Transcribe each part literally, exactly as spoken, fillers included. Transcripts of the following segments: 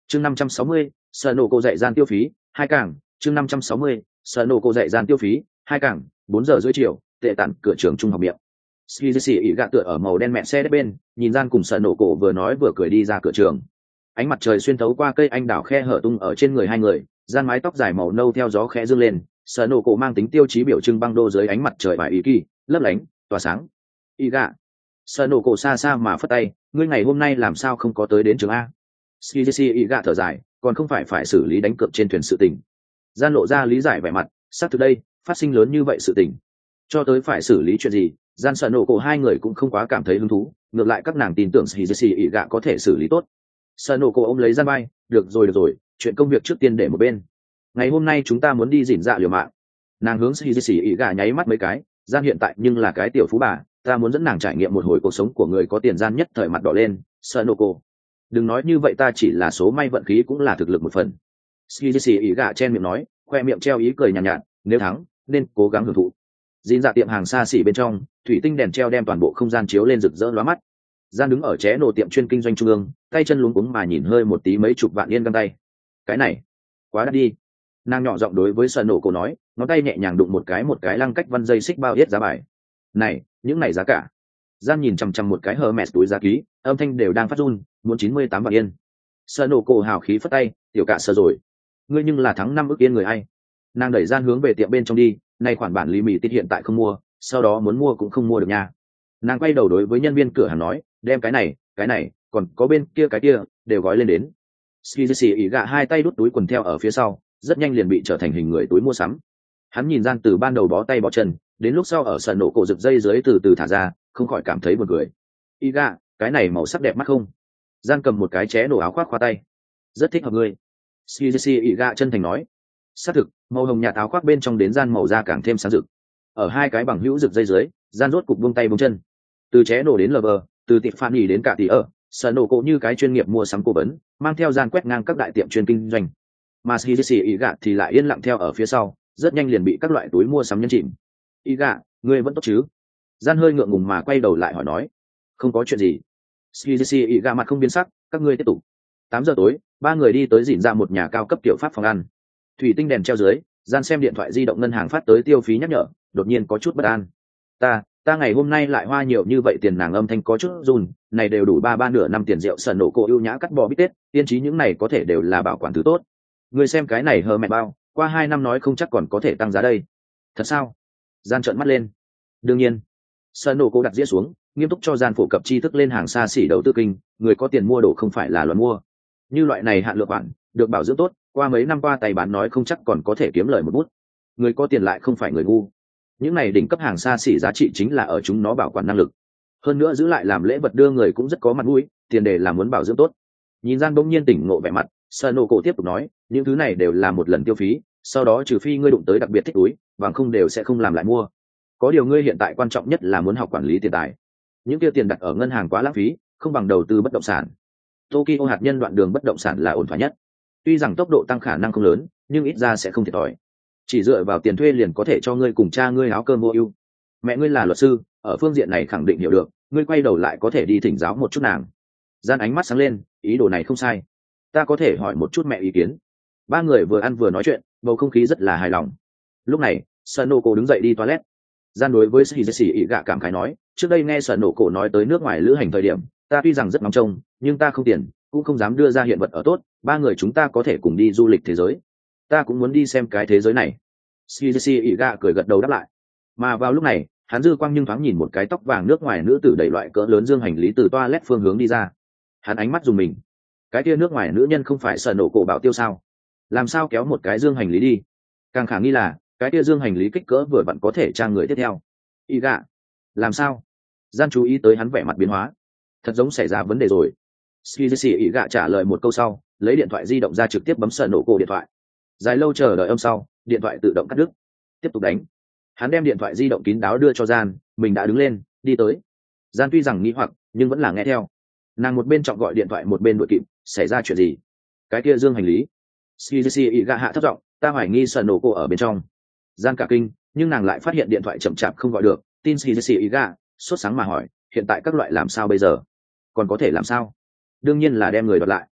chương năm trăm sáu mươi, sợ nổ cổ dạy gian tiêu phí hai cảng. chương năm trăm sáu mươi, sợ nổ cổ dạy gian tiêu phí hai cảng. Bốn giờ rưỡi chiều, tệ tản cửa trường trung học miệng. Skizzy ỉ gạ tựa ở màu đen mẹ xe đép bên, nhìn gian cùng sợ nổ cổ vừa nói vừa cười đi ra cửa trường. Ánh mặt trời xuyên thấu qua cây anh đào khe hở tung ở trên người hai người, gian mái tóc dài màu nâu theo gió khẽ dương lên, sợ nổ cổ mang tính tiêu chí biểu trưng băng đô dưới ánh mặt trời bài ý kỳ, lấp lánh, tỏa sáng. Ỉ gạ. Sợ nổ cổ xa xa mà phất tay, ngươi ngày hôm nay làm sao không có tới đến trường a? Skizzy ỉ gạ thở dài, còn không phải phải xử lý đánh cược trên thuyền sự tình. Gian lộ ra lý giải vẻ mặt, xác thực đây, phát sinh lớn như vậy sự tình. Cho tới phải xử lý chuyện gì, gian sợ nổ cổ hai người cũng không quá cảm thấy hứng thú, ngược lại các nàng tin tưởng Skizzy ỉ gạ có thể xử lý tốt. Sợ nổ cổ ôm lấy gian bay, được rồi được rồi, chuyện công việc trước tiên để một bên. Ngày hôm nay chúng ta muốn đi dỉn dạ liều mạng. Nàng hướng Skizzy ỉ gạ nháy mắt mấy cái, gian hiện tại nhưng là cái tiểu phú bà, ta muốn dẫn nàng trải nghiệm một hồi cuộc sống của người có tiền. Gian nhất thời mặt đỏ lên, sợ nổ cổ. Đừng nói như vậy, ta chỉ là số may vận khí cũng là thực lực một phần. Skizzy ỉ gạ chen miệng nói, khoe miệng treo ý cười nhàn nhạt, nhạt, nếu thắng nên cố gắng hưởng thụ. Dìn dạ tiệm hàng xa xỉ bên trong, thủy tinh đèn treo đem toàn bộ không gian chiếu lên rực rỡ lóa mắt. Gian đứng ở ché nổ tiệm chuyên kinh doanh trung ương, tay chân luống cuống mà nhìn hơi một tí mấy chục vạn yên găng tay. Cái này quá đắt đi. Nàng nhỏ giọng đối với sợ nổ cổ nói, ngón tay nhẹ nhàng đụng một cái một cái lăng cách văn dây xích bao hết giá bài. Này, những này giá cả. Gian nhìn chằm chằm một cái Hermes túi giá ký, âm thanh đều đang phát run, muốn chín mươi tám vạn yên. Sợ nổ cổ hào khí phất tay, tiểu cả sợ rồi. Ngươi nhưng là thắng năm ức yên người ai? Nàng đẩy Gian hướng về tiệm bên trong đi, này khoản bản lý mì tiết hiện tại không mua, sau đó muốn mua cũng không mua được nha. Nàng quay đầu đối với nhân viên cửa hàng nói, đem cái này, cái này, còn có bên kia cái kia, đều gói lên đến. Skizzy ỉ gạ hai tay đút túi quần theo ở phía sau, rất nhanh liền bị trở thành hình người túi mua sắm. Hắn nhìn Gian từ ban đầu bó tay bó chân, đến lúc sau ở sân nổ cổ rực dây dưới từ từ thả ra, không khỏi cảm thấy buồn cười. Ỉ gạ, cái này màu sắc đẹp mắt không? Gian cầm một cái ché nổ áo khoác khoa tay, rất thích hợp ngươi. Skizzy ỉ gạ chân thành nói. Xác thực, màu hồng nhạt áo khoác bên trong đến Gian màu da càng thêm sáng rực. Ở hai cái bằng hữu rực dây dưới, Gian rốt cục buông tay buông chân. Từ ché nổ đến lờ vờ, từ tiệm Fanny đến cả tỷ ở, sân nổ cổ như cái chuyên nghiệp mua sắm cố vấn, mang theo Gian quét ngang các đại tiệm chuyên kinh doanh. Mà Skizzy ỉ gạ thì lại yên lặng theo ở phía sau, rất nhanh liền bị các loại túi mua sắm nhấn chìm. Ỉ gạ, ngươi vẫn tốt chứ? Gian hơi ngượng ngùng mà quay đầu lại hỏi nói. Không có chuyện gì. Skizzy ỉ gạ mặt không biến sắc, các ngươi tiếp tục. Tám giờ tối, ba người đi tới dỉn ra một nhà cao cấp tiểu pháp phòng ăn. Thủy tinh đèn treo dưới, Gian xem điện thoại di động ngân hàng phát tới tiêu phí nhắc nhở, đột nhiên có chút bất an. Ta, ta ngày hôm nay lại hoa nhiều như vậy tiền. Nàng âm thanh có chút run, này đều đủ ba ba nửa năm tiền rượu sần nổ cổ ưu nhã cắt bò bít tết, tiên trí những này có thể đều là bảo quản thứ tốt. Người xem cái này hờ mẹ bao, qua hai năm nói không chắc còn có thể tăng giá đây. Thật sao? Gian trợn mắt lên. Đương nhiên. Sần nổ cổ đặt dĩa xuống, nghiêm túc cho Gian phổ cập tri thức lên hàng xa xỉ đầu tư kinh, người có tiền mua đồ không phải là loạn mua. Như loại này hạn lượng khoản, được bảo dưỡng tốt, qua mấy năm qua tay bán nói không chắc còn có thể kiếm lời một bút. Người có tiền lại không phải người ngu. Những này đỉnh cấp hàng xa xỉ giá trị chính là ở chúng nó bảo quản năng lực. Hơn nữa giữ lại làm lễ vật đưa người cũng rất có mặt mũi, tiền đề là muốn bảo dưỡng tốt. Nhìn Gian bỗng nhiên tỉnh ngộ vẻ mặt, Sano cổ tiếp tục nói, những thứ này đều là một lần tiêu phí, sau đó trừ phi ngươi đụng tới đặc biệt thích túi, bằng không đều sẽ không làm lại mua. Có điều ngươi hiện tại quan trọng nhất là muốn học quản lý tiền tài. Những kia tiền đặt ở ngân hàng quá lãng phí, không bằng đầu tư bất động sản. Tokyo hạt nhân đoạn đường bất động sản là ổn thỏa nhất. Tuy rằng tốc độ tăng khả năng không lớn, nhưng ít ra sẽ không thiệt thòi. Chỉ dựa vào tiền thuê liền có thể cho ngươi cùng cha ngươi áo cơm mua ưu. Mẹ ngươi là luật sư, ở phương diện này khẳng định hiểu được, ngươi quay đầu lại có thể đi thỉnh giáo một chút nàng. Gian ánh mắt sáng lên, ý đồ này không sai. Ta có thể hỏi một chút mẹ ý kiến. Ba người vừa ăn vừa nói chuyện, bầu không khí rất là hài lòng. Lúc này, Sanoko đứng dậy đi toilet. Gian đối với Shizushi ỉ gạ cảm khái nói, trước đây nghe Sanoko nói tới nước ngoài lữ hành thời điểm, ta tuy rằng rất ngóng trông, nhưng ta không tiền, cũng không dám đưa ra hiện vật ở tốt. Ba người chúng ta có thể cùng đi du lịch thế giới. Ta cũng muốn đi xem cái thế giới này. Shizushi ỉ gạ cười gật đầu đáp lại. Mà vào lúc này, hắn dư quang nhưng thoáng nhìn một cái tóc vàng nước ngoài nữ tử đẩy loại cỡ lớn dương hành lý từ toilet phương hướng đi ra. Hắn ánh mắt dùng mình. Cái kia nước ngoài nữ nhân không phải sợ nổ cổ bảo tiêu sao? Làm sao kéo một cái dương hành lý đi? Càng khả nghi là cái kia dương hành lý kích cỡ vừa vặn có thể trang người tiếp theo. Ỉ gạ, làm sao? Gian chú ý tới hắn vẻ mặt biến hóa. Thật giống xảy ra vấn đề rồi. Shizushi ỉ gạ trả lời một câu sau, lấy điện thoại di động ra trực tiếp bấm sợ nổ cổ điện thoại. Dài lâu chờ đợi âm sau, điện thoại tự động cắt đứt. Tiếp tục đánh. Hắn đem điện thoại di động kín đáo đưa cho Gian, mình đã đứng lên, đi tới. Gian tuy rằng nghi hoặc, nhưng vẫn là nghe theo. Nàng một bên trọng gọi điện thoại một bên đuổi kịp, xảy ra chuyện gì? Cái kia dương hành lý. Shizushi ỉ gạ hạ thấp giọng, ta hoài nghi sợ nổ cổ ở bên trong. Gian cả kinh, nhưng nàng lại phát hiện điện thoại chậm chạp không gọi được, tin Shizushi ỉ gạ, sốt sáng mà hỏi, hiện tại các loại làm sao bây giờ? Còn có thể làm sao? Đương nhiên là đem người đoạt lại.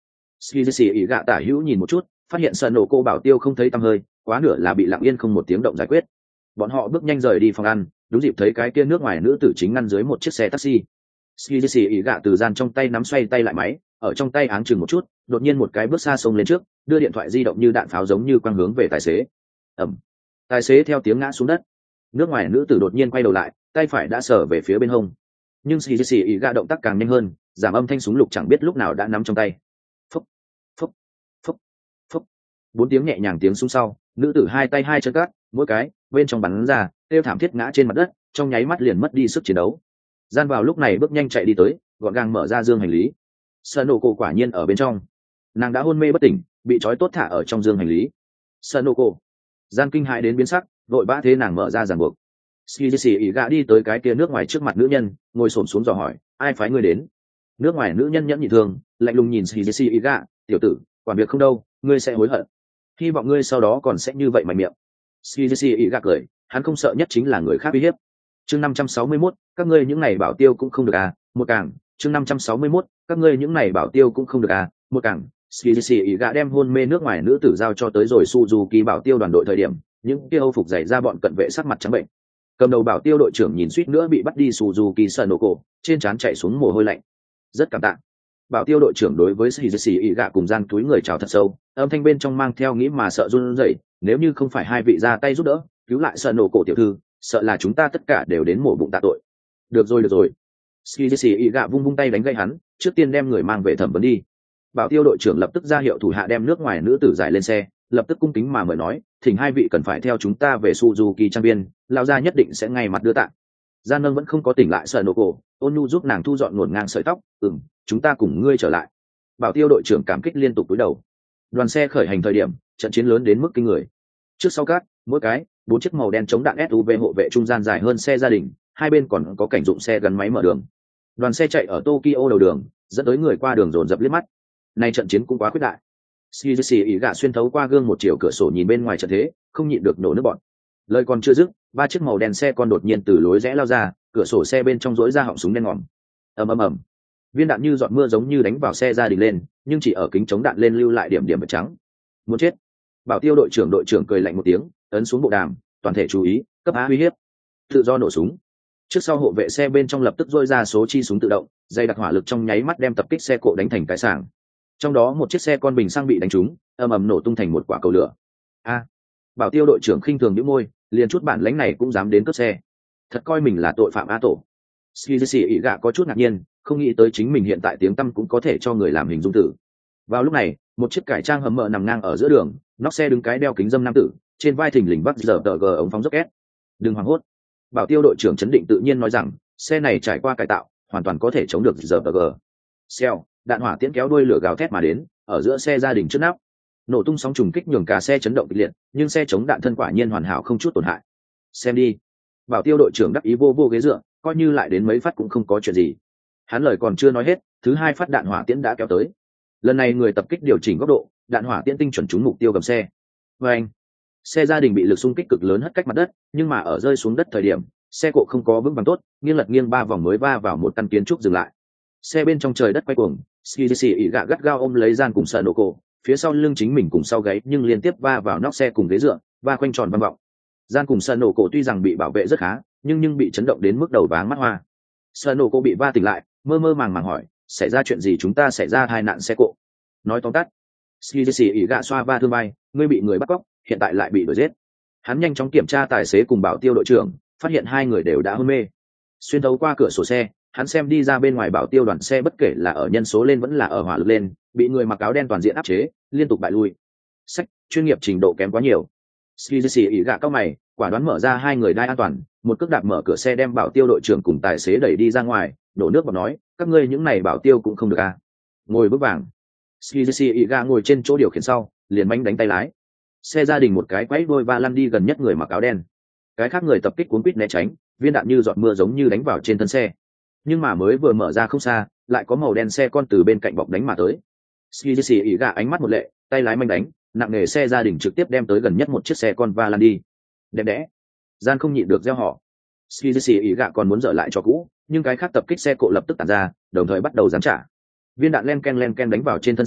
Skizzy ý gạ tả hữu nhìn một chút, phát hiện sợ nổ cô bảo tiêu không thấy tăm hơi, quá nửa là bị lặng yên không một tiếng động giải quyết. Bọn họ bước nhanh rời đi phòng ăn, đúng dịp thấy cái kia nước ngoài nữ tử chính ngăn dưới một chiếc xe taxi. Skizzy ý gạ từ gian trong tay nắm xoay tay lại máy, ở trong tay áng chừng một chút, đột nhiên một cái bước xa xông lên trước, đưa điện thoại di động như đạn pháo giống như quang hướng về tài xế. Ầm. Tài xế theo tiếng ngã xuống đất. Nước ngoài nữ tử đột nhiên quay đầu lại, tay phải đã sờ về phía bên hông. Nhưng Skizzy ý gạ động tác càng nhanh hơn, giảm âm thanh súng lục chẳng biết lúc nào đã nắm trong tay. Phúc, phúc, phúc, phúc. Bốn tiếng nhẹ nhàng tiếng súng sau, nữ tử hai tay hai chân cắt, mỗi cái bên trong bắn ra, kêu thảm thiết ngã trên mặt đất, trong nháy mắt liền mất đi sức chiến đấu. Gian vào lúc này bước nhanh chạy đi tới, gọn gàng mở ra dương hành lý. Sợ nổ cổ quả nhiên ở bên trong, nàng đã hôn mê bất tỉnh, bị trói tốt thả ở trong dương hành lý. Sợ nổ cổ, gian kinh hãi đến biến sắc, vội vã thế nàng mở ra ràng buộc. Skizzy ý gạ đi tới cái kia nước ngoài trước mặt nữ nhân, ngồi xổm xuống dò hỏi, ai phái ngươi đến? Nước ngoài nữ nhân nhẫn nhịn thương, lạnh lùng nhìn Skizzy ý gạ, tiểu tử, quản việc không đâu, ngươi sẽ hối hận. Hy vọng ngươi sau đó còn sẽ như vậy mạnh miệng. Skizzy ý gạ cười, hắn không sợ nhất chính là người khác uy hiếp. Chương năm trăm sáu mươi mốt, các ngươi những này bảo tiêu cũng không được à, một càng. Chương năm trăm sáu mươi mốt, các ngươi những này bảo tiêu cũng không được à, một càng. Skizzy ý gạ đem hôn mê nước ngoài nữ tử giao cho tới rồi Suzuki bảo tiêu đoàn đội thời điểm, những kia Âu phục dày ra bọn cận vệ sắc mặt trắng bệnh. Cầm đầu bảo tiêu đội trưởng nhìn suýt nữa bị bắt đi Suzuki Sanoko, trên trán chạy xuống mồ hôi lạnh. Rất cảm tạ. Bảo tiêu đội trưởng đối với Skizzy ý gạ cùng gian túi người chào thật sâu, âm thanh bên trong mang theo nghĩ mà sợ run rẩy, nếu như không phải hai vị ra tay giúp đỡ, cứu lại Sanoko tiểu thư, sợ là chúng ta tất cả đều đến mổ bụng tạ tội. Được rồi được rồi. Skizzy ý gạ vung vung tay đánh gây hắn, trước tiên đem người mang về thẩm vấn đi. Bảo tiêu đội trưởng lập tức ra hiệu thủ hạ đem nước ngoài nữ tử giải lên xe, lập tức cung kính mà mời nói, thỉnh hai vị cần phải theo chúng ta về Suzuki trang viên, lão gia nhất định sẽ ngay mặt đưa tạ. Gian nâng vẫn không có tỉnh lại sợ nổ cổ, ôn nhu giúp nàng thu dọn ngổn ngang sợi tóc, ừm, chúng ta cùng ngươi trở lại. Bảo tiêu đội trưởng cảm kích liên tục cúi đầu. Đoàn xe khởi hành thời điểm, trận chiến lớn đến mức kinh người. Trước sau cát, mỗi cái, bốn chiếc màu đen chống đạn ét u vê hộ vệ trung gian dài hơn xe gia đình, hai bên còn có cảnh dụng xe gắn máy mở đường. Đoàn xe chạy ở Tokyo đầu đường, dẫn tới người qua đường dồn dập liếc mắt. Nay trận chiến cũng quá khuyết đại. Skizzy ý gạ xuyên thấu qua gương một chiều cửa sổ nhìn bên ngoài trận thế, không nhịn được nổ nước bọt. Lời còn chưa dứt, ba chiếc màu đen xe con đột nhiên từ lối rẽ lao ra, cửa sổ xe bên trong rỗi ra họng súng đen ngòm. Ầm ầm ầm. Viên đạn như giọt mưa giống như đánh vào xe gia đình lên, nhưng chỉ ở kính chống đạn lên lưu lại điểm điểm bạch trắng. Muốn chết. Bảo tiêu đội trưởng đội trưởng cười lạnh một tiếng, ấn xuống bộ đàm, toàn thể chú ý, cấp á uy hiếp. Tự do nổ súng. Trước sau hộ vệ xe bên trong lập tức rôi ra số chi súng tự động, dây đặc hỏa lực trong nháy mắt đem tập kích xe cộ đánh thành cái sảng. Trong đó một chiếc xe con bình xăng bị đánh trúng, ầm ầm nổ tung thành một quả cầu lửa. A. Bảo tiêu đội trưởng khinh thường nhíu môi, liền chút bản lãnh này cũng dám đến cướp xe, thật coi mình là tội phạm a tổ. Skizzy ý gạ có chút ngạc nhiên, không nghĩ tới chính mình hiện tại tiếng tăm cũng có thể cho người làm hình dung tử. Vào lúc này, một chiếc cải trang hầm mỡ nằm ngang ở giữa đường, nóc xe đứng cái đeo kính dâm nam tử, trên vai thình lình vắt giờ tờ g ống phóng rocket. Đừng hoảng hốt. Bảo tiêu đội trưởng chấn định tự nhiên nói rằng, xe này trải qua cải tạo, hoàn toàn có thể chống được giờ tờ g. Xèo, đạn hỏa tiễn kéo đuôi lửa gào thét mà đến, ở giữa xe gia đình trước nắp. Nổ tung sóng trùng kích nhường cả xe chấn động kịch liệt, nhưng xe chống đạn thân quả nhiên hoàn hảo không chút tổn hại. Xem đi. Bảo tiêu đội trưởng đắc ý vô vô ghế dựa, coi như lại đến mấy phát cũng không có chuyện gì. Hắn lời còn chưa nói hết, thứ hai phát đạn hỏa tiễn đã kéo tới. Lần này người tập kích điều chỉnh góc độ, đạn hỏa tiễn tinh chuẩn trúng mục tiêu gầm xe. Và anh, xe gia đình bị lực xung kích cực lớn hất cách mặt đất, nhưng mà ở rơi xuống đất thời điểm, xe cộ không có vững vàng tốt, nghiêng lật nghiêng ba vòng mới va vào một căn kiến trúc dừng lại. Xe bên trong trời đất quay cuồng, Skizzy ý gạ gắt gao ôm lấy gian cùng sợ nổ cổ, phía sau lưng chính mình cùng sau gáy nhưng liên tiếp va vào nóc xe cùng ghế dựa, va quanh tròn vang vọng. Gian cùng sợ nổ cổ tuy rằng bị bảo vệ rất khá, nhưng nhưng bị chấn động đến mức đầu váng mắt hoa. Sợ nổ cổ bị va tỉnh lại, mơ mơ màng màng hỏi, xảy ra chuyện gì? Chúng ta xảy ra tai nạn xe cộ. Nói tóm tắt, Skizzy ý gạ xoa va thương vai, ngươi bị người bắt cóc, hiện tại lại bị đuổi giết. Hắn nhanh chóng kiểm tra tài xế cùng bảo tiêu đội trưởng, phát hiện hai người đều đã hôn mê. Xuyên thấu qua cửa sổ xe, hắn xem đi ra bên ngoài bảo tiêu đoàn xe bất kể là ở nhân số lên vẫn là ở hỏa lực lên, bị người mặc áo đen toàn diện áp chế, liên tục bại lui. Sách, chuyên nghiệp trình độ kém quá nhiều. Skizzy ý gạ cao mày, quả đoán mở ra hai người đai an toàn, một cước đạp mở cửa xe đem bảo tiêu đội trưởng cùng tài xế đẩy đi ra ngoài, đổ nước vào nói, các ngươi những này bảo tiêu cũng không được à? Ngồi bước vàng. Skizzy ý gạ ngồi trên chỗ điều khiển sau, liền mánh đánh tay lái. Xe gia đình một cái quấy đôi va lăn đi gần nhất người mặc áo đen. Cái khác người tập kích cuốn quýt né tránh, viên đạn như giọt mưa giống như đánh vào trên thân xe. Nhưng mà mới vừa mở ra không xa, lại có màu đen xe con từ bên cạnh bọc đánh mà tới. Skizzy ý gạ ánh mắt một lệ, tay lái manh đánh, nặng nề xe gia đình trực tiếp đem tới gần nhất một chiếc xe con va lăn đi. Đẹp đẽ. Gian không nhịn được reo hò. Skizzy ý gạ còn muốn dở lại cho cũ, nhưng cái khác tập kích xe cộ lập tức tản ra, đồng thời bắt đầu giáng trả. Viên đạn len ken len ken đánh vào trên thân xe,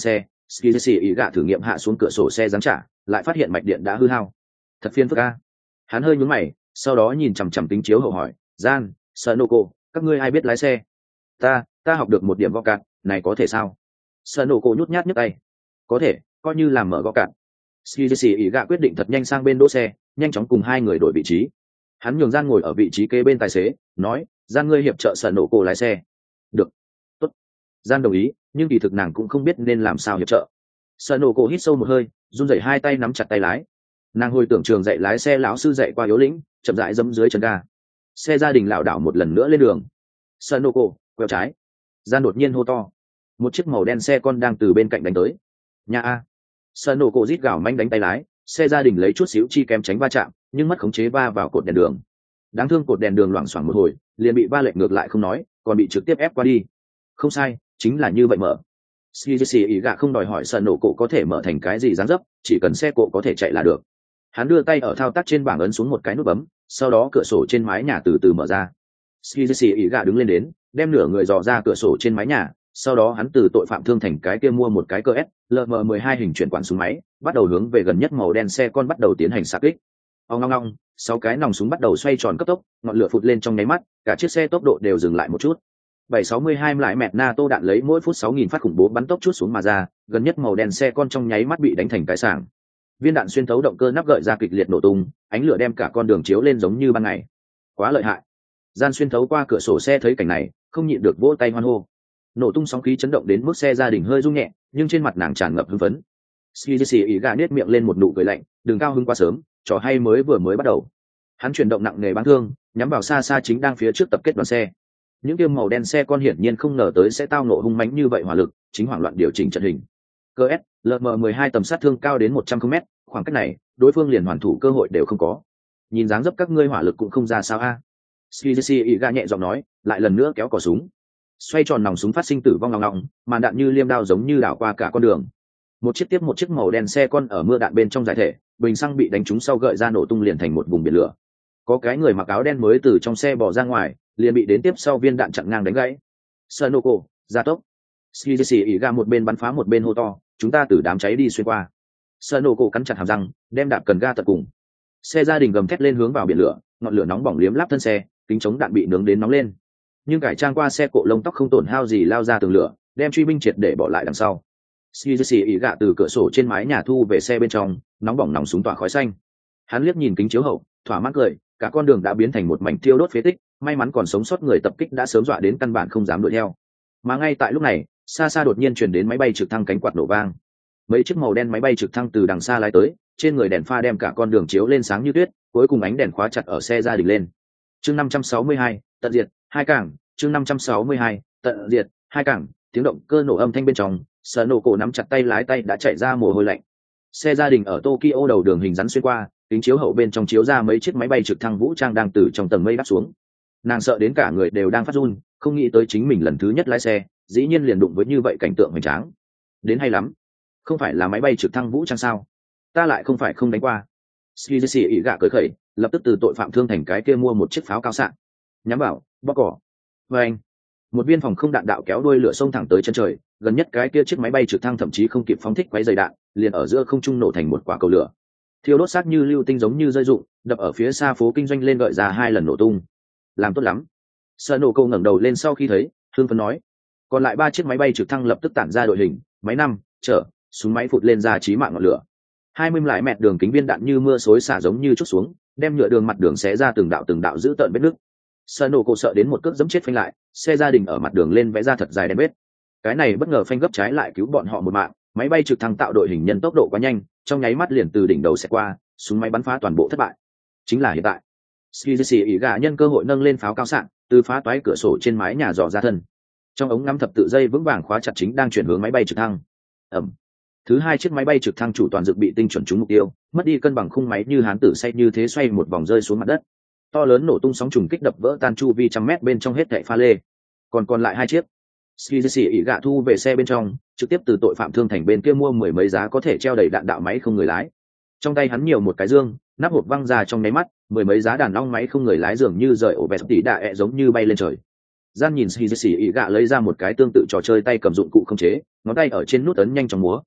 Skizzy ý gạ thử nghiệm hạ xuống cửa sổ xe giáng trả, lại phát hiện mạch điện đã hư hao. Thật phiền phức a. Hắn hơi nhướng mày, sau đó nhìn chằm chằm kính chiếu hậu hỏi, Gian, Sanoco, các ngươi ai biết lái xe? Ta, ta học được một điểm gõ cạn, này có thể sao? Sanoco nhút nhát nhấc tay. Có thể, coi như làm mở gõ cạn. Skizzy ý gạ quyết định thật nhanh sang bên đỗ xe, nhanh chóng cùng hai người đổi vị trí. Hắn nhường Gian ngồi ở vị trí kế bên tài xế, nói, Gian ngươi hiệp trợ Sanoco lái xe. Được. Tốt. Gian đồng ý, nhưng kỳ thực nàng cũng không biết nên làm sao hiệp trợ. Sanoco hít sâu một hơi, run rẩy hai tay nắm chặt tay lái. Nàng hồi tưởng trường dạy lái xe lão sư dạy qua yếu lĩnh, chậm rãi giẫm dưới chân ga. Xe gia đình lảo đảo một lần nữa lên đường. Sanoco, quẹo trái. Gian đột nhiên hô to. Một chiếc màu đen xe con đang từ bên cạnh đánh tới. Nhà a. Sanoco rít gào manh đánh tay lái, xe gia đình lấy chút xíu chi kém tránh va chạm, nhưng mất khống chế va vào cột đèn đường. Đáng thương cột đèn đường loảng xoảng một hồi, liền bị va lệch ngược lại không nói, còn bị trực tiếp ép qua đi. Không sai, chính là như vậy mở. Skizzy ý gạ không đòi hỏi Sanoco có thể mở thành cái gì dáng dấp, chỉ cần xe cộ có thể chạy là được. Hắn đưa tay ở thao tác trên bảng ấn xuống một cái nút bấm, sau đó cửa sổ trên mái nhà từ từ mở ra. Skizzy ý gạ đứng lên đến, đem nửa người dò ra cửa sổ trên mái nhà, sau đó hắn từ tội phạm thương thành cái kia mua một cái cơ S, L M mười hai hình chuyển quản súng máy, bắt đầu hướng về gần nhất màu đen xe con bắt đầu tiến hành xạ kích. Ong ong ong, sáu cái nòng súng bắt đầu xoay tròn cấp tốc, ngọn lửa phụt lên trong nháy mắt, cả chiếc xe tốc độ đều dừng lại một chút. bảy sáu hai lại mẹt NATO đạn lấy mỗi phút sáu nghìn phát khủng bố bắn tốc chút xuống mà ra, gần nhất màu đen xe con trong nháy mắt bị đánh thành cái sảng. Viên đạn xuyên thấu động cơ nắp gợi ra kịch liệt nổ tung, ánh lửa đem cả con đường chiếu lên giống như ban ngày. Quá lợi hại. Gian xuyên thấu qua cửa sổ xe thấy cảnh này, không nhịn được vỗ tay hoan hô. Nổ tung sóng khí chấn động đến mức xe gia đình hơi rung nhẹ, nhưng trên mặt nàng tràn ngập hưng phấn. Skizzy ý gà nết miệng lên một nụ cười lạnh, đừng cao hứng quá sớm, trò hay mới vừa mới bắt đầu. Hắn chuyển động nặng nề bán thương, nhắm vào xa xa chính đang phía trước tập kết đoàn xe. Những kiêm màu đen xe con hiển nhiên không ngờ tới sẽ tao nộ hung mãnh như vậy hỏa lực, chính hoảng loạn điều chỉnh trận hình. Cơ S, L M mười hai tầm sát thương cao đến một trăm ki lô mét, khoảng cách này, đối phương liền hoàn thủ cơ hội đều không có. Nhìn dáng dấp các ngươi hỏa lực cũng không ra sao a. Skizzy ý gà nhẹ giọng nói, lại lần nữa kéo cò súng. Xoay tròn nòng súng phát sinh tử vong ngọng ngọng, màn đạn như liêm đao giống như đảo qua cả con đường. Một chiếc tiếp một chiếc màu đen xe con ở mưa đạn bên trong giải thể, bình xăng bị đánh trúng sau gợi ra nổ tung liền thành một vùng biển lửa. Có cái người mặc áo đen mới từ trong xe bò ra ngoài, liền bị đến tiếp sau viên đạn chặn ngang đánh gãy. Sanoco, gia tốc. Skizzy ý gà một bên bắn phá một bên hô to, chúng ta từ đám cháy đi xuyên qua. Sanoco cắn chặt hàm răng, đem đạp cần ga tận cùng. Xe gia đình gầm thét lên hướng vào biển lửa, ngọn lửa nóng bỏng liếm láp thân xe, kính chống đạn bị nướng đến nóng lên. Nhưng cải trang qua xe cộ lông tóc không tổn hao gì lao ra tường lửa, đem truy binh triệt để bỏ lại đằng sau. Skizzy ý gạ từ cửa sổ trên mái nhà thu về xe bên trong, nóng bỏng nòng súng tỏa khói xanh. Hắn liếc nhìn kính chiếu hậu, thỏa mãn cười, cả con đường đã biến thành một mảnh thiêu đốt phế tích, may mắn còn sống sót người tập kích đã sớm dọa đến căn bản không dám đuổi theo. Mà ngay tại lúc này, xa xa đột nhiên truyền đến máy bay trực thăng cánh quạt nổ vang. Mấy chiếc màu đen máy bay trực thăng từ đằng xa lái tới, trên người đèn pha đem cả con đường chiếu lên sáng như tuyết, cuối cùng ánh đèn khóa chặt ở xe gia đình lên. Chương năm trăm sáu mươi hai, tận diệt, hai cảng, chương năm trăm sáu mươi hai, tận diệt, hai cảng, tiếng động cơ nổ âm thanh bên trong, Sanoco nắm chặt tay lái tay đã chạy ra mồ hôi lạnh. Xe gia đình ở Tokyo đầu đường hình rắn xuyên qua, kính chiếu hậu bên trong chiếu ra mấy chiếc máy bay trực thăng vũ trang đang từ trong tầng mây đáp xuống. Nàng sợ đến cả người đều đang phát run, không nghĩ tới chính mình lần thứ nhất lái xe, dĩ nhiên liền đụng với như vậy cảnh tượng hoành tráng. Đến hay lắm, không phải là máy bay trực thăng vũ trang sao? Ta lại không phải không đánh qua. Skizzy ý gạ cười khẩy, lập tức từ tội phạm thương thành cái kia mua một chiếc pháo cao xạ, nhắm vào, bóc cỏ. Và anh, một viên phòng không đạn đạo kéo đuôi lửa xông thẳng tới chân trời, gần nhất cái kia chiếc máy bay trực thăng thậm chí không kịp phóng thích quấy dày đạn, liền ở giữa không trung nổ thành một quả cầu lửa, thiêu đốt sát như lưu tinh giống như rơi rụng, đập ở phía xa phố kinh doanh lên gợi ra hai lần nổ tung. Làm tốt lắm. Sanoco ngẩng đầu lên sau khi thấy, hương phấn nói. Còn lại ba chiếc máy bay trực thăng lập tức tản ra đội hình, máy năm, chở, súng máy phụt lên ra chí mạng ngọn lửa. Hai mươi lại mẹt đường kính viên đạn như mưa xối xả giống như chút xuống, đem nhựa đường mặt đường xé ra từng đạo từng đạo giữ tợn vết nứt. Sanoco sợ đến một cước giẫm chết phanh lại, xe gia đình ở mặt đường lên vẽ ra thật dài đen vết. Cái này bất ngờ phanh gấp trái lại cứu bọn họ một mạng, máy bay trực thăng tạo đội hình nhân tốc độ quá nhanh, trong nháy mắt liền từ đỉnh đầu xẹt qua, súng máy bắn phá toàn bộ thất bại. Chính là hiện tại. Skizzy ý gà nhân cơ hội nâng lên pháo cao xạ, từ phá toái cửa sổ trên mái nhà dò ra thân. Trong ống ngắm thập tự dây vững vàng khóa chặt chính đang chuyển hướng máy bay trực thăng. Ầm. Thứ hai chiếc máy bay trực thăng chủ toàn dược bị tinh chuẩn trúng mục tiêu, mất đi cân bằng khung máy như hán tử say như thế xoay một vòng rơi xuống mặt đất. To lớn nổ tung sóng trùng kích đập vỡ tan chu vi trăm mét bên trong hết thảy pha lê. Còn còn lại hai chiếc. Skizzy ý gạ thu về xe bên trong, trực tiếp từ tội phạm thương thành bên kia mua mười mấy giá có thể treo đầy đạn đạo máy không người lái. Trong tay hắn nhiều một cái dương, nắp hộp văng ra trong nháy mắt, mười mấy giá đàn long máy không người lái dường như rời ổ vẹt tỉ đạ ẹ giống như bay lên trời. Gian nhìn Skizzy ý gạ lấy ra một cái tương tự trò chơi tay cầm dụng cụ không chế, ngón tay ở trên nút ấn nhanh chóng múa,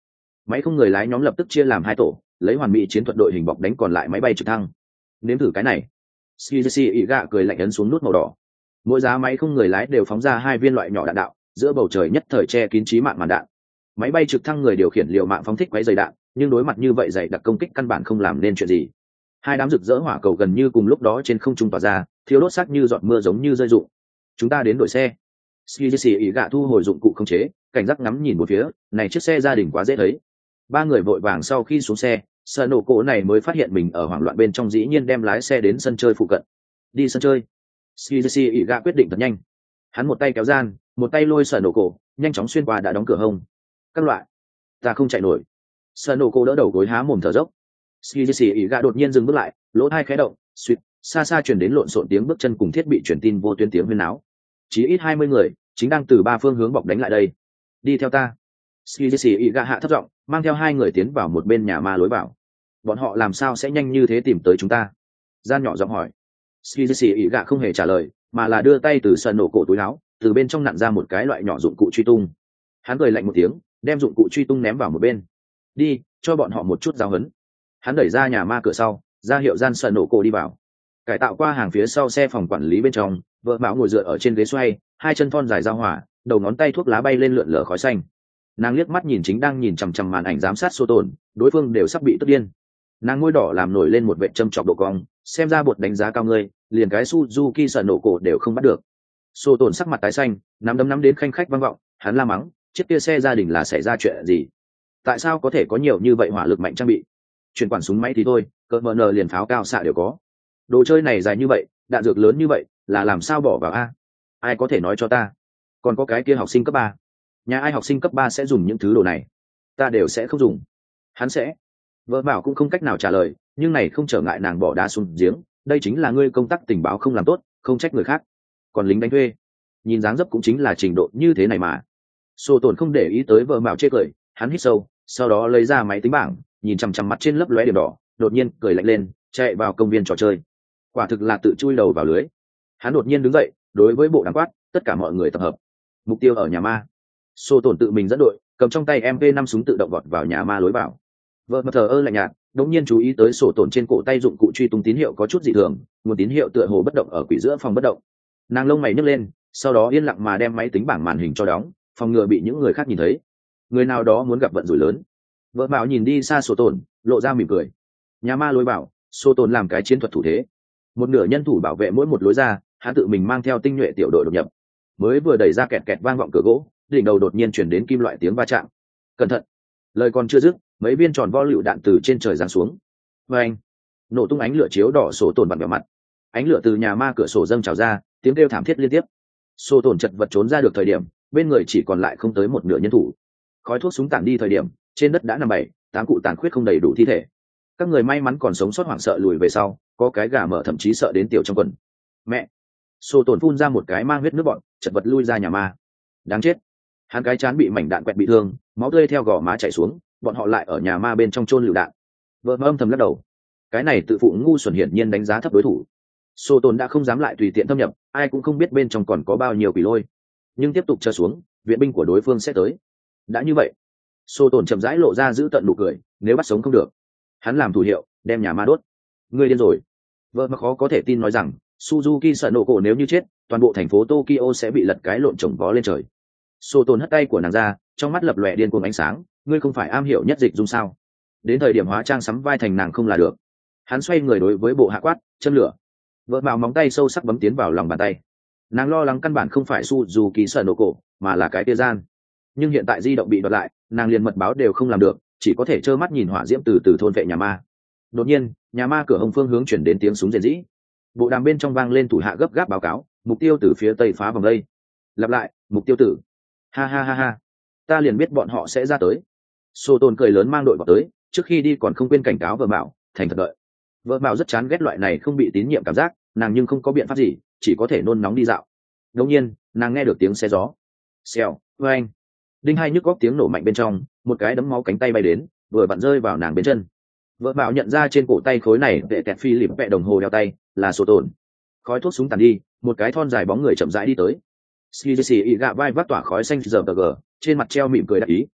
Máy không người lái nhóm lập tức chia làm hai tổ, lấy hoàn mỹ chiến thuật đội hình bọc đánh còn lại máy bay trực thăng. Nếm thử cái này. Skizi Iga cười lạnh ấn xuống nút màu đỏ. Mỗi giá máy không người lái đều phóng ra hai viên loại nhỏ đạn đạo, giữa bầu trời nhất thời che kín chí mạng màn đạn. Máy bay trực thăng người điều khiển liều mạng phóng thích quấy dày đạn, nhưng đối mặt như vậy dày đặc công kích căn bản không làm nên chuyện gì. Hai đám rực rỡ hỏa cầu gần như cùng lúc đó trên không trung tỏa ra, thiếu đốt sắc như giọt mưa giống như rơi rụng. Chúng ta đến đổi xe. Skizi Iga thu hồi dụng cụ khống chế, cảnh giác ngắm nhìn một phía, này chiếc xe gia đình quá dễ thấy. Ba người vội vàng sau khi xuống xe, sợ nổ cổ này mới phát hiện mình ở hoảng loạn bên trong, dĩ nhiên đem lái xe đến sân chơi phụ cận. Đi sân chơi. Skizi Iga quyết định thật nhanh. Hắn một tay kéo gian, một tay lôi sợ nổ cổ, nhanh chóng xuyên qua đã đóng cửa hông. Các loại, ta không chạy nổi. Sợ nổ cổ đỡ đầu gối há mồm thở dốc. Skizi Iga đột nhiên dừng bước lại, lỗ tai khẽ động, suýt, xa xa truyền đến lộn xộn tiếng bước chân cùng thiết bị truyền tin vô tuyến tiếng huyên náo. Chỉ ít hai mươi người chính đang từ ba phương hướng bọc đánh lại đây. Đi theo ta. Skizi Iga hạ thấp giọng, mang theo hai người tiến vào một bên nhà ma lối vào. Bọn họ làm sao sẽ nhanh như thế tìm tới chúng ta? Gian nhỏ giọng hỏi. Skizi Iga không hề trả lời, mà là đưa tay từ sân nổ cổ túi áo, từ bên trong nặn ra một cái loại nhỏ dụng cụ truy tung. Hắn cười lạnh một tiếng, đem dụng cụ truy tung ném vào một bên. Đi, cho bọn họ một chút giáo huấn. Hắn đẩy ra nhà ma cửa sau, ra hiệu gian sân nổ cổ đi vào. Cải tạo qua hàng phía sau xe phòng quản lý bên trong, vợ Mão ngồi dựa ở trên ghế xoay, hai chân thon dài giao hỏa, đầu ngón tay thuốc lá bay lên lượn lờ khói xanh. Nàng liếc mắt nhìn chính đang nhìn chằm chằm màn ảnh giám sát số tồn, đối phương đều sắp bị tức điên. Nàng môi đỏ làm nổi lên một vệt châm chọc độ cong, xem ra bột đánh giá cao ngươi, liền cái Suzuki sợ nổ cổ đều không bắt được. Số tồn sắc mặt tái xanh, nắm đấm nắm đến khanh khách vang vọng, hắn la mắng, chiếc kia xe gia đình là xảy ra chuyện gì? Tại sao có thể có nhiều như vậy hỏa lực mạnh trang bị? Chuyển quản súng máy thì thôi, cỡ mờ nờ liền pháo cao xạ đều có. Đồ chơi này dài như vậy, đạn dược lớn như vậy, là làm sao bỏ vào a? Ai có thể nói cho ta? Còn có cái kia học sinh cấp ba, nhà ai học sinh cấp ba sẽ dùng những thứ đồ này? Ta đều sẽ không dùng. Hắn sẽ. Vợ bảo cũng không cách nào trả lời, nhưng này không trở ngại nàng bỏ đá xuống giếng, đây chính là ngươi công tác tình báo không làm tốt, không trách người khác. Còn lính đánh thuê, nhìn dáng dấp cũng chính là trình độ như thế này mà. Sô tổn không để ý tới vợ bảo chê cười, hắn hít sâu, sau đó lấy ra máy tính bảng, nhìn chằm chằm mặt trên lấp lóe điểm đỏ, đột nhiên cười lạnh lên, chạy vào công viên trò chơi. Quả thực là tự chui đầu vào lưới. Hắn đột nhiên đứng dậy, đối với bộ đàm quát, tất cả mọi người tập hợp. Mục tiêu ở nhà ma. Sô tổn tự mình dẫn đội, cầm trong tay em pê năm súng tự động vọt vào nhà ma lối vào. Vợ mặt thờ ơ lạnh nhạt, đống nhiên chú ý tới sổ tổn trên cổ tay dụng cụ truy tung tín hiệu có chút dị thường, nguồn tín hiệu tựa hồ bất động ở quỷ giữa phòng bất động. Nàng lông mày nhấc lên, sau đó yên lặng mà đem máy tính bảng màn hình cho đóng, phòng ngừa bị những người khác nhìn thấy. Người nào đó muốn gặp vận rủi lớn. Vợ bảo nhìn đi xa sổ tổn, lộ ra mỉm cười. Nhà ma lối vào, sổ tổn làm cái chiến thuật thủ thế. Một nửa nhân thủ bảo vệ mỗi một lối ra, hắn tự mình mang theo tinh nhuệ tiểu đội đột nhập. Mới vừa đẩy ra kẹt kẹt vang vọng cửa gỗ, đỉnh đầu đột nhiên chuyển đến kim loại tiếng va chạm. Cẩn thận! Lời còn chưa dứt, mấy viên tròn vo lựu đạn từ trên trời giáng xuống. Và anh, nổ tung ánh lửa chiếu đỏ sổ tổn bằng bẹo mặt. Ánh lửa từ nhà ma cửa sổ dâng trào ra, tiếng kêu thảm thiết liên tiếp. Sổ tổn chật vật trốn ra được thời điểm, bên người chỉ còn lại không tới một nửa nhân thủ. Khói thuốc súng tản đi thời điểm, trên đất đã nằm bảy, tám cụ tàn khuyết không đầy đủ thi thể. Các người may mắn còn sống sót hoảng sợ lùi về sau, có cái gà mở thậm chí sợ đến tiểu trong quần. Mẹ! Sổ tổn phun ra một cái mang huyết nước bọn, chật vật lui ra nhà ma. Đáng chết! Hắn cái chán bị mảnh đạn quẹt bị thương, máu tươi theo gò má chảy xuống, bọn họ lại ở nhà ma bên trong chôn lựu đạn. Vợ âm thầm lắc đầu, cái này tự phụ ngu xuẩn hiển nhiên đánh giá thấp đối thủ. Sô tồn đã không dám lại tùy tiện thâm nhập, ai cũng không biết bên trong còn có bao nhiêu quỷ lôi, nhưng tiếp tục chờ xuống, viện binh của đối phương sẽ tới. Đã như vậy, Sô tồn chậm rãi lộ ra giữ tận nụ cười, nếu bắt sống không được, hắn làm thủ hiệu, đem nhà ma đốt. Ngươi điên rồi. Vợ mà khó có thể tin nói rằng Suzuki sợ nổ cổ nếu như chết, toàn bộ thành phố Tokyo sẽ bị lật cái lộn chồng vó lên trời. Sô tồn hất tay của nàng ra, trong mắt lập lòe điên cuồng ánh sáng. Ngươi không phải am hiểu nhất dịch dung sao? Đến thời điểm hóa trang sắm vai thành nàng không là được. Hắn xoay người đối với bộ hạ quát, châm lửa. Vợ mạo móng tay sâu sắc bấm tiến vào lòng bàn tay. Nàng lo lắng căn bản không phải Suzuki sợ nổ cổ, mà là cái tia gian. Nhưng hiện tại di động bị đoạt lại, nàng liền mật báo đều không làm được, chỉ có thể trơ mắt nhìn hỏa diễm từ từ thôn vệ nhà ma. Đột nhiên, nhà ma cửa hông phương hướng chuyển đến tiếng súng rền rĩ. Bộ đàm bên trong vang lên thủ hạ gấp gáp báo cáo, mục tiêu từ phía tây phá vòng đây. Lặp lại, mục tiêu tử. Ha ha ha ha, ta liền biết bọn họ sẽ ra tới. Sô tôn cười lớn mang đội vào tới, trước khi đi còn không quên cảnh cáo vợ bảo, thành thật đợi. Vợ bảo rất chán ghét loại này không bị tín nhiệm cảm giác, nàng nhưng không có biện pháp gì, chỉ có thể nôn nóng đi dạo. Ngẫu nhiên, nàng nghe được tiếng xe gió. Xèo, oeng. Đinh hai nhức góc tiếng nổ mạnh bên trong, một cái đấm máu cánh tay bay đến, vừa vặn rơi vào nàng bên chân. Vợ bảo nhận ra trên cổ tay khối này vệ kẹt phi lịp vẹ đồng hồ đeo tay, là Sô tồn. Khói thuốc súng tàn đi, một cái thon dài bóng người chậm rãi đi tới. Skizi gạ vai vác tỏa khói xanh giờ gờ, trên mặt treo mỉm cười đắc ý.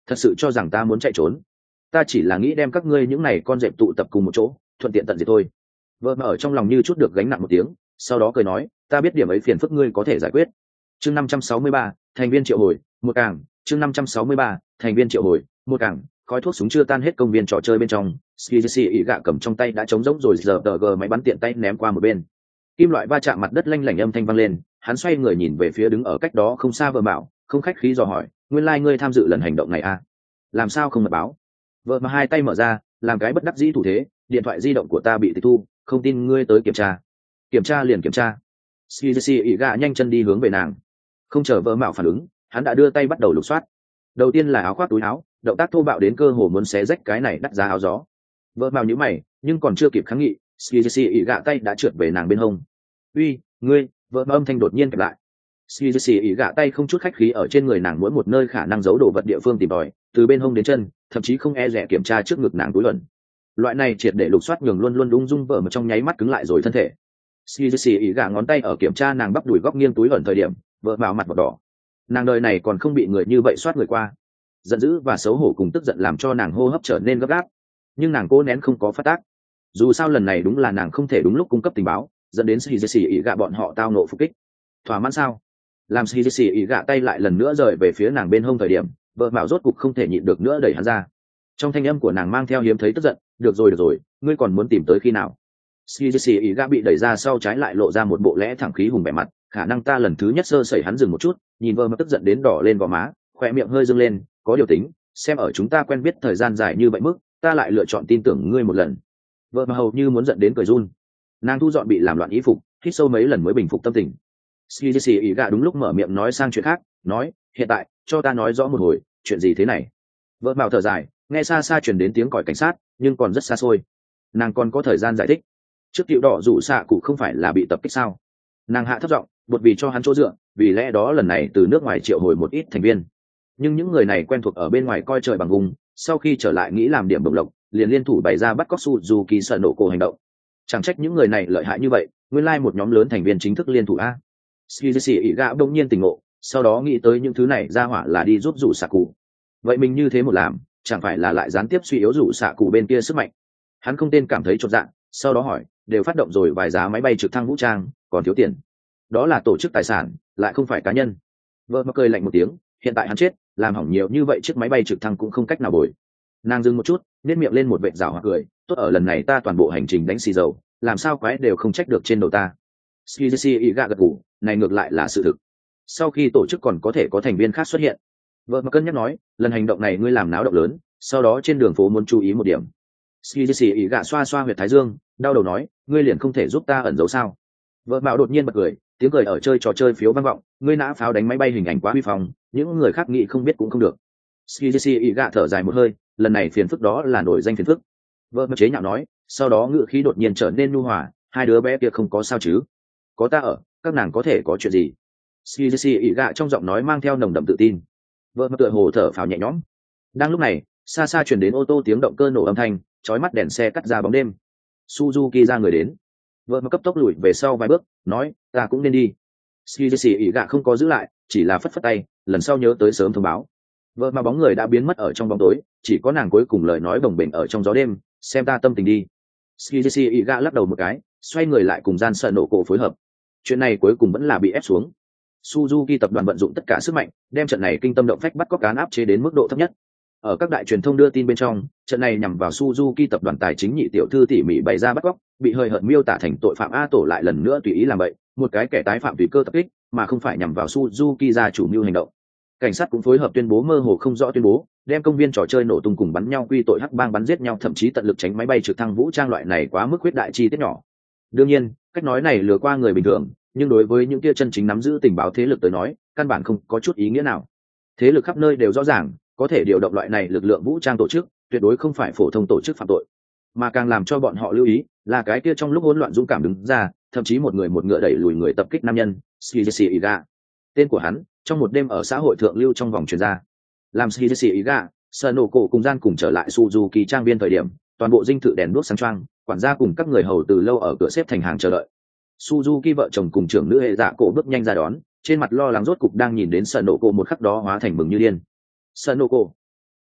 thật sự cho rằng ta muốn chạy trốn? Ta chỉ là nghĩ đem các ngươi những này con dẹp tụ tập cùng một chỗ, thuận tiện tận diệt thôi. Vợ mà ở trong lòng như chút được gánh nặng một tiếng, sau đó cười nói, ta biết điểm ấy phiền phức ngươi có thể giải quyết. Chương năm trăm sáu mươi ba, thành viên triệu hồi, một càng, chương năm trăm sáu mươi ba, thành viên triệu hồi, một càng, khói thuốc súng chưa tan hết công viên trò chơi bên trong, Skizzy ý gạ cầm trong tay đã trống rỗng rồi giờ tờ gờ máy bắn tiện tay ném qua một bên. Kim loại va chạm mặt đất lanh lảnh âm thanh vang lên, hắn xoay người nhìn về phía đứng ở cách đó không xa vợ Mạo, không khách khí dò hỏi, nguyên lai like ngươi tham dự lần hành động này à? Làm sao không mật báo? Vợ mà hai tay mở ra, làm cái bất đắc dĩ thủ thế, điện thoại di động của ta bị tịch thu, không tin ngươi tới kiểm tra. Kiểm tra liền kiểm tra. Skizzy ý gạ nhanh chân đi hướng về nàng. Không chờ vợ Mạo phản ứng, hắn đã đưa tay bắt đầu lục soát. Đầu tiên là áo khoác túi áo, động tác thô bạo đến cơ hồ muốn xé rách cái này đắt giá áo gió. Vợ Mạo nhíu mày, nhưng còn chưa kịp kháng nghị, Skizzy ý gạ tay đã trượt về nàng bên hông. Uy, ngươi! Vợ Mạo âm thanh đột nhiên kẹp lại. Skizzy ý gạ tay không chút khách khí ở trên người nàng mỗi một nơi khả năng giấu đồ vật địa phương tìm tòi, từ bên hông đến chân, thậm chí không e dè kiểm tra trước ngực nàng túi luận. Loại này triệt để lục soát nhường luôn luôn ung dung vợ mà trong nháy mắt cứng lại rồi thân thể. Skizzy ý gạ ngón tay ở kiểm tra nàng bắp đùi góc nghiêng túi luận thời điểm, vợ Mạo mặt bọt đỏ. Nàng đời này còn không bị người như vậy soát người qua. Giận dữ và xấu hổ cùng tức giận làm cho nàng hô hấp trở nên gấp gáp, nhưng nàng cố nén không có phát tác. Dù sao lần này đúng là nàng không thể đúng lúc cung cấp tình báo, dẫn đến Skizzy ý gạ bọn họ tao nộ phục kích. Thỏa mãn sao? Làm Skizzy ý gạ tay lại lần nữa rời về phía nàng bên hông thời điểm, vợ Mạo rốt cục không thể nhịn được nữa đẩy hắn ra. Trong thanh âm của nàng mang theo hiếm thấy tức giận, được rồi được rồi, ngươi còn muốn tìm tới khi nào? Skizzy ý gạ bị đẩy ra sau trái lại lộ ra một bộ lẽ thẳng khí hùng vẻ mặt, khả năng ta lần thứ nhất sơ sẩy. Hắn dừng một chút, nhìn vợ Mạo tức giận đến đỏ lên gò má, khỏe miệng hơi dâng lên, có điều tính, xem ở chúng ta quen biết thời gian dài như vậy mức, ta lại lựa chọn tin tưởng ngươi một lần. Vợ Mạo hầu như muốn giận đến cười run. Nàng thu dọn bị làm loạn ý phục, hít sâu mấy lần mới bình phục tâm tình. Skizzy ý gạ đúng lúc mở miệng nói sang chuyện khác, nói, hiện tại cho ta nói rõ một hồi, chuyện gì thế này? Vợ Mạo thở dài, nghe xa xa truyền đến tiếng còi cảnh sát, nhưng còn rất xa xôi. Nàng còn có thời gian giải thích. Trước Cựu Đỏ rủ xạ cụ không phải là bị tập kích sao? Nàng hạ thấp giọng, bột vì cho hắn chỗ dựa, vì lẽ đó lần này từ nước ngoài triệu hồi một ít thành viên. Nhưng những người này quen thuộc ở bên ngoài coi trời bằng vùng, sau khi trở lại nghĩ làm điểm bộc lộc, liền liên thủ bày ra bắt cóc Suzuki sợ nổ cổ hành động. Chẳng trách những người này lợi hại như vậy, nguyên lai một nhóm lớn thành viên chính thức liên thủ a. Skizzy ý gạ đông nhiên tỉnh ngộ, sau đó nghĩ tới những thứ này ra hỏa là đi giúp rủ xạ cụ. Vậy mình như thế một làm, chẳng phải là lại gián tiếp suy yếu rủ xạ cụ bên kia sức mạnh? Hắn không tên cảm thấy chột dạ, sau đó hỏi, đều phát động rồi vài giá máy bay trực thăng vũ trang, còn thiếu tiền? Đó là tổ chức tài sản, lại không phải cá nhân. Vợ mà cười lạnh một tiếng, hiện tại hắn chết, làm hỏng nhiều như vậy chiếc máy bay trực thăng cũng không cách nào bồi. Nàng dừng một chút, nét miệng lên một vệt rào hoặc cười, tốt ở lần này ta toàn bộ hành trình đánh xì dầu, làm sao quái đều không trách được trên đầu ta. Skizzy ý gạ gật gù, này ngược lại là sự thực. Sau khi tổ chức còn có thể có thành viên khác xuất hiện. Vợ mà cân nhắc nói, lần hành động này ngươi làm náo động lớn, sau đó trên đường phố muốn chú ý một điểm. Skizzy ý gạ xoa xoa huyệt thái dương, đau đầu nói, ngươi liền không thể giúp ta ẩn giấu sao? Vợ Mạo đột nhiên bật cười, tiếng cười ở chơi trò chơi phiếu vang vọng, ngươi nã pháo đánh máy bay hình ảnh quá huy phong, những người khác nghĩ không biết cũng không được. Skizzy ý gạ thở dài một hơi, lần này phiền phức đó là nổi danh phiền phức. Vợ Mạo chế nhạo nói, sau đó ngữ khí đột nhiên trở nên nhu hòa, hai đứa bé kia không có sao chứ? Có ta ở, các nàng có thể có chuyện gì? Skizzy ý gạ trong giọng nói mang theo nồng đậm tự tin. Vợ Mạo tựa hồ thở phào nhẹ nhõm. Đang lúc này, xa xa truyền đến ô tô tiếng động cơ nổ âm thanh, chói mắt đèn xe cắt ra bóng đêm. Suzuki ra người đến. Vợ Mạo cấp tốc lùi về sau vài bước, nói, ta cũng nên đi. Skizzy ý gạ không có giữ lại, chỉ là phất phất tay, lần sau nhớ tới sớm thông báo. Vợ Mạo bóng người đã biến mất ở trong bóng tối, chỉ có nàng cuối cùng lời nói bồng bềnh ở trong gió đêm, xem ta tâm tình đi. Skizzy ý gạ lắc đầu một cái, xoay người lại cùng gian sợ nổ cổ phối hợp. Chuyện này cuối cùng vẫn là bị ép xuống. Suzuki tập đoàn vận dụng tất cả sức mạnh, đem trận này kinh tâm động phách bắt cóc cán áp chế đến mức độ thấp nhất. Ở các đại truyền thông đưa tin bên trong, trận này nhằm vào Suzuki tập đoàn tài chính nhị tiểu thư tỉ mỉ bày ra bắt cóc, bị hơi hợt miêu tả thành tội phạm a tổ lại lần nữa tùy ý làm vậy, một cái kẻ tái phạm tùy cơ tập kích, mà không phải nhằm vào Suzuki gia chủ mưu hành động. Cảnh sát cũng phối hợp tuyên bố mơ hồ không rõ tuyên bố, đem công viên trò chơi nổ tung cùng bắn nhau quy tội hắc bang bắn giết nhau, thậm chí tận lực tránh máy bay trực thăng vũ trang loại này quá mức khuyết đại chi tiết nhỏ. Đương nhiên, cách nói này lừa qua người bình thường, nhưng đối với những kia chân chính nắm giữ tình báo thế lực tới nói, căn bản không có chút ý nghĩa nào. Thế lực khắp nơi đều rõ ràng, có thể điều động loại này lực lượng vũ trang tổ chức, tuyệt đối không phải phổ thông tổ chức phạm tội, mà càng làm cho bọn họ lưu ý là cái kia trong lúc hỗn loạn dũng cảm đứng ra, thậm chí một người một ngựa đẩy lùi người tập kích nam nhân, Skizzy Iga. Tên của hắn trong một đêm ở xã hội thượng lưu trong vòng truyền ra. Làm Skizzy Iga, Sonoko cùng gian cùng trở lại Suzuki trang viên thời điểm, toàn bộ dinh thự đèn đuốc sáng choang, quản gia cùng các người hầu từ lâu ở cửa xếp thành hàng chờ đợi. Suzuki vợ chồng cùng trưởng nữ hệ dạ cổ bước nhanh ra đón, trên mặt lo lắng rốt cục đang nhìn đến Sonoko một khắc đó hóa thành mừng như điên. Sonoko,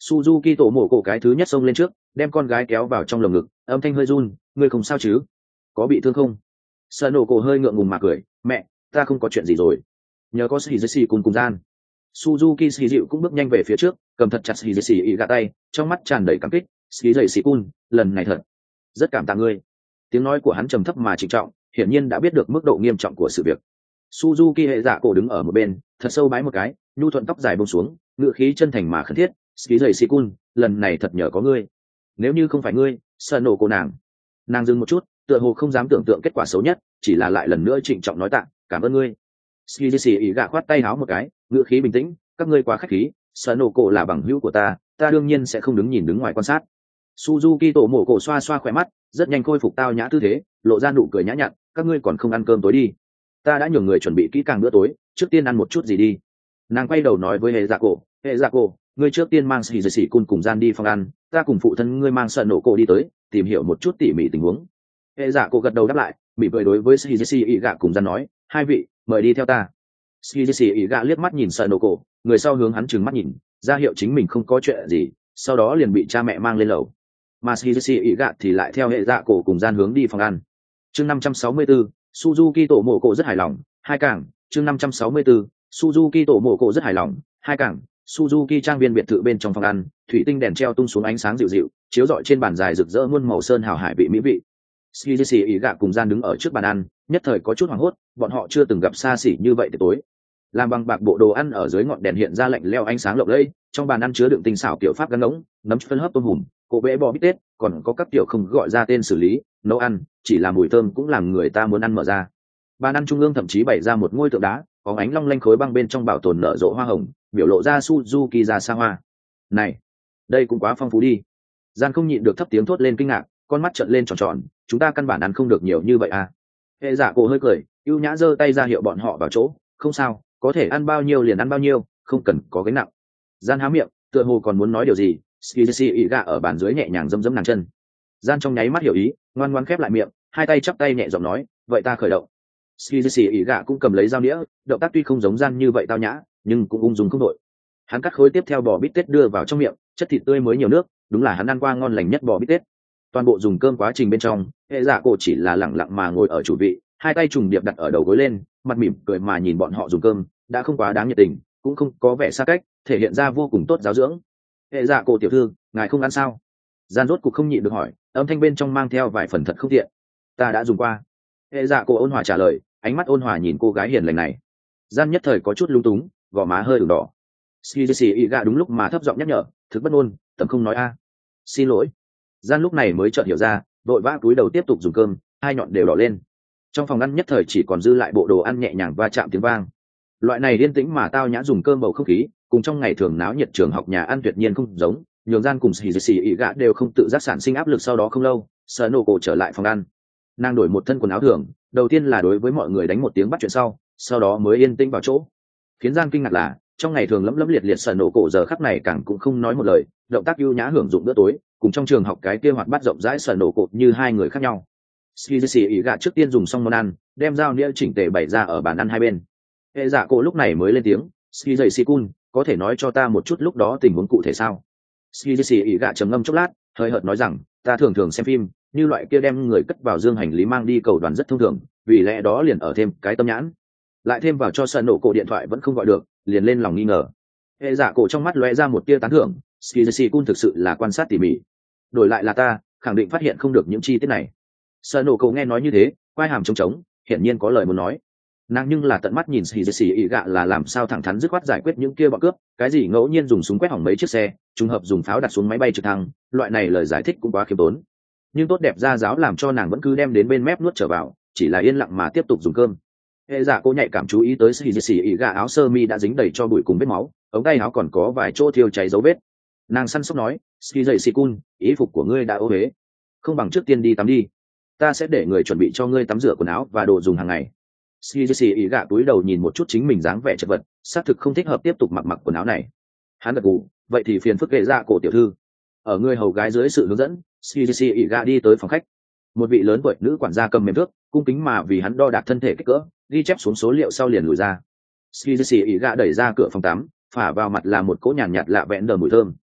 Suzuki tổ mổ cổ cái thứ nhất xông lên trước, đem con gái kéo vào trong lồng ngực, âm thanh hơi run, ngươi không sao chứ? Có bị thương không? Sợ nổ cổ hơi ngượng ngùng mà cười, mẹ, ta không có chuyện gì rồi. Nhờ có Shizushi cùng cùng gian. Suzuki Shizu cũng bước nhanh về phía trước, cầm thật chặt Shizushi ý gạ tay, trong mắt tràn đầy cảm kích, Shizushi kun, lần này thật, rất cảm tạ ngươi. Tiếng nói của hắn trầm thấp mà trịnh trọng, hiển nhiên đã biết được mức độ nghiêm trọng của sự việc. Suzuki hệ dạ cổ đứng ở một bên, thật sâu bái một cái, nhu thuận tóc dài buông xuống, ngựa khí chân thành mà khẩn thiết, Shizushi kun, lần này thật nhờ có ngươi. Nếu như không phải ngươi, sợ nổ cổ nàng. Nàng dừng một chút, tựa hồ không dám tưởng tượng kết quả xấu nhất, chỉ là lại lần nữa trịnh trọng nói tạ, cảm ơn ngươi. Shizushi ý gạ khoát tay háo một cái, ngựa khí bình tĩnh, các ngươi quá khách khí, sợ nổ cổ là bằng hữu của ta, ta đương nhiên sẽ không đứng nhìn đứng ngoài quan sát. Suzuki tổ mổ cổ xoa xoa khỏe mắt, rất nhanh khôi phục tao nhã tư thế, lộ ra nụ cười nhã nhặn, các ngươi còn không ăn cơm tối đi. Ta đã nhường người chuẩn bị kỹ càng bữa tối, trước tiên ăn một chút gì đi. Nàng quay đầu nói với hệ dạ cổ, hệ dạ cổ, ngươi trước tiên mang Shizushi kun cùng gian đi phòng ăn, ta cùng phụ thân ngươi mang sợ nổ cổ đi tới, tìm hiểu một chút tỉ mỉ tình huống. Hệ dạ cổ gật đầu đáp lại, mỉm cười đối với Shizushi ý gạ cùng gian nói, hai vị, mời đi theo ta. Shizushi ý gạ liếc mắt nhìn sợ nổ cổ, người sau hướng hắn trừng mắt nhìn, ra hiệu chính mình không có chuyện gì, sau đó liền bị cha mẹ mang lên lầu. Mà Shizushi ý gạ thì lại theo hệ dạ cổ cùng gian hướng đi phòng ăn. Chương năm trăm sáu mươi tư, Suzuki tổ mổ cổ rất hài lòng, hai cảng. Chương năm trăm sáu mươi tư, Suzuki tổ mổ cổ rất hài lòng, hai cảng. Suzuki trang viên biệt thự bên trong phòng ăn, thủy tinh đèn treo tung xuống ánh sáng dịu dịu, chiếu rọi trên bàn dài rực rỡ muôn màu sơn hào hải vị mỹ vị. Shizushi ý gạ cùng gian đứng ở trước bàn ăn, nhất thời có chút hoảng hốt, bọn họ chưa từng gặp xa xỉ như vậy từ tối. Làm bằng bạc bộ đồ ăn ở dưới ngọn đèn hiện ra lạnh lẽo ánh sáng lộng lẫy, trong bàn ăn chứa đựng tinh xảo kiểu pháp gắn ngỗng, nấm phân hấp tôm hùm, cổ bẽ bò bít tết, còn có các kiểu không gọi ra tên xử lý, nấu ăn, chỉ là mùi thơm cũng làm người ta muốn ăn mở ra. Bàn ăn trung ương thậm chí bày ra một ngôi tượng đá, có ánh long lanh khối băng bên trong bảo tồn nở rộ hoa hồng, biểu lộ ra Suzuki ra xa hoa. Này, đây cũng quá phong phú đi. Gian không nhịn được thấp tiếng thốt lên kinh ngạc, con mắt trợn lên tròn tròn, chúng ta căn bản ăn không được nhiều như vậy à? Hệ giả cổ hơi cười, ưu nhã giơ tay ra hiệu bọn họ vào chỗ, không sao, có thể ăn bao nhiêu liền ăn bao nhiêu, không cần có gánh nặng. Gian há miệng, tựa hồ còn muốn nói điều gì, Shizushi ý gạ ở bàn dưới nhẹ nhàng dẫm dẫm nàng chân. Gian trong nháy mắt hiểu ý, ngoan ngoãn khép lại miệng, hai tay chắp tay nhẹ giọng nói, vậy ta khởi động. Shizushi ý gạ cũng cầm lấy dao đĩa, động tác tuy không giống Gian như vậy tao nhã, nhưng cũng ung dung không đội. Hắn cắt khối tiếp theo bò bít tết đưa vào trong miệng, chất thịt tươi mới nhiều nước, đúng là hắn ăn qua ngon lành nhất bò bít tết. Toàn bộ dùng cơm quá trình bên trong, hệ giả cổ chỉ là lẳng lặng mà ngồi ở chủ vị, hai tay trùng điệp đặt ở đầu gối lên, mặt mỉm cười mà nhìn bọn họ dùng cơm, đã không quá đáng nhiệt tình, cũng không có vẻ xa cách, thể hiện ra vô cùng tốt giáo dưỡng. Hệ giả cổ tiểu thư, ngài không ăn sao? Gian rốt cục không nhịn được hỏi, âm thanh bên trong mang theo vài phần thật không tiện. Ta đã dùng qua. Hệ giả cổ ôn hòa trả lời, ánh mắt ôn hòa nhìn cô gái hiền lành này. Gian nhất thời có chút lung túng, gò má hơi ửng đỏ. Shizushi ý gạ đúng lúc mà thấp giọng nhắc nhở, thực bất ôn, tầm không nói a. Xin lỗi. Gian lúc này mới chợt hiểu ra, vội vã cúi đầu tiếp tục dùng cơm, hai nhọn đều đỏ lên. Trong phòng ăn nhất thời chỉ còn dư lại bộ đồ ăn nhẹ nhàng va chạm tiếng vang. Loại này yên tĩnh mà tao nhã dùng cơm bầu không khí, cùng trong ngày thường náo nhiệt trường học nhà ăn tuyệt nhiên không giống, nhường Gian cùng Shizushi ý gạ đều không tự giác sản sinh áp lực. Sau đó không lâu, Sanoko trở lại phòng ăn. Nàng đổi một thân quần áo thường, đầu tiên là đối với mọi người đánh một tiếng bắt chuyện sau, sau đó mới yên tĩnh vào chỗ. Khiến Gian kinh ngạc là, trong ngày thường lấm lấm liệt liệt Sanoko giờ khắc này càng cũng không nói một lời, động tác ưu nhã hưởng dụng bữa tối, cùng trong trường học cái kia hoạt bát rộng rãi Sanoko như hai người khác nhau. Shizushi ý gạ trước tiên dùng xong món ăn, đem dao nĩa chỉnh tề bày ra ở bàn ăn hai bên. Hệ dạ cổ lúc này mới lên tiếng, Shizushi kun, có thể nói cho ta một chút lúc đó tình huống cụ thể sao? Shizushi ý gạ trầm ngâm chốc lát, hơi hợt nói rằng, ta thường thường xem phim, như loại kia đem người cất vào dương hành lý mang đi cầu đoàn rất thông thường, vì lẽ đó liền ở thêm cái tâm nhãn, lại thêm vào cho Sanoko điện thoại vẫn không gọi được, liền lên lòng nghi ngờ. Hệ dạ cổ trong mắt lóe ra một tia tán thưởng, Shizushi kun thực sự là quan sát tỉ mỉ. Đổi lại là ta, khẳng định phát hiện không được những chi tiết này. Sanoko nghe nói như thế, quai hàm trống trống, hiển nhiên có lời muốn nói. Nàng nhưng là tận mắt nhìn Shizushi ý gạ là làm sao thẳng thắn dứt khoát giải quyết những kia bọn cướp, cái gì ngẫu nhiên dùng súng quét hỏng mấy chiếc xe, trùng hợp dùng pháo đặt xuống máy bay trực thăng, loại này lời giải thích cũng quá khiêm tốn. Nhưng tốt đẹp ra giáo làm cho nàng vẫn cứ đem đến bên mép nuốt trở vào, chỉ là yên lặng mà tiếp tục dùng cơm. Hệ giả cô nhạy cảm chú ý tới Shizushi ý gạ áo sơ mi đã dính đầy cho bụi cùng vết máu, ống tay áo còn có vài chỗ thiêu cháy dấu vết. Nàng săn sóc nói, Shizushi kun, ý phục của ngươi đã ô uế, không bằng trước tiên đi tắm đi, ta sẽ để người chuẩn bị cho ngươi tắm rửa quần áo và đồ dùng hàng ngày. Shizushi ý gạ túi đầu nhìn một chút chính mình dáng vẻ chật vật, xác thực không thích hợp tiếp tục mặc mặc quần áo này. Hắn gật gù, vậy thì phiền phức kệ dạ cổ tiểu thư. Ở người hầu gái dưới sự hướng dẫn, Shizushi ý gạ đi tới phòng khách. Một vị lớn tuổi nữ quản gia cầm mềm thước, cung kính mà vì hắn đo đạc thân thể kích cỡ, ghi chép xuống số liệu sau liền lùi ra. Shizushi ý gạ đẩy ra cửa phòng tắm, phả vào mặt là một cỗ nhàn nhạt lạ vẹn đờ mùi thơm.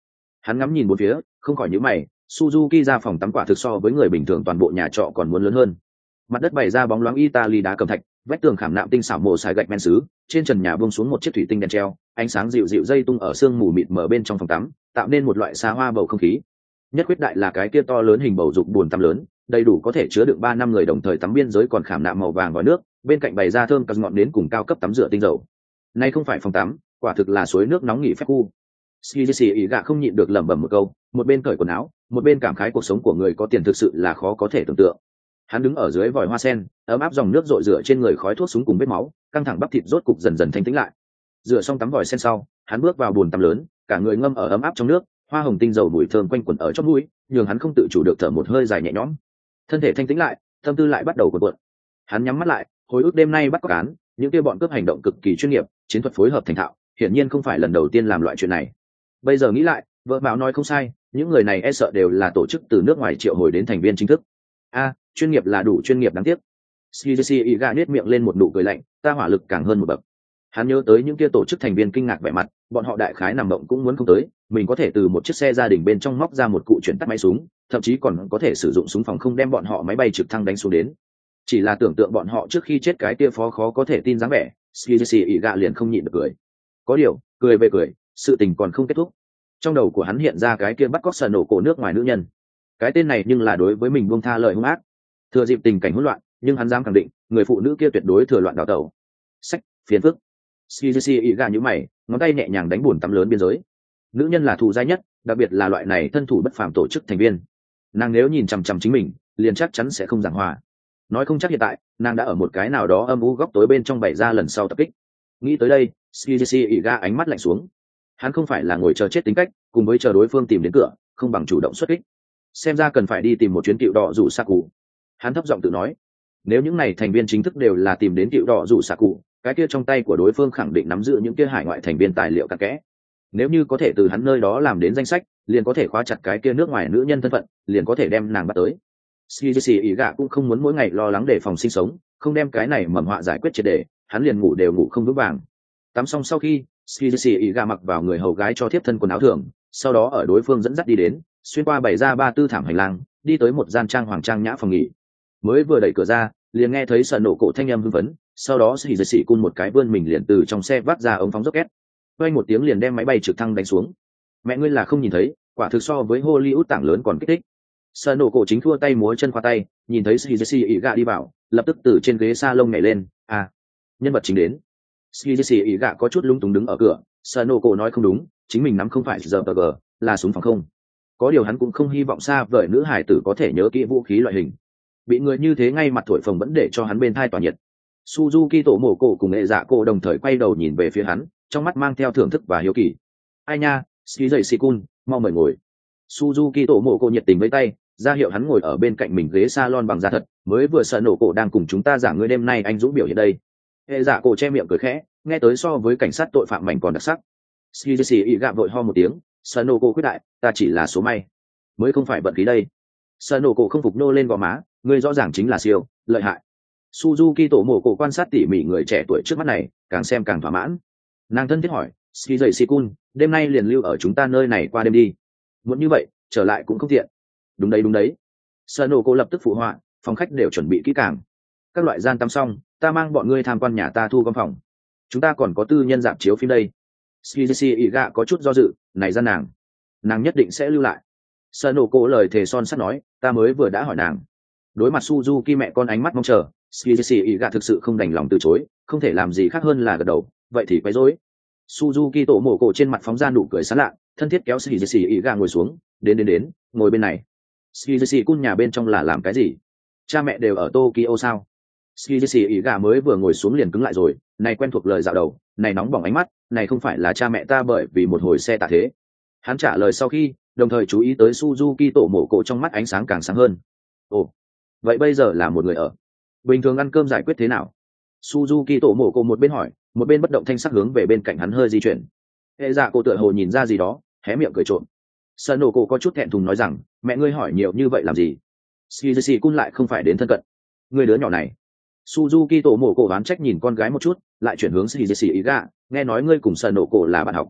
Hắn ngắm nhìn bốn phía, không khỏi nhíu mày, Suzuki ra phòng tắm quả thực so với người bình thường toàn bộ nhà trọ còn muốn lớn hơn. Mặt đất bày ra bóng loáng Italy đá cẩm thạch, vách tường khảm nạm tinh xảo mồ sài gạch men sứ, trên trần nhà buông xuống một chiếc thủy tinh đèn treo, ánh sáng dịu dịu dây tung ở sương mù mịt mờ bên trong phòng tắm, tạo nên một loại xa hoa bầu không khí. Nhất quyết đại là cái kia to lớn hình bầu dục buồn tắm lớn, đầy đủ có thể chứa được ba năm người đồng thời tắm, biên giới còn khảm nạm màu vàng vòi nước, bên cạnh bày ra thơm cắt ngọn đến cùng cao cấp tắm rửa tinh dầu. Nay không phải phòng tắm, quả thực là suối nước nóng nghỉ phép khu. Skizzy ý gạ không nhịn được lẩm bẩm một câu, một bên cởi quần áo, một bên cảm khái cuộc sống của người có tiền thực sự là khó có thể tưởng tượng. Hắn đứng ở dưới vòi hoa sen, ấm áp dòng nước rội rửa trên người, khói thuốc súng cùng vết máu, căng thẳng bắp thịt rốt cục dần dần thanh tĩnh lại. Rửa xong tắm vòi sen sau, hắn bước vào bồn tắm lớn, cả người ngâm ở ấm áp trong nước, hoa hồng tinh dầu mùi thơm quanh quẩn ở trong mũi, nhường hắn không tự chủ được thở một hơi dài nhẹ nhõm. Thân thể thanh tĩnh lại, tâm tư lại bắt đầu cuộn cuộn. Hắn nhắm mắt lại, hồi ức đêm nay bắt cóc án, những kia bọn cướp hành động cực kỳ chuyên nghiệp, chiến thuật phối hợp thành thạo, hiển nhiên không phải lần đầu tiên làm loại chuyện này. Bây giờ nghĩ lại, vợ Mạo nói không sai, những người này e sợ đều là tổ chức từ nước ngoài triệu hồi đến thành viên chính thức. A, chuyên nghiệp là đủ chuyên nghiệp, đáng tiếc. Skizzy Iga nhếch miệng lên một nụ cười lạnh, ta hỏa lực càng hơn một bậc. Hắn nhớ tới những kia tổ chức thành viên kinh ngạc vẻ mặt, bọn họ đại khái nằm mộng cũng muốn không tới, mình có thể từ một chiếc xe gia đình bên trong móc ra một cụ chuyển tắt máy súng, thậm chí còn có thể sử dụng súng phòng không đem bọn họ máy bay trực thăng đánh xuống đến. Chỉ là tưởng tượng bọn họ trước khi chết cái kia phó khó có thể tin dáng vẻ, Skizzy Iga liền không nhịn được cười. Có điều, cười về cười, sự tình còn không kết thúc. Trong đầu của hắn hiện ra cái kia bắt cóc sờ nổ cổ nước ngoài nữ nhân, cái tên này nhưng là đối với mình buông tha lời hung ác. Thừa dịp tình cảnh hỗn loạn, nhưng hắn dám khẳng định người phụ nữ kia tuyệt đối thừa loạn đào tẩu. Sách phiền phức. Skizzy ý gà nhíu mày, ngón tay nhẹ nhàng đánh bùn tắm lớn biên giới. Nữ nhân là thù dai nhất, đặc biệt là loại này thân thủ bất phàm tổ chức thành viên. Nàng nếu nhìn chằm chằm chính mình, liền chắc chắn sẽ không giảng hòa. Nói không chắc hiện tại nàng đã ở một cái nào đó âm u góc tối bên trong bày ra lần sau tập kích. Nghĩ tới đây, Skizzy ý gà ánh mắt lạnh xuống. Hắn không phải là ngồi chờ chết tính cách, cùng với chờ đối phương tìm đến cửa, không bằng chủ động xuất kích. Xem ra cần phải đi tìm một chuyến cựu đỏ rủ xạ cụ. Hắn thấp giọng tự nói, nếu những này thành viên chính thức đều là tìm đến cựu đỏ rủ xạ cụ, cái kia trong tay của đối phương khẳng định nắm giữ những kia hải ngoại thành viên tài liệu cặn kẽ. Nếu như có thể từ hắn nơi đó làm đến danh sách, liền có thể khóa chặt cái kia nước ngoài nữ nhân thân phận, liền có thể đem nàng bắt tới. Skizzy ý gạ cũng không muốn mỗi ngày lo lắng để phòng sinh sống, không đem cái này mầm họa giải quyết triệt để, hắn liền ngủ đều ngủ không vững vàng. Tắm xong sau khi, Skizzy ý gạ mặc vào người hầu gái cho thiếp thân quần áo thường, sau đó ở đối phương dẫn dắt đi đến, xuyên qua bày ra ba tư thảm hành lang, đi tới một gian trang hoàng trang nhã phòng nghỉ. Mới vừa đẩy cửa ra, liền nghe thấy sờ nổ cổ thanh âm hưng phấn, sau đó xì giật xì cun một cái vươn mình liền từ trong xe vác ra ống phóng rocket, quay một tiếng liền đem máy bay trực thăng đánh xuống. Mẹ ngươi là không nhìn thấy, quả thực so với Hollywood tảng lớn còn kích thích. Sờ nổ cổ chính thua tay múa chân khoa tay, nhìn thấy xì giật xì ỉ gạ đi vào, lập tức từ trên ghế salon nhảy lên. À, nhân vật chính đến. Xì giật xì ỉ gạ có chút lung túng đứng ở cửa, sờ nổ cổ nói không đúng, chính mình nắm không phải giờ tờ gờ, là súng phòng không. Có điều hắn cũng không hy vọng xa vời nữ hải tử có thể nhớ kỹ vũ khí loại hình. Bị người như thế ngay mặt thổi phồng vẫn để cho hắn bên thai tỏa nhiệt. Suzuki tổ mổ cổ cùng nghệ dạ cổ đồng thời quay đầu nhìn về phía hắn, trong mắt mang theo thưởng thức và hiếu kỳ. Ai nha, ski dậy sikun, mau mời ngồi. Suzuki tổ mổ cổ nhiệt tình với tay, ra hiệu hắn ngồi ở bên cạnh mình ghế salon bằng da thật, mới vừa sợ nổ cổ đang cùng chúng ta giảng ngươi đêm nay anh dũng biểu hiện đây. Nghệ dạ cổ che miệng cười khẽ, nghe tới so với cảnh sát tội phạm mảnh còn đặc sắc. Ski dậy ị gạ vội ho một tiếng, sợ nổ cổ quyết đại, ta chỉ là số may, mới không phải vận khí đây. Sợ nổ cổ không phục nô lên gò má, ngươi rõ ràng chính là siêu lợi hại. Suzuki tổ mổ cổ quan sát tỉ mỉ người trẻ tuổi trước mắt này, càng xem càng thỏa mãn. Nàng thân thiết hỏi, ski dậy sikun, đêm nay liền lưu ở chúng ta nơi này qua đêm đi. Muốn như vậy trở lại cũng không tiện. Đúng đấy đúng đấy. Sợ nổ cổ lập tức phụ họa, phòng khách đều chuẩn bị kỹ càng, các loại gian tắm xong, ta mang bọn ngươi tham quan nhà ta thu gom phòng, chúng ta còn có tư nhân dạp chiếu phim đây. Skizzy Iga có chút do dự, này ra nàng, nàng nhất định sẽ lưu lại. Sợ nổ cổ lời thề son sắt nói, ta mới vừa đã hỏi nàng. Đối mặt Suzuki mẹ con ánh mắt mong chờ, Skizzy Iga thực sự không đành lòng từ chối, không thể làm gì khác hơn là gật đầu, vậy thì quấy rối. Suzuki tổ mổ cổ trên mặt phóng ra nụ cười sán lạ, thân thiết kéo Skizzy Iga ngồi xuống, đến đến đến, ngồi bên này. Skizzy Kun nhà bên trong là làm cái gì? Cha mẹ đều ở Tokyo sao? Skizzy Iga mới vừa ngồi xuống liền cứng lại rồi, này quen thuộc lời dạo đầu, này nóng bỏng ánh mắt, này không phải là cha mẹ ta bởi vì một hồi xe tạ thế. Hắn trả lời sau khi, đồng thời chú ý tới Suzuki tổ mổ cổ trong mắt ánh sáng càng sáng hơn. Ồ, vậy bây giờ là một người ở. Bình thường ăn cơm giải quyết thế nào? Suzuki tổ mổ cổ một bên hỏi, một bên bất động thanh sắc hướng về bên cạnh hắn hơi di chuyển. Hệ dạ cô tựa hồ nhìn ra gì đó, hé miệng cười trộm. Sơn nổ cổ có chút thẹn thùng nói rằng, mẹ ngươi hỏi nhiều như vậy làm gì? Skizzy Kun lại không phải đến thân cận. Người đứa nhỏ này. Suzuki tổ mổ cổ oán trách nhìn con gái một chút, lại chuyển hướng Skizzy Iga, nghe nói ngươi cùng Sơn nổ cổ là bạn học.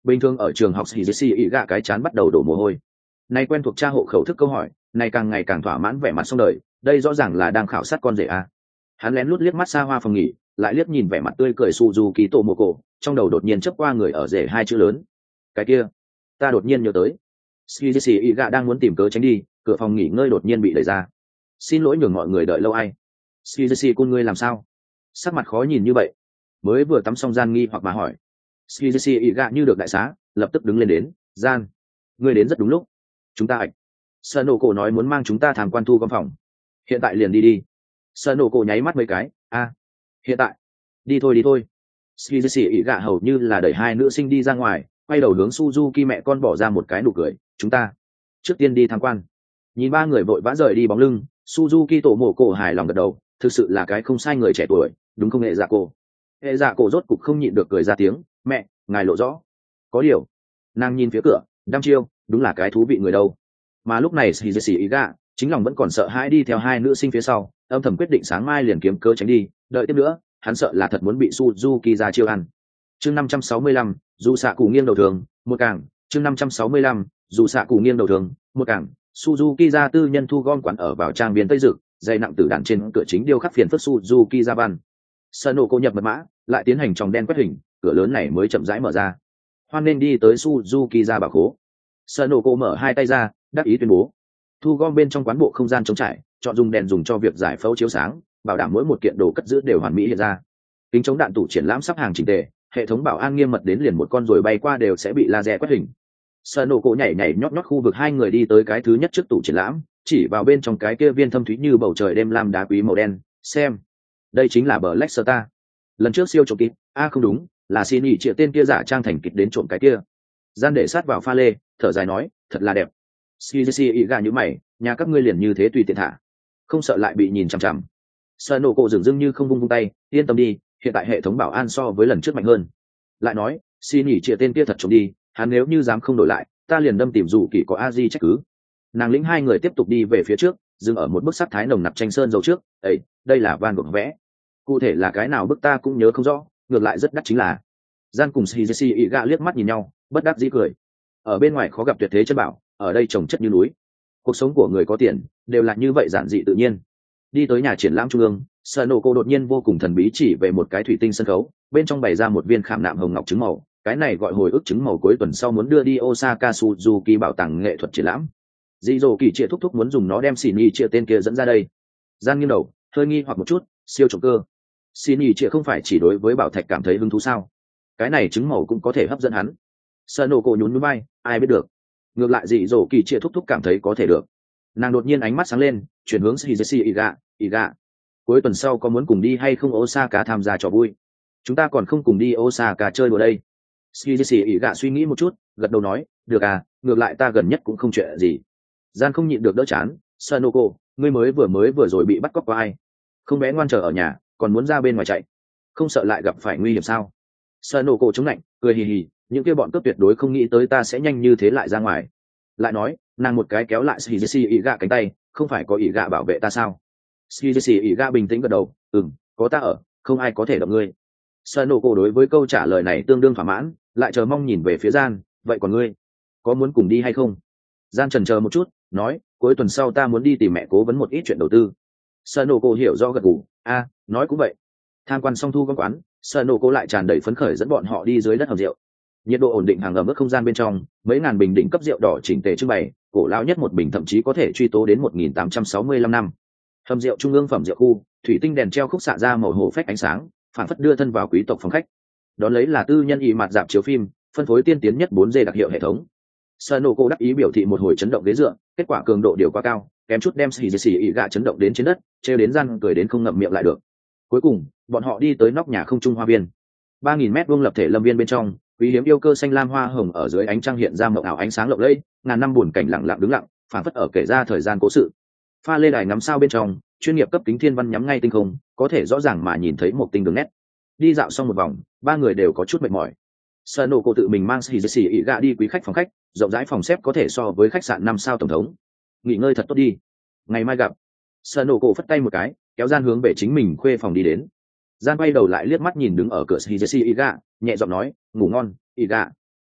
Bình thường ở trường học Shizushi ý gạ cái chán bắt đầu đổ mồ hôi. Nay quen thuộc tra hộ khẩu thức câu hỏi, này càng ngày càng thỏa mãn vẻ mặt xong đời, đây rõ ràng là đang khảo sát con rể a. Hắn lén lút liếc mắt xa hoa phòng nghỉ, lại liếc nhìn vẻ mặt tươi cười Suzuki Tomoko, trong đầu đột nhiên chớp qua người ở rể hai chữ lớn. Cái kia, ta đột nhiên nhớ tới. Shizushi ý gạ đang muốn tìm cớ tránh đi, cửa phòng nghỉ ngơi đột nhiên bị đẩy ra. Xin lỗi nhường mọi người đợi lâu ai. Shizushi con ngươi làm sao? Sắc mặt khó nhìn như vậy. Mới vừa tắm xong gian nghi hoặc mà hỏi. Shizushi ý gạ như được đại xá, lập tức đứng lên đến, gian, ngươi đến rất đúng lúc. Chúng ta ạch. Sanoko nói muốn mang chúng ta tham quan thu gom phòng. Hiện tại liền đi đi. Sanoko nháy mắt mấy cái, a, hiện tại, đi thôi đi thôi. Shizushi ý gạ hầu như là đẩy hai nữ sinh đi ra ngoài, quay đầu hướng Suzuki mẹ con bỏ ra một cái nụ cười, chúng ta trước tiên đi tham quan. Nhìn ba người vội vã rời đi bóng lưng, Suzuki tổ mổ cổ hài lòng gật đầu, thực sự là cái không sai người trẻ tuổi, đúng không hệ dạ cổ. Hệ dạ cổ rốt cục không nhịn được cười ra tiếng, mẹ, ngài lộ rõ. Có điều, nàng nhìn phía cửa, đăm chiêu, đúng là cái thú vị người đâu. Mà lúc này Shizushi Iga chính lòng vẫn còn sợ hãi đi theo hai nữ sinh phía sau, âm thầm quyết định sáng mai liền kiếm cớ tránh đi, đợi tiếp nữa, hắn sợ là thật muốn bị Suzuki ra chiêu ăn. Chương năm trăm sáu mươi lăm, dù xạ cụ nghiêng đầu thường, một cảng, chương năm trăm sáu mươi lăm, dù xạ cụ nghiêng đầu thường, một cảng, Suzuki ra tư nhân thu gom quán ở vào trang viên Tây Dực, dây nặng tử đàn trên cửa chính điêu khắc phiền phức Suzuki ra văn. Sanoko nhập mật mã, lại tiến hành tròng đen quét hình, cửa lớn này mới chậm rãi mở ra. Hoan nên đi tới Suzuki ra bảo khố. Sanoko mở hai tay ra, đắc ý tuyên bố. Thu gom bên trong quán bộ không gian trống trải, chọn dùng đèn dùng cho việc giải phẫu chiếu sáng, bảo đảm mỗi một kiện đồ cất giữ đều hoàn mỹ hiện ra. Kính chống đạn tủ triển lãm sắp hàng chỉnh tề, hệ thống bảo an nghiêm mật đến liền một con rồi bay qua đều sẽ bị laser quét hình. Sanoko nhảy nhảy nhót nhót khu vực hai người đi tới cái thứ nhất trước tủ triển lãm, chỉ vào bên trong cái kia viên thâm thúy như bầu trời đêm lam đá quý màu đen, xem. Đây chính là Black Star. Lần trước siêu trộm kịp, a à không đúng, là xin nhị triệu tên kia giả trang thành kịch đến trộm cái kia. Gian để sát vào pha lê, thở dài nói, thật là đẹp. Shizushi ý gà như mày, nhà các ngươi liền như thế tùy tiện thả, không sợ lại bị nhìn chằm chằm. Sanoko dường dưng như không vung vung tay, yên tâm đi, hiện tại hệ thống bảo an so với lần trước mạnh hơn. Lại nói, xin nhị triệu tên kia thật trộm đi, hắn nếu như dám không đổi lại, ta liền đâm tìm dù kỳ có a di trách cứ. Nàng lĩnh hai người tiếp tục đi về phía trước, dừng ở một bức sắc thái nồng nặc tranh sơn dầu trước. Ấy, đây là van gogh vẽ, cụ thể là cái nào bức ta cũng nhớ không rõ, ngược lại rất đắt chính là. Gian cùng Shizushi Iga liếc mắt nhìn nhau, bất đắc dĩ cười. Ở bên ngoài khó gặp tuyệt thế chân bảo, ở đây trồng chất như núi. Cuộc sống của người có tiền đều là như vậy giản dị tự nhiên. Đi tới nhà triển lãm trung ương, Sanoko đột nhiên vô cùng thần bí chỉ về một cái thủy tinh sân khấu, bên trong bày ra một viên khảm nạm hồng ngọc trứng màu, cái này gọi hồi ức trứng màu cuối tuần sau muốn đưa đi Osaka Suzuki bảo tàng nghệ thuật triển lãm. Dị dỗ kỳ trịa thúc thúc muốn dùng nó đem xì nhì trịa tên kia dẫn ra đây. Gian nghiêng đầu, hơi nghi hoặc một chút, siêu trộm cơ. Xì nhì trịa không phải chỉ đối với bảo thạch cảm thấy hứng thú sao? Cái này trứng màu cũng có thể hấp dẫn hắn. Sanoko nhún nhún vai, ai biết được. Ngược lại dị dỗ kỳ trịa thúc thúc cảm thấy có thể được. Nàng đột nhiên ánh mắt sáng lên, chuyển hướng Shizushi Iga, Iga. Cuối tuần sau có muốn cùng đi hay không Osaka tham gia trò vui? Chúng ta còn không cùng đi Osaka chơi đùa đây. Shizushi Iga suy nghĩ một chút, gật đầu nói, được à, ngược lại ta gần nhất cũng không chuyện gì. Gian không nhịn được đỡ chán, Sanoko, ngươi mới vừa mới vừa rồi bị bắt cóc qua ai? Không bé ngoan chờ ở nhà, còn muốn ra bên ngoài chạy, không sợ lại gặp phải nguy hiểm sao? Sanoko chống lạnh, cười hì hì, những kia bọn cướp tuyệt đối không nghĩ tới ta sẽ nhanh như thế lại ra ngoài. Lại nói, nàng một cái kéo lại Shizushi Iga cánh tay, không phải có Iga bảo vệ ta sao? Shizushi Iga bình tĩnh gật đầu, ừm, có ta ở, không ai có thể động ngươi. Sanoko đối với câu trả lời này tương đương thỏa mãn, lại chờ mong nhìn về phía Gian, vậy còn ngươi, có muốn cùng đi hay không? Gian chần chờ một chút, nói, cuối tuần sau ta muốn đi tìm mẹ cố vấn một ít chuyện đầu tư. Sanoko hiểu rõ gật gù, a, nói cũng vậy. Tham quan xong thu gom quán, Sanoko lại tràn đầy phấn khởi dẫn bọn họ đi dưới đất hầm rượu. Nhiệt độ ổn định hàng ẩm ướt không gian bên trong, mấy ngàn bình đỉnh cấp rượu đỏ chỉnh tề trưng bày, cổ lão nhất một bình thậm chí có thể truy tố đến một nghìn tám trăm sáu mươi lăm năm. Hầm rượu trung ương phẩm rượu khu, thủy tinh đèn treo khúc xạ ra màu hổ phách ánh sáng, phản phất đưa thân vào quý tộc phòng khách. Đón lấy là tư nhân y mặt dạp chiếu phim, phân phối tiên tiến nhất bốn D đặc hiệu hệ thống. Sanoko đắc ý biểu thị một hồi chấn động ghế dựa, kết quả cường độ điều quá cao, kém chút đem Shizushi Iga chấn động đến trên đất, treo đến răng cười đến không ngậm miệng lại được. Cuối cùng, bọn họ đi tới nóc nhà không trung hoa viên. ba nghìn mét vuông lập thể lâm viên bên trong, quý hiếm yêu cơ xanh lam hoa hồng ở dưới ánh trăng hiện ra mộng ảo ánh sáng lộng lẫy, ngàn năm buồn cảnh lặng lặng đứng lặng, phản phất ở kể ra thời gian cố sự. Pha lê đài ngắm sao bên trong, chuyên nghiệp cấp kính thiên văn nhắm ngay tinh không, có thể rõ ràng mà nhìn thấy một tinh đường nét. Đi dạo xong một vòng, ba người đều có chút mệt mỏi. Sanoko tự mình mang Shizushi Iga đi quý khách phòng khách, rộng rãi phòng xếp có thể so với khách sạn năm sao tổng thống. Nghỉ ngơi thật tốt đi, ngày mai gặp. Sanoko phất tay một cái, kéo Gian hướng về chính mình khuê phòng đi đến. Gian quay đầu lại liếc mắt nhìn đứng ở cửa Shizushi Iga, nhẹ giọng nói, ngủ ngon, Iga.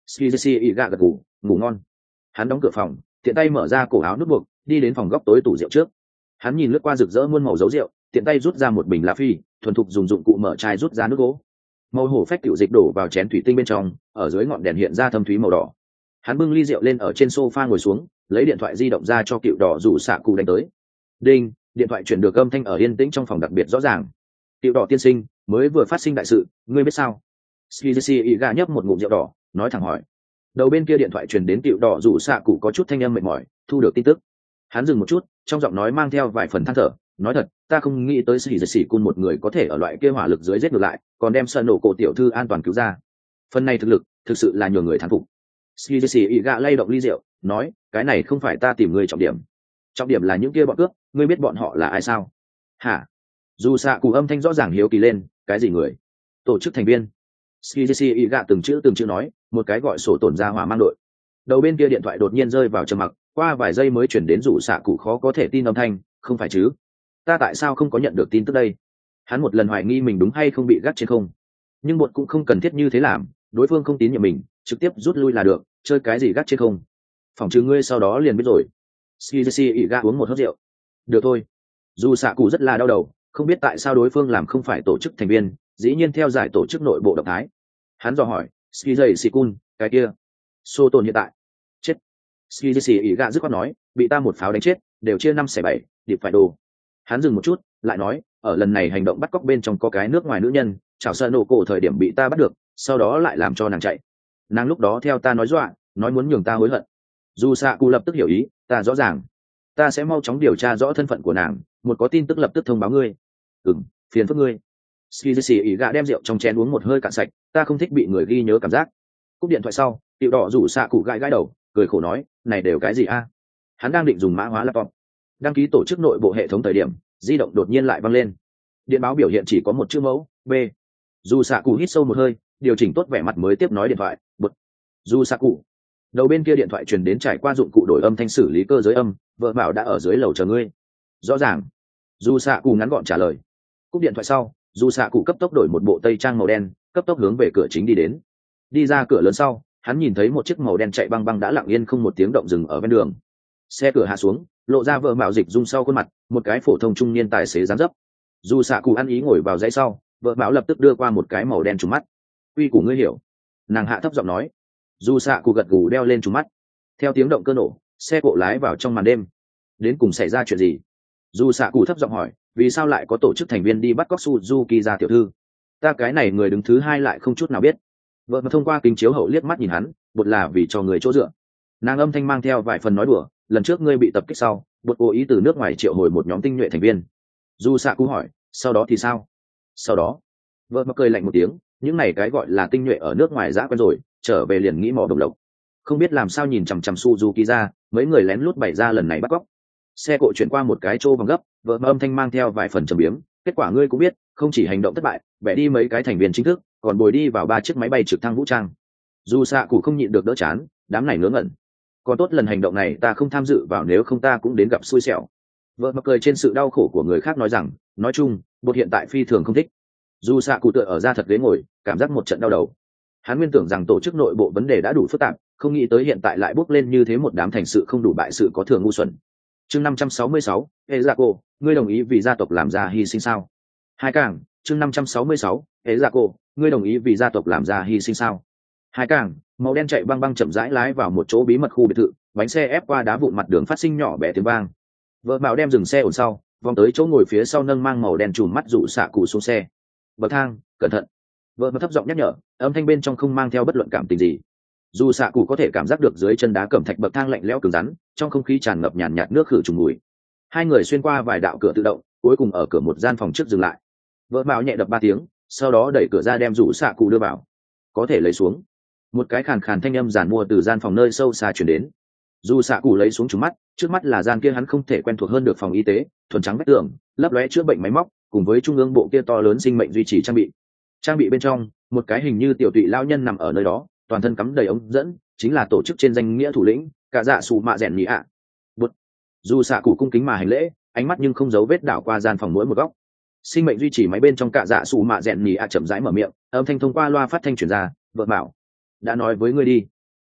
Skizzesi ỉ gạ gật ngủ ngủ ngon. Hắn đóng cửa phòng, tiện tay mở ra cổ áo nút buộc, đi đến phòng góc tối tủ rượu trước. Hắn nhìn lướt qua rực rỡ muôn màu dấu rượu, tiện tay rút ra một bình lá phi, thuần thục dùng dụng cụ mở chai rút ra nước gỗ. Màu hổ phách tiểu dịch đổ vào chén thủy tinh bên trong, ở dưới ngọn đèn hiện ra thâm thúy màu đỏ. Hắn bưng ly rượu lên ở trên sofa ngồi xuống, lấy điện thoại di động ra cho cựu đỏ rủ xạ cụ đánh tới. Đinh, điện thoại chuyển được âm thanh ở yên tĩnh trong phòng đặc biệt rõ ràng. Cựu đỏ tiên sinh, mới vừa phát sinh đại sự, ngươi biết sao? Skizzesi Iga nhấp một ngụm rượu đỏ, nói thẳng hỏi. Đầu bên kia điện thoại truyền đến cựu đỏ rủ xạ cụ có chút thanh âm mệt mỏi, thu được tin tức. Hắn dừng một chút, trong giọng nói mang theo vài phần than thở, nói thật, ta không nghĩ tới Skizzesi cun một người có thể ở loại kia hỏa lực dưới giết ngược lại, còn đem sợ nổ cổ tiểu thư an toàn cứu ra. Phần này thực lực, thực sự là nhường người thán phục. Skizzesi Iga lay động ly rượu, nói, cái này không phải ta tìm người trọng điểm. Trọng điểm là những kia bọn cướp, ngươi biết bọn họ là ai sao? Hả? Dù xạ cụ âm thanh rõ ràng hiếu kỳ lên, cái gì người? Tổ chức thành viên. Skizzesi Iga từng chữ từng chữ nói, một cái gọi sổ tổn ra hỏa mang đội. Đầu bên kia điện thoại đột nhiên rơi vào trầm mặc, qua vài giây mới chuyển đến rủ xạ cụ khó có thể tin âm thanh, không phải chứ? Ta tại sao không có nhận được tin tức đây? Hắn một lần hoài nghi mình đúng hay không bị gắt trên không, nhưng bột cũng không cần thiết như thế làm, đối phương không tín nhiệm mình, trực tiếp rút lui là được, chơi cái gì gắt trên không? Phòng trừ ngươi sau đó liền biết rồi. Skizzesi Iga uống một hớp rượu. Được thôi. Dù xạ cụ rất là đau đầu, không biết tại sao đối phương làm không phải tổ chức thành viên, dĩ nhiên theo giải tổ chức nội bộ động thái. Hắn dò hỏi, Skizzesi cun, cái kia, Sô tồn hiện tại chết. Skizzesi Iga dứt khoát nói, bị ta một pháo đánh chết, đều chia năm xẻ bảy, điệp phải đồ. Hắn dừng một chút, lại nói, ở lần này hành động bắt cóc bên trong có cái nước ngoài nữ nhân, chảo sợ nổ cổ thời điểm bị ta bắt được, sau đó lại làm cho nàng chạy. Nàng lúc đó theo ta nói dọa, nói muốn nhường ta hối hận. Dù xạ cụ lập tức hiểu ý, ta rõ ràng, ta sẽ mau chóng điều tra rõ thân phận của nàng, một có tin tức lập tức thông báo ngươi. Ừm, phiền phức ngươi. Skizzesi Iga đem rượu trong chén uống một hơi cạn sạch, ta không thích bị người ghi nhớ cảm giác. Cúp điện thoại sau, tiểu đỏ rủ xạ cụ gãi gãi đầu, cười khổ nói, này đều cái gì a? Hắn đang định dùng mã hóa laptop đăng ký tổ chức nội bộ hệ thống thời điểm, di động đột nhiên lại văng lên. Điện báo biểu hiện chỉ có một chữ mẫu, B. Dù xạ cụ hít sâu một hơi, điều chỉnh tốt vẻ mặt mới tiếp nói điện thoại, bực. Dù xạ cụ. Đầu bên kia điện thoại truyền đến trải qua dụng cụ đổi âm thanh xử lý cơ giới âm, vợ bảo đã ở dưới lầu chờ ngươi. Rõ ràng. Dù xạ cụ ngắn gọn trả lời. Cúp điện thoại sau, dù xạ cụ cấp tốc đổi một bộ tây trang màu đen, cấp tốc hướng về cửa chính đi đến. Đi ra cửa lớn sau, hắn nhìn thấy một chiếc màu đen chạy băng băng đã lặng yên không một tiếng động dừng ở bên đường. Xe cửa hạ xuống, lộ ra vợ mạo dịch dung sau khuôn mặt, một cái phổ thông trung niên tài xế dáng dấp. Dù xạ cụ ăn ý ngồi vào dãy sau, vợ mạo lập tức đưa qua một cái màu đen trùng mắt. Quy củ ngươi hiểu. Nàng hạ thấp giọng nói. Dù xạ cụ gật gù đeo lên trùng mắt. Theo tiếng động cơ nổ, xe cộ lái vào trong màn đêm. Đến cùng xảy ra chuyện gì? Dù xạ cụ thấp giọng hỏi, vì sao lại có tổ chức thành viên đi bắt cóc Suzuki ra tiểu thư? Ta cái này người đứng thứ hai lại không chút nào biết. Vợ mà thông qua kính chiếu hậu liếc mắt nhìn hắn, bột là vì cho người chỗ dựa. Nàng âm thanh mang theo vài phần nói đùa, lần trước ngươi bị tập kích sau, bột cố ý từ nước ngoài triệu hồi một nhóm tinh nhuệ thành viên. Dù xạ cụ hỏi, sau đó thì sao? Sau đó, vợ mà cười lạnh một tiếng, những này cái gọi là tinh nhuệ ở nước ngoài dã quen rồi, trở về liền nghĩ mò đồng lộc. Không biết làm sao nhìn chằm chằm Suzuki ra, mấy người lén lút bày ra lần này bắt cóc. Xe cộ chuyển qua một cái chỗ vòng gấp, vợ mà âm thanh mang theo vài phần trầm biếm, kết quả ngươi cũng biết, không chỉ hành động thất bại, bẻ đi mấy cái thành viên chính thức, còn bồi đi vào ba chiếc máy bay trực thăng vũ trang. Dù xạ cụ không nhịn được đỡ chán, đám này ngớ ngẩn. Còn tốt lần hành động này ta không tham dự vào, nếu không ta cũng đến gặp xui xẻo. Vợ mà cười trên sự đau khổ của người khác nói rằng, nói chung, bột hiện tại phi thường không thích. Dù xạ cụ tựa ở ra thật ghế ngồi, cảm giác một trận đau đầu. Hắn nguyên tưởng rằng tổ chức nội bộ vấn đề đã đủ phức tạp, không nghĩ tới hiện tại lại bốc lên như thế một đám thành sự không đủ bại sự có thường ngu xuẩn. Chương năm trăm sáu mươi sáu, Ezako, ngươi đồng ý vì gia tộc làm ra hy sinh sao? Hai càng, chương năm trăm sáu mươi sáu, Ezako, ngươi đồng ý vì gia tộc làm ra hy sinh sao? Hai càng, màu đen chạy băng băng chậm rãi lái vào một chỗ bí mật khu biệt thự, bánh xe ép qua đá vụn mặt đường phát sinh nhỏ bé tiếng vang. Vợ Mạo đem dừng xe ổn sau, vòng tới chỗ ngồi phía sau nâng mang màu đen trùm mắt dụ xạ cụ xuống xe. Bậc thang, cẩn thận. Vợ Mạo thấp giọng nhắc nhở, âm thanh bên trong không mang theo bất luận cảm tình gì. Dù xạ cụ có thể cảm giác được dưới chân đá cẩm thạch bậc thang lạnh lẽo cứng rắn, trong không khí tràn ngập nhàn nhạt nước khử trùng mùi. Hai người xuyên qua vài đạo cửa tự động, cuối cùng ở cửa một gian phòng trước dừng lại. Vợ Mạo nhẹ đập ba tiếng, sau đó đẩy cửa ra đem rủ xạ cụ đưa vào. Có thể lấy xuống. Một cái khàn khàn thanh âm giản mua từ gian phòng nơi sâu xa truyền đến. Dù xạ cụ lấy xuống trúng mắt, trước mắt là gian kia hắn không thể quen thuộc hơn được phòng y tế, thuần trắng vách tường, lấp lóe chữa bệnh máy móc, cùng với trung ương bộ kia to lớn sinh mệnh duy trì trang bị. Trang bị bên trong, một cái hình như tiểu tụy lao nhân nằm ở nơi đó, toàn thân cắm đầy ống dẫn, chính là tổ chức trên danh nghĩa thủ lĩnh, cả dạ sủ mạ rèn nhị ạ. Bụt. Dù xạ cụ cung kính mà hành lễ, ánh mắt nhưng không giấu vết đảo qua gian phòng mỗi một góc. Sinh mệnh duy trì máy bên trong cả dạ sủ mạ rèn nhị ạ chậm rãi mở miệng, âm thanh thông qua loa phát thanh truyền ra, vợ bảo đã nói với ngươi đi,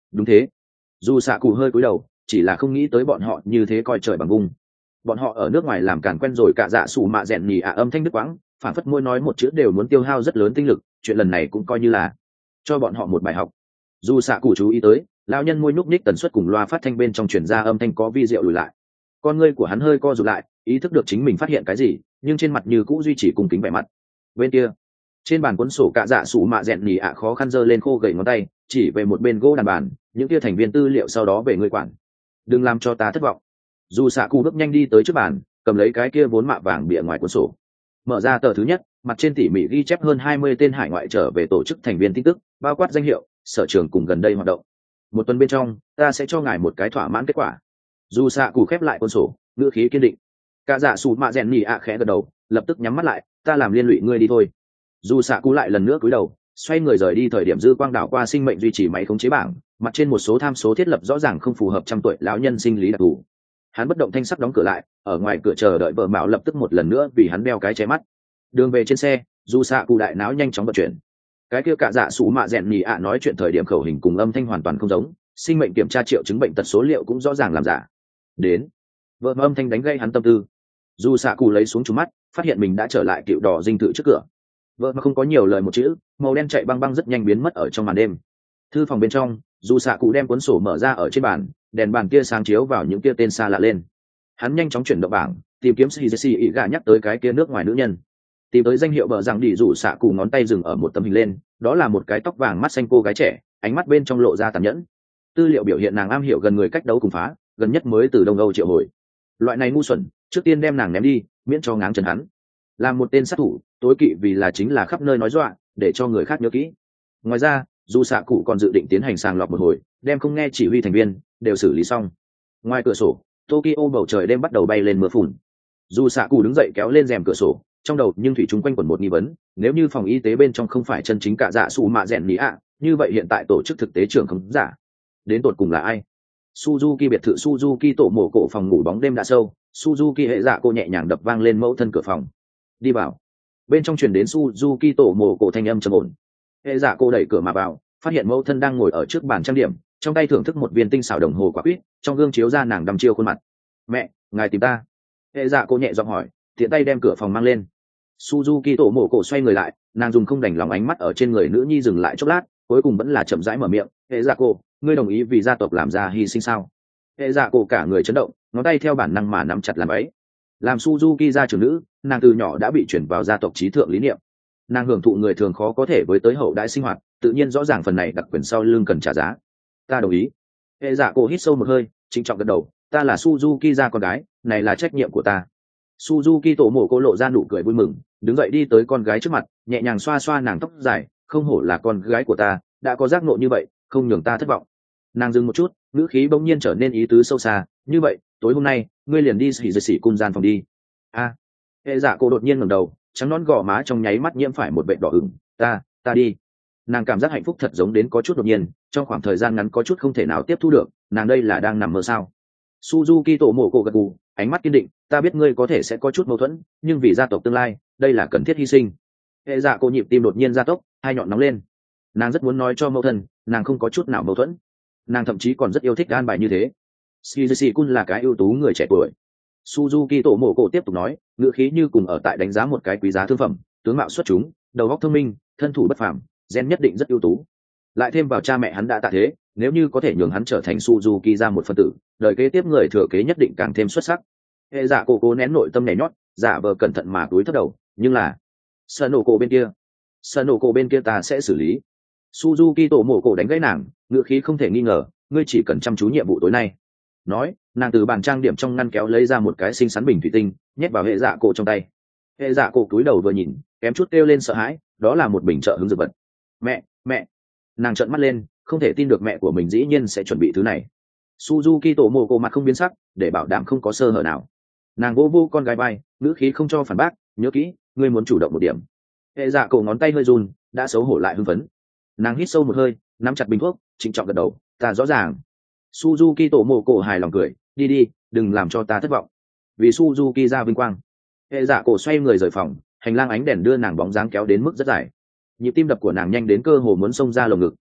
Đúng thế. Dù xạ cụ hơi cúi đầu, chỉ là không nghĩ tới bọn họ như thế coi trời bằng vung. Bọn họ ở nước ngoài làm càn quen rồi, cả dạ sủ mạ rèn nhì ạ âm thanh đứt quãng, phản phất môi nói một chữ đều muốn tiêu hao rất lớn tinh lực, chuyện lần này cũng coi như là cho bọn họ một bài học. Dù xạ cụ chú ý tới, lão nhân môi nhúc nhích tần suất cùng loa phát thanh bên trong truyền ra âm thanh có vi diệu lùi lại. Con ngươi của hắn hơi co rụt lại, ý thức được chính mình phát hiện cái gì, nhưng trên mặt như cũ duy trì cung kính vẻ mặt. Bên kia, trên bàn cuốn sổ cạ dạ sủ mạ rèn nhì ạ khó khăn giơ lên khô gầy ngón tay, chỉ về một bên gỗ đàn bàn, những kia thành viên tư liệu sau đó về người quản. Đừng làm cho ta thất vọng. Dù xạ cụ bước nhanh đi tới trước bàn, cầm lấy cái kia vốn mạ vàng bìa ngoài cuốn sổ, mở ra tờ thứ nhất, mặt trên tỉ mỉ ghi chép hơn hai mươi tên hải ngoại trở về tổ chức thành viên tin tức, bao quát danh hiệu, sở trường cùng gần đây hoạt động. Một tuần bên trong, ta sẽ cho ngài một cái thỏa mãn kết quả. Dù xạ cụ khép lại cuốn sổ, ngữ khí kiên định. Cả dạ sủ mạ rèn nhì ạ khẽ gật đầu, lập tức nhắm mắt lại, ta làm liên lụy ngươi đi thôi. Dù xạ cụ lại lần nữa cúi đầu, xoay người rời đi, thời điểm dư quang đảo qua sinh mệnh duy trì máy khống chế bảng, mặt trên một số tham số thiết lập rõ ràng không phù hợp trăm tuổi lão nhân sinh lý đặc thù. Hắn bất động thanh sắc đóng cửa lại, ở ngoài cửa chờ đợi vợ mạo lập tức một lần nữa vì hắn đeo cái che mắt. Đường về trên xe, dù xạ cụ đại não nhanh chóng vận chuyển. Cái kia cả dạ sủ mạ rèn nhì ạ nói chuyện thời điểm khẩu hình cùng âm thanh hoàn toàn không giống, sinh mệnh kiểm tra triệu chứng bệnh tật số liệu cũng rõ ràng làm giả. Đến, vợ âm thanh đánh gây hắn tâm tư. Dù xạ cụ lấy xuống trúng mắt, phát hiện mình đã trở lại cựu đỏ dinh thự trước cửa. Vợ mà không có nhiều lời một chữ, màu đen chạy băng băng rất nhanh biến mất ở trong màn đêm. Thư phòng bên trong, dù xạ cụ đem cuốn sổ mở ra ở trên bàn, đèn bàn kia sáng chiếu vào những kia tên xa lạ lên. Hắn nhanh chóng chuyển động bảng, tìm kiếm Shizesi ý gà nhắc tới cái kia nước ngoài nữ nhân. Tìm tới danh hiệu bờ rằng đi, dù xạ cụ ngón tay dừng ở một tấm hình lên, đó là một cái tóc vàng mắt xanh cô gái trẻ, ánh mắt bên trong lộ ra tàn nhẫn. Tư liệu biểu hiện nàng am hiểu gần người cách đấu cùng phá, gần nhất mới từ Đông Âu triệu hồi. Loại này ngu xuẩn, trước tiên đem nàng ném đi, miễn cho ngáng chân hắn. Làm một tên sát thủ, tối kỵ vì là chính là khắp nơi nói dọa, để cho người khác nhớ kỹ. Ngoài ra, dù xạ cụ còn dự định tiến hành sàng lọc một hồi, đem không nghe chỉ huy thành viên đều xử lý xong. Ngoài cửa sổ, Tokyo bầu trời đêm bắt đầu bay lên mưa phùn. Dù xạ cụ đứng dậy kéo lên rèm cửa sổ, trong đầu nhưng thủy chung quanh quẩn một nghi vấn: nếu như phòng y tế bên trong không phải chân chính cả dạ sủ mạ rèn nhì ạ, như vậy hiện tại tổ chức thực tế trưởng không giả đến tột cùng là ai? Suzuki biệt thự Suzuki tổ mổ cổ phòng ngủ bóng đêm đã sâu, Suzuki hệ dạ cô nhẹ nhàng đập vang lên mẫu thân cửa phòng. Đi vào. Bên trong truyền đến Suzuki tổ mổ cổ thanh âm trầm ổn. Hệ dạ cô đẩy cửa mà vào, phát hiện mẫu thân đang ngồi ở trước bàn trang điểm, trong tay thưởng thức một viên tinh xảo đồng hồ quả quýt, trong gương chiếu ra nàng đăm chiêu khuôn mặt. Mẹ, ngài tìm ta? Hệ dạ cô nhẹ giọng hỏi, tiện tay đem cửa phòng mang lên. Suzuki tổ mổ cổ xoay người lại, nàng dùng không đành lòng ánh mắt ở trên người nữ nhi dừng lại chốc lát, cuối cùng vẫn là chậm rãi mở miệng. Hệ dạ cô, ngươi đồng ý vì gia tộc làm ra hy sinh sao? Hệ dạ cô cả người chấn động, ngón tay theo bản năng mà nắm chặt làm ấy. Làm Suzuki gia trưởng nữ, nàng từ nhỏ đã bị chuyển vào gia tộc trí thượng lý niệm. Nàng hưởng thụ người thường khó có thể với tới hậu đại sinh hoạt, tự nhiên rõ ràng phần này đặc quyền sau lưng cần trả giá. Ta đồng ý. Hệ dạ cô hít sâu một hơi, trịnh trọng gật đầu. Ta là Suzuki gia con gái, này là trách nhiệm của ta. Suzuki tổ mổ cô lộ ra nụ cười vui mừng, đứng dậy đi tới con gái trước mặt, nhẹ nhàng xoa xoa nàng tóc dài. Không hổ là con gái của ta, đã có giác ngộ như vậy, không nhường ta thất vọng. Nàng dừng một chút, ngữ khí bỗng nhiên trở nên ý tứ sâu xa. Như vậy, tối hôm nay ngươi liền đi xỉ xỉ cung gian phòng đi. A. Hệ dạ cô đột nhiên ngẩng đầu, trắng nón gò má trong nháy mắt nhiễm phải một vệt đỏ ửng. Ta, ta đi. Nàng cảm giác hạnh phúc thật giống đến có chút đột nhiên, trong khoảng thời gian ngắn có chút không thể nào tiếp thu được. Nàng đây là đang nằm mơ sao? Suzuki tổ mổ cổ gật gù, ánh mắt kiên định. Ta biết ngươi có thể sẽ có chút mâu thuẫn, nhưng vì gia tộc tương lai, đây là cần thiết hy sinh. Hệ dạ cô nhịp tim đột nhiên gia tốc, hai nhọn nóng lên. Nàng rất muốn nói cho mẫu thân, nàng không có chút nào mâu thuẫn. Nàng thậm chí còn rất yêu thích an bài như thế. Shizukun là cái ưu tú người trẻ tuổi. Suzuki tổ mổ cổ tiếp tục nói, ngữ khí như cùng ở tại đánh giá một cái quý giá thương phẩm, tướng mạo xuất chúng, đầu óc thông minh, thân thủ bất phàm, gen nhất định rất ưu tú. Lại thêm vào cha mẹ hắn đã tạ thế, nếu như có thể nhường hắn trở thành Suzuki ra một phân tử, đời kế tiếp người thừa kế nhất định càng thêm xuất sắc. Hệ dạ cô cố nén nội tâm nhảy nhót, giả vờ cẩn thận mà cúi thấp đầu, nhưng là Sanoco bên kia, Sanoco bên kia ta sẽ xử lý. Suzuki tổ mổ cổ đánh gãy nàng, ngữ khí không thể nghi ngờ, ngươi chỉ cần chăm chú nhiệm vụ tối nay. Nói, nàng từ bàn trang điểm trong ngăn kéo lấy ra một cái xinh xắn bình thủy tinh, nhét vào hệ dạ cổ trong tay. Hệ dạ cổ cúi đầu vừa nhìn, kém chút kêu lên sợ hãi, đó là một bình trợ hứng dược vật. Mẹ, mẹ! Nàng trợn mắt lên, không thể tin được mẹ của mình dĩ nhiên sẽ chuẩn bị thứ này. Suzuki tổ mổ cổ mặt không biến sắc, để bảo đảm không có sơ hở nào. Nàng vô vô con gái bay, ngữ khí không cho phản bác, nhớ kỹ, ngươi muốn chủ động một điểm. Hệ dạ cổ ngón tay hơi run, đã xấu hổ lại hưng phấn. Nàng hít sâu một hơi, nắm chặt bình thuốc, trịnh trọng gật đầu, ta rõ ràng. Suzuki tổ mổ cổ hài lòng cười, đi đi, đừng làm cho ta thất vọng. Vì Suzuki ra vinh quang. Hệ dạ cổ xoay người rời phòng, hành lang ánh đèn đưa nàng bóng dáng kéo đến mức rất dài. Nhịp tim đập của nàng nhanh đến cơ hồ muốn xông ra lồng ngực,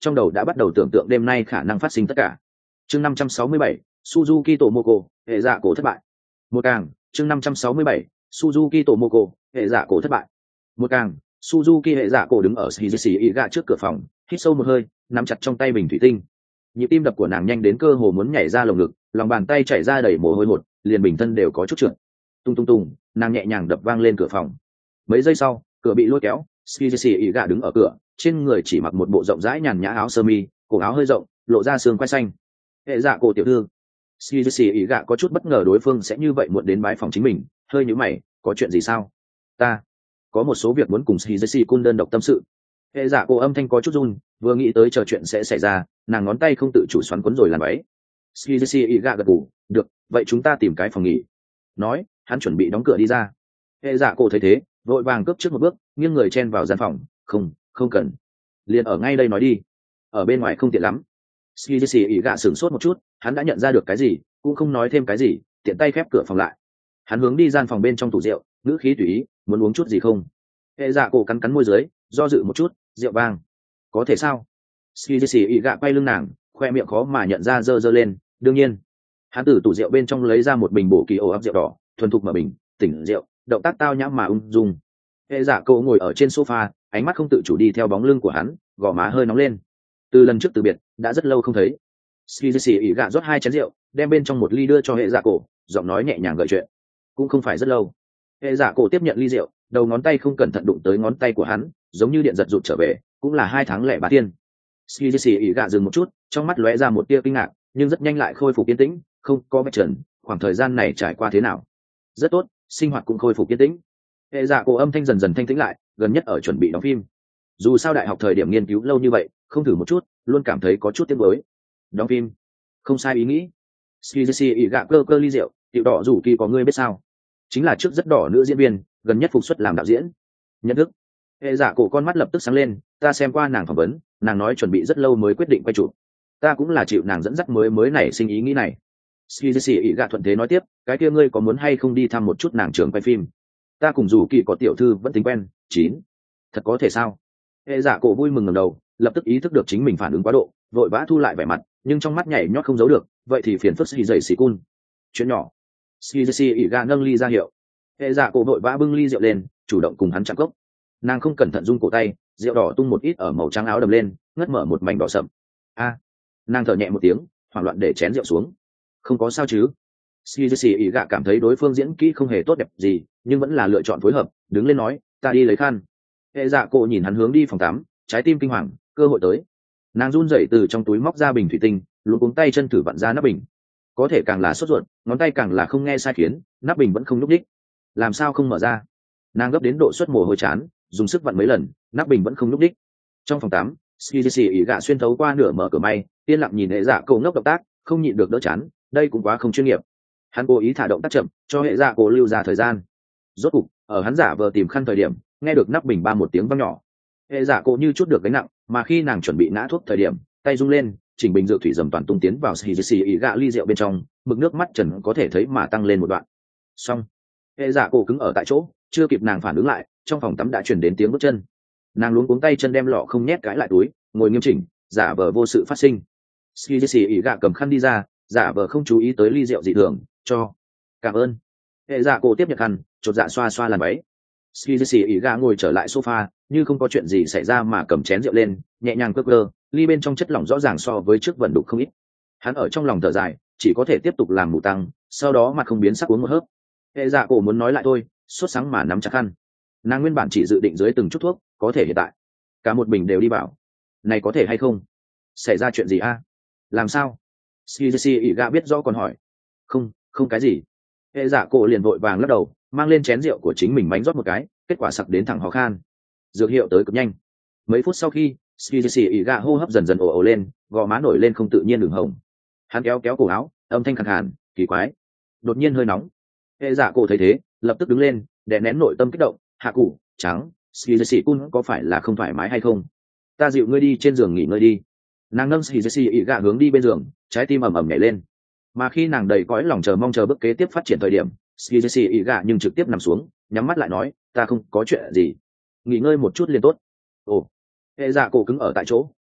trong đầu đã bắt đầu tưởng tượng đêm nay khả năng phát sinh tất cả. Chương năm trăm sáu mươi bảy, Suzuki Tomoko, hệ dạ cổ thất bại. Một càng, chương năm trăm sáu mươi bảy, Suzuki Tomoko, hệ dạ cổ thất bại. Một càng, Suzuki hệ dạ cổ đứng ở Shizushi Iga trước cửa phòng, hít sâu một hơi, nắm chặt trong tay bình thủy tinh. Nhịp tim đập của nàng nhanh đến cơ hồ muốn nhảy ra lồng ngực, lòng bàn tay chảy ra đầy mồ hôi hột, liền bình thân đều có chút trượt. Tung tung tung, nàng nhẹ nhàng đập vang lên cửa phòng. Mấy giây sau, cửa bị lôi kéo, Shizushi Iga đứng ở cửa, trên người chỉ mặc một bộ rộng rãi nhàn nhã áo sơ mi, cổ áo hơi rộng, lộ ra xương quai xanh. Hệ dạ cổ tiểu thư. Shizushi Iga có chút bất ngờ đối phương sẽ như vậy muộn đến bái phòng chính mình, hơi nhíu mày, có chuyện gì sao? Ta có một số việc muốn cùng Shizushi Kun đơn độc tâm sự. Hệ dạ cổ âm thanh có chút run, vừa nghĩ tới chờ chuyện sẽ xảy ra, nàng ngón tay không tự chủ xoắn quấn rồi làm váy. Shizushi Iga gật gù, được, vậy chúng ta tìm cái phòng nghỉ. Nói, hắn chuẩn bị đóng cửa đi ra. Hệ dạ cổ thấy thế, vội vàng cướp trước một bước, nghiêng người chen vào gian phòng. Không, không cần, liền ở ngay đây nói đi, ở bên ngoài không tiện lắm. Shizushi Iga sửng sốt một chút, hắn đã nhận ra được cái gì, cũng không nói thêm cái gì, tiện tay khép cửa phòng lại. Hắn hướng đi gian phòng bên trong tủ rượu, ngữ khí tùy ý, muốn uống chút gì không? Hệ dạ cổ cắn cắn môi dưới, do dự một chút, rượu vang. Có thể sao? Shizushi Iga quay lưng nàng, khoe miệng khó mà nhận ra dơ dơ lên, đương nhiên. Hắn từ tủ rượu bên trong lấy ra một bình bổ kỳ ổ ấp rượu đỏ, thuần thục mở bình, tỉnh rượu, động tác tao nhã mà ung dung. Hệ dạ cổ ngồi ở trên sofa, ánh mắt không tự chủ đi theo bóng lưng của hắn, gò má hơi nóng lên. Từ lần trước từ biệt, đã rất lâu không thấy. Shizushi Iga rót hai chén rượu, đem bên trong một ly đưa cho hệ dạ cổ, giọng nói nhẹ nhàng gợi chuyện. Cũng không phải rất lâu. Hệ dạ cổ tiếp nhận ly rượu, đầu ngón tay không cẩn thận đụng tới ngón tay của hắn, giống như điện giật rụt trở về, cũng là hai tháng lẻ bá tiên. Shizushi Iga dừng một chút, trong mắt lóe ra một tia kinh ngạc, nhưng rất nhanh lại khôi phục yên tĩnh, không có vạch trần. Khoảng thời gian này trải qua thế nào? Rất tốt, sinh hoạt cũng khôi phục yên tĩnh. Hệ dạ cổ âm thanh dần dần thanh tĩnh lại, gần nhất ở chuẩn bị đóng phim. Dù sao đại học thời điểm nghiên cứu lâu như vậy, không thử một chút, luôn cảm thấy có chút tiếc nuối. Đóng phim, không sai ý nghĩ. Shizushi Iga cơ cơ ly rượu, tiểu đỏ rủ kỳ có ngươi biết sao? Chính là trước rất đỏ nữ diễn viên, gần nhất phục xuất làm đạo diễn. Nhận thức. Hệ dạ cổ con mắt lập tức sáng lên, ta xem qua nàng phỏng vấn, nàng nói chuẩn bị rất lâu mới quyết định quay chụp. Ta cũng là chịu nàng dẫn dắt mới mới nảy sinh ý nghĩ này. Shizushi Iga thuận thế nói tiếp, cái kia ngươi có muốn hay không đi thăm một chút nàng trường quay phim? Ta cùng rủ kỳ có tiểu thư vẫn tính quen. Chín. Thật có thể sao? Hệ dạ cổ vui mừng ngẩng đầu, lập tức ý thức được chính mình phản ứng quá độ, vội vã thu lại vẻ mặt, nhưng trong mắt nhảy nhót không giấu được, vậy thì phiền phức Shizushi Kun. Chuyện nhỏ. Shizushi Iga nâng ly ra hiệu. Hệ dạ cổ vội vã bưng ly rượu lên, chủ động cùng hắn chạm cốc. Nàng không cẩn thận rung cổ tay, rượu đỏ tung một ít ở màu trắng áo đầm lên, ngất mở một mảnh đỏ sậm. A. Nàng thở nhẹ một tiếng, hoảng loạn để chén rượu xuống. Không có sao chứ? Shizushi Iga cảm thấy đối phương diễn kỹ không hề tốt đẹp gì, nhưng vẫn là lựa chọn phối hợp, đứng lên nói, ta đi lấy khăn. Hệ dạ cổ nhìn hắn hướng đi phòng tắm, trái tim kinh hoàng, cơ hội tới. Nàng run rẩy từ trong túi móc ra bình thủy tinh, luống cuống tay chân thử vặn ra nắp bình. Có thể càng là sốt ruột, ngón tay càng là không nghe sai khiến, nắp bình vẫn không nhúc nhích. Làm sao không mở ra? Nàng gấp đến độ xuất mồ hôi chán, dùng sức vặn mấy lần, nắp bình vẫn không nhúc nhích. Trong phòng tắm, Shizushi Iga xuyên thấu qua nửa mở cửa may, yên lặng nhìn hệ dạ cổ ngốc động tác, không nhịn được đỡ chán, đây cũng quá không chuyên nghiệp. Hắn cố ý thả động tác chậm, cho hệ dạ cổ lưu ra thời gian. Rốt cục, ở hắn giả vờ tìm khăn thời điểm, nghe được nắp bình ba một tiếng vang nhỏ. Hệ dạ cổ như chút được gánh nặng, mà khi nàng chuẩn bị ngã thuốc thời điểm, tay rung lên, chỉnh bình rượu thủy dầm toàn tung tiến vào Shizushi Iga ly rượu bên trong, mực nước mắt trần có thể thấy mà tăng lên một đoạn. Xong, hệ dạ cổ cứng ở tại chỗ, chưa kịp nàng phản ứng lại, trong phòng tắm đã truyền đến tiếng bước chân. Nàng luống cuống tay chân đem lọ không nhét cái lại túi, ngồi nghiêm chỉnh, giả vờ vô sự phát sinh. Shizushi Iga cầm khăn đi ra, giả vờ không chú ý tới ly rượu dị thường, cho. Cảm ơn. Hệ dạ cổ tiếp nhận khăn, chột dạ xoa xoa làn váy. Shizushi Iga ngồi trở lại sofa, như không có chuyện gì xảy ra mà cầm chén rượu lên, nhẹ nhàng cơ cơ, ly bên trong chất lỏng rõ ràng so với trước vận đục không ít. Hắn ở trong lòng thở dài, chỉ có thể tiếp tục làm mù tăng, sau đó mặt không biến sắc uống một hớp. Hệ dạ cổ muốn nói lại thôi, sốt sáng mà nắm chặt khăn. Nàng nguyên bản chỉ dự định dưới từng chút thuốc, có thể hiện tại cả một bình đều đi vào. Này có thể hay không? Xảy ra chuyện gì a? Làm sao? Shizushi Iga biết rõ còn hỏi. Không, không cái gì. Hệ dạ cổ liền vội vàng lắc đầu, mang lên chén rượu của chính mình bánh rót một cái, kết quả sặc đến thẳng ho khan. Dược hiệu tới cực nhanh. Mấy phút sau khi, Shizushi Iga hô hấp dần dần ồ ồ lên, gò má nổi lên không tự nhiên đường hồng. Hắn kéo kéo cổ áo, âm thanh khàn khàn, kỳ quái, đột nhiên hơi nóng. Hệ dạ cổ thấy thế, lập tức đứng lên, đè nén nội tâm kích động, hạ cụ, trắng, Shizushi Kun có phải là không thoải mái hay không? Ta dịu ngươi đi trên giường nghỉ ngơi đi. Nàng nâng Shizushi Iga hướng đi bên giường, trái tim ầm ầm nhảy lên. Mà khi nàng đầy cõi lòng chờ mong chờ bước kế tiếp phát triển thời điểm, Shizushi Iga nhưng trực tiếp nằm xuống, nhắm mắt lại nói, ta không có chuyện gì, nghỉ ngơi một chút liền tốt. Ồ. Hệ dạ cổ cứng ở tại chỗ,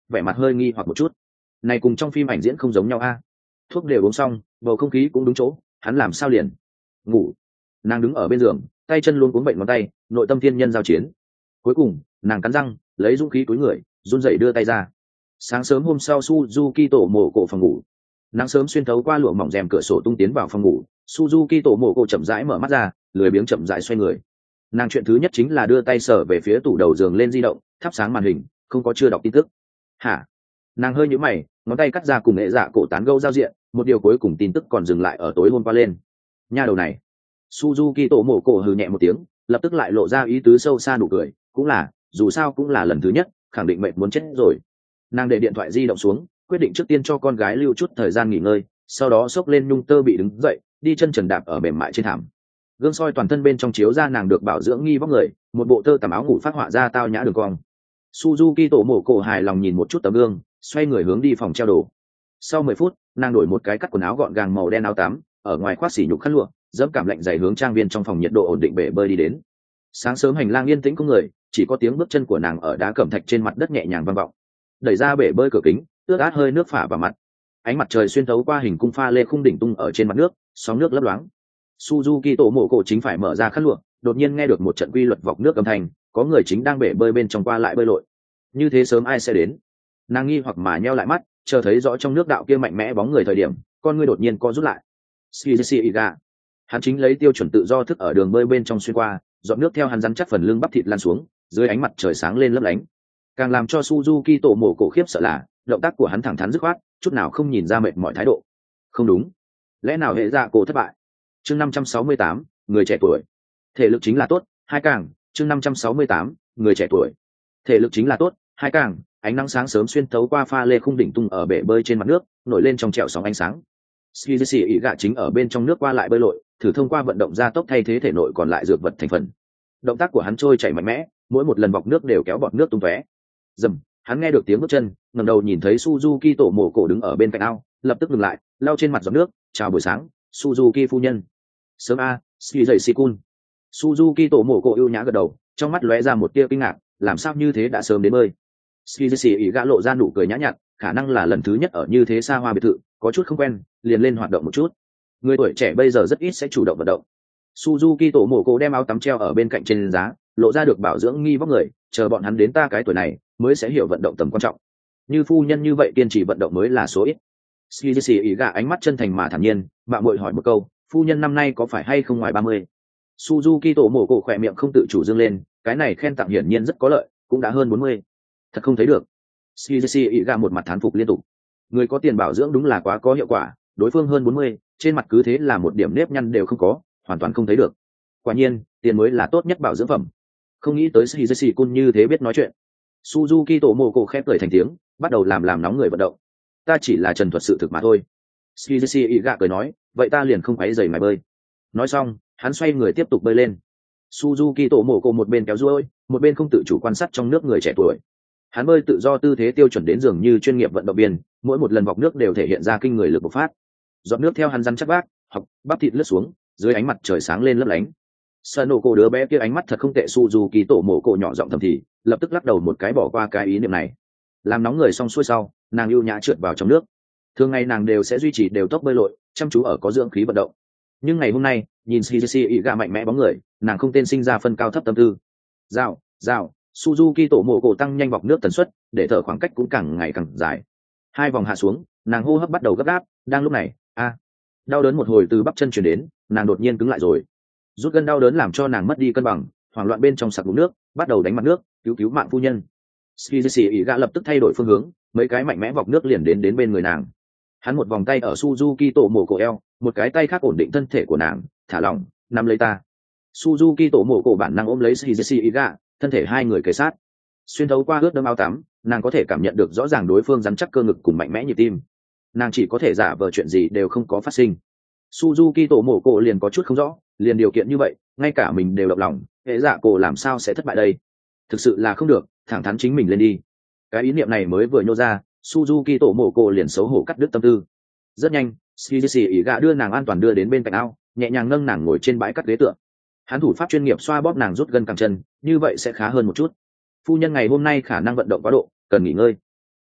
vẻ mặt hơi nghi hoặc một chút. Này cùng trong phim ảnh diễn không giống nhau a. Thuốc đều uống xong, bầu không khí cũng đúng chỗ, hắn làm sao liền ngủ. Nàng đứng ở bên giường, tay chân luôn cuống bệnh ngón tay, nội tâm thiên nhân giao chiến. Cuối cùng nàng cắn răng, lấy dũng khí cúi người, run rẩy đưa tay ra. Sáng sớm hôm sau, Suzuki tổ mổ cổ phòng ngủ. Nắng sớm xuyên thấu qua lụa mỏng rèm cửa sổ tung tiến vào phòng ngủ. Suzuki tổ mổ cổ chậm rãi mở mắt ra, lười biếng chậm rãi xoay người. Nàng chuyện thứ nhất chính là đưa tay sờ về phía tủ đầu giường lên di động, thắp sáng màn hình, không có chưa đọc tin tức. Hả? Nàng hơi nhíu mày, ngón tay cắt ra cùng nghệ dạ cổ tán gẫu giao diện, một điều cuối cùng tin tức còn dừng lại ở tối hôm qua lên. Nha đầu này. Suzuki tổ mổ cổ hừ nhẹ một tiếng, lập tức lại lộ ra ý tứ sâu xa nụ cười, cũng là, dù sao cũng là lần thứ nhất, khẳng định mệt muốn chết rồi. Nàng để điện thoại di động xuống, quyết định trước tiên cho con gái lưu chút thời gian nghỉ ngơi, sau đó xốc lên nhung tơ bị đứng dậy, đi chân trần đạp ở mềm mại trên thảm. Gương soi toàn thân bên trong chiếu ra nàng được bảo dưỡng nghi vóc người, một bộ tơ tằm áo ngủ phát họa ra tao nhã đường cong. Suzuki tổ mổ cổ hài lòng nhìn một chút tấm gương, xoay người hướng đi phòng treo đồ. Sau mười phút, nàng đổi một cái cắt quần áo gọn gàng màu đen áo tắm, ở ngoài khoác xỉ nhục khăn lụa, dẫm cảm lạnh dày hướng trang viên trong phòng nhiệt độ ổn định bể bơi đi đến. Sáng sớm hành lang yên tĩnh không người, chỉ có tiếng bước chân của nàng ở đá cẩm thạch trên mặt đất nhẹ nhàng vang vọng. Đẩy ra bể bơi cửa kính, ướt át hơi nước phả vào mặt. Ánh mặt trời xuyên thấu qua hình cung pha lê khung đỉnh tung ở trên mặt nước, sóng nước lấp loáng. Suzuki tổ mổ cổ chính phải mở ra khăn lụa, đột nhiên nghe được một trận quy luật vọc nước âm thanh, có người chính đang bể bơi bên trong qua lại bơi lội. Như thế sớm ai sẽ đến? Nàng nghi hoặc mà nheo lại mắt, chờ thấy rõ trong nước đạo kia mạnh mẽ bóng người thời điểm, con ngươi đột nhiên co rút lại. Shigeshi Iga. Hắn chính lấy tiêu chuẩn tự do thức ở đường bơi bên trong xuyên qua, giọt nước theo hắn rắn chắc phần lưng bắp thịt lan xuống, dưới ánh mặt trời sáng lên lấp lánh. Càng làm cho Suzuki tổ mổ cổ khiếp sợ là, động tác của hắn thẳng thắn dứt khoát, chút nào không nhìn ra mệt mỏi thái độ. Không đúng, lẽ nào hệ dạ cổ thất bại? Chương năm trăm sáu mươi tám, người trẻ tuổi. Thể lực chính là tốt, hai càng, chương năm trăm sáu mươi tám, người trẻ tuổi. Thể lực chính là tốt, hai càng, ánh nắng sáng sớm xuyên thấu qua pha lê khung đỉnh tung ở bể bơi trên mặt nước, nổi lên trong trẹo sóng ánh sáng. Shigeshi Iga chính ở bên trong nước qua lại bơi lội, thử thông qua vận động gia tốc thay thế thể nội còn lại dược vật thành phần. Động tác của hắn trôi chảy mạnh mẽ, mỗi một lần bọc nước đều kéo bọt nước tung tóe. Dầm, hắn nghe được tiếng bước chân, ngẩng đầu nhìn thấy Suzuki tổ mổ cổ đứng ở bên cạnh ao, lập tức dừng lại, lau trên mặt giọt nước, chào buổi sáng, Suzuki phu nhân. Sớm a, Shigeshi-kun. Suzuki tổ mổ cổ ưu nhã gật đầu, trong mắt lóe ra một tia kinh ngạc, làm sao như thế đã sớm đến bơi. Shigeshi Iga lộ ra nụ cười nhã nhặn, khả năng là lần thứ nhất ở như thế xa hoa biệt thự, có chút không quen, liền lên hoạt động một chút. Người tuổi trẻ bây giờ rất ít sẽ chủ động vận động. Suzuki tổ mổ cổ đem áo tắm treo ở bên cạnh trên giá, lộ ra được bảo dưỡng nghi vóc người, chờ bọn hắn đến ta cái tuổi này mới sẽ hiểu vận động tầm quan trọng. Như phu nhân như vậy kiên trì vận động mới là số ít. Shigeshi Iga ánh mắt chân thành mà thản nhiên, bạn muội hỏi một câu, phu nhân năm nay có phải hay không ngoài ba mươi? Suzuki tổ mổ cổ khỏe miệng không tự chủ dương lên, cái này khen tặng hiển nhiên rất có lợi, cũng đã hơn bốn mươi. Thật không thấy được. Shigeshi Iga một mặt thán phục liên tục. Người có tiền bảo dưỡng đúng là quá có hiệu quả, đối phương hơn bốn mươi, trên mặt cứ thế là một điểm nếp nhăn đều không có, hoàn toàn không thấy được. Quả nhiên, tiền mới là tốt nhất bảo dưỡng phẩm. Không nghĩ tới Shigeshi-kun như thế biết nói chuyện. Suzuki tổ mổ cổ khép cười thành tiếng, bắt đầu làm làm nóng người vận động. Ta chỉ là trần thuật sự thực mà thôi. Shigeshi Iga cười nói, vậy ta liền không quấy rầy mày bơi. Nói xong, hắn xoay người tiếp tục bơi lên. Suzuki tổ mổ cổ một bên kéo ruôi, một bên không tự chủ quan sát trong nước người trẻ tuổi. Hắn bơi tự do tư thế tiêu chuẩn đến dường như chuyên nghiệp vận động viên, mỗi một lần vọc nước đều thể hiện ra kinh người lực bộc phát. Giọt nước theo hắn rắn chắc bác, học bắp thịt lướt xuống, dưới ánh mặt trời sáng lên lấp lánh. Sano cô đứa bé kia ánh mắt thật không tệ. Suzuki tổ mổ cổ nhỏ giọng thầm thì, lập tức lắc đầu một cái bỏ qua cái ý niệm này. Làm nóng người xong xuôi sau, nàng ưu nhã trượt vào trong nước. Thường ngày nàng đều sẽ duy trì đều tốc bơi lội, chăm chú ở có dưỡng khí vận động. Nhưng ngày hôm nay, nhìn Shigeshi Iga mạnh mẽ bóng người, nàng không tên sinh ra phân cao thấp tâm tư. Rào, rào, Suzuki tổ mổ cổ tăng nhanh vọc nước tần suất, để thở khoảng cách cũng càng ngày càng dài. Hai vòng hạ xuống, nàng hô hấp bắt đầu gấp gáp. Đang lúc này, a, đau đớn một hồi từ bắp chân truyền đến, nàng đột nhiên cứng lại rồi. Rút gân đau đớn làm cho nàng mất đi cân bằng, hoảng loạn bên trong sặc bụng nước, bắt đầu đánh mặt nước, cứu cứu mạng phu nhân. Shigeshi Iga lập tức thay đổi phương hướng, mấy cái mạnh mẽ vọc nước liền đến đến bên người nàng. Hắn một vòng tay ở Suzuki tổ mổ cổ eo, một cái tay khác ổn định thân thể của nàng, thả lỏng, nắm lấy ta. Suzuki tổ mổ cổ bản năng ôm lấy Shigeshi Iga, thân thể hai người kề sát. Xuyên thấu qua ướt đẫm áo tắm, nàng có thể cảm nhận được rõ ràng đối phương rắn chắc cơ ngực cùng mạnh mẽ nhịp tim. Nàng chỉ có thể giả vờ chuyện gì đều không có phát sinh. Suzuki tổ mổ cổ liền có chút không rõ, liền điều kiện như vậy, ngay cả mình đều động lòng, hệ dạ cổ làm sao sẽ thất bại đây? Thực sự là không được, thẳng thắn chính mình lên đi. Cái ý niệm này mới vừa nhô ra, Suzuki tổ mổ cổ liền xấu hổ cắt đứt tâm tư. Rất nhanh, Shigeshi Iga đưa nàng an toàn đưa đến bên cạnh ao, nhẹ nhàng nâng nàng ngồi trên bãi cắt ghế tựa. Hắn thủ pháp chuyên nghiệp xoa bóp nàng rút gân cẳng chân, như vậy sẽ khá hơn một chút. Phu nhân ngày hôm nay khả năng vận động quá độ, cần nghỉ ngơi.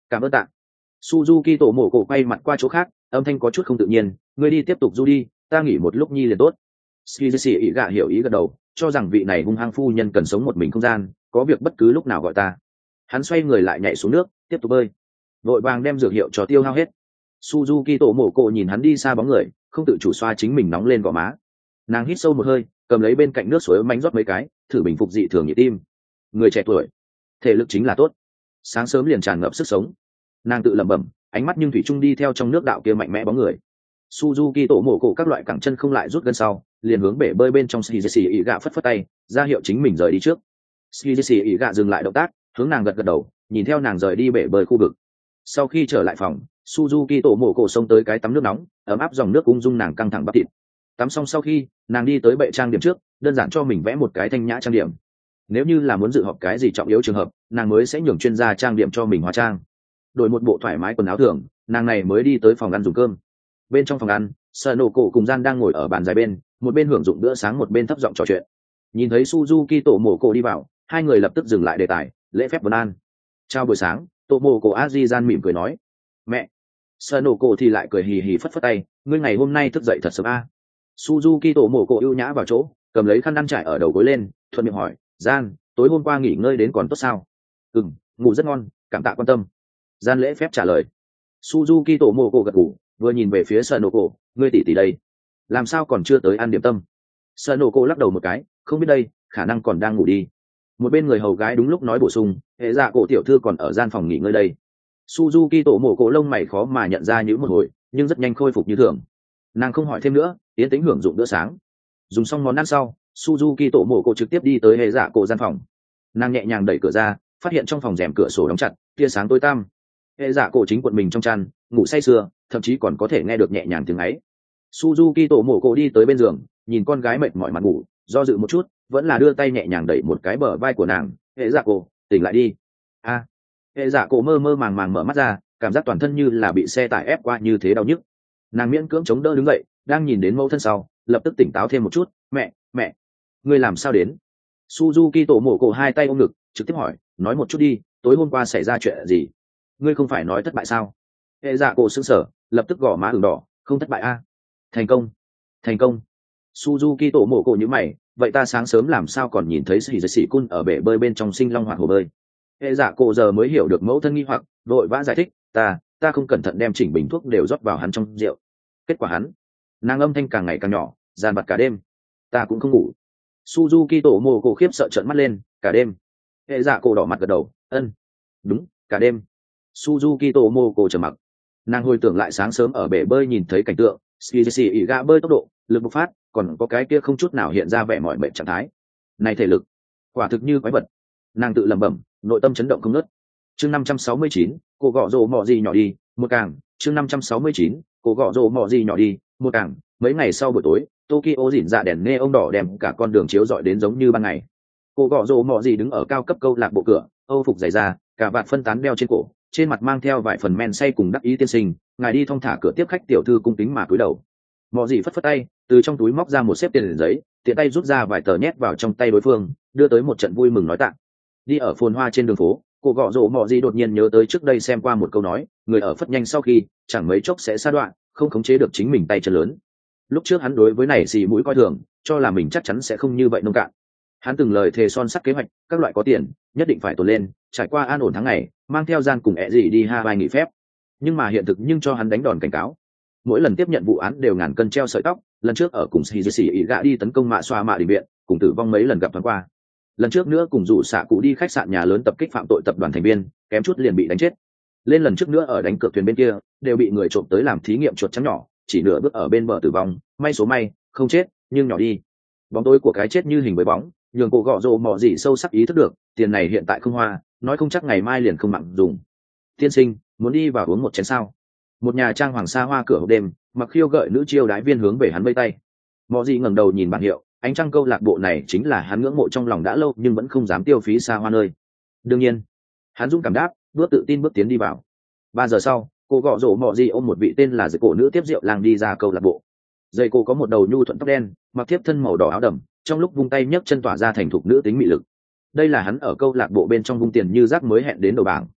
Cảm ơn tạ. Suzuki tổ mổ cổ quay mặt qua chỗ khác, âm thanh có chút không tự nhiên, ngươi đi tiếp tục du đi, ta nghỉ một lúc nhi liền tốt. Skizi ý gạ hiểu ý gật đầu, cho rằng vị này hung hăng phu nhân cần sống một mình không gian, có việc bất cứ lúc nào gọi ta. Hắn xoay người lại nhảy xuống nước, tiếp tục bơi. Vội vàng đem dược hiệu cho tiêu hao hết. Suzuki tổ mổ cổ nhìn hắn đi xa bóng người, không tự chủ xoa chính mình nóng lên gò má. Nàng hít sâu một hơi, cầm lấy bên cạnh nước suối mánh rót mấy cái, thử bình phục dị thường nhịp tim. Người trẻ tuổi, thể lực chính là tốt, sáng sớm liền tràn ngập sức sống. Nàng tự lẩm bẩm, ánh mắt nhưng thủy chung đi theo trong nước đạo kia mạnh mẽ bóng người. Suzuki tổ mổ cổ các loại cẳng chân không lại rút gân sau, liền hướng bể bơi bên trong Skizi ý gạ phất phất tay, ra hiệu chính mình rời đi trước. Skizi ý gạ dừng lại động tác, hướng nàng gật gật đầu, nhìn theo nàng rời đi bể bơi khu vực. Sau khi trở lại phòng, Suzuki tổ mổ cổ xông tới cái tắm nước nóng, ấm áp dòng nước ung dung nàng căng thẳng bắp thịt. Tắm xong sau khi, nàng đi tới bệ trang điểm trước, đơn giản cho mình vẽ một cái thanh nhã trang điểm. Nếu như là muốn dự họp cái gì trọng yếu trường hợp, nàng mới sẽ nhường chuyên gia trang điểm cho mình hóa trang. Đổi một bộ thoải mái quần áo thường, nàng này mới đi tới phòng ăn dùng cơm. Bên trong phòng ăn, Sợ Nổ Cổ cùng Gian đang ngồi ở bàn dài bên, một bên hưởng dụng bữa sáng một bên thấp giọng trò chuyện. Nhìn thấy Suzuki tổ mổ cổ đi vào, hai người lập tức dừng lại đề tài, lễ phép vấn an. Chào buổi sáng, tổ mổ cổ Aji Gian mỉm cười nói. Mẹ. Sợ Nổ Cổ thì lại cười hì hì phất phất tay, ngươi ngày hôm nay thức dậy thật sớm a. À. Suzuki tổ mổ cổ ưu nhã vào chỗ, cầm lấy khăn ăn trải ở đầu gối lên, thuận miệng hỏi, Gian, tối hôm qua nghỉ ngơi đến còn tốt sao? Ừm, ngủ rất ngon, cảm tạ quan tâm. Gian lễ phép trả lời. Suzuki tổ mổ cổ gật gù, vừa nhìn về phía Sợ Nổ Cổ, ngươi tỷ tỷ đây, làm sao còn chưa tới ăn điểm tâm? Sợ Nổ Cổ lắc đầu một cái, không biết đây, khả năng còn đang ngủ đi. Một bên người hầu gái đúng lúc nói bổ sung, hệ dạ cổ tiểu thư còn ở gian phòng nghỉ ngơi đây. Suzuki tổ mổ cổ lông mày khó mà nhận ra những một hồi, nhưng rất nhanh khôi phục như thường. Nàng không hỏi thêm nữa, tiến tính hưởng dụng bữa sáng. Dùng xong món ăn sau, Suzuki tổ mổ cổ trực tiếp đi tới hệ dạ cổ gian phòng. Nàng nhẹ nhàng đẩy cửa ra, phát hiện trong phòng rèm cửa sổ đóng chặt, tia sáng tối tăm. Hệ dạ cổ chính cuộn mình trong chăn, ngủ say sưa, thậm chí còn có thể nghe được nhẹ nhàng tiếng ấy. Suzuki tổ mổ cổ đi tới bên giường, nhìn con gái mệt mỏi mặt ngủ, do dự một chút, vẫn là đưa tay nhẹ nhàng đẩy một cái bờ vai của nàng. Hệ dạ cổ, tỉnh lại đi. A. À. Hệ dạ cổ mơ mơ màng màng mở mắt ra, cảm giác toàn thân như là bị xe tải ép qua như thế đau nhức. Nàng miễn cưỡng chống đỡ đứng dậy, đang nhìn đến mẫu thân sau, lập tức tỉnh táo thêm một chút. Mẹ, mẹ, ngươi làm sao đến? Suzuki tổ mổ cổ hai tay ôm ngực, trực tiếp hỏi, nói một chút đi, tối hôm qua xảy ra chuyện gì? Ngươi không phải nói thất bại sao? Hệ dạ cổ sững sờ, lập tức gò má ửng đỏ, không thất bại a? À? Thành công, thành công. Suzuki tổ mổ cổ như mày, vậy ta sáng sớm làm sao còn nhìn thấy sĩ sĩ cun ở bể bơi bên trong sinh long hoạt hồ bơi? Hệ dạ cổ giờ mới hiểu được mẫu thân nghi hoặc, vội vã giải thích, ta, ta không cẩn thận đem chỉnh bình thuốc đều rót vào hắn trong rượu. Kết quả hắn, nàng âm thanh càng ngày càng nhỏ, dàn vặt cả đêm, ta cũng không ngủ. Suzuki tổ mổ cổ khiếp sợ trợn mắt lên, cả đêm. Hệ dạ cổ đỏ mặt gật đầu, ân, đúng, cả đêm. Suzuki tổ mổ cổ trầm mặc. Nàng hồi tưởng lại sáng sớm ở bể bơi nhìn thấy cảnh tượng, Skizi ỉ gạ bơi tốc độ, lực bộc phát, còn có cái kia không chút nào hiện ra vẻ mỏi mệt trạng thái. Này thể lực, quả thực như quái vật. Nàng tự lẩm bẩm, nội tâm chấn động không ngớt. Chương năm trăm sáu mươi chín, cô gọ rồ mọ gì nhỏ đi, một càng. Chương năm trăm sáu mươi chín, cô gọ rồ mọ gì nhỏ đi, một càng. Mấy ngày sau buổi tối, Tokyo rỉn dạ đèn neon đỏ đem cả con đường chiếu rọi đến giống như ban ngày. Cô gọ rồ mọ gì đứng ở cao cấp câu lạc bộ cửa, âu phục dày da, cả vạt phân tán đeo trên cổ, trên mặt mang theo vài phần men say cùng đắc ý tiên sinh, ngài đi thong thả cửa tiếp khách tiểu thư cung kính mà cúi đầu. Mọ gì phất phất tay, từ trong túi móc ra một xếp tiền giấy, tiện tay rút ra vài tờ nhét vào trong tay đối phương, đưa tới một trận vui mừng nói tặng. Đi ở phồn hoa trên đường phố, cô gọ rồ mọ gì đột nhiên nhớ tới trước đây xem qua một câu nói, người ở phất nhanh sau khi chẳng mấy chốc sẽ sa đoạn, không khống chế được chính mình tay chân lớn. Lúc trước hắn đối với này xì mũi coi thường, cho là mình chắc chắn sẽ không như vậy nông cạn. Hắn từng lời thề son sắt kế hoạch, các loại có tiền nhất định phải tồn lên, trải qua an ổn tháng ngày, mang theo gian cùng ẹ gì đi Hawaii nghỉ phép. Nhưng mà hiện thực nhưng cho hắn đánh đòn cảnh cáo. Mỗi lần tiếp nhận vụ án đều ngàn cân treo sợi tóc, lần trước ở cùng Shizushi ý gạ đi tấn công mạ xoa mạ đình viện, cùng tử vong mấy lần gặp thoáng qua. Lần trước nữa cùng rủ xạ cụ đi khách sạn nhà lớn tập kích phạm tội tập đoàn thành viên, kém chút liền bị đánh chết. Lên lần trước nữa ở đánh cược thuyền bên kia, đều bị người trộm tới làm thí nghiệm chuột trắng nhỏ, chỉ nửa bước ở bên bờ tử vong, may số may, không chết, nhưng nhỏ đi. Bóng tối của cái chết như hình với bóng, nhường cô gọ rồ mò gì sâu sắc ý thức được, tiền này hiện tại không hoa, nói không chắc ngày mai liền không mặn dùng. Tiên sinh, muốn đi vào uống một chén sao? Một nhà trang hoàng sa hoa cửa hộp đêm, mặc khiêu gợi nữ chiêu đái viên hướng về hắn vây tay. Mò gì ngẩng đầu nhìn bảng hiệu, ánh trăng câu lạc bộ này chính là hắn ngưỡng mộ trong lòng đã lâu nhưng vẫn không dám tiêu phí xa hoa nơi. Đương nhiên, hắn dũng cảm đáp, bước tự tin bước tiến đi vào. Ba giờ sau, cô gọ rổ mọ gì ôm một vị tên là dây cổ nữ tiếp rượu làng đi ra câu lạc bộ. Dây cô có một đầu nhu thuận tóc đen, mặc thiếp thân màu đỏ áo đầm, trong lúc vung tay nhấc chân tỏa ra thành thục nữ tính mị lực. Đây là hắn ở câu lạc bộ bên trong vung tiền như rác mới hẹn đến đầu bảng.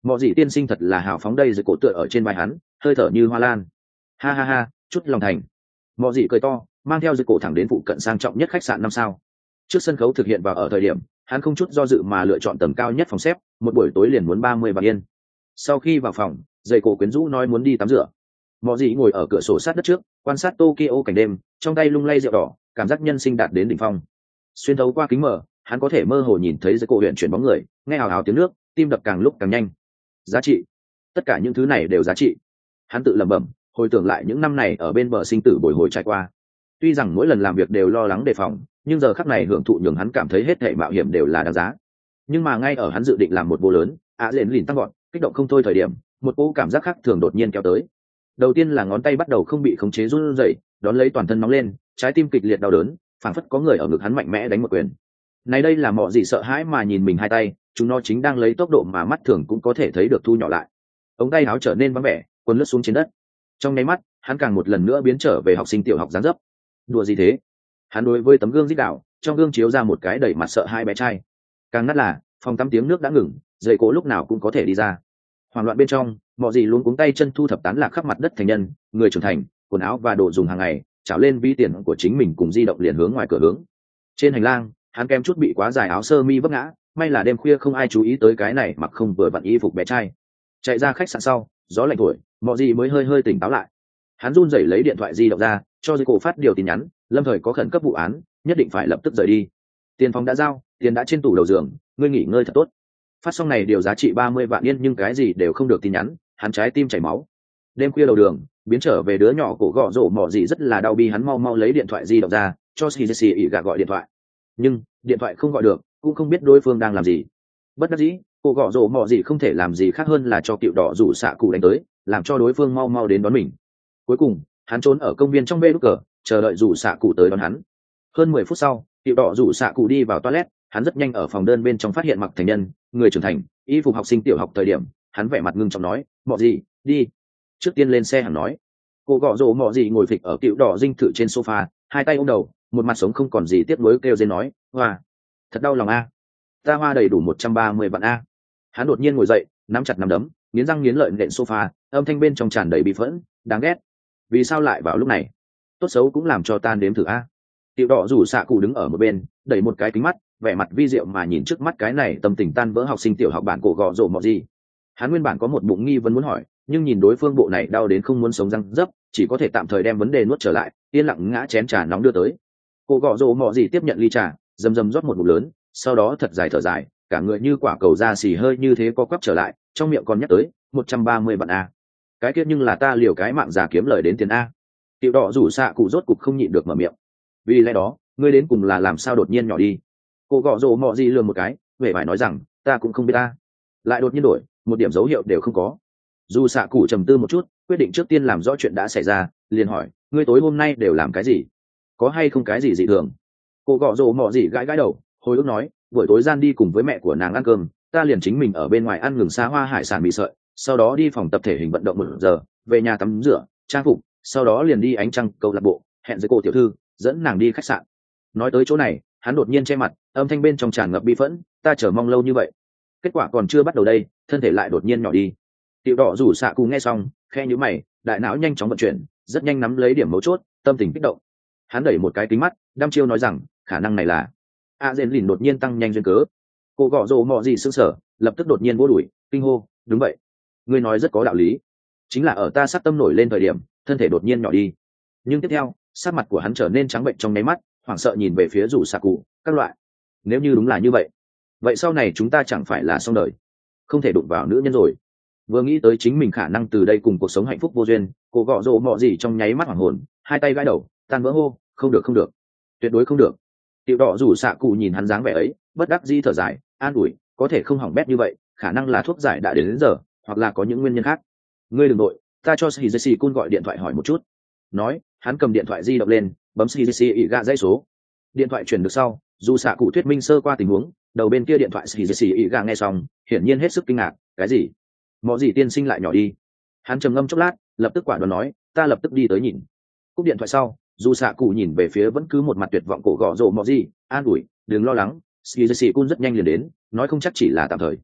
mọi gì tiên sinh thật là hào phóng đây, rồi cổ tựa ở trên vai hắn, hơi thở như hoa lan. Ha ha ha, chút lòng thành. Mọi gì cười to, mang theo dây cổ thẳng đến phụ cận sang trọng nhất khách sạn năm sao. Trước sân khấu thực hiện vào ở thời điểm, hắn không chút do dự mà lựa chọn tầng cao nhất phòng xếp, một buổi tối liền muốn ba mươi vạn yên. Sau khi vào phòng, dây cổ quyến rũ nói muốn đi tắm rửa. Mọi gì ngồi ở cửa sổ sát đất trước, quan sát Tokyo cảnh đêm, trong tay lung lay rượu đỏ, cảm giác nhân sinh đạt đến đỉnh phong. Xuyên thấu qua kính mở, hắn có thể mơ hồ nhìn thấy dây cổ huyện chuyển bóng người, nghe hào hào tiếng nước, tim đập càng lúc càng nhanh. Giá trị, tất cả những thứ này đều giá trị. Hắn tự lẩm bẩm, hồi tưởng lại những năm này ở bên bờ sinh tử bồi hồi trải qua. Tuy rằng mỗi lần làm việc đều lo lắng đề phòng, nhưng giờ khắc này hưởng thụ nhường hắn cảm thấy hết thảy mạo hiểm đều là đáng giá. Nhưng mà ngay ở hắn dự định làm một vô lớn, á liền lìn tăng gọn, kích động không thôi thời điểm, một cỗ cảm giác khác thường đột nhiên kéo tới. Đầu tiên là ngón tay bắt đầu không bị khống chế run rẩy, đón lấy toàn thân nóng lên, trái tim kịch liệt đau đớn, phảng phất có người ở ngực hắn mạnh mẽ đánh một quyền. Này đây là mọi gì sợ hãi mà nhìn mình hai tay, chúng nó chính đang lấy tốc độ mà mắt thường cũng có thể thấy được thu nhỏ lại. Ống tay áo trở nên vắng vẻ, quần lướt xuống trên đất. Trong nháy mắt, hắn càng một lần nữa biến trở về học sinh tiểu học dáng dấp. Đùa gì thế? Hắn đối với tấm gương dít đạo, trong gương chiếu ra một cái đầy mặt sợ hai bé trai. Càng nát là, phòng tắm tiếng nước đã ngừng, dậy cố lúc nào cũng có thể đi ra. Hoảng loạn bên trong, mọi gì luôn cuống tay chân thu thập tán lạc khắp mặt đất thành nhân, người trưởng thành, quần áo và đồ dùng hàng ngày, trảo lên ví tiền của chính mình cùng di động liền hướng ngoài cửa hướng. Trên hành lang, hắn kém chút bị quá dài áo sơ mi vấp ngã, may là đêm khuya không ai chú ý tới cái này mặc không vừa vặn y phục bé trai. Chạy ra khách sạn sau, gió lạnh thổi, mọi gì mới hơi hơi tỉnh táo lại. Hắn run rẩy lấy điện thoại di động ra, cho dây cổ phát điều tin nhắn, lâm thời có khẩn cấp vụ án, nhất định phải lập tức rời đi. Tiền phòng đã giao, tiền đã trên tủ đầu giường, ngươi nghỉ ngơi thật tốt. Phát xong này điều giá trị ba mươi vạn yên nhưng cái gì đều không được tin nhắn, hắn trái tim chảy máu. Đêm khuya đầu đường, biến trở về đứa nhỏ cổ gọ rổ mỏ gì rất là đau bi, hắn mau mau lấy điện thoại di động ra, cho Shizushi ỉ gạ gọi điện thoại. Nhưng điện thoại không gọi được, cũng không biết đối phương đang làm gì. Bất đắc dĩ, cổ gọ rổ mỏ gì không thể làm gì khác hơn là cho cựu đỏ rủ xạ cụ đánh tới, làm cho đối phương mau mau đến đón mình. Cuối cùng, hắn trốn ở công viên trong bê đúc cờ, chờ đợi rủ xạ cụ tới đón hắn. Hơn mười phút sau, cựu đỏ rủ xạ cụ đi vào toilet, hắn rất nhanh ở phòng đơn bên trong phát hiện mặc thành nhân, người trưởng thành, y phục học sinh tiểu học thời điểm, hắn vẻ mặt ngưng trọng nói, mọ gì, đi. Trước tiên lên xe hắn nói. Cô gọ rổ mọ gì ngồi phịch ở cựu đỏ dinh thự trên sofa, hai tay ôm đầu, một mặt sống không còn gì tiếc nuối kêu dên nói, hoa, thật đau lòng a, ta hoa đầy đủ một trăm ba mươi vạn a. Hắn đột nhiên ngồi dậy, nắm chặt nắm đấm, nghiến răng nghiến lợi nện sofa, âm thanh bên trong tràn đầy bị phẫn, đáng ghét. Vì sao lại vào lúc này? Tốt xấu cũng làm cho tan đếm thử a. Tiểu đỏ rủ xạ cụ đứng ở một bên, đẩy một cái kính mắt, vẻ mặt vi diệu mà nhìn trước mắt cái này tâm tình tan vỡ học sinh tiểu học bản cổ gọ rổ mọ gì. Hắn nguyên bản có một bụng nghi vấn muốn hỏi, nhưng nhìn đối phương bộ này đau đến không muốn sống răng dấp, chỉ có thể tạm thời đem vấn đề nuốt trở lại, yên lặng ngã chén trà nóng đưa tới. Cổ gọ rổ mọ gì tiếp nhận ly trà, rầm rầm rót một ngụm lớn, sau đó thật dài thở dài, cả người như quả cầu da xì hơi như thế co quắp trở lại, trong miệng còn nhắc tới một trăm ba mươi vạn a. Cái kia nhưng là ta liều cái mạng già kiếm lời đến tiền a. Tiểu đỏ rủ xạ cụ rốt cục không nhịn được mở miệng. Vì lẽ đó, ngươi đến cùng là làm sao đột nhiên nhỏ đi? Cô gọ rồ mọ gì lườm một cái, vẻ vải nói rằng, ta cũng không biết ta. Lại đột nhiên đổi, một điểm dấu hiệu đều không có. Dù xạ cụ trầm tư một chút, quyết định trước tiên làm rõ chuyện đã xảy ra, liền hỏi, ngươi tối hôm nay đều làm cái gì? Có hay không cái gì dị thường? Cô gọ rồ mọ gì gãi gãi đầu, hồi ức nói, buổi tối gian đi cùng với mẹ của nàng ăn cơm, ta liền chính mình ở bên ngoài ăn ngừng xa hoa hải sản mì sợi, sau đó đi phòng tập thể hình vận động một giờ, về nhà tắm rửa, trang phục, sau đó liền đi ánh trăng câu lạc bộ, hẹn với cô tiểu thư, dẫn nàng đi khách sạn. Nói tới chỗ này, hắn đột nhiên che mặt, âm thanh bên trong tràn ngập bi phẫn, ta chờ mong lâu như vậy, kết quả còn chưa bắt đầu đây, thân thể lại đột nhiên nhỏ đi. Tiểu đỏ rủ xạ cụ nghe xong, khe nhíu mày, đại não nhanh chóng vận chuyển, rất nhanh nắm lấy điểm mấu chốt, tâm tình kích động. Hắn đẩy một cái kính mắt, đăm chiêu nói rằng, khả năng này là a dên lìn đột nhiên tăng nhanh duyên cớ. Cô gọ rồ mọ gì sững sờ, lập tức đột nhiên vỗ đùi, kinh hô, đúng vậy, ngươi nói rất có đạo lý, chính là ở ta sát tâm nổi lên thời điểm, thân thể đột nhiên nhỏ đi. Nhưng tiếp theo, sắc mặt của hắn trở nên trắng bệnh trong nháy mắt, hoảng sợ nhìn về phía rủ xạ cụ, các loại, nếu như đúng là như vậy, vậy sau này chúng ta chẳng phải là xong đời, không thể đụng vào nữ nhân rồi. Vừa nghĩ tới chính mình khả năng từ đây cùng cuộc sống hạnh phúc vô duyên, cô gọ rồ mọ gì trong nháy mắt hoảng hồn, hai tay gãi đầu, tan vỡ hô, không được không được, tuyệt đối không được. Tiểu đỏ rủ xạ cụ nhìn hắn dáng vẻ ấy, bất đắc dĩ thở dài, an ủi, có thể không hỏng bét như vậy, khả năng là thuốc giải đã đến, đến giờ, hoặc là có những nguyên nhân khác. Ngươi đừng nội, ta cho Shizushi Kun gọi điện thoại hỏi một chút. Nói, hắn cầm điện thoại di động lên, bấm Shizushi ỉ gạ dãy số. Điện thoại chuyển được sau, dù xạ cụ thuyết minh sơ qua tình huống, đầu bên kia điện thoại Shizushi ỉ gạ nghe xong, hiển nhiên hết sức kinh ngạc, cái gì? Mọi gì tiên sinh lại nhỏ đi? Hắn trầm ngâm chốc lát, lập tức quả đoán nói, ta lập tức đi tới nhìn. Cúp điện thoại sau, dù xạ cụ nhìn về phía vẫn cứ một mặt tuyệt vọng cổ gọ rồ mọ gì, an ủi, đừng lo lắng, Shizushi Kun rất nhanh liền đến, nói không chắc chỉ là tạm thời.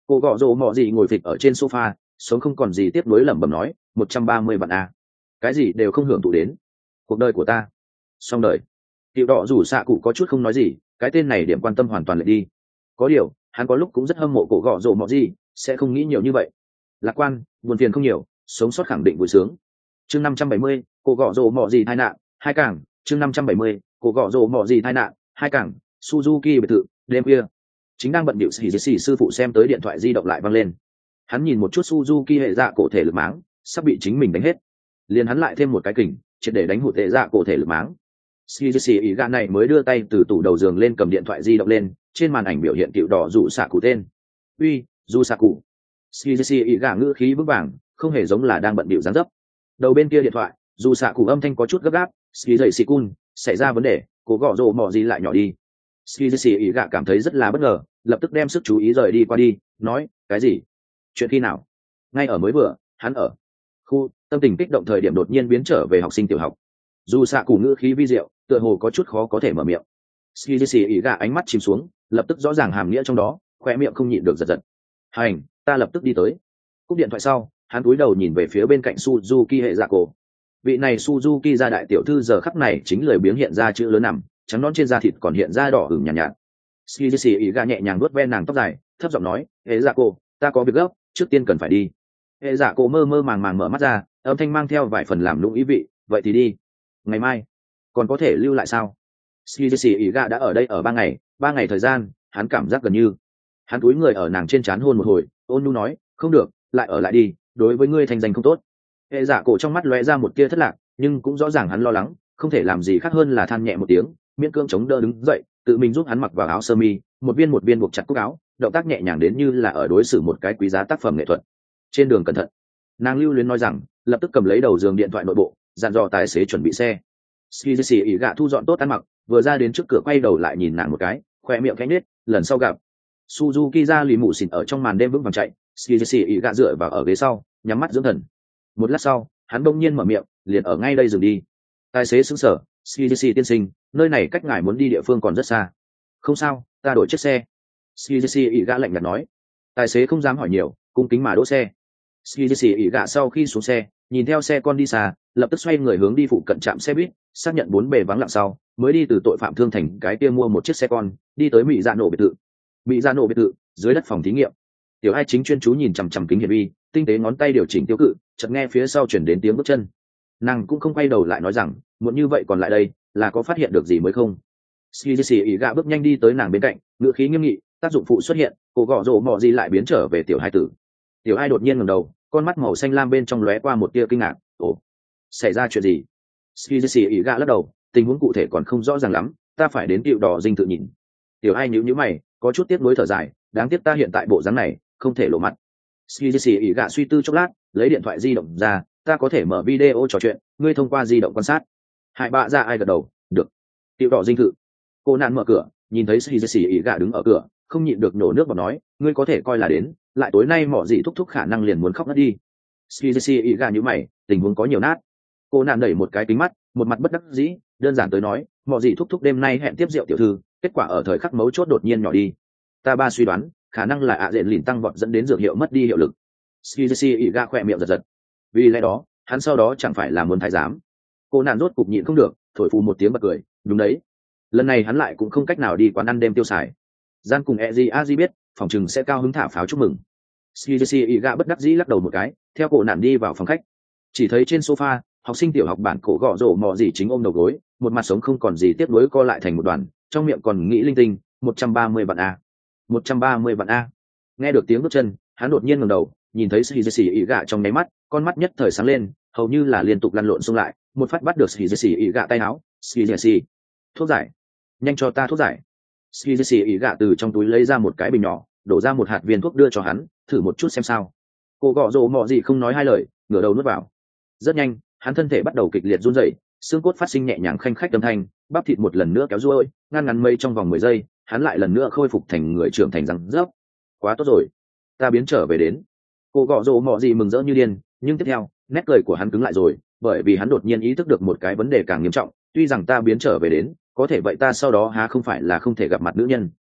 Cô gọ rồ mọ gì ngồi phịch ở trên sofa, sống không còn gì tiếp nối lẩm bẩm nói, một trăm ba mươi vạn a. Cái gì đều không hưởng thụ đến. Cuộc đời của ta. Xong đời. Tiểu đỏ rủ xạ cụ có chút không nói gì, cái tên này điểm quan tâm hoàn toàn lại đi. Có điều, hắn có lúc cũng rất hâm mộ cổ gọ rồ mọ gì, sẽ không nghĩ nhiều như vậy. Lạc quan, buồn phiền không nhiều, sống sót khẳng định vui sướng. Chương năm trăm bảy mươi, cổ gọ rồ mọ gì tai nạn, hai cảng, chương năm trăm bảy mươi, cổ gọ rồ mọ gì tai nạn, hai cảng, Suzuki biệt thự, đêm khuya. Chính đang bận bịu xì xì sư phụ xem tới điện thoại di động lại vang lên. Hắn nhìn một chút Suzuki hệ dạ cổ thể lực máng, sắp bị chính mình đánh hết. Liền hắn lại thêm một cái kình, triệt để đánh hụt hệ dạ cổ thể lực máng. Xì xì ý gã này mới đưa tay từ tủ đầu giường lên cầm điện thoại di động lên, trên màn ảnh biểu hiện cựu đỏ dụ xạ cụ tên. Uy, dụ xạ cụ. Xì xì ý gã ngữ khí vững vàng, không hề giống là đang bận bịu dáng dấp. Đầu bên kia điện thoại, dù xạ cụ âm thanh có chút gấp gáp, xì dậy xì cun, xảy ra vấn đề, cố gõ rồ mò gì lại nhỏ đi. Skizzy ý gạ cảm thấy rất là bất ngờ, lập tức đem sức chú ý rời đi qua đi, nói, cái gì? Chuyện khi nào? Ngay ở mới vừa, hắn ở khu tâm tình kích động thời điểm đột nhiên biến trở về học sinh tiểu học. Dù xạ cụ ngữ khí vi diệu, tựa hồ có chút khó có thể mở miệng. Skizzy ý gạ ánh mắt chìm xuống, lập tức rõ ràng hàm nghĩa trong đó, khoe miệng không nhịn được giật giật. Hành, ta lập tức đi tới. Cúp điện thoại sau, hắn cúi đầu nhìn về phía bên cạnh Suzuki hệ dạ cổ. Vị này Suzuki gia đại tiểu thư giờ khắc này chính lời biếng hiện ra chữ lớn nằm, trắng non trên da thịt còn hiện ra đỏ ửng nhàn nhạt, nhạt. Skizzy ý gạ nhẹ nhàng vuốt ve nàng tóc dài, thấp giọng nói, "Hệ dạ cô, ta có việc gấp, trước tiên cần phải đi." Hệ dạ cô mơ mơ màng màng mở mắt ra, âm thanh mang theo vài phần làm lung ý vị, "Vậy thì đi. Ngày mai còn có thể lưu lại sao?" Skizzy ý gạ đã ở đây ở ba ngày, ba ngày thời gian, hắn cảm giác gần như. Hắn cúi người ở nàng trên trán hôn một hồi, ôn nhu nói, "Không được, lại ở lại đi, đối với ngươi thành danh không tốt." Hệ dạ cổ trong mắt lóe ra một tia thất lạc, nhưng cũng rõ ràng hắn lo lắng, không thể làm gì khác hơn là than nhẹ một tiếng, miễn cưỡng chống đỡ đứng dậy, tự mình giúp hắn mặc vào áo sơ mi, một viên một viên buộc chặt cúc áo, động tác nhẹ nhàng đến như là ở đối xử một cái quý giá tác phẩm nghệ thuật. Trên đường cẩn thận, nàng lưu luyến nói rằng, lập tức cầm lấy đầu giường điện thoại nội bộ, dặn dò tài xế chuẩn bị xe. Skizzy ý gạ thu dọn tốt ăn mặc, vừa ra đến trước cửa quay đầu lại nhìn nàng một cái, khoe miệng cánh nết, lần sau gặp. Suzuki ra lì mụ xỉn ở trong màn đêm vững vàng chạy, Skizzy ý gạ dựa vào ở ghế sau, nhắm mắt dưỡng thần. Một lát sau, hắn bỗng nhiên mở miệng, liền ở ngay đây dừng đi. Tài xế sững sờ, Skizzy tiên sinh, nơi này cách ngài muốn đi địa phương còn rất xa. Không sao, ta đổi chiếc xe. Skizzy ý gạ lạnh nhạt nói. Tài xế không dám hỏi nhiều, cung kính mà đỗ xe. Skizzy ý gạ sau khi xuống xe, nhìn theo xe con đi xa, lập tức xoay người hướng đi phụ cận trạm xe buýt, xác nhận bốn bề vắng lặng sau, mới đi từ tội phạm thương thành cái kia mua một chiếc xe con, đi tới mỹ dạ nổ biệt thự. Mỹ dạ nổ biệt thự, dưới đất phòng thí nghiệm. Tiểu Ai chính chuyên chú nhìn chằm chằm kính hiển vi, tinh tế ngón tay điều chỉnh tiêu cự, chợt nghe phía sau chuyển đến tiếng bước chân. Nàng cũng không quay đầu lại nói rằng, muộn như vậy còn lại đây, là có phát hiện được gì mới không? Skizzy ý gạ bước nhanh đi tới nàng bên cạnh, ngữ khí nghiêm nghị, tác dụng phụ xuất hiện, cổ gọ rồ mọ gì lại biến trở về tiểu hai tử. Tiểu Ai đột nhiên ngẩng đầu, con mắt màu xanh lam bên trong lóe qua một tia kinh ngạc, ồ, xảy ra chuyện gì? Skizzy ý gạ lắc đầu, tình huống cụ thể còn không rõ ràng lắm, ta phải đến tiệu đỏ dinh tự nhìn. Tiểu Ai nhíu nhíu mày, có chút tiếc nuối thở dài, đáng tiếc ta hiện tại bộ dáng này, không thể lộ mặt. Skizzy ý gạ suy tư chốc lát, lấy điện thoại di động ra, ta có thể mở video trò chuyện, ngươi thông qua di động quan sát. Hải bạ ra ai gật đầu, được. Tiệu đỏ dinh thự. Cô nạn mở cửa, nhìn thấy Skizzy ý gạ đứng ở cửa, không nhịn được nổ nước bọt nói, ngươi có thể coi là đến, lại tối nay mỏ gì thúc thúc khả năng liền muốn khóc ngất đi. Skizzy ý gạ nhíu mày, tình huống có nhiều nát. Cô nạn đẩy một cái kính mắt, một mặt bất đắc dĩ, đơn giản tới nói, mỏ gì thúc thúc đêm nay hẹn tiếp rượu tiểu thư, kết quả ở thời khắc mấu chốt đột nhiên nhỏ đi. Ta ba suy đoán, khả năng là ạ diện lìn tăng vọt dẫn đến dược hiệu mất đi hiệu lực. Skizzy ý gạ khỏe miệng giật giật. Vì lẽ đó, hắn sau đó chẳng phải là muốn thái giám. Cô nạn rốt cục nhịn không được, thổi phù một tiếng bật cười, đúng đấy. Lần này hắn lại cũng không cách nào đi quán ăn đêm tiêu xài. Gian cùng Eji Aji biết, phòng trừng sẽ cao hứng thả pháo chúc mừng. Skizzy ý gạ bất đắc dĩ lắc đầu một cái, theo cô nạn đi vào phòng khách. Chỉ thấy trên sofa, học sinh tiểu học bản cổ gọ rổ mò gì chính ôm đầu gối, một mặt sống không còn gì tiếp nối co lại thành một đoàn, trong miệng còn nghĩ linh tinh, một trăm ba mươi vạn a, một trăm ba mươi vạn a. Nghe được tiếng bước chân, hắn đột nhiên ngẩng đầu, nhìn thấy Skizzy ý gạ trong nháy mắt, con mắt nhất thời sáng lên, hầu như là liên tục lăn lộn xung lại, một phát bắt được Skizzy ý gạ tay áo. Skizzy, thuốc giải, nhanh cho ta thuốc giải. Skizzy ý gạ từ trong túi lấy ra một cái bình nhỏ, đổ ra một hạt viên thuốc đưa cho hắn, thử một chút xem sao. Cô gọ rồ mò gì không nói hai lời, ngửa đầu nuốt vào. Rất nhanh, hắn thân thể bắt đầu kịch liệt run rẩy, xương cốt phát sinh nhẹ nhàng khanh khách âm thanh, bắp thịt một lần nữa kéo ruôi, ngăn ngắn mây trong vòng mười giây, hắn lại lần nữa khôi phục thành người trưởng thành răng rớp. Quá tốt rồi, ta biến trở về đến. Cô gọ rồ mò gì mừng rỡ như điên, nhưng tiếp theo, nét cười của hắn cứng lại rồi, bởi vì hắn đột nhiên ý thức được một cái vấn đề càng nghiêm trọng, tuy rằng ta biến trở về đến, có thể vậy ta sau đó há không phải là không thể gặp mặt nữ nhân.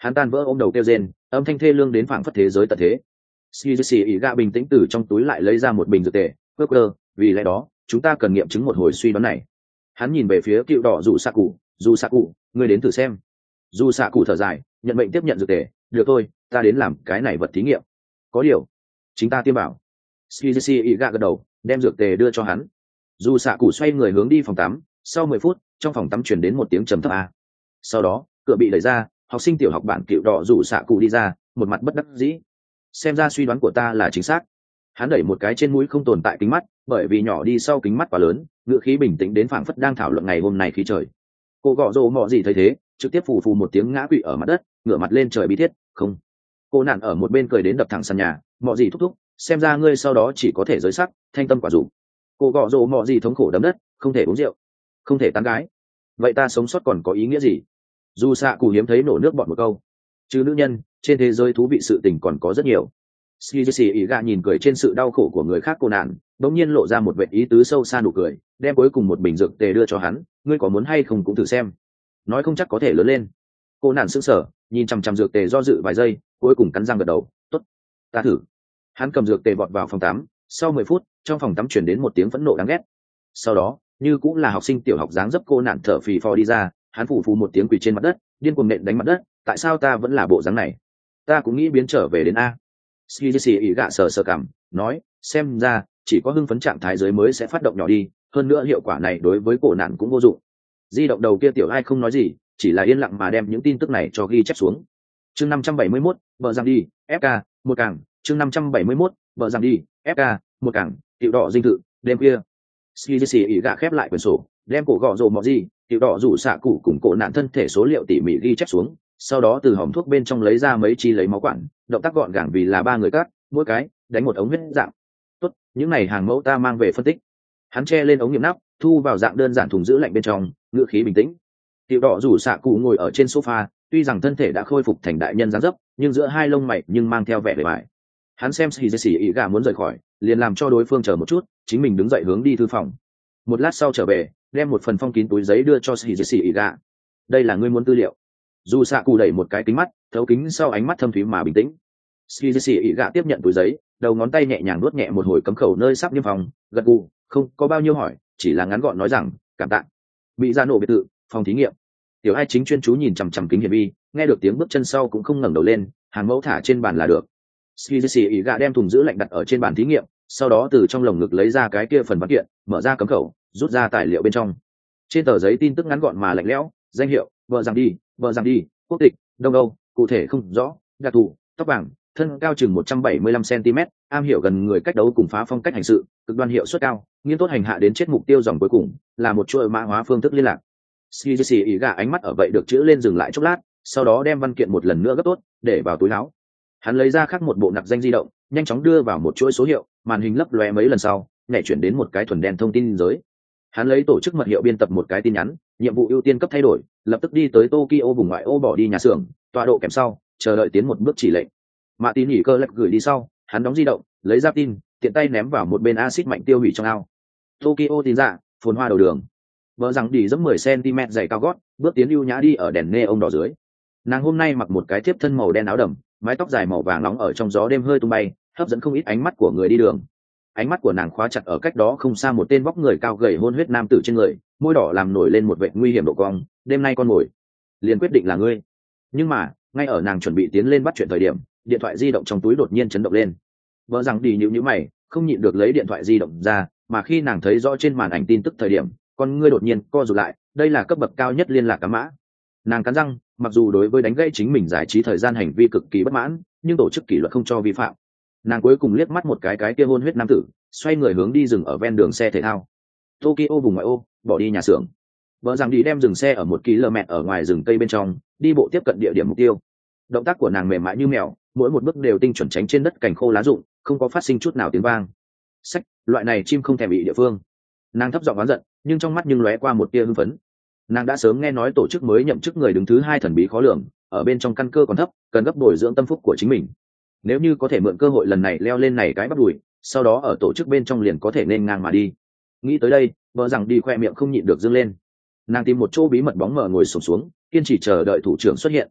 Hắn tan vỡ ôm đầu kêu rên, âm thanh thê lương đến phảng phất thế giới tận thế. Shizisi ý gạ bình tĩnh từ trong túi lại lấy ra một bình dược tề, cơ cơ, vì lẽ đó chúng ta cần nghiệm chứng một hồi suy đoán này. Hắn nhìn về phía cựu đỏ dù xạ cụ, dù xạ cụ, ngươi đến thử xem. Dù xạ cụ thở dài, nhận mệnh tiếp nhận dược tề, được thôi, ta đến làm cái này vật thí nghiệm. Có điều chính ta tiêm bảo. Shizisi ý gạ gật đầu, đem dược tề đưa cho hắn. Dù xạ cụ xoay người hướng đi phòng tắm, sau mười phút trong phòng tắm truyền đến một tiếng trầm thấp a. Sau đó cửa bị đẩy ra, học sinh tiểu học bản cựu đỏ dù xạ cụ đi ra, một mặt bất đắc dĩ. Xem ra suy đoán của ta là chính xác. Hắn đẩy một cái trên mũi không tồn tại kính mắt, bởi vì nhỏ đi sau kính mắt quá lớn, ngữ khí bình tĩnh đến phảng phất đang thảo luận ngày hôm nay khí trời. Cô gọ rồ mọ gì thấy thế, trực tiếp phù phù một tiếng ngã quỵ ở mặt đất, ngửa mặt lên trời bi thiết. Không. Cô nạn ở một bên cười đến đập thẳng sàn nhà, mọ gì thúc thúc, xem ra ngươi sau đó chỉ có thể giới sắc, thanh tâm quả dục. Cô gọ rồ mọ gì thống khổ đấm đất, không thể uống rượu, không thể tán gái. Vậy ta sống sót còn có ý nghĩa gì? Dù xạ cụ hiếm thấy nổ nước bọt một câu. Chứ nữ nhân, trên thế giới thú vị sự tình còn có rất nhiều. Shizisi ý gạ nhìn cười trên sự đau khổ của người khác cô nạn, bỗng nhiên lộ ra một vẻ ý tứ sâu xa nụ cười, đem cuối cùng một bình dược tề đưa cho hắn, ngươi có muốn hay không cũng thử xem. Nói không chắc có thể lớn lên. Cô nạn sững sờ, nhìn chằm chằm dược tề do dự vài giây, cuối cùng cắn răng gật đầu, tốt, ta thử. Hắn cầm dược tề vọt vào phòng tắm, sau mười phút, trong phòng tắm truyền đến một tiếng phẫn nộ đáng ghét. Sau đó, như cũng là học sinh tiểu học dáng dấp cô nạn thở phì phò đi ra, hắn phủ phù một tiếng quỳ trên mặt đất, điên cuồng nện đánh mặt đất, tại sao ta vẫn là bộ dáng này? Ta cũng nghĩ biến trở về đến a. Shizisi ý gạ sờ sờ cảm, nói, xem ra chỉ có hưng phấn trạng thái dưới mới sẽ phát động nhỏ đi, hơn nữa hiệu quả này đối với cổ nạn cũng vô dụng. Di động đầu kia tiểu ai không nói gì, chỉ là yên lặng mà đem những tin tức này cho ghi chép xuống. Chương năm trăm bảy mươi mốt, vợ rằng đi, ép ca, một cảng, chương năm trăm bảy mươi mốt, vợ rằng đi, ép ca, một cảng, tiểu đỏ dinh thự, đêm kia. Shizisi ý gạ khép lại quyển sổ, đem cổ gọ rồ mọ gì, tiểu đỏ rủ xạ cụ cùng cổ nạn thân thể số liệu tỉ mỉ ghi chép xuống, sau đó từ hòm thuốc bên trong lấy ra mấy chi lấy máu quản, động tác gọn gàng vì là ba người cắt, mỗi cái đánh một ống huyết dạng. Tốt, những này hàng mẫu ta mang về phân tích. Hắn che lên ống nghiệm nắp, thu vào dạng đơn giản thùng giữ lạnh bên trong, ngữ khí bình tĩnh. Tiểu đỏ rủ xạ cụ ngồi ở trên sofa, tuy rằng thân thể đã khôi phục thành đại nhân dáng dấp, nhưng giữa hai lông mày nhưng mang theo vẻ bề bài. Hắn xem Shizisi ý gà muốn rời khỏi, liền làm cho đối phương chờ một chút, chính mình đứng dậy hướng đi thư phòng. Một lát sau trở về, đem một phần phong kín túi giấy đưa cho Shizisi ý gà. Đây là ngươi muốn tư liệu. Dù xạ cụ đẩy một cái kính mắt, thấu kính sau ánh mắt thâm thúy mà bình tĩnh. Shizisi ý gà tiếp nhận túi giấy, đầu ngón tay nhẹ nhàng nuốt nhẹ một hồi cấm khẩu nơi sắp niêm phòng, gật gù, không có bao nhiêu hỏi, chỉ là ngắn gọn nói rằng cảm tạ. Bị ra nổ biệt thự, phòng thí nghiệm. Tiểu Hai chính chuyên chú nhìn chằm chằm kính hiển vi, nghe được tiếng bước chân sau cũng không ngẩng đầu lên, hàng mẫu thả trên bàn là được. Shizisi ý gà đem thùng giữ lạnh đặt ở trên bàn thí nghiệm, sau đó từ trong lồng ngực lấy ra cái kia phần văn kiện, mở ra cấm khẩu, rút ra tài liệu bên trong. Trên tờ giấy tin tức ngắn gọn mà lạnh lẽo, danh hiệu, vợ rằng đi, vợ rằng đi, quốc tịch, Đông Âu, cụ thể không rõ, đặc thù, tóc vàng, thân cao chừng một trăm bảy mươi lăm xăng-ti-mét, am hiểu gần người cách đấu cùng phá phong cách hành sự, cực đoan hiệu suất cao, nghiên tốt hành hạ đến chết mục tiêu dòng cuối cùng, là một chuỗi mã hóa phương thức liên lạc. Shizisi ý gà ánh mắt ở vậy được chữ lên dừng lại chốc lát, sau đó đem văn kiện một lần nữa gấp tốt, để vào túi áo. Hắn lấy ra khác một bộ nặc danh di động, nhanh chóng đưa vào một chuỗi số hiệu, màn hình lấp lóe mấy lần sau, nhảy chuyển đến một cái thuần đen thông tin giới. Hắn lấy tổ chức mật hiệu biên tập một cái tin nhắn, nhiệm vụ ưu tiên cấp thay đổi, lập tức đi tới Tokyo vùng ngoại ô bỏ đi nhà xưởng, tọa độ kèm sau, chờ đợi tiến một bước chỉ lệnh. Mã tín nghỉ cơ lật gửi đi sau, hắn đóng di động, lấy ra tin, tiện tay ném vào một bên axit mạnh tiêu hủy trong ao. Tokyo tin dạ, phồn hoa đầu đường. Vợ rằng đi dẫm mười xăng-ti-mét dày cao gót, bước tiến ưu nhã đi ở đèn neon đỏ dưới. Nàng hôm nay mặc một cái thiếp thân màu đen áo đầm, mái tóc dài màu vàng nóng ở trong gió đêm hơi tung bay, hấp dẫn không ít ánh mắt của người đi đường. Ánh mắt của nàng khóa chặt ở cách đó không xa một tên vóc người cao gầy hôn huyết nam tử trên người, môi đỏ làm nổi lên một vệt nguy hiểm độ cong. Đêm nay con mồi, liền quyết định là ngươi. Nhưng mà ngay ở nàng chuẩn bị tiến lên bắt chuyện thời điểm, điện thoại di động trong túi đột nhiên chấn động lên. Vợ rằng đi nhíu nhíu mày, không nhịn được lấy điện thoại di động ra, mà khi nàng thấy rõ trên màn ảnh tin tức thời điểm, con ngươi đột nhiên co rụt lại. Đây là cấp bậc cao nhất liên lạc cá mã. Nàng cắn răng, mặc dù đối với đánh gãy chính mình giải trí thời gian hành vi cực kỳ bất mãn, nhưng tổ chức kỷ luật không cho vi phạm. Nàng cuối cùng liếc mắt một cái cái kia hôn huyết nam tử, xoay người hướng đi dừng ở ven đường xe thể thao. Tokyo vùng ngoại ô, bỏ đi nhà xưởng. Vợ rằng đi đem dừng xe ở một km ở ngoài rừng cây bên trong, đi bộ tiếp cận địa điểm mục tiêu. Động tác của nàng mềm mại như mèo, mỗi một bước đều tinh chuẩn tránh trên đất cành khô lá rụng, không có phát sinh chút nào tiếng vang. Sách, loại này chim không thèm bị địa phương. Nàng thấp giọng oán giận, nhưng trong mắt nhưng lóe qua một tia hưng phấn. Nàng đã sớm nghe nói tổ chức mới nhậm chức người đứng thứ hai thần bí khó lường, ở bên trong căn cơ còn thấp, cần gấp bồi dưỡng tâm phúc của chính mình. Nếu như có thể mượn cơ hội lần này leo lên này cái bắt đùi, sau đó ở tổ chức bên trong liền có thể nên ngang mà đi. Nghĩ tới đây, vợ rằng đi khoe miệng không nhịn được dâng lên. Nàng tìm một chỗ bí mật bóng mờ ngồi xổm xuống, kiên trì chờ đợi thủ trưởng xuất hiện.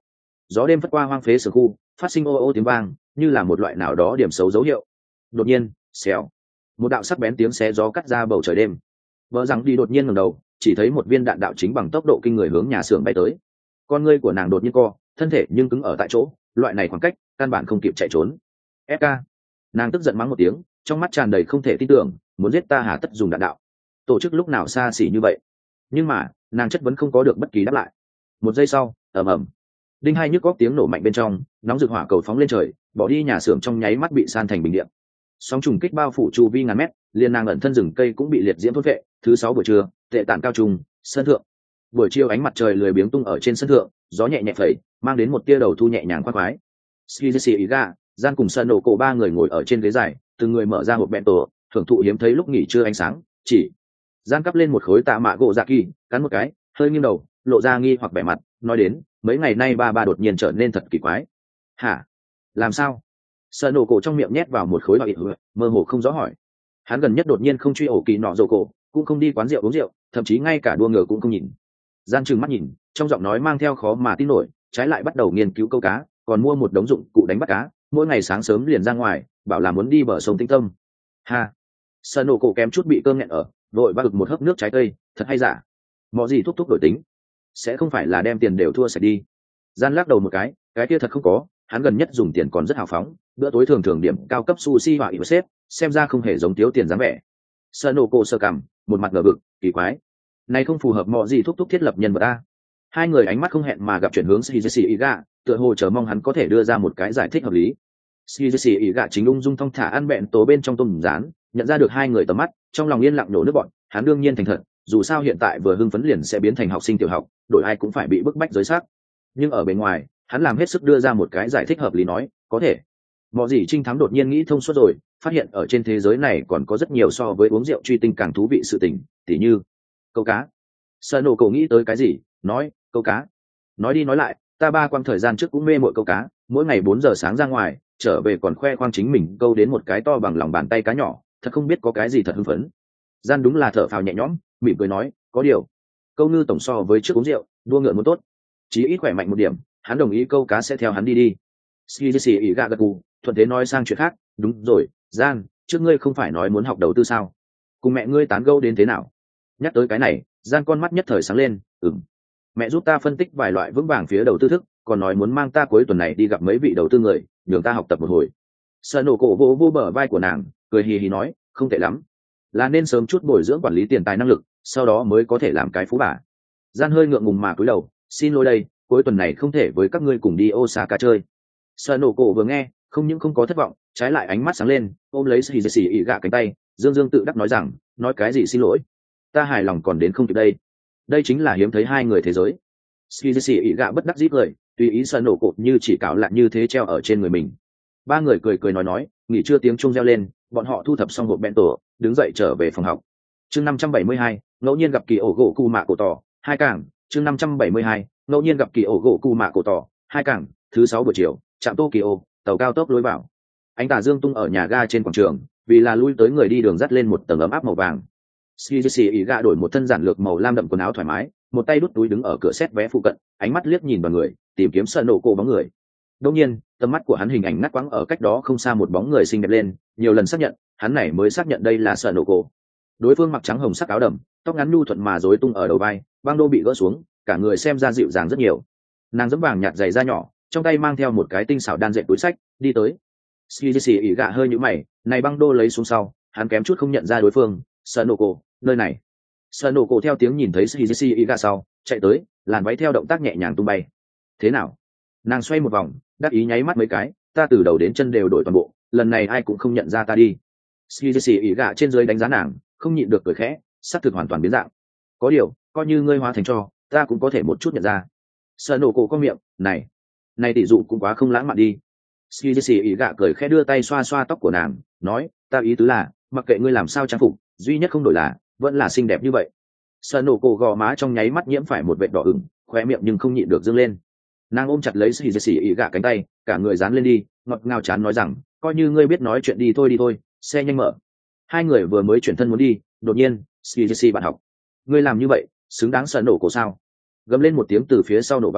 gió đêm phất qua hoang phế sở khu, phát sinh ô ô tiếng vang, như là một loại nào đó điểm xấu dấu hiệu. Đột nhiên, xèo, một đạo sắc bén tiếng xé gió cắt ra bầu trời đêm. Vợ rằng đi đột nhiên ngẩng đầu, chỉ thấy một viên đạn đạo chính bằng tốc độ kinh người hướng nhà xưởng bay tới. Con ngươi của nàng đột nhiên co, thân thể nhưng cứng ở tại chỗ, loại này khoảng cách, căn bản không kịp chạy trốn. ép ca, nàng tức giận mắng một tiếng, trong mắt tràn đầy không thể tin tưởng, muốn giết ta hà tất dùng đạn đạo. Tổ chức lúc nào xa xỉ như vậy? Nhưng mà, nàng chất vấn không có được bất kỳ đáp lại. Một giây sau, ầm ầm, đinh hai nhức góc tiếng nổ mạnh bên trong, nóng rực hỏa cầu phóng lên trời, bỏ đi nhà xưởng trong nháy mắt bị san thành bình điện. Sóng trùng kích bao phủ chu vi ngàn mét, liên nàng ẩn thân rừng cây cũng bị liệt diễm thôn vệ. Thứ sáu buổi trưa, tệ tản cao trùng, sân thượng. Buổi chiều ánh mặt trời lười biếng tung ở trên sân thượng, gió nhẹ nhẹ phẩy, mang đến một tia đầu thu nhẹ nhàng khoan khoái. Skizi Iga, gian cùng sân nổ cổ ba người ngồi ở trên ghế dài, từng người mở ra hộp bento, thưởng thụ hiếm thấy lúc nghỉ trưa ánh sáng. Chỉ gian cắp lên một khối tạ mạ gỗ dạ kỳ, cắn một cái, hơi nghiêng đầu, lộ ra nghi hoặc vẻ mặt, nói đến, mấy ngày nay ba ba đột nhiên trở nên thật kỳ quái. Hả? Làm sao? Sợ nổ cổ trong miệng nhét vào một khối bạc ỉa, mơ hồ không rõ hỏi. Hắn gần nhất đột nhiên không truy ổ kỳ nọ rổ cổ, cũng không đi quán rượu uống rượu, thậm chí ngay cả đua ngựa cũng không nhìn. Gian trừng mắt nhìn, trong giọng nói mang theo khó mà tin nổi, trái lại bắt đầu nghiên cứu câu cá, còn mua một đống dụng cụ đánh bắt cá, mỗi ngày sáng sớm liền ra ngoài, bảo là muốn đi bờ sông Tinh Tâm. Ha! Sợ nổ cổ kém chút bị cơm nghẹn ở, vội vã ực một hớp nước trái cây, thật hay giả? Mọ gì thúc thúc đổi tính? Sẽ không phải là đem tiền đều thua sạch đi? Gian lắc đầu một cái, cái kia thật không có, hắn gần nhất dùng tiền còn rất hào phóng, bữa tối thường thường điểm cao cấp sushi hoặc ỉa xếp, xem ra không hề giống thiếu tiền dáng vẻ. Sợ nổ cổ sơ cằm, một mặt ngờ vực, kỳ quái, này không phù hợp mọi gì thúc thúc thiết lập nhân vật a. Hai người ánh mắt không hẹn mà gặp chuyển hướng Shigeshi Iga, tựa hồ chờ mong hắn có thể đưa ra một cái giải thích hợp lý. Shigeshi Iga chính ung dung thong thả ăn bẹn tố bên trong tôm rán, nhận ra được hai người tầm mắt, trong lòng yên lặng nổ nước bọn, hắn đương nhiên thành thật, dù sao hiện tại vừa hưng phấn liền sẽ biến thành học sinh tiểu học, đổi ai cũng phải bị bức bách giới xác. Nhưng ở bên ngoài, hắn làm hết sức đưa ra một cái giải thích hợp lý nói, có thể. Mọi gì trinh thắng đột nhiên nghĩ thông suốt rồi, phát hiện ở trên thế giới này còn có rất nhiều so với uống rượu truy tinh càng thú vị sự tình, tỉ như câu cá. Sợ nổ cổ nghĩ tới cái gì, nói, câu cá. Nói đi nói lại, ta ba quang thời gian trước cũng mê mội câu cá, mỗi ngày bốn giờ sáng ra ngoài, trở về còn khoe khoang chính mình câu đến một cái to bằng lòng bàn tay cá nhỏ, thật không biết có cái gì thật hưng phấn. Gian đúng là thở phào nhẹ nhõm, mỉm cười nói, có điều, câu ngư tổng so với trước uống rượu, đua ngựa muốn tốt, chí ít khỏe mạnh một điểm, hắn đồng ý câu cá sẽ theo hắn đi đi. Skizi ỉ gạ gật gù, thuận thế nói sang chuyện khác, đúng rồi, Gian, trước ngươi không phải nói muốn học đầu tư sao? Cùng mẹ ngươi tán gẫu đến thế nào? Nhắc tới cái này, Gian con mắt nhất thời sáng lên, ừm. Mẹ giúp ta phân tích vài loại vững vàng phía đầu tư thức, còn nói muốn mang ta cuối tuần này đi gặp mấy vị đầu tư người, nhường ta học tập một hồi. Sợ nổ cổ vỗ vô bờ vai của nàng, cười hì hì nói, không tệ lắm, là nên sớm chút bồi dưỡng quản lý tiền tài năng lực, sau đó mới có thể làm cái phú bà. Gian hơi ngượng ngùng mà cúi đầu, xin lỗi đây, cuối tuần này không thể với các ngươi cùng đi Osaka chơi. Sợ nổ cổ vừa nghe, không những không có thất vọng, trái lại ánh mắt sáng lên, ôm lấy Shigeshi ỉ gạ cánh tay, dương dương tự đắc nói rằng, nói cái gì xin lỗi, ta hài lòng còn đến không kịp đây. Đây chính là hiếm thấy hai người thế giới. Shigeshi ỉ gạ bất đắc dĩ cười, tùy ý sợ nổ cổ như chỉ cạo lại như thế treo ở trên người mình. Ba người cười cười nói nói, nghỉ trưa tiếng chuông reo lên, bọn họ thu thập xong hộp bento, đứng dậy trở về phòng học. Chương năm trăm bảy mươi hai, ngẫu nhiên gặp kỳ ổ gỗ cu mạ cổ tỏ, hai cảng. Chương năm trăm bảy mươi hai, ngẫu nhiên gặp kỳ ổ gỗ cu mạ cổ tỏ, hai cảng. Thứ sáu buổi chiều, trạm Tokyo, tàu cao tốc lối vào. Ánh tà dương tung ở nhà ga trên quảng trường, vì là lui tới người đi đường dắt lên một tầng ấm áp màu vàng. Shigeshi Iga đổi một thân giản lược màu lam đậm quần áo thoải mái, một tay đút túi đứng ở cửa xét vé phụ cận, ánh mắt liếc nhìn vào người, tìm kiếm sợ nổ cổ bóng người. Đương nhiên, tầm mắt của hắn hình ảnh ngắt quãng ở cách đó không xa một bóng người xinh đẹp lên, nhiều lần xác nhận, hắn này mới xác nhận đây là sợ nổ cổ. Đối phương mặc trắng hồng sắc áo đầm, tóc ngắn nhu thuận mà rối tung ở đầu vai, băng đô bị gỡ xuống, cả người xem ra dịu dàng rất nhiều. Nàng giẫm vàng nhạt giày da nhỏ, trong tay mang theo một cái tinh xảo đan dệt túi sách, đi tới. Shigeshi Iga hơi nhíu mày, này băng đô lấy xuống sau, hắn kém chút không nhận ra đối phương, sợ nổ cổ, nơi này. Sợ nổ cổ theo tiếng nhìn thấy Shigeshi Iga sau, chạy tới, làn váy theo động tác nhẹ nhàng tung bay. Thế nào? Nàng xoay một vòng, đắc ý nháy mắt mấy cái, ta từ đầu đến chân đều đổi toàn bộ, lần này ai cũng không nhận ra ta đi. Shigeshi Iga trên dưới đánh giá nàng, không nhịn được cười khẽ, sắc thực hoàn toàn biến dạng. Có điều, coi như ngươi hóa thành cho, ta cũng có thể một chút nhận ra. Sợ nổ cổ có miệng, này, này tỷ dụ cũng quá không lãng mạn đi. Shigeshi Iga cười khẽ đưa tay xoa xoa tóc của nàng, nói, ta ý tứ là, mặc kệ ngươi làm sao trang phục, duy nhất không đổi là, vẫn là xinh đẹp như vậy. Sợ nổ cổ gò má trong nháy mắt nhiễm phải một vệt đỏ ửng, khóe miệng nhưng không nhịn được dương lên. Nàng ôm chặt lấy Shigeshi Iga cánh tay, cả người dán lên đi, ngọt ngào chán nói rằng, coi như ngươi biết nói chuyện đi thôi đi thôi, xe nhanh mở. Hai người vừa mới chuyển thân muốn đi, đột nhiên, Shigeshi bạn học, ngươi làm như vậy, xứng đáng sợ nổ cổ sao? Gầm lên một tiếng từ phía sau nổ vang,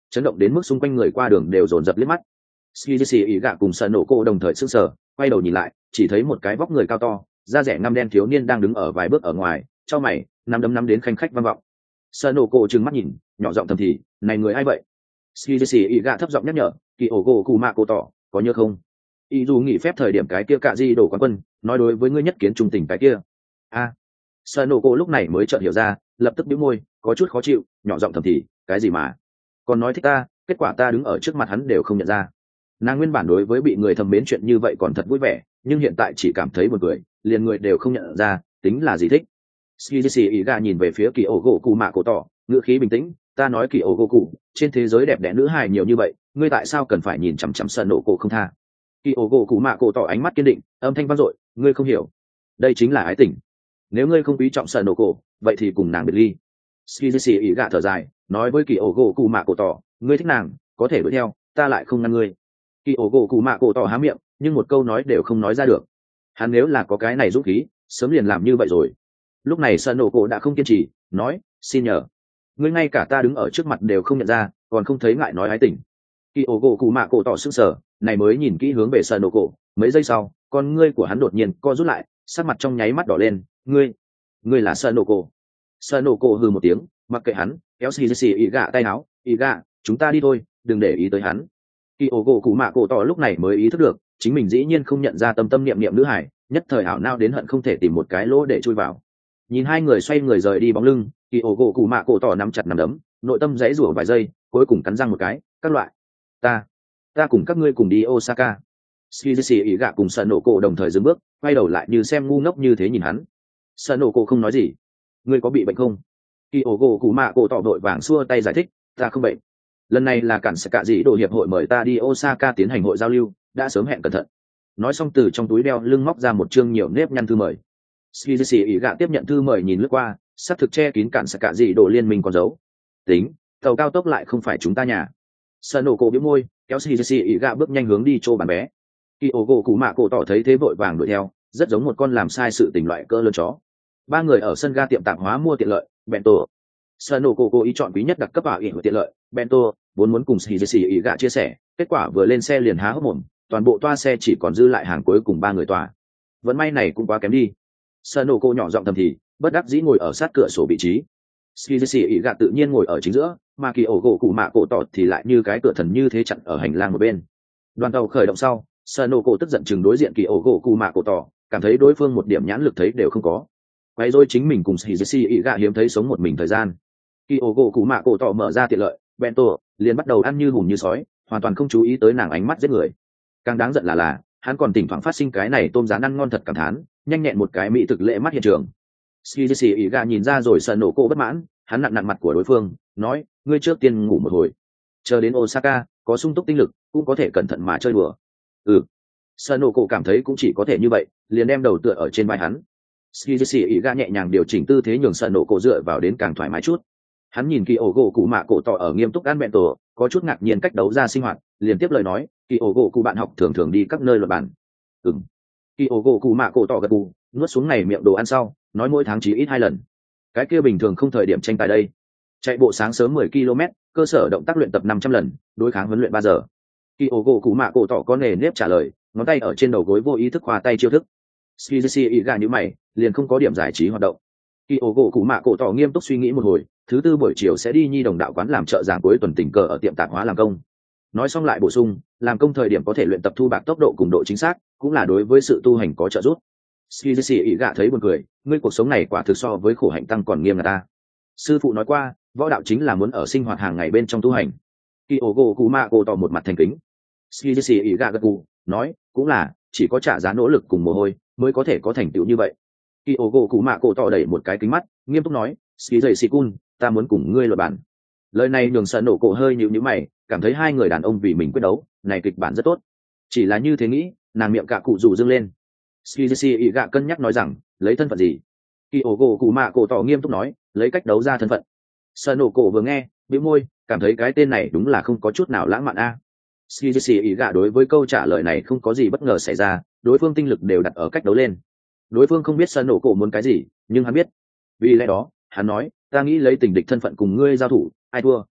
chấn động đến mức xung quanh người qua đường đều dồn dập liếc mắt. Skizzy ý gạ cùng sợ nổ cô đồng thời sững sờ, quay đầu nhìn lại, chỉ thấy một cái vóc người cao to, da rẻ ngăm đen thiếu niên đang đứng ở vài bước ở ngoài, cho mày, năm đấm năm đến khanh khách vang vọng. Sợ nổ cô trừng mắt nhìn, nhỏ giọng thầm thì, này người ai vậy? Skizzy ý gạ thấp giọng nhắc nhở, kỳ ổ gỗ cụ mạ cô tỏ, có nhớ không? Ý dù nghỉ phép thời điểm cái kia cạ di đổ quán quân, nói đối với ngươi nhất kiến trung tình cái kia. A. À, sợ nổ cô lúc này mới chợt hiểu ra, lập tức bĩu môi, có chút khó chịu, nhỏ giọng thầm thì, cái gì mà? Còn nói thích ta, kết quả ta đứng ở trước mặt hắn đều không nhận ra. Nàng nguyên bản đối với bị người thầm mến chuyện như vậy còn thật vui vẻ, nhưng hiện tại chỉ cảm thấy buồn cười, liền người đều không nhận ra, tính là gì thích. Skizzy ý gà nhìn về phía kỳ ổ gỗ cụ mạ cổ tỏ, ngữ khí bình tĩnh, ta nói kỳ ổ gỗ cụ, trên thế giới đẹp đẽ nữ hài nhiều như vậy, ngươi tại sao cần phải nhìn chằm chằm sợ nổ cổ không tha? Kỳ ổ gỗ cụ mạ cổ tỏ ánh mắt kiên định, âm thanh vang dội, ngươi không hiểu, đây chính là ái tình. Nếu ngươi không quý trọng sợ nổ cổ, vậy thì cùng nàng biệt ly. Skizzy ý gà thở dài, nói với kỳ ổ gỗ cụ mạ cổ tỏ, ngươi thích nàng, có thể đuổi theo, ta lại không ngăn ngươi. Kỳ ổ gỗ cụ mạ cổ tỏ há miệng, nhưng một câu nói đều không nói ra được. Hắn nếu là có cái này dũng khí, sớm liền làm như vậy rồi. Lúc này sợ nổ cổ đã không kiên trì, nói, xin nhờ, ngươi ngay cả ta đứng ở trước mặt đều không nhận ra, còn không thấy ngại nói ái tình. Kỳ ổ gỗ cụ mạ cổ tỏ sững sờ, này mới nhìn kỹ hướng về sợ nổ cổ, mấy giây sau, con ngươi của hắn đột nhiên co rút lại, sắc mặt trong nháy mắt đỏ lên, ngươi, ngươi là sợ nổ cổ. Sợ nổ cổ hừ một tiếng, mặc kệ hắn, kéo xì xì ý gạ tay áo, ý gạ, chúng ta đi thôi, đừng để ý tới hắn. Kỳ ổ gỗ cụ mạ cổ tỏ lúc này mới ý thức được, chính mình dĩ nhiên không nhận ra tâm tâm niệm niệm nữ hải, nhất thời ảo nao đến hận không thể tìm một cái lỗ để chui vào. Nhìn hai người xoay người rời đi bóng lưng, kỳ ổ gỗ cụ mạ cổ tỏ nắm chặt nắm đấm, nội tâm dãy rủa vài giây, cuối cùng cắn răng một cái, các loại, ta, ta cùng các ngươi cùng đi Osaka. Skizzy ý gạ cùng sợ nổ cổ đồng thời dừng bước, quay đầu lại như xem ngu ngốc như thế nhìn hắn. Sợ nổ cổ không nói gì. Ngươi có bị bệnh không? Kỳ ổ gỗ cụ mạ cổ tỏ đội vàng xua tay giải thích, ta không bệnh. Lần này là cản sẽ cả gì đồ hiệp hội mời ta đi Osaka tiến hành hội giao lưu, đã sớm hẹn cẩn thận. Nói xong từ trong túi đeo lưng móc ra một chương nhiều nếp nhăn thư mời. Skizzy ý gạ tiếp nhận thư mời nhìn lướt qua, sắp thực che kín cản sẽ cả gì đồ liên minh còn giấu. Tính, tàu cao tốc lại không phải chúng ta nhà. Sợ nổ cổ bĩu môi, kéo Skizzy ý gạ bước nhanh hướng đi chỗ bán bé. Kỳ ổ gỗ cụ mạ cổ tỏ thấy thế vội vàng đuổi theo, rất giống một con làm sai sự tình loại cỡ lớn chó. Ba người ở sân ga tiệm tạp hóa mua tiện lợi, bento. Sợ nổ cổ cố ý chọn quý nhất đặc cấp vào ỉn tiện lợi, bento, vốn muốn cùng Skizzy ý gạ chia sẻ, kết quả vừa lên xe liền há hốc mồm, toàn bộ toa xe chỉ còn dư lại hàng cuối cùng ba người tòa. Vẫn may này cũng quá kém đi. Sợ nổ cổ nhỏ giọng thầm thì, bất đắc dĩ ngồi ở sát cửa sổ vị trí. Skizzy ý gạ tự nhiên ngồi ở chính giữa, mà kỳ ổ gỗ cụ mạ cổ tỏ thì lại như cái cửa thần như thế chặn ở hành lang một bên. Đoàn tàu khởi động sau, sợ nổ cổ tức giận chừng đối diện kỳ ổ gỗ cụ mạ cổ tỏ, cảm thấy đối phương một điểm nhãn lực thấy đều không có. Quay rồi chính mình cùng Skizzy ý gạ hiếm thấy sống một mình thời gian. Kỳ ổ gỗ cụ mạ cổ tỏ mở ra tiện lợi, bento, liền bắt đầu ăn như hùm như sói, hoàn toàn không chú ý tới nàng ánh mắt giết người. Càng đáng giận là là, hắn còn thỉnh thoảng phát sinh cái này tôm rán ăn ngon thật cảm thán, nhanh nhẹn một cái mỹ thực lệ mắt hiện trường. Skizzy ý gạ nhìn ra rồi sợ nổ cổ bất mãn, hắn nặn nặn mặt của đối phương, nói, ngươi trước tiên ngủ một hồi, chờ đến Osaka, có sung túc tinh lực, cũng có thể cẩn thận mà chơi đùa. Ừ. Sợ nổ cổ cảm thấy cũng chỉ có thể như vậy, liền đem đầu tựa ở trên vai hắn. Skizzy ý gạ nhẹ nhàng điều chỉnh tư thế nhường sợ nổ cổ dựa vào đến càng thoải mái chút. Hắn nhìn kỳ ổ gỗ cụ mạ cổ tỏ ở nghiêm túc ăn bẹn tổ, có chút ngạc nhiên cách đấu ra sinh hoạt, liền tiếp lời nói, kỳ ổ gỗ cụ bạn học thường thường đi các nơi luật bản. Ừm. Kỳ ổ gỗ cụ mạ cổ tỏ gật gù, nuốt xuống này miệng đồ ăn sau, nói mỗi tháng chỉ ít hai lần. Cái kia bình thường không thời điểm tranh tài đây. Chạy bộ sáng sớm mười ki lô mét, cơ sở động tác luyện tập năm trăm lần, đối kháng huấn luyện ba giờ. Kỳ ổ gỗ cụ mạ cổ tỏ có nề nếp trả lời, ngón tay ở trên đầu gối vô ý thức khoa tay chiêu thức. Skizzy ý gà như mày, liền không có điểm giải trí hoạt động. Kỳ ổ gỗ cụ mạ cổ tỏ nghiêm túc suy nghĩ một hồi, thứ tư buổi chiều sẽ đi nhi đồng đạo quán làm trợ giảng cuối tuần tình cờ ở tiệm tạp hóa làm công. Nói xong lại bổ sung, làm công thời điểm có thể luyện tập thu bạc tốc độ cùng độ chính xác, cũng là đối với sự tu hành có trợ giúp. Skizzy ý gạ thấy buồn cười, ngươi cuộc sống này quả thực so với khổ hạnh tăng còn nghiêm là ta. Sư phụ nói qua, võ đạo chính là muốn ở sinh hoạt hàng ngày bên trong tu hành. Kỳ ổ gỗ cụ mạ cổ tỏ một mặt thành kính. Skizzy ý gạ gật gù, nói, cũng là, chỉ có trả giá nỗ lực cùng mồ hôi mới có thể có thành tựu như vậy. Kỳ ổ gỗ cụ mạ cổ tỏ đẩy một cái kính mắt, nghiêm túc nói, Skizzy-kun, ta muốn cùng ngươi luận bản. Lời này nhường sợ nổ cổ hơi nhíu nhíu mày, cảm thấy hai người đàn ông vì mình quyết đấu, này kịch bản rất tốt. Chỉ là như thế nghĩ, nàng miệng cạ cụ rủ dương lên. Skizzy ý gạ cân nhắc nói rằng, lấy thân phận gì? Kỳ ổ gỗ cụ mạ cổ tỏ nghiêm túc nói, lấy cách đấu ra thân phận. Sợ nổ cổ vừa nghe, bĩu môi, cảm thấy cái tên này đúng là không có chút nào lãng mạn a. À. Skizzy ý gạ đối với câu trả lời này không có gì bất ngờ xảy ra, đối phương tinh lực đều đặt ở cách đấu lên. Đối phương không biết sợ nổ cổ muốn cái gì, nhưng hắn biết. Vì lẽ đó, hắn nói, ta nghĩ lấy tình địch thân phận cùng ngươi giao thủ, ai thua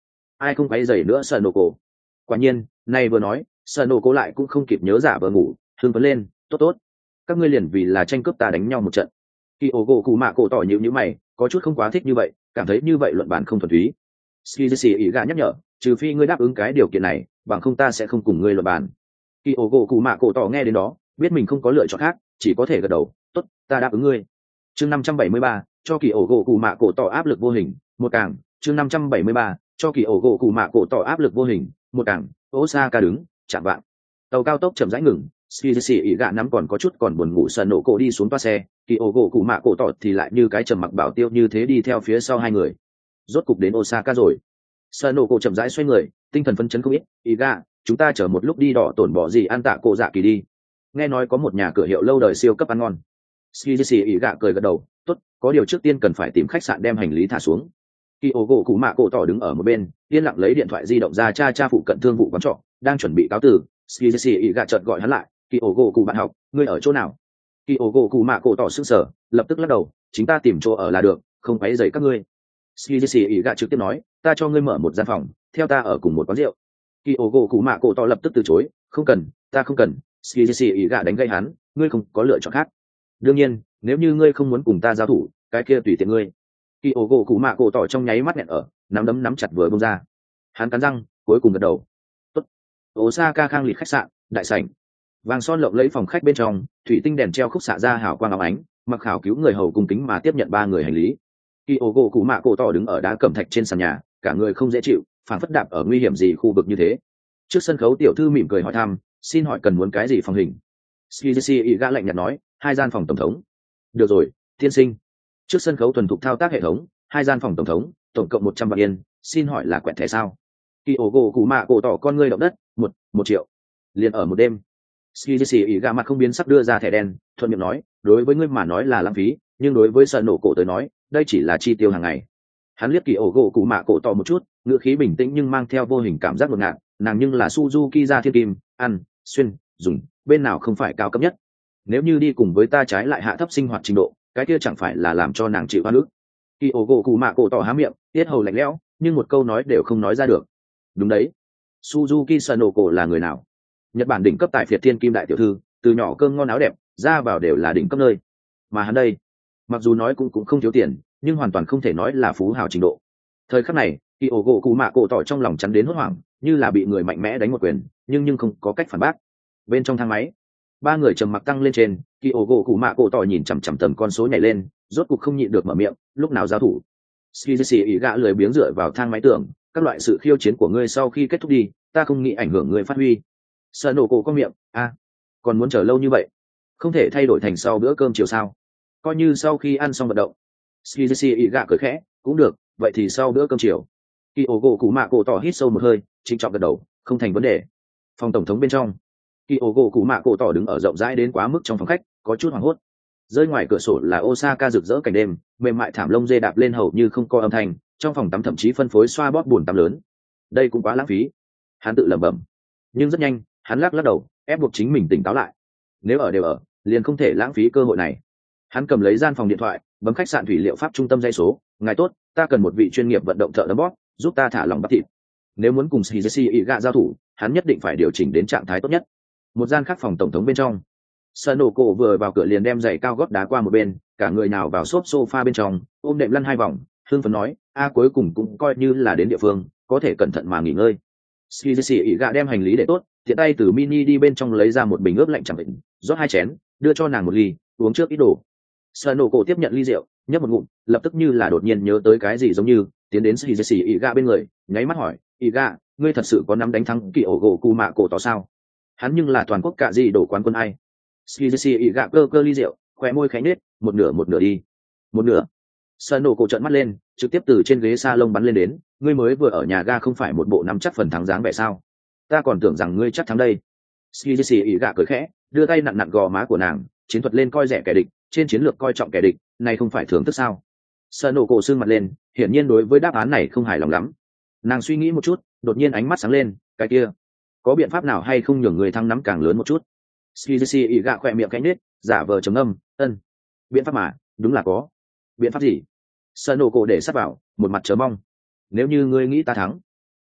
ai không quấy rầy nữa sợ nổ cổ. Quả nhiên này vừa nói sợ nổ cổ lại cũng không kịp nhớ giả vờ ngủ, hưng phấn lên, tốt tốt, các ngươi liền vì là tranh cướp ta đánh nhau một trận. Kỳ ổ gỗ cụ mạ cổ tỏ nhịu nhữ mày, có chút không quá thích như vậy, cảm thấy như vậy luận bản không thuần túy. Skizzy ý gạ nhắc nhở, trừ phi ngươi đáp ứng cái điều kiện này, bằng không ta sẽ không cùng ngươi luận bản. Kỳ ổ gỗ cụ mạ cổ tỏ nghe đến đó, biết mình không có lựa chọn khác, chỉ có thể gật đầu, tốt, ta đáp ứng ngươi. Chương năm trăm bảy mươi ba, cho kỳ ổ gỗ cụ mạ cổ tỏ áp lực vô hình, một cảng. Chương năm trăm bảy mươi ba, cho kỳ ổ gỗ cụ mạ cổ tỏ áp lực vô hình, một cảng. Osaka đứng, chạm vạng. Tàu cao tốc chậm rãi ngừng, Skizzy ý gạ nắm còn có chút còn buồn ngủ sần nổ cổ đi xuống toa xe, kỳ ổ gỗ cụ mạ cổ tỏ thì lại như cái trầm mặc bảo tiêu như thế đi theo phía sau hai người. Rốt cục đến Osaka rồi. Sần nổ cổ chậm rãi xoay người, tinh thần phấn chấn không ít, ý gạ, chúng ta chờ một lúc đi đỏ tổn bỏ gì ăn tạ cổ dạ kỳ đi. Nghe nói có một nhà cửa hiệu lâu đời siêu cấp ăn ngon. Skizzy ý gạ cười gật đầu, tốt, có điều trước tiên cần phải tìm khách sạn đem hành lý thả xuống. Kỳ ổ gỗ cụ mạ cổ tỏ đứng ở một bên, yên lặng lấy điện thoại di động ra tra tra phụ cận thương vụ quán trọ, đang chuẩn bị cáo từ. Skizzy ý gạ chợt gọi hắn lại, kỳ ổ gỗ cụ bạn học, ngươi ở chỗ nào? Kỳ ổ gỗ cụ mạ cổ tỏ sững sờ, lập tức lắc đầu, chính ta tìm chỗ ở là được, không quấy rầy các ngươi. Skizzy ý gạ trực tiếp nói, ta cho ngươi mở một gian phòng, theo ta ở cùng một quán rượu. Kỳ ổ gỗ cụ mạ cổ tỏ lập tức từ chối, không cần, ta không cần. Skizzy ý gạ đánh gây hắn, ngươi không có lựa chọn khác. Đương nhiên, nếu như ngươi không muốn cùng ta giao thủ, cái kia tùy tiện ngươi. Kỳ ổ gỗ cụ mạ cổ tỏ trong nháy mắt nghẹn ở, nắm đấm nắm chặt vừa bung ra. Hắn cắn răng, cuối cùng gật đầu. Tốt. Osaka khang liệt khách sạn, đại sảnh. Vàng son lộng lấy phòng khách bên trong, thủy tinh đèn treo khúc xạ ra hào quang óng ánh, mặc khảo cứu người hầu cùng kính mà tiếp nhận ba người hành lý. Kỳ ổ gỗ cụ mạ cổ tỏ đứng ở đá cẩm thạch trên sàn nhà, cả người không dễ chịu, phảng phất đạp ở nguy hiểm gì khu vực như thế. Trước sân khấu tiểu thư mỉm cười hỏi thăm, xin hỏi cần muốn cái gì phòng hình? Skizzy ý gã lạnh nhạt nói, hai gian phòng tổng thống. Được rồi, tiên sinh. Trước sân khấu thuần thục thao tác hệ thống, hai gian phòng tổng thống, tổng cộng một trăm vạn yên, xin hỏi là quẹt thẻ sao? Kỳ ổ gỗ cụ mạ cổ tỏ con ngươi động đất, một một triệu, liền ở một đêm. Skizzy ý gã mặt không biến sắc đưa ra thẻ đen, thuận miệng nói, đối với ngươi mà nói là lãng phí, nhưng đối với sợ nổ cổ tới nói, đây chỉ là chi tiêu hàng ngày. Hắn liếc kỳ ổ gỗ cụ mạ cổ tỏ một chút, ngữ khí bình tĩnh nhưng mang theo vô hình cảm giác ngột ngạt, nàng nhưng là Suzuki gia thiên kim, ăn, xuyên, dùng, bên nào không phải cao cấp nhất. Nếu như đi cùng với ta trái lại hạ thấp sinh hoạt trình độ, cái kia chẳng phải là làm cho nàng chịu oan ức. Kỳ ổ gỗ cụ mạ cổ tỏ há miệng, tiết hầu lạnh lẽo, nhưng một câu nói đều không nói ra được. Đúng đấy, Suzuki Sanoko là người nào? Nhật Bản đỉnh cấp tại phiệt thiên kim đại tiểu thư, từ nhỏ cơm ngon áo đẹp, ra vào đều là đỉnh cấp nơi. Mà hắn đây, mặc dù nói cũng cũng không thiếu tiền, nhưng hoàn toàn không thể nói là phú hào trình độ. Thời khắc này, kỳ ổ gỗ cụ mạ cổ tỏ trong lòng chắn đến hốt hoảng, như là bị người mạnh mẽ đánh một quyền, nhưng nhưng không có cách phản bác. Bên trong thang máy, ba người trầm mặc tăng lên trên, kỳ ổ gỗ cụ mạ cổ tỏ nhìn chằm chằm tầm con số nhảy lên, rốt cục không nhịn được mở miệng, lúc nào giao thủ? Skizzy ý gã lười biếng dựa vào thang máy tưởng, các loại sự khiêu chiến của ngươi sau khi kết thúc đi, ta không nghĩ ảnh hưởng ngươi phát huy. Sợ nổ cổ có miệng, a, à, còn muốn chờ lâu như vậy, không thể thay đổi thành sau bữa cơm chiều sao? Coi như sau khi ăn xong vận động. Skizzy ý gã cười khẽ, cũng được, vậy thì sau bữa cơm chiều. Kỳ ổ gỗ cụ mạ cổ tỏ hít sâu một hơi, trịnh trọng gật đầu, không thành vấn đề. Phòng tổng thống bên trong, kỳ ổ gỗ cụ mạ cổ tỏ đứng ở rộng rãi đến quá mức trong phòng khách, có chút hoảng hốt. Rơi ngoài cửa sổ là Osaka rực rỡ cảnh đêm, mềm mại thảm lông dê đạp lên hầu như không có âm thanh, trong phòng tắm thậm chí phân phối xoa bóp bùn tắm lớn. Đây cũng quá lãng phí, hắn tự lẩm bẩm. Nhưng rất nhanh, hắn lắc lắc đầu, ép buộc chính mình tỉnh táo lại. Nếu ở đều ở, liền không thể lãng phí cơ hội này. Hắn cầm lấy gian phòng điện thoại, bấm khách sạn thủy liệu pháp trung tâm dây số, ngài tốt, ta cần một vị chuyên nghiệp vận động thợ đấm bóp, giúp ta thả lỏng bắp thịt. Nếu muốn cùng Skizzy ý gạ giao thủ, hắn nhất định phải điều chỉnh đến trạng thái tốt nhất. Một gian khác phòng tổng thống bên trong, Sanoko vừa vào cửa liền đem giày cao gót đá qua một bên, cả người nào vào xốp sofa bên trong, ôm đệm lăn hai vòng, hưng phấn nói, a cuối cùng cũng coi như là đến địa phương, có thể cẩn thận mà nghỉ ngơi. Skizzy ý gạ đem hành lý để tốt, tiện tay từ mini đi bên trong lấy ra một bình ướp lạnh chẳng định, rót hai chén, đưa cho nàng một ly, uống trước ít đồ. Sanoko tiếp nhận ly rượu, nhấp một ngụm, lập tức như là đột nhiên nhớ tới cái gì giống như, tiến đến Skizzy ý gạ bên người, nháy mắt hỏi, ý gạ, ngươi thật sự có nắm đánh thắng kỳ ổ gỗ cu mạ cổ tỏ sao? Hắn nhưng là toàn quốc cạ gì đổ quán quân ai? Skizzy ý gạ cơ cơ ly rượu, khóe môi khẽ nhếch, một nửa một nửa đi, một nửa. Sanoko trợn mắt lên, trực tiếp từ trên ghế salon bắn lên đến, ngươi mới vừa ở nhà ga không phải một bộ nắm chắc phần thắng dáng vẻ sao? Ta còn tưởng rằng ngươi chắc thắng đây. Skizzy ý gạ cười khẽ, đưa tay nặn nặn gò má của nàng, chiến thuật lên coi rẻ kẻ địch, trên chiến lược coi trọng kẻ địch, này không phải thưởng thức sao? Sanoko sưng mặt lên, hiển nhiên đối với đáp án này không hài lòng lắm. Nàng suy nghĩ một chút, đột nhiên ánh mắt sáng lên, cái kia, có biện pháp nào hay không nhường người thắng nắm càng lớn một chút? Skizzy ý gạ khỏe miệng cánh nết, giả vờ trầm âm, ân, biện pháp mà, đúng là có. Biện pháp gì? Sanoko để sát vào, một mặt chờ mong. Nếu như ngươi nghĩ ta thắng,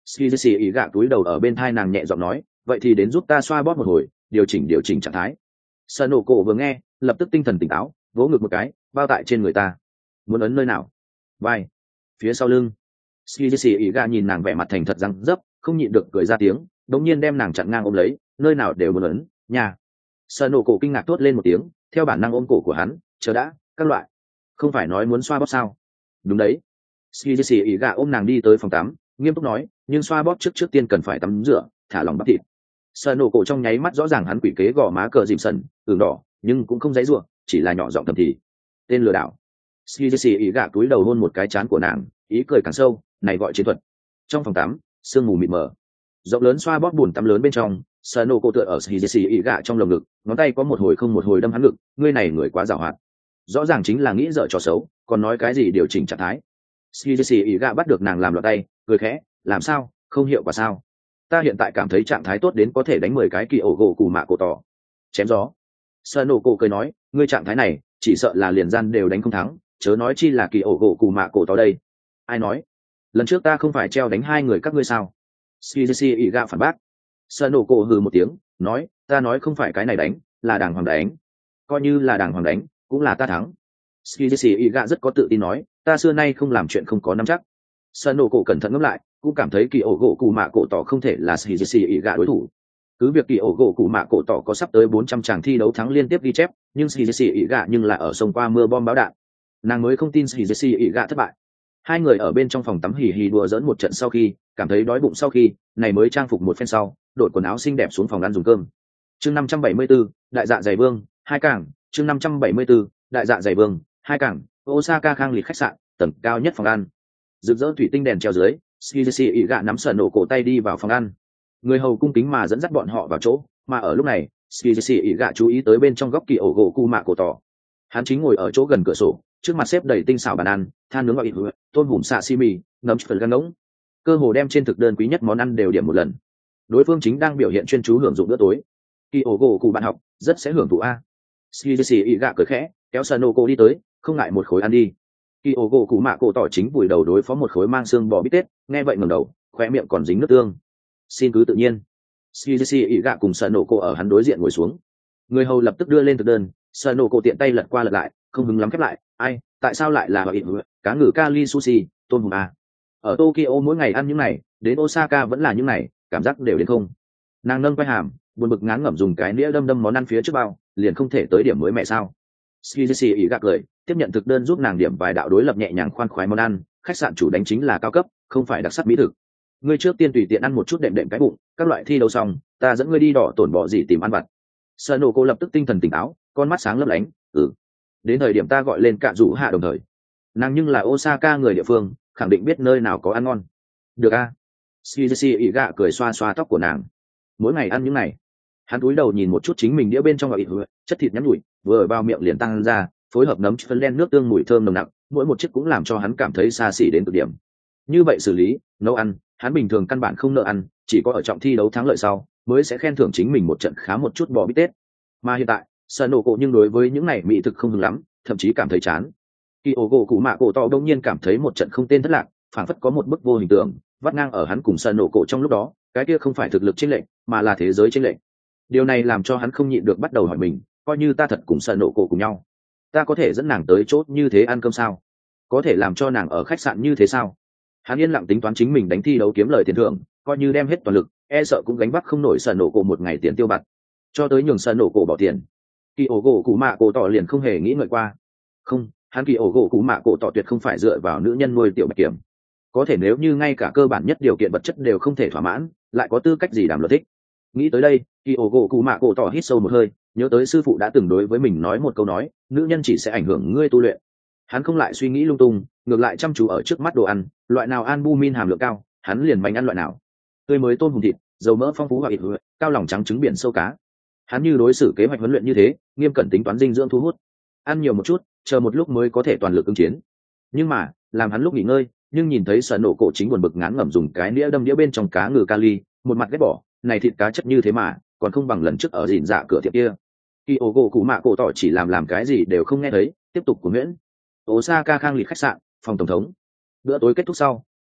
Skizzy ý gạ túi đầu ở bên thai nàng nhẹ giọng nói, vậy thì đến giúp ta xoa bóp một hồi, điều chỉnh điều chỉnh trạng thái. Sợ nổ cổ vừa nghe, lập tức tinh thần tỉnh táo, vỗ ngực một cái, bao tại trên người ta. Muốn ấn nơi nào? Vai, phía sau lưng. Skizzy ý gạ nhìn nàng vẻ mặt thành thật răng dấp, không nhịn được cười ra tiếng, đống nhiên đem nàng chặn ngang ôm lấy, nơi nào đều muốn ấn, nhà. Sợ nổ cổ kinh ngạc thốt lên một tiếng, theo bản năng ôm cổ của hắn, chờ đã, các loại. Không phải nói muốn xoa bóp sao? Đúng đấy. Skizzy ý gạ ôm nàng đi tới phòng tắm, nghiêm túc nói, nhưng xoa bóp trước trước tiên cần phải tắm rửa, thả lỏng bắp thịt. Sợ nổ cổ trong nháy mắt rõ ràng hắn quỷ kế gò má cờ dìm sần, ửng đỏ, nhưng cũng không dãy rủa, chỉ là nhỏ giọng thầm thì. Tên lừa đảo. Skizzy ý gạ túi đầu hôn một cái trán của nàng, ý cười càng sâu, này gọi chiến thuật. Trong phòng tắm, sương mù mịt mờ, rộng lớn xoa bóp bùn tắm lớn bên trong, sợ nổ cổ tựa ở Skizzy ý gạ trong lồng ngực, ngón tay có một hồi không một hồi đâm hắn ngực, ngươi này người quá giàu hoạt. Rõ ràng chính là nghĩ dở trò xấu, còn nói cái gì điều chỉnh trạng thái. Skizzy ý gạ bắt được nàng làm loạn tay, cười khẽ, làm sao, không hiệu quả sao? Ta hiện tại cảm thấy trạng thái tốt đến có thể đánh mười cái kỳ ổ gỗ cù mạ cổ tỏ. Chém gió. Sợ nổ cổ cười nói, ngươi trạng thái này, chỉ sợ là liền gian đều đánh không thắng, chớ nói chi là kỳ ổ gỗ cù mạ cổ tỏ đây. Ai nói? Lần trước ta không phải treo đánh hai người các ngươi sao? Skizzy ý gạ phản bác. Sợ nổ cổ hừ một tiếng, nói, ta nói không phải cái này đánh, là đàng hoàng đánh. Coi như là đàng hoàng đánh, cũng là ta thắng. Skizzy ý gạ rất có tự tin nói, ta xưa nay không làm chuyện không có nắm chắc. Sợ nổ cổ cẩn thận ngẫm lại, cũng cảm thấy kỳ ổ gỗ cụ mạ cổ tỏ không thể là Skizzy ý gạ đối thủ. Cứ việc kỳ ổ gỗ cụ mạ cổ tỏ có sắp tới bốn trăm tràng thi đấu thắng liên tiếp ghi chép, nhưng Skizzy ý gạ nhưng là ở sông qua mưa bom báo đạn. Nàng mới không tin Skizzy ý gạ thất bại. Hai người ở bên trong phòng tắm hì hì đùa dỡn một trận sau khi cảm thấy đói bụng sau khi này mới trang phục một phen sau đội quần áo xinh đẹp xuống phòng ăn dùng cơm. Chương năm trăm bảy mươi 574, đại dạ dày vương, hai cảng. Chương năm trăm bảy mươi 574, đại dạ dày vương, hai cảng. Osaka khang liệt khách sạn, tầng cao nhất phòng ăn. Rực rỡ thủy tinh đèn treo dưới, Skizzy ý gạ nắm sợ nổ cổ tay đi vào phòng ăn. Người hầu cung kính mà dẫn dắt bọn họ vào chỗ, mà ở lúc này, Skizzy ý gạ chú ý tới bên trong góc kỳ ổ gỗ cu mạ cổ tỏ. Hắn chính ngồi ở chỗ gần cửa sổ, trước mặt xếp đầy tinh xảo bàn ăn, than nướng gọi hứa, tôm hùm sashimi, nấm phần gan ngỗng, cơ hồ đem trên thực đơn quý nhất món ăn đều điểm một lần. Đối phương chính đang biểu hiện chuyên chú hưởng dụng bữa tối. Kỳ ổ gỗ cụ bạn học rất sẽ hưởng thụ a. Skizzy ý gạ cười khẽ, kéo Sanogo đi tới, không ngại một khối ăn đi. Kỳ ổ gỗ cụ mạ cổ tỏ chính vùi đầu đối phó một khối mang xương bò bít tết, nghe vậy ngẩng đầu, khóe miệng còn dính nước tương. Xin cứ tự nhiên. Skizzy ý gạ cùng Sanogo ở hắn đối diện ngồi xuống. Người hầu lập tức đưa lên thực đơn, Sanogo tiện tay lật qua lật lại, không hứng lắm khép lại. Ai, tại sao lại là bạch cá ngừ kali sushi, tôm hùm a? Ở Tokyo mỗi ngày ăn những này, đến Osaka vẫn là những này, cảm giác đều đến không. Nàng nâng quay hàm, buồn bực ngán ngẩm dùng cái nĩa đâm đâm món ăn phía trước bao, liền không thể tới điểm mới mẹ sao? Skizzy ý gạ cười, tiếp nhận thực đơn giúp nàng điểm vài đạo đối lập nhẹ nhàng khoan khoái món ăn. Khách sạn chủ đánh chính là cao cấp, không phải đặc sắc mỹ thực. Ngươi trước tiên tùy tiện ăn một chút đệm đệm cái bụng, các loại thi đấu xong, ta dẫn ngươi đi đỏ tổn bọ gì tìm ăn vặt. Sanogo lập tức tinh thần tỉnh táo, con mắt sáng lấp lánh. Ừ, đến thời điểm ta gọi lên cả rủ hạ đồng thời. Nàng nhưng là Osaka người địa phương, khẳng định biết nơi nào có ăn ngon. Được a. Skizzy ý gạ cười xoa xoa tóc của nàng. Mỗi ngày ăn những này. Hắn cúi đầu nhìn một chút chính mình đĩa bên trong gọi chất thịt nhắn nhủi, vừa vào miệng liền tăng ra, phối hợp nấm phấn len nước tương mùi thơm nồng nặc, mỗi một chiếc cũng làm cho hắn cảm thấy xa xỉ đến cực điểm. Như vậy xử lý, nấu ăn, hắn bình thường căn bản không nợ ăn, chỉ có ở trọng thi đấu thắng lợi sau, mới sẽ khen thưởng chính mình một trận khá một chút bò bít tết. Mà hiện tại, Sanogo nhưng đối với những này mỹ thực không hứng lắm, thậm chí cảm thấy chán. Kyogo cụ mạ cổ tỏ đông nhiên cảm thấy một trận không tên thất lạc, phảng phất có một bức vô hình tượng vắt ngang ở hắn cùng Sanogo trong lúc đó, cái kia không phải thực lực chênh lệch, mà là thế giới chênh lệch. Điều này làm cho hắn không nhịn được bắt đầu hỏi mình, coi như ta thật cùng Sanogo cùng nhau, ta có thể dẫn nàng tới chốt như thế ăn cơm sao? Có thể làm cho nàng ở khách sạn như thế sao? Hắn yên lặng tính toán chính mình đánh thi đấu kiếm lời tiền thưởng, coi như đem hết toàn lực, e sợ cũng gánh vác không nổi Sanogo một ngày tiền tiêu vặt. Cho tới nhường Sanogo bỏ tiền, Kyogo cụ mạ cổ tỏ liền không hề nghĩ ngợi qua. Không, hắn Kyogo cụ mạ cổ tỏ tuyệt không phải dựa vào nữ nhân nuôi tiểu bạch kiểm. Có thể nếu như ngay cả cơ bản nhất điều kiện vật chất đều không thể thỏa mãn, lại có tư cách gì đảm luật thích? Nghĩ tới đây, Kyogo cụ mạ cổ tỏ hít sâu một hơi, nhớ tới sư phụ đã từng đối với mình nói một câu nói, nữ nhân chỉ sẽ ảnh hưởng ngươi tu luyện. Hắn không lại suy nghĩ lung tung, ngược lại chăm chú ở trước mắt đồ ăn, loại nào albumin hàm lượng cao, hắn liền bánh ăn loại nào. Tươi mới tôm hùm thịt, dầu mỡ phong phú hoặc ít hứa, cao lòng trắng trứng biển sâu cá. Hắn như đối xử kế hoạch huấn luyện như thế, nghiêm cẩn tính toán dinh dưỡng thu hút. Ăn nhiều một chút, chờ một lúc mới có thể toàn lực ứng chiến. Nhưng mà, làm hắn lúc nghỉ ngơi, nhưng nhìn thấy Sợ Nổ cổ chính buồn bực ngán ngẩm dùng cái nĩa đâm đĩa bên trong cá ngừ kali, một mặt ghét bỏ, này thịt cá chất như thế mà, còn không bằng lần trước ở dìn dạ cửa tiệm kia. Kyogo cụ mạ cổ tỏ chỉ làm làm cái gì đều không nghe thấy, tiếp tục của Nguyễn. Osaka khang liệt khách sạn, phòng tổng thống. Bữa tối kết thúc sau,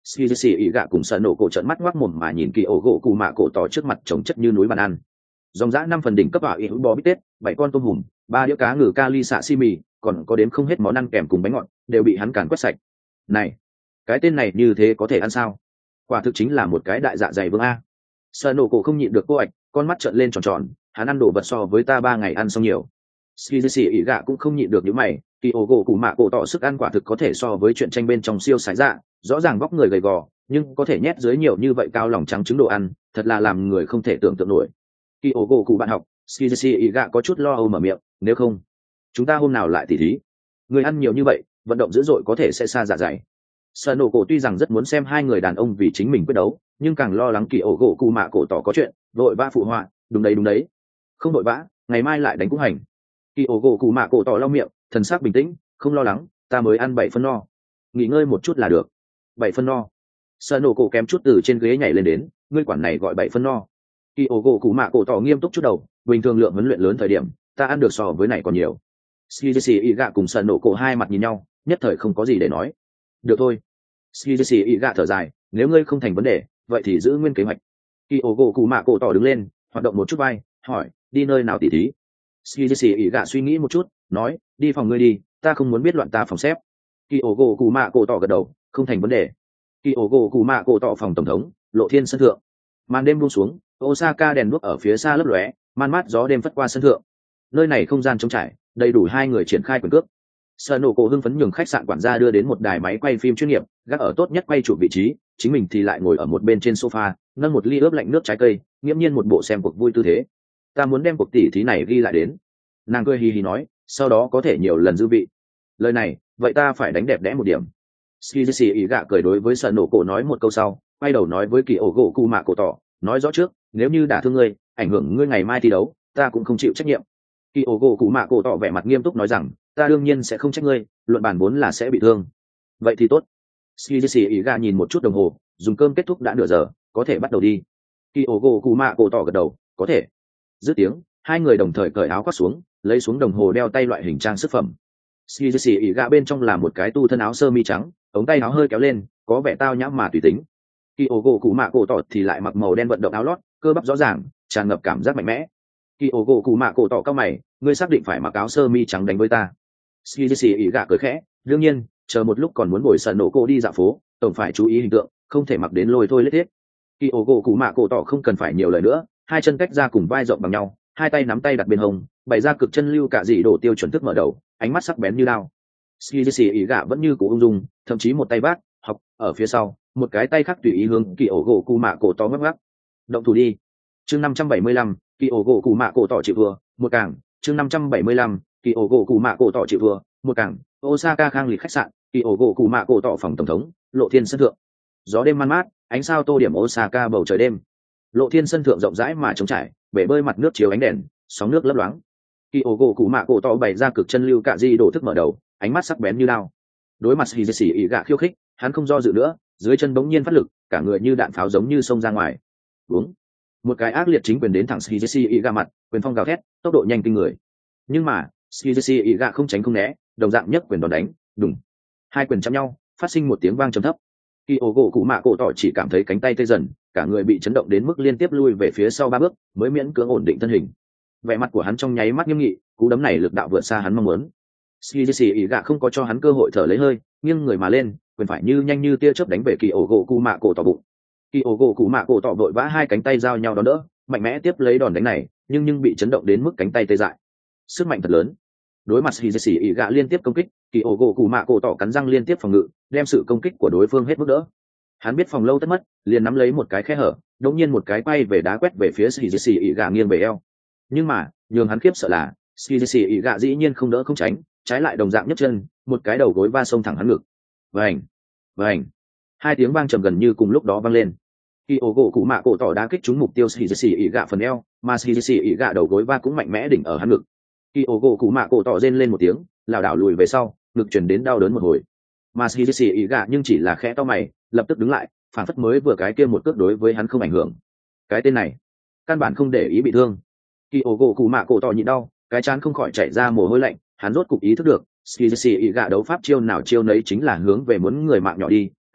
Skizzy ý gạ cùng sợ nổ cổ trợn mắt ngoác mồm mà nhìn kỳ ổ gỗ cụ mạ cổ tỏ trước mặt trồng chất như núi bàn ăn. Dòng dã năm phần đỉnh cấp ảo ý bò bít tết, bảy con tôm hùm, ba đĩa cá ngừ kali xạ xi mì, còn có đếm không hết món ăn kèm cùng bánh ngọt, đều bị hắn càn quét sạch. Này, cái tên này như thế có thể ăn sao? Quả thực chính là một cái đại dạ dày vương a. Sợ nổ cổ không nhịn được cô ạch, con mắt trợn lên tròn tròn, hắn ăn đồ vật so với ta ba ngày ăn xong nhiều. Skizzy ý gạ cũng không nhịn được những mày, kỳ ổ gỗ cụ mạ cổ tỏ sức ăn quả thực có thể so với chuyện tranh bên trong siêu sái dạ, rõ ràng vóc người gầy gò, nhưng có thể nhét dưới nhiều như vậy cao lòng trắng trứng đồ ăn, thật là làm người không thể tưởng tượng nổi. Kỳ ổ gỗ cụ bạn học, Skizzy ý gạ có chút lo âu mở miệng, nếu không, chúng ta hôm nào lại tỉ thí. Người ăn nhiều như vậy, vận động dữ dội có thể sẽ xa dạ dày. Sợ nổ cổ tuy rằng rất muốn xem hai người đàn ông vì chính mình quyết đấu, nhưng càng lo lắng kỳ ổ gỗ cụ mạ cổ tỏ có chuyện, vội vã phụ họa, đúng đấy đúng đấy, không vội vã, ngày mai lại đánh cũng hành. Kỳ ổ gỗ cụ mạ cổ tỏ lau miệng, thần sắc bình tĩnh, không lo lắng, ta mới ăn bảy phân no, nghỉ ngơi một chút là được. Bảy phân no? Sợ nổ cổ kém chút từ trên ghế nhảy lên đến, ngươi quản này gọi bảy phân no? Kỳ ổ gỗ cụ mạ cổ tỏ nghiêm túc chút đầu, bình thường lượng huấn luyện lớn thời điểm, ta ăn được so với này còn nhiều. Skizzy ý gạ cùng sợ nổ cổ hai mặt nhìn nhau, nhất thời không có gì để nói. Được thôi. Skizzy ý gạ thở dài, nếu ngươi không thành vấn đề, vậy thì giữ nguyên kế hoạch. Kỳ ổ gỗ cụ mạ cổ tỏ đứng lên, hoạt động một chút vai, hỏi, đi nơi nào tỉ thí? Skizzy ý gạ suy nghĩ một chút, nói, đi phòng ngươi đi, ta không muốn biết loạn ta phòng xếp. Kỳ ổ gỗ cụ mạ cổ tỏ gật đầu, không thành vấn đề. Kỳ ổ gỗ cụ mạ cổ tỏ phòng tổng thống, lộ thiên sân thượng. Màn đêm buông xuống, Osaka đèn đuốc ở phía xa lấp lóe, man mát gió đêm phất qua sân thượng. Nơi này không gian trống trải, đầy đủ hai người triển khai quyền cước. Sợ nổ cổ hưng phấn nhường khách sạn quản gia đưa đến một đài máy quay phim chuyên nghiệp, gác ở tốt nhất quay chụp vị trí, chính mình thì lại ngồi ở một bên trên sofa, nâng một ly ướp lạnh nước trái cây, nghiễm nhiên một bộ xem cuộc vui tư thế. Ta muốn đem cuộc tỉ thí này ghi lại đến. Nàng cười hì hì nói, sau đó có thể nhiều lần dư vị. Lời này, vậy ta phải đánh đẹp đẽ một điểm. Skizzy ý gạ cười đối với sợ nổ cổ nói một câu sau, quay đầu nói với kỳ ổ gỗ cụ mạ cổ tỏ, nói rõ trước, nếu như đả thương ngươi, ảnh hưởng ngươi ngày mai thi đấu, ta cũng không chịu trách nhiệm. Kỳ ổ gỗ cụ mạ cổ tỏ vẻ mặt nghiêm túc nói rằng, ta đương nhiên sẽ không trách ngươi, luận bản vốn là sẽ bị thương. Vậy thì tốt. Skizzy ý gạ nhìn một chút đồng hồ, dùng cơm kết thúc đã nửa giờ, có thể bắt đầu đi. Kỳ ổ gỗ cụ mạ cổ tỏ gật đầu, có thể. Dứt tiếng, hai người đồng thời cởi áo khoác xuống, lấy xuống đồng hồ đeo tay loại hình trang sức phẩm. Skizzy ý gạ bên trong là một cái tu thân áo sơ mi trắng, ống tay áo hơi kéo lên, có vẻ tao nhã mà tùy tính. Kỳ ổ gỗ cụ mạ cổ tỏ thì lại mặc màu đen vận động áo lót, cơ bắp rõ ràng, tràn ngập cảm giác mạnh mẽ. Kỳ ổ gỗ cụ mạ cổ tỏ cao mày, ngươi xác định phải mặc áo sơ mi trắng đánh với ta? Skizzy ý gạ cười khẽ, đương nhiên, chờ một lúc còn muốn bồi sợ nổ cô đi dạo phố, tổng phải chú ý hình tượng, không thể mặc đến lôi thôi lết thiết. Kỳ ổ gỗ cụ mạ cổ tỏ không cần phải nhiều lời nữa, hai chân cách ra cùng vai rộng bằng nhau, hai tay nắm tay đặt bên hông, bày ra cực chân lưu cả dị đổ tiêu chuẩn thức mở đầu, ánh mắt sắc bén như đao. Skizzy ý gạ vẫn như cũ ung dung, thậm chí một tay vác, học ở phía sau, một cái tay khác tùy ý hướng kỳ ổ gỗ cụ mạ cổ tỏ ngấp ngắc. Động thủ đi. Chương năm trăm bảy mươi lăm, kỳ ổ gỗ cụ mạ cổ tỏ chịu thua, một cảng. Chương năm trăm bảy mươi lăm, kỳ ổ gỗ cụ mạ cổ tỏ chịu thua, một cảng. Osaka khang lịch khách sạn, kỳ ổ gỗ cụ mạ cổ tỏ phòng tổng thống, lộ thiên sân thượng. Gió đêm man mát, ánh sao tô điểm Osaka bầu trời đêm. Lộ thiên sân thượng rộng rãi mà trống trải, bể bơi mặt nước chiếu ánh đèn, sóng nước lấp loáng. Kỳ ổ gỗ cụ mạ cổ tỏ bày ra cực chân lưu cả di đổ thức mở đầu, ánh mắt sắc bén như đao. Đối mặt Skizzy ý gạ khiêu khích, hắn không do dự nữa, dưới chân bỗng nhiên phát lực, cả người như đạn pháo giống như xông ra ngoài. Đúng, một cái ác liệt chính quyền đến thẳng Skizzy ý gạ mặt, quyền phong gào thét, tốc độ nhanh kinh người. Nhưng mà Skizzy ý gạ không tránh không né, đồng dạng nhất quyền đòn đánh, đùng, hai quyền chạm nhau, phát sinh một tiếng vang trầm thấp. Kỳ ổ gỗ cụ mạ cổ tỏ chỉ cảm thấy cánh tay tê dần, cả người bị chấn động đến mức liên tiếp lui về phía sau ba bước, mới miễn cưỡng ổn định thân hình. Vẻ mặt của hắn trong nháy mắt nghiêm nghị, cú đấm này lực đạo vượt xa hắn mong muốn. Skizzy ý gạ không có cho hắn cơ hội thở lấy hơi, nghiêng người mà lên, quyền phải như nhanh như tia chớp đánh về kỳ ổ gỗ cụ mạ cổ tỏ bụng. Kỳ ổ gỗ cụ mạ cổ tỏ vội vã hai cánh tay giao nhau đón đỡ, mạnh mẽ tiếp lấy đòn đánh này, nhưng nhưng bị chấn động đến mức cánh tay tê dại. Sức mạnh thật lớn. Đối mặt Skizzy ý gạ liên tiếp công kích, kỳ ổ gỗ cụ mạ cổ tỏ cắn răng liên tiếp phòng ngự, đem sự công kích của đối phương hết mức đỡ. Hắn biết phòng lâu tất mất, liền nắm lấy một cái khe hở, đột nhiên một cái quay về đá quét về phía Skizzy ý gạ nghiêng về eo. Nhưng mà, nhường hắn khiếp sợ là, Skizzy ý gạ dĩ nhiên không đỡ không tránh, trái lại đồng dạng nhấc chân, một cái đầu gối va xông thẳng hắn ngực. Vành, vành, hai tiếng vang trầm gần như cùng lúc đó vang lên. Kỳ ổ gỗ cụ mạ cổ tỏ đá kích trúng mục tiêu Skizzy ý gạ phần eo, mà Skizzy ý gạ đầu gối va cũng mạnh mẽ đỉnh ở hắn ngực. Kỳ ổ gỗ cụ mạ cổ tỏ rên lên một tiếng, lảo đảo lùi về sau, ngực truyền đến đau đớn một hồi. Mà Skizzy ý gạ nhưng chỉ là khẽ to mày, lập tức đứng lại, phản phất mới vừa cái kia một cước đối với hắn không ảnh hưởng. Cái tên này, căn bản không để ý bị thương. Kỳ ổ gỗ cụ mạ cổ tỏ nhịn đau, cái trán không khỏi chảy ra mồ hôi lạnh, hắn rốt cục ý thức được, Skizzy ý gạ đấu pháp chiêu nào chiêu nấy chính là hướng về muốn người mạng nhỏ đi,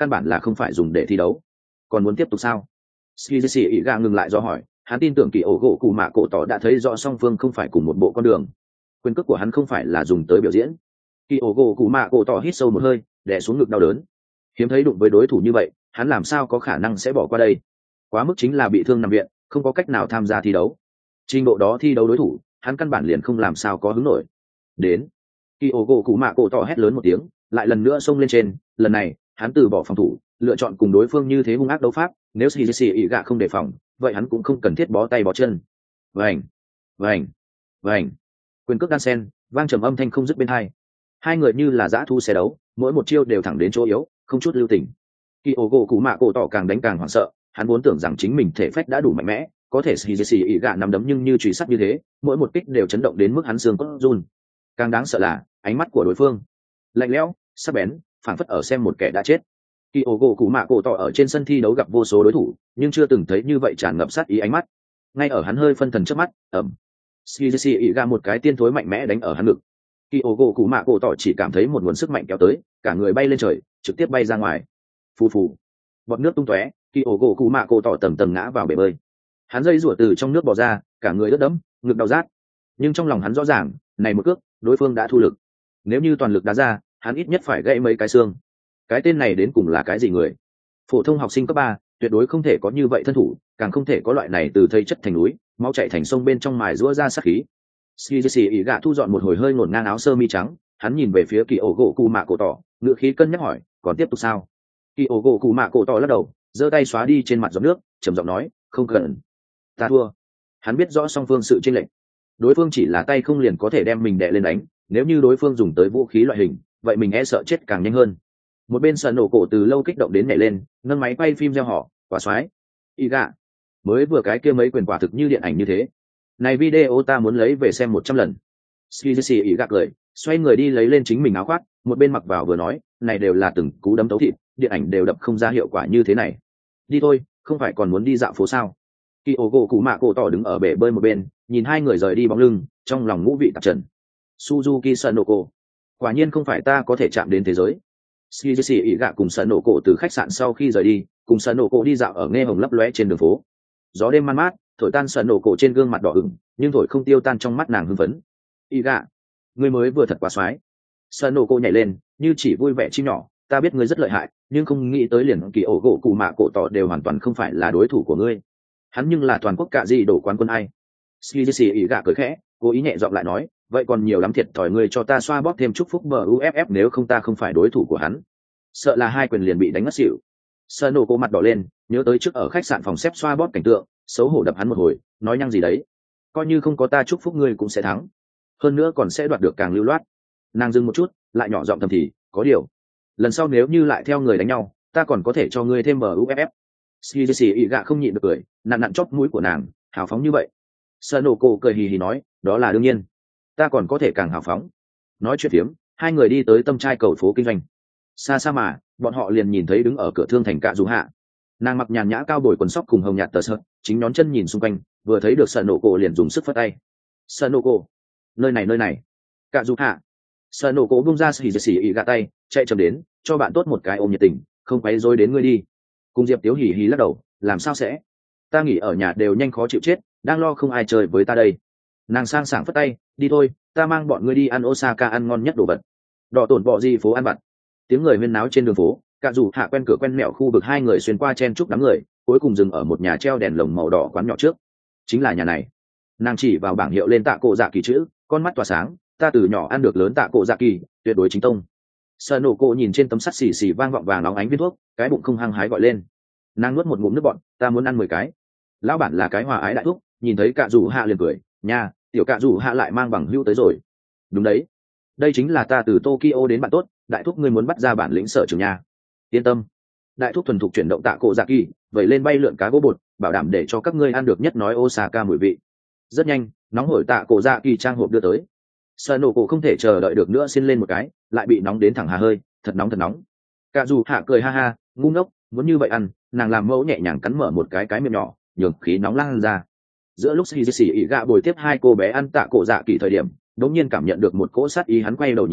căn bản là không phải dùng để thi đấu. Còn muốn tiếp tục sao? Skizishi ý gạ ngừng lại do hỏi, hắn tin tưởng kỳ ổ gỗ cụ mạ cổ tỏ đã thấy rõ song phương không phải cùng một bộ con đường. Quyền cước của hắn không phải là dùng tới biểu diễn. Kỳ ổ gỗ cụ mạ cổ tỏ hít sâu một hơi, đè xuống ngực đau đớn. Hiếm thấy đụng với đối thủ như vậy, hắn làm sao có khả năng sẽ bỏ qua đây? Quá mức chính là bị thương nằm viện, không có cách nào tham gia thi đấu. Trình độ đó thi đấu đối thủ, hắn căn bản liền không làm sao có hứng nổi. Đến. Kỳ ổ gỗ cụ mạ cổ tỏ hét lớn một tiếng, lại lần nữa xông lên trên. Lần này, hắn từ bỏ phòng thủ, lựa chọn cùng đối phương như thế hung ác đấu pháp. Nếu Skizishi ý gạ không đề phòng, vậy hắn cũng không cần thiết bó tay bó chân. Vành, vành, vành. Quyền cước đan sen, vang trầm âm thanh không dứt bên hai. Hai người như là dã thu xe đấu, mỗi một chiêu đều thẳng đến chỗ yếu, không chút lưu tình. Kỳ ổ gỗ cụ mạ cổ tỏ càng đánh càng hoảng sợ, hắn vốn tưởng rằng chính mình thể phách đã đủ mạnh mẽ, có thể Skizishi ý gạ nắm đấm nhưng như chùy sắt như thế, mỗi một kích đều chấn động đến mức hắn xương cốt run. Càng đáng sợ là ánh mắt của đối phương, lạnh lẽo, sắc bén, phảng phất ở xem một kẻ đã chết. Kỳ ổ gỗ cụ mạ cổ tỏ ở trên sân thi đấu gặp vô số đối thủ, nhưng chưa từng thấy như vậy tràn ngập sát ý ánh mắt. Ngay ở hắn hơi phân thần trước mắt, ẩm, Skizishi ý gạ một cái tiên thối mạnh mẽ đánh ở hắn ngực. Kỳ ổ gỗ cụ mạ cổ tỏ chỉ cảm thấy một nguồn sức mạnh kéo tới, cả người bay lên trời, trực tiếp bay ra ngoài. Phù phù, bọt nước tung tóe, kỳ ổ gỗ cụ mạ cổ tỏ tầng tầng ngã vào bể bơi. Hắn dây rủa từ trong nước bò ra, cả người ướt đẫm, ngực đau rát. Nhưng trong lòng hắn rõ ràng, này một cước, đối phương đã thu lực. Nếu như toàn lực đá ra, hắn ít nhất phải gãy mấy cái xương. Cái tên này đến cùng là cái gì người? Phổ thông học sinh cấp ba, tuyệt đối không thể có như vậy thân thủ, càng không thể có loại này từ thây chất thành núi, máu chảy thành sông bên trong mài rũa ra sát khí. Skizishi ý gạ thu dọn một hồi hơi ngổn ngang áo sơ mi trắng, hắn nhìn về phía kỳ ổ gỗ cụ mạ cổ tỏ, ngựa khí cân nhắc hỏi, còn tiếp tục sao? Kỳ ổ gỗ cụ mạ cổ tỏ lắc đầu, giơ tay xóa đi trên mặt giọt nước, trầm giọng nói, không cần, ta thua. Hắn biết rõ song phương sự chênh lệch, đối phương chỉ là tay không liền có thể đem mình đè lên đánh, nếu như đối phương dùng tới vũ khí loại hình, vậy mình e sợ chết càng nhanh hơn. Một bên sợ nổ cổ từ lâu kích động đến nhảy lên, nâng máy quay phim gieo họ, quả xoái. Y gạ, mới vừa cái kia mấy quyền quả thực như điện ảnh như thế. Này video ta muốn lấy về xem một trăm lần. Skizishi ý gạ cười, xoay người đi lấy lên chính mình áo khoác, một bên mặc vào vừa nói, này đều là từng cú đấm tấu thịt, điện ảnh đều đập không ra hiệu quả như thế này. Đi thôi, không phải còn muốn đi dạo phố sao? Kỳ ổ gỗ cụ mạ cổ tỏ đứng ở bể bơi một bên, nhìn hai người rời đi bóng lưng, trong lòng ngũ vị tạp trần. Suzuki Sanoko, quả nhiên không phải ta có thể chạm đến thế giới. Skizishi ý gạ cùng Sanoko từ khách sạn sau khi rời đi, cùng Sanoko đi dạo ở nghe hồng lấp lóe trên đường phố. Gió đêm man mát, thổi tan Sanoko trên gương mặt đỏ ửng, nhưng thổi không tiêu tan trong mắt nàng hưng phấn. Ý gạ, ngươi mới vừa thật quá xoái. Sanoko nhảy lên, như chỉ vui vẻ chim nhỏ, ta biết ngươi rất lợi hại, nhưng không nghĩ tới liền kỳ ổ gỗ cụ mạ cổ tỏ đều hoàn toàn không phải là đối thủ của ngươi. Hắn nhưng là toàn quốc cạ gì đổ quán quân ai. Skizishi ý gạ cười khẽ, cố ý nhẹ giọng lại nói, vậy còn nhiều lắm thiệt thòi ngươi cho ta xoa bóp thêm chúc phúc bờ u ép ép nếu không ta không phải đối thủ của hắn. Sợ là hai quyền liền bị đánh ngất xỉu. Sanoko mặt đỏ lên, nhớ tới trước ở khách sạn phòng xếp xoa bóp cảnh tượng, xấu hổ đập hắn một hồi, nói nhăng gì đấy. Coi như không có ta chúc phúc ngươi cũng sẽ thắng. Hơn nữa còn sẽ đoạt được càng lưu loát. Nàng dừng một chút, lại nhỏ giọng thầm thì, có điều. Lần sau nếu như lại theo người đánh nhau, ta còn có thể cho ngươi thêm bờ u ép ép. Skizishi ý gạ không nhịn được cười, nặn nặn chóp mũi của nàng, hào phóng như vậy. Sanoko cười hì hì nói, đó là đương nhiên. Ta còn có thể càng hào phóng. Nói chuyện phiếm, hai người đi tới tâm trai cầu phố kinh doanh. Xa xa mà, bọn họ liền nhìn thấy đứng ở cửa thương thành cạ dù hạ. Nàng mặc nhàn nhã cao bồi quần sóc cùng hồng nhạt tờ sợt, chính nhón chân nhìn xung quanh, vừa thấy được Sanoko liền dùng sức phất tay. Sanoko, nơi này nơi này. Cạ dù hạ. Sanoko bung ra Skizishi ý gạ tay, chạy chậm đến, cho bạn tốt một cái ôm nhiệt tình, không quấy rối đến ngươi đi. Cùng Diệp Tiếu hì hì lắc đầu, làm sao sẽ? Ta nghỉ ở nhà đều nhanh khó chịu chết, đang lo không ai chơi với ta đây. Nàng sang sảng phất tay, đi thôi, ta mang bọn ngươi đi ăn Osaka ăn ngon nhất đồ vật. Đỏ tổn bọ gì phố ăn vặt. Tiếng người huyên náo trên đường phố, cả dù hạ quen cửa quen mẹo khu vực hai người xuyên qua chen chúc đám người, cuối cùng dừng ở một nhà treo đèn lồng màu đỏ quán nhỏ trước. Chính là nhà này. Nàng chỉ vào bảng hiệu lên tạ cổ dạ kỳ chữ, con mắt tỏa sáng, ta từ nhỏ ăn được lớn tạ cổ dạ kỳ, tuyệt đối chính tông. Sanoko nhìn trên tấm sắt xì xì vang vọng vàng óng ánh viên thuốc, cái bụng không hăng hái gọi lên. Nàng nuốt một ngụm nước bọt, ta muốn ăn mười cái. Lão bản là cái hòa ái đại thúc, nhìn thấy cạ rủ hạ liền cười, nha, tiểu cạ rủ hạ lại mang bằng hữu tới rồi. Đúng đấy, đây chính là ta từ Tokyo đến bạn tốt, đại thúc ngươi muốn bắt ra bản lĩnh sở trường nha. Yên tâm, đại thúc thuần thục chuyển động tạ cổ dạ kỳ, vậy lên bay lượn cá gỗ bột, bảo đảm để cho các ngươi ăn được nhất nói Osaka mùi vị. Rất nhanh, nóng hổi tạ cổ dạ kỳ trang hộp đưa tới. Sanoko không thể chờ đợi được nữa xin lên một cái, lại bị nóng đến thẳng hà hơi, thật nóng thật nóng. Cạ dù hạ cười ha ha, ngu ngốc, muốn như vậy ăn, nàng làm mẫu nhẹ nhàng cắn mở một cái cái miệng nhỏ, nhường khí nóng lan ra. Giữa lúc Skizishi ý gạ bồi tiếp hai cô bé ăn tạ cổ dạ kỳ thời điểm, đống nhiên cảm nhận được một cỗ sát ý, hắn quay đầu nhìn lại,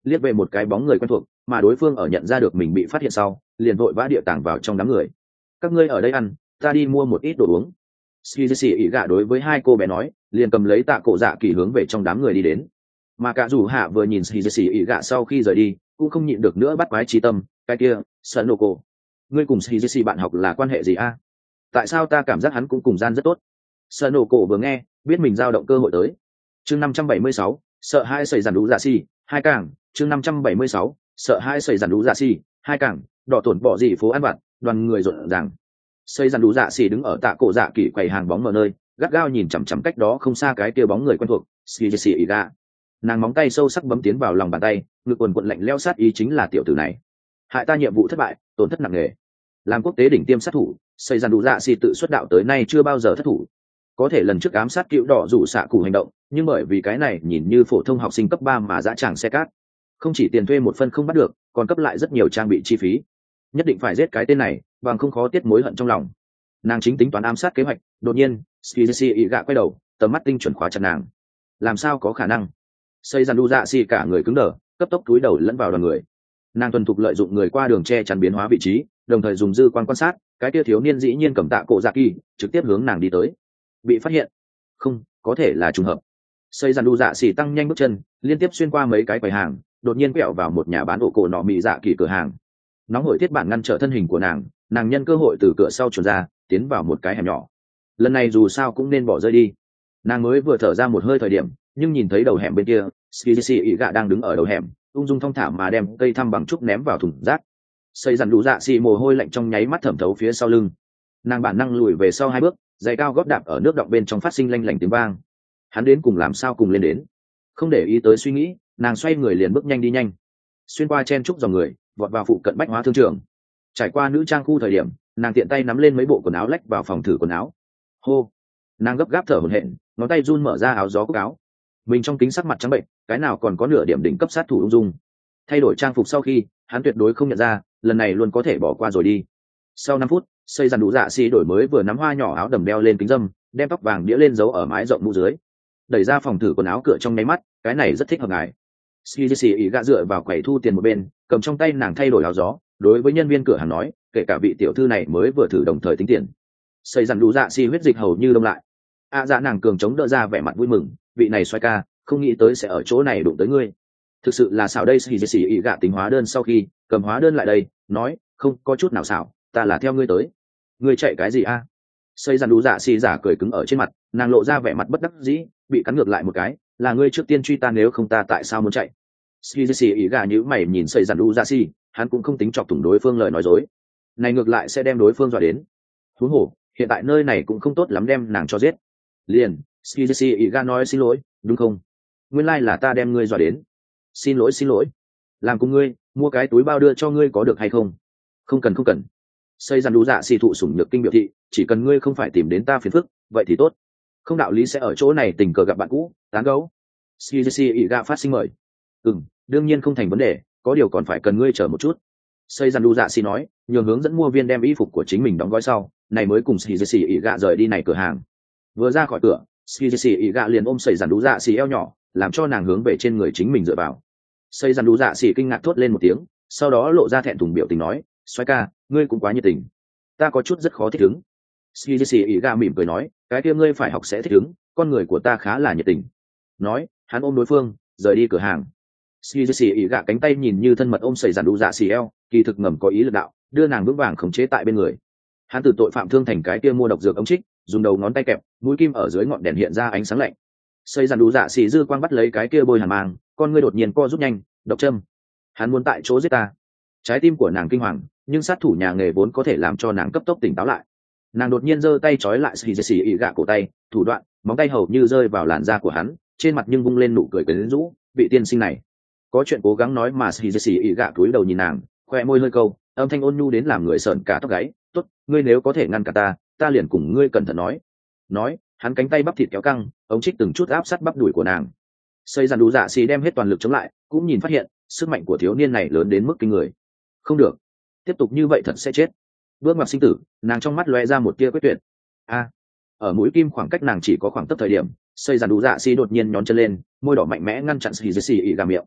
liếc về một cái bóng người quen thuộc, mà đối phương ở nhận ra được mình bị phát hiện sau liền vội vã địa tàng vào trong đám người. Các ngươi ở đây ăn, ta đi mua một ít đồ uống. Skizzy ỉ gạ đối với hai cô bé nói, liền cầm lấy tạ cổ dạ kỳ hướng về trong đám người đi đến. Mà cả dù hạ vừa nhìn Skizzy ỉ gạ sau khi rời đi cũng không nhịn được nữa bắt quái trí tâm. Cái kia Sanoko, ngươi cùng Skizzy bạn học là quan hệ gì a? Tại sao ta cảm giác hắn cũng cùng gian rất tốt? Sanoko vừa nghe biết mình dao động cơ hội tới. Chương năm trăm bảy mươi sáu, sợ hai sẩy giản đủ dạ xì hai càng. Chương năm trăm bảy mươi sáu, sợ hai sẩy giản đủ dạ xì hai càng. Đỏ tổn bỏ gì phố ăn vặt, đoàn người rộn ràng. Xây giản đủ dạ xì đứng ở tạ cổ dạ kỳ quầy hàng bóng mở nơi, gắt gao nhìn chằm chằm cách đó không xa cái kia bóng người quen thuộc Skizzy ỉ gạ. Nàng móng tay sâu sắc bấm tiến vào lòng bàn tay, ngực quần quận lạnh leo sát ý chính là tiểu tử này hại ta nhiệm vụ thất bại, tổn thất nặng nề. Làm quốc tế đỉnh tiêm sát thủ, xây giản đủ dạ xì tự xuất đạo tới nay chưa bao giờ thất thủ. Có thể lần trước ám sát cựu đỏ rủ xạ cụ hành động, nhưng bởi vì cái này nhìn như phổ thông học sinh cấp ba mà dã tràng xe cát, không chỉ tiền thuê một phân không bắt được, còn cấp lại rất nhiều trang bị chi phí. Nhất định phải giết cái tên này, bằng không khó tiết mối hận trong lòng. Nàng chính tính toán ám sát kế hoạch, đột nhiên Skizzy ỉ gạ quay đầu, tầm mắt tinh chuẩn khóa chặt nàng. Làm sao có khả năng? Xây giản đủ dạ xì cả người cứng đờ, cấp tốc cúi đầu lẫn vào đoàn người. Nàng tuần thục lợi dụng người qua đường che chắn biến hóa vị trí, đồng thời dùng dư quan quan sát, cái kia thiếu niên dĩ nhiên cầm tạ cổ dạ kỳ trực tiếp hướng nàng đi tới. Bị phát hiện? Không, có thể là trùng hợp. Xây giản đủ dạ xì tăng nhanh bước chân, liên tiếp xuyên qua mấy cái quầy hàng, đột nhiên quẹo vào một nhà bán ổ cổ nọ mì dạ kỳ cửa hàng. Nóng hổi thiết bản ngăn trở thân hình của nàng, nàng nhân cơ hội từ cửa sau chuồn ra, tiến vào một cái hẻm nhỏ. Lần này dù sao cũng nên bỏ rơi đi. Nàng mới vừa thở ra một hơi thời điểm, nhưng nhìn thấy đầu hẻm bên kia, Skizzy ỉ gạ đang đứng ở đầu hẻm, ung dung thong thả mà đem cây thăm bằng trúc ném vào thùng rác. Xây dằn đủ dạ xì mồ hôi lạnh trong nháy mắt thẩm thấu phía sau lưng. Nàng bản năng lùi về sau hai bước, giày cao gót đạp ở nước đọng bên trong phát sinh lanh lảnh tiếng vang. Hắn đến cùng làm sao cùng lên đến? Không để ý tới suy nghĩ, nàng xoay người liền bước nhanh đi nhanh, xuyên qua chen trúc dòng người, vọt vào phụ cận bách hóa thương trường. Trải qua nữ trang khu thời điểm, nàng tiện tay nắm lên mấy bộ quần áo lách vào phòng thử quần áo. Hô, nàng gấp gáp thở hổn hển, ngón tay run mở ra áo gió cúc áo. Mình trong kính sắc mặt trắng bệnh, cái nào còn có nửa điểm đỉnh cấp sát thủ ung dung. Thay đổi trang phục sau khi, hắn tuyệt đối không nhận ra, lần này luôn có thể bỏ qua rồi đi. Sau năm phút, xây dàn đủ dạ xì đổi mới vừa nắm hoa nhỏ áo đầm đeo lên kính dâm, đem tóc vàng đĩa lên giấu ở mái rộng mũ dưới. Đẩy ra phòng thử quần áo cửa trong nháy mắt, cái này rất thích hợp ngài. Skizzy ỉ gạ dựa vào quầy thu tiền một bên, cầm trong tay nàng thay đổi áo gió, đối với nhân viên cửa hàng nói, kể cả vị tiểu thư này mới vừa thử đồng thời tính tiền. Xây dàn đủ dạ xì huyết dịch hầu như đông lại. À dạ nàng cường chống đỡ ra vẻ mặt vui mừng, vị này xoay ca, không nghĩ tới sẽ ở chỗ này đụng tới ngươi. Thực sự là xảo đây. Skizzy ỉ gạ tính hóa đơn sau khi cầm hóa đơn lại đây, nói, không có chút nào xảo, ta là theo ngươi tới. Ngươi chạy cái gì a? Xây dàn đủ dạ xì giả cười cứng ở trên mặt, nàng lộ ra vẻ mặt bất đắc dĩ, bị cắn ngược lại một cái, là ngươi trước tiên truy ta, nếu không ta tại sao muốn chạy? Skizzy ỉ gà nhíu mày nhìn xây dàn đủ dạ xì, hắn cũng không tính chọc thủng đối phương lời nói dối, này ngược lại sẽ đem đối phương dọa đến. Huống hồ hiện tại nơi này cũng không tốt lắm đem nàng cho giết. Liền Skizzy ỉ gà nói, xin lỗi, đúng không? Nguyên lai là ta đem ngươi dọa đến. Xin lỗi xin lỗi, làm cùng ngươi mua cái túi bao đưa cho ngươi có được hay không? Không cần không cần. Xây dàn đủ dạ xì thụ sủng nhược kinh biểu thị, chỉ cần ngươi không phải tìm đến ta phiền phức, vậy thì tốt. Không đạo lý sẽ ở chỗ này tình cờ gặp bạn cũ tán gấu. Skizzy ỉ gạ phát sinh mời. Ừm, đương nhiên không thành vấn đề, có điều còn phải cần ngươi chờ một chút. Xây dàn đủ dạ xì nói, nhường hướng dẫn mua viên đem y phục của chính mình đóng gói sau, này mới cùng Skizzy ỉ gạ rời đi này cửa hàng. Vừa ra khỏi cửa, Skizzy ỉ gạ liền ôm xây dàn đủ dạ xì eo nhỏ, làm cho nàng hướng về trên người chính mình dựa vào. Xây dàn đủ dạ xì kinh ngạc thốt lên một tiếng, sau đó lộ ra thẹn thùng biểu tình nói, xoay ca, ngươi cũng quá nhiệt tình, ta có chút rất khó thích ứng. Skizzy ỉ gạ mỉm cười nói, cái kia ngươi phải học sẽ thích ứng, con người của ta khá là nhiệt tình. Nói, hắn ôm đối phương rời đi cửa hàng. Skizzy ỉ gạ cánh tay nhìn như thân mật ôm sẩy dàn đủ dạ xì eo, kỳ thực ngầm có ý lực đạo, đưa nàng vững vàng khống chế tại bên người. Hắn từ tội phạm thương thành cái kia mua độc dược ống trích, dùng đầu ngón tay kẹp, mũi kim ở dưới ngọn đèn hiện ra ánh sáng lạnh. Sẩy dàn đủ dạ xì dư quang bắt lấy cái kia bôi hàn mang, con ngươi đột nhiên co rút nhanh, độc châm. Hắn muốn tại chỗ giết ta. Trái tim của nàng kinh hoàng, nhưng sát thủ nhà nghề vốn có thể làm cho nàng cấp tốc tỉnh táo lại. Nàng đột nhiên giơ tay trói lại Skizzy ỉ gạ cổ tay, thủ đoạn móng tay hầu như rơi vào làn da của hắn, trên mặt nhưng vung lên nụ cười quyến rũ, vị tiên sinh này có chuyện cố gắng nói mà. Skizzy ỉ gạ cúi đầu nhìn nàng, khoe môi hơi câu, âm thanh ôn nhu đến làm người sợn cả tóc gáy. Tốt, ngươi nếu có thể ngăn cả ta, ta liền cùng ngươi cẩn thận nói. Nói, hắn cánh tay bắp thịt kéo căng, ống trích từng chút áp sát bắp đùi của nàng. Xây dàn đủ dạ xì đem hết toàn lực chống lại, cũng nhìn phát hiện sức mạnh của thiếu niên này lớn đến mức kinh người. Không được, tiếp tục như vậy thật sẽ chết. Bước ngoặt sinh tử, nàng trong mắt lóe ra một tia quyết tuyệt. A, ở mũi kim khoảng cách nàng chỉ có khoảng tấc thời điểm, xây dàn đủ dạ xì đột nhiên nhón chân lên, môi đỏ mạnh mẽ ngăn chặn Skizzy ỉ gạ miệng.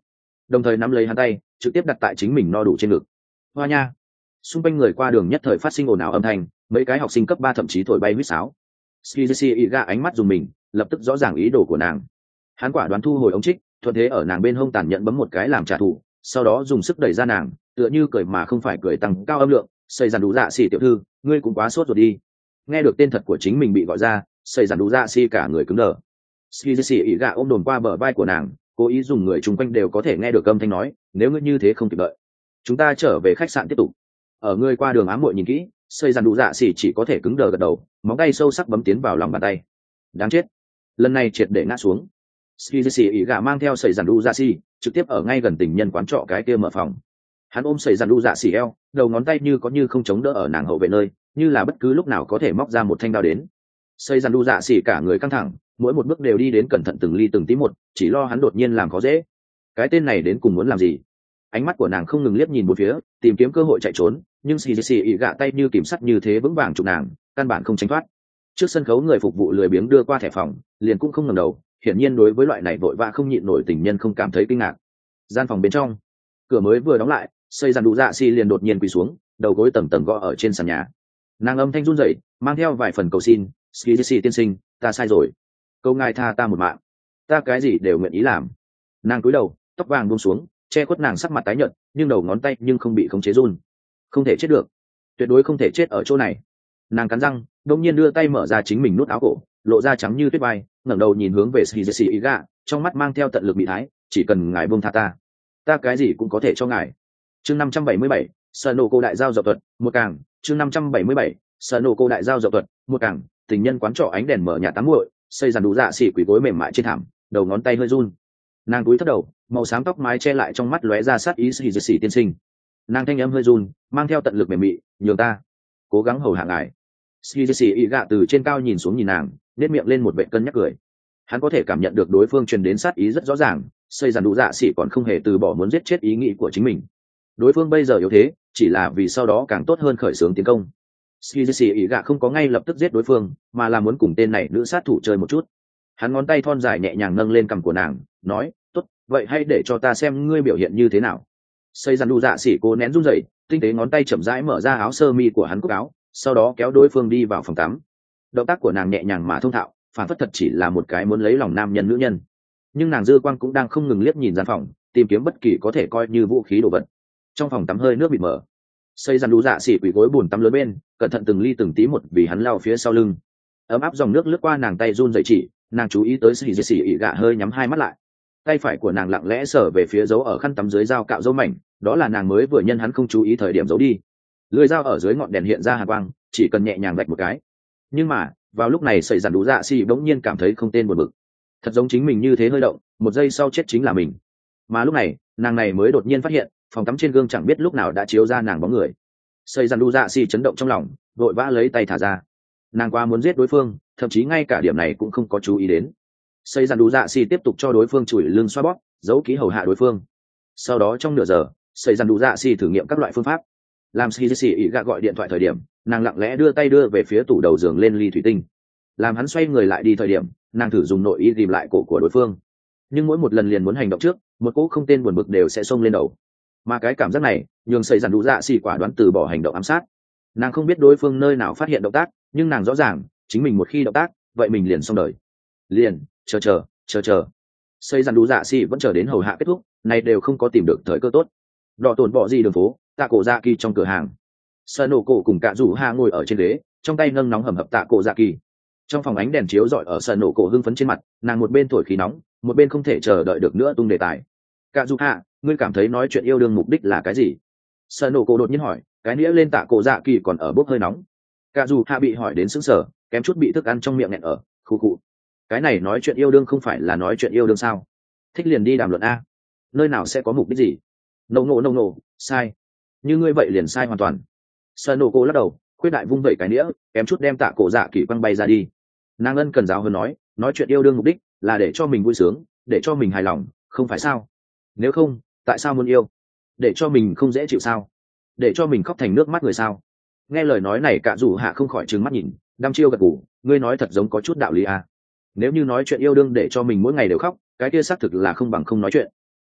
đồng thời nắm lấy hắn tay trực tiếp đặt tại chính mình no đủ trên ngực. Hoa nha. Xung quanh người qua đường nhất thời phát sinh ồn ào âm thanh, mấy cái học sinh cấp ba thậm chí thổi bay huýt sáo. Skizi Iga ánh mắt dùng mình, lập tức rõ ràng ý đồ của nàng. Hắn quả đoán thu hồi ống trích, thuận thế ở nàng bên hông tàn nhẫn bấm một cái làm trả thù, sau đó dùng sức đẩy ra nàng, tựa như cười mà không phải cười, tăng cao âm lượng, xây dàn đủ dạ xì tiểu thư, ngươi cũng quá sốt rồi đi. Nghe được tên thật của chính mình bị gọi ra, xây dàn đủ dạ xì cả người cứng đờ. Skizi Iga ôm đồn qua bờ vai của nàng, cố ý dùng người chung quanh đều có thể nghe được âm thanh nói, nếu ngươi như thế không kịp đợi, chúng ta trở về khách sạn tiếp tục. Ở người qua đường ám muội nhìn kỹ, xây dàn đủ dạ xì chỉ có thể cứng đờ gật đầu, móng tay sâu sắc bấm tiến vào lòng bàn tay. Đáng chết, lần này triệt để ngã xuống. Skizi Iga mang theo sẩy giản đu dạ xì, trực tiếp ở ngay gần tình nhân quán trọ cái kia mở phòng. Hắn ôm sẩy giản đu dạ xì eo, đầu ngón tay như có như không chống đỡ ở nàng hậu vệ nơi, như là bất cứ lúc nào có thể móc ra một thanh đao đến. Sẩy giản đu dạ xì cả người căng thẳng, mỗi một bước đều đi đến cẩn thận từng ly từng tí một, chỉ lo hắn đột nhiên làm khó dễ. Cái tên này đến cùng muốn làm gì? Ánh mắt của nàng không ngừng liếc nhìn bốn phía, tìm kiếm cơ hội chạy trốn, nhưng Skizi Iga tay như kìm sắt như thế vững vàng chụp nàng, căn bản không tránh thoát. Trước sân khấu người phục vụ lười biếng đưa qua thẻ phòng, liền cũng không ngẩng đầu, hiển nhiên đối với loại này vội vã không nhịn nổi tình nhân không cảm thấy kinh ngạc. Gian phòng bên trong, cửa mới vừa đóng lại, xây dàn đủ dạ xì liền đột nhiên quỳ xuống, đầu gối tầm tầm gõ ở trên sàn nhà. Nàng âm thanh run rẩy, mang theo vài phần cầu xin, Skizi tiên sinh, ta sai rồi, câu ngài tha ta một mạng, ta cái gì đều nguyện ý làm. Nàng cúi đầu, tóc vàng buông xuống, che khuất nàng sắc mặt tái nhợt, nhưng đầu ngón tay nhưng không bị khống chế run. Không thể chết được, tuyệt đối không thể chết ở chỗ này. Nàng cắn răng, đột nhiên đưa tay mở ra chính mình nút áo cổ, lộ ra trắng như tuyết vai, ngẩng đầu nhìn hướng về Skizi Iga, trong mắt mang theo tận lực bị thái, chỉ cần ngài buông tha ta, ta cái gì cũng có thể cho ngài. Chương năm trăm bảy mươi bảy, Sanoco đại giao dậu thuật, một càng, chương năm trăm bảy mươi bảy, Sanoco đại giao dậu thuật, một càng, tình nhân quán trọ ánh đèn mở nhà tắm nguội, xây dàn đủ dạ xỉ quỳ gối mềm mại trên thảm, đầu ngón tay hơi run. Nàng cúi thấp đầu, màu xám tóc mái che lại trong mắt lóe ra sát ý Skizi tiên sinh. Nàng thanh âm hơi run, mang theo tận lực mềm mị, nhường ta cố gắng hầu hạ ngài. Skizi Iga từ trên cao nhìn xuống nhìn nàng, nét miệng lên một vẻ cân nhắc cười. Hắn có thể cảm nhận được đối phương truyền đến sát ý rất rõ ràng, xây dàn đủ dạ xỉ còn không hề từ bỏ muốn giết chết ý nghĩ của chính mình. Đối phương bây giờ yếu thế, chỉ là vì sau đó càng tốt hơn khởi xướng tiến công. Skizi Iga không có ngay lập tức giết đối phương, mà là muốn cùng tên này nữ sát thủ chơi một chút. Hắn ngón tay thon dài nhẹ nhàng nâng lên cằm của nàng, nói, tốt, vậy hãy để cho ta xem ngươi biểu hiện như thế nào. Xây dàn đủ dạ xỉ cố nén run rẩy, tinh tế ngón tay chậm rãi mở ra áo sơ mi của hắn cúc áo, sau đó kéo đối phương đi vào phòng tắm. Động tác của nàng nhẹ nhàng mà thông thạo, phản phất thật chỉ là một cái muốn lấy lòng nam nhân nữ nhân. Nhưng nàng dư quang cũng đang không ngừng liếc nhìn gian phòng, tìm kiếm bất kỳ có thể coi như vũ khí đồ vật. Trong phòng tắm hơi nước bị mở, xây dàn đủ dạ xỉ quỳ gối bùn tắm lớn bên, cẩn thận từng ly từng tí một vì hắn lao phía sau lưng. Ấm áp dòng nước lướt qua nàng tay run rẩy chỉ, nàng chú ý tới Skizi xỉ ỉ gạ hơi nhắm hai mắt lại. Tay phải của nàng lặng lẽ sờ về phía dấu ở khăn tắm dưới dao cạo dấu mảnh, đó là nàng mới vừa nhân hắn không chú ý thời điểm giấu đi. Lưỡi dao ở dưới ngọn đèn hiện ra hàn quang, chỉ cần nhẹ nhàng vạch một cái. Nhưng mà vào lúc này sợi dàn đủ dạ xì bỗng nhiên cảm thấy không tên buồn bực, thật giống chính mình như thế hơi động, một giây sau chết chính là mình. Mà lúc này nàng này mới đột nhiên phát hiện phòng tắm trên gương chẳng biết lúc nào đã chiếu ra nàng bóng người. Sợi dàn đủ dạ xì chấn động trong lòng, vội vã lấy tay thả ra. Nàng qua muốn giết đối phương, thậm chí ngay cả điểm này cũng không có chú ý đến. Sợi dàn đủ dạ xì tiếp tục cho đối phương chùi lưng xoa bóp, giấu kỹ hầu hạ đối phương. Sau đó trong nửa giờ, sợi dàn đủ dạ xì thử nghiệm các loại phương pháp. Làm Skizi Iga gọi điện thoại thời điểm, nàng lặng lẽ đưa tay đưa về phía tủ đầu giường lên ly thủy tinh. Làm hắn xoay người lại đi thời điểm, nàng thử dùng nội ý tìm lại cổ của đối phương. Nhưng mỗi một lần liền muốn hành động trước, một cỗ không tên buồn bực đều sẽ xông lên đầu. Mà cái cảm giác này, nhường sợi dàn đủ dạ xì quả đoán từ bỏ hành động ám sát. Nàng không biết đối phương nơi nào phát hiện động tác, nhưng nàng rõ ràng, chính mình một khi động tác, vậy mình liền xong đời. Liền, chờ chờ, chờ chờ. Sợi dàn đủ dạ xì vẫn chờ đến hầu hạ kết thúc, này đều không có tìm được thời cơ tốt. Đỏ tổn bỏ gì đường phố, tạ cổ dạ kỳ trong cửa hàng. Sanoco cùng cả rủ ha ngồi ở trên ghế, trong tay nâng nóng hầm hập tạ cổ dạ kỳ. Trong phòng ánh đèn chiếu rọi ở Sanoco hưng phấn trên mặt, nàng một bên thổi khí nóng, một bên không thể chờ đợi được nữa tung đề tài. Cả rủ ha, ngươi cảm thấy nói chuyện yêu đương mục đích là cái gì? Sanoco đột nhiên hỏi, cái nĩa lên tạ cổ dạ kỳ còn ở bốc hơi nóng. Cả rủ ha bị hỏi đến sững sờ, kém chút bị thức ăn trong miệng nghẹn ở, khu cụ. Cái này nói chuyện yêu đương không phải là nói chuyện yêu đương sao? Thích liền đi đàm luận a. Nơi nào sẽ có mục đích gì? Nô nô nô nô, sai. Như ngươi vậy liền sai hoàn toàn. Sanoco lắc đầu, khuyết đại vung vẩy cái nĩa, kém chút đem tạ cổ dạ kỳ quăng bay ra đi. Nàng ân cần giáo hơn nói, nói chuyện yêu đương mục đích là để cho mình vui sướng, để cho mình hài lòng, không phải sao? Nếu không, tại sao muốn yêu? Để cho mình không dễ chịu sao? Để cho mình khóc thành nước mắt người sao? Nghe lời nói này cả rủ hạ không khỏi trừng mắt nhìn, đăm chiêu gật gù, ngươi nói thật giống có chút đạo lý à. Nếu như nói chuyện yêu đương để cho mình mỗi ngày đều khóc, cái kia xác thực là không bằng không nói chuyện.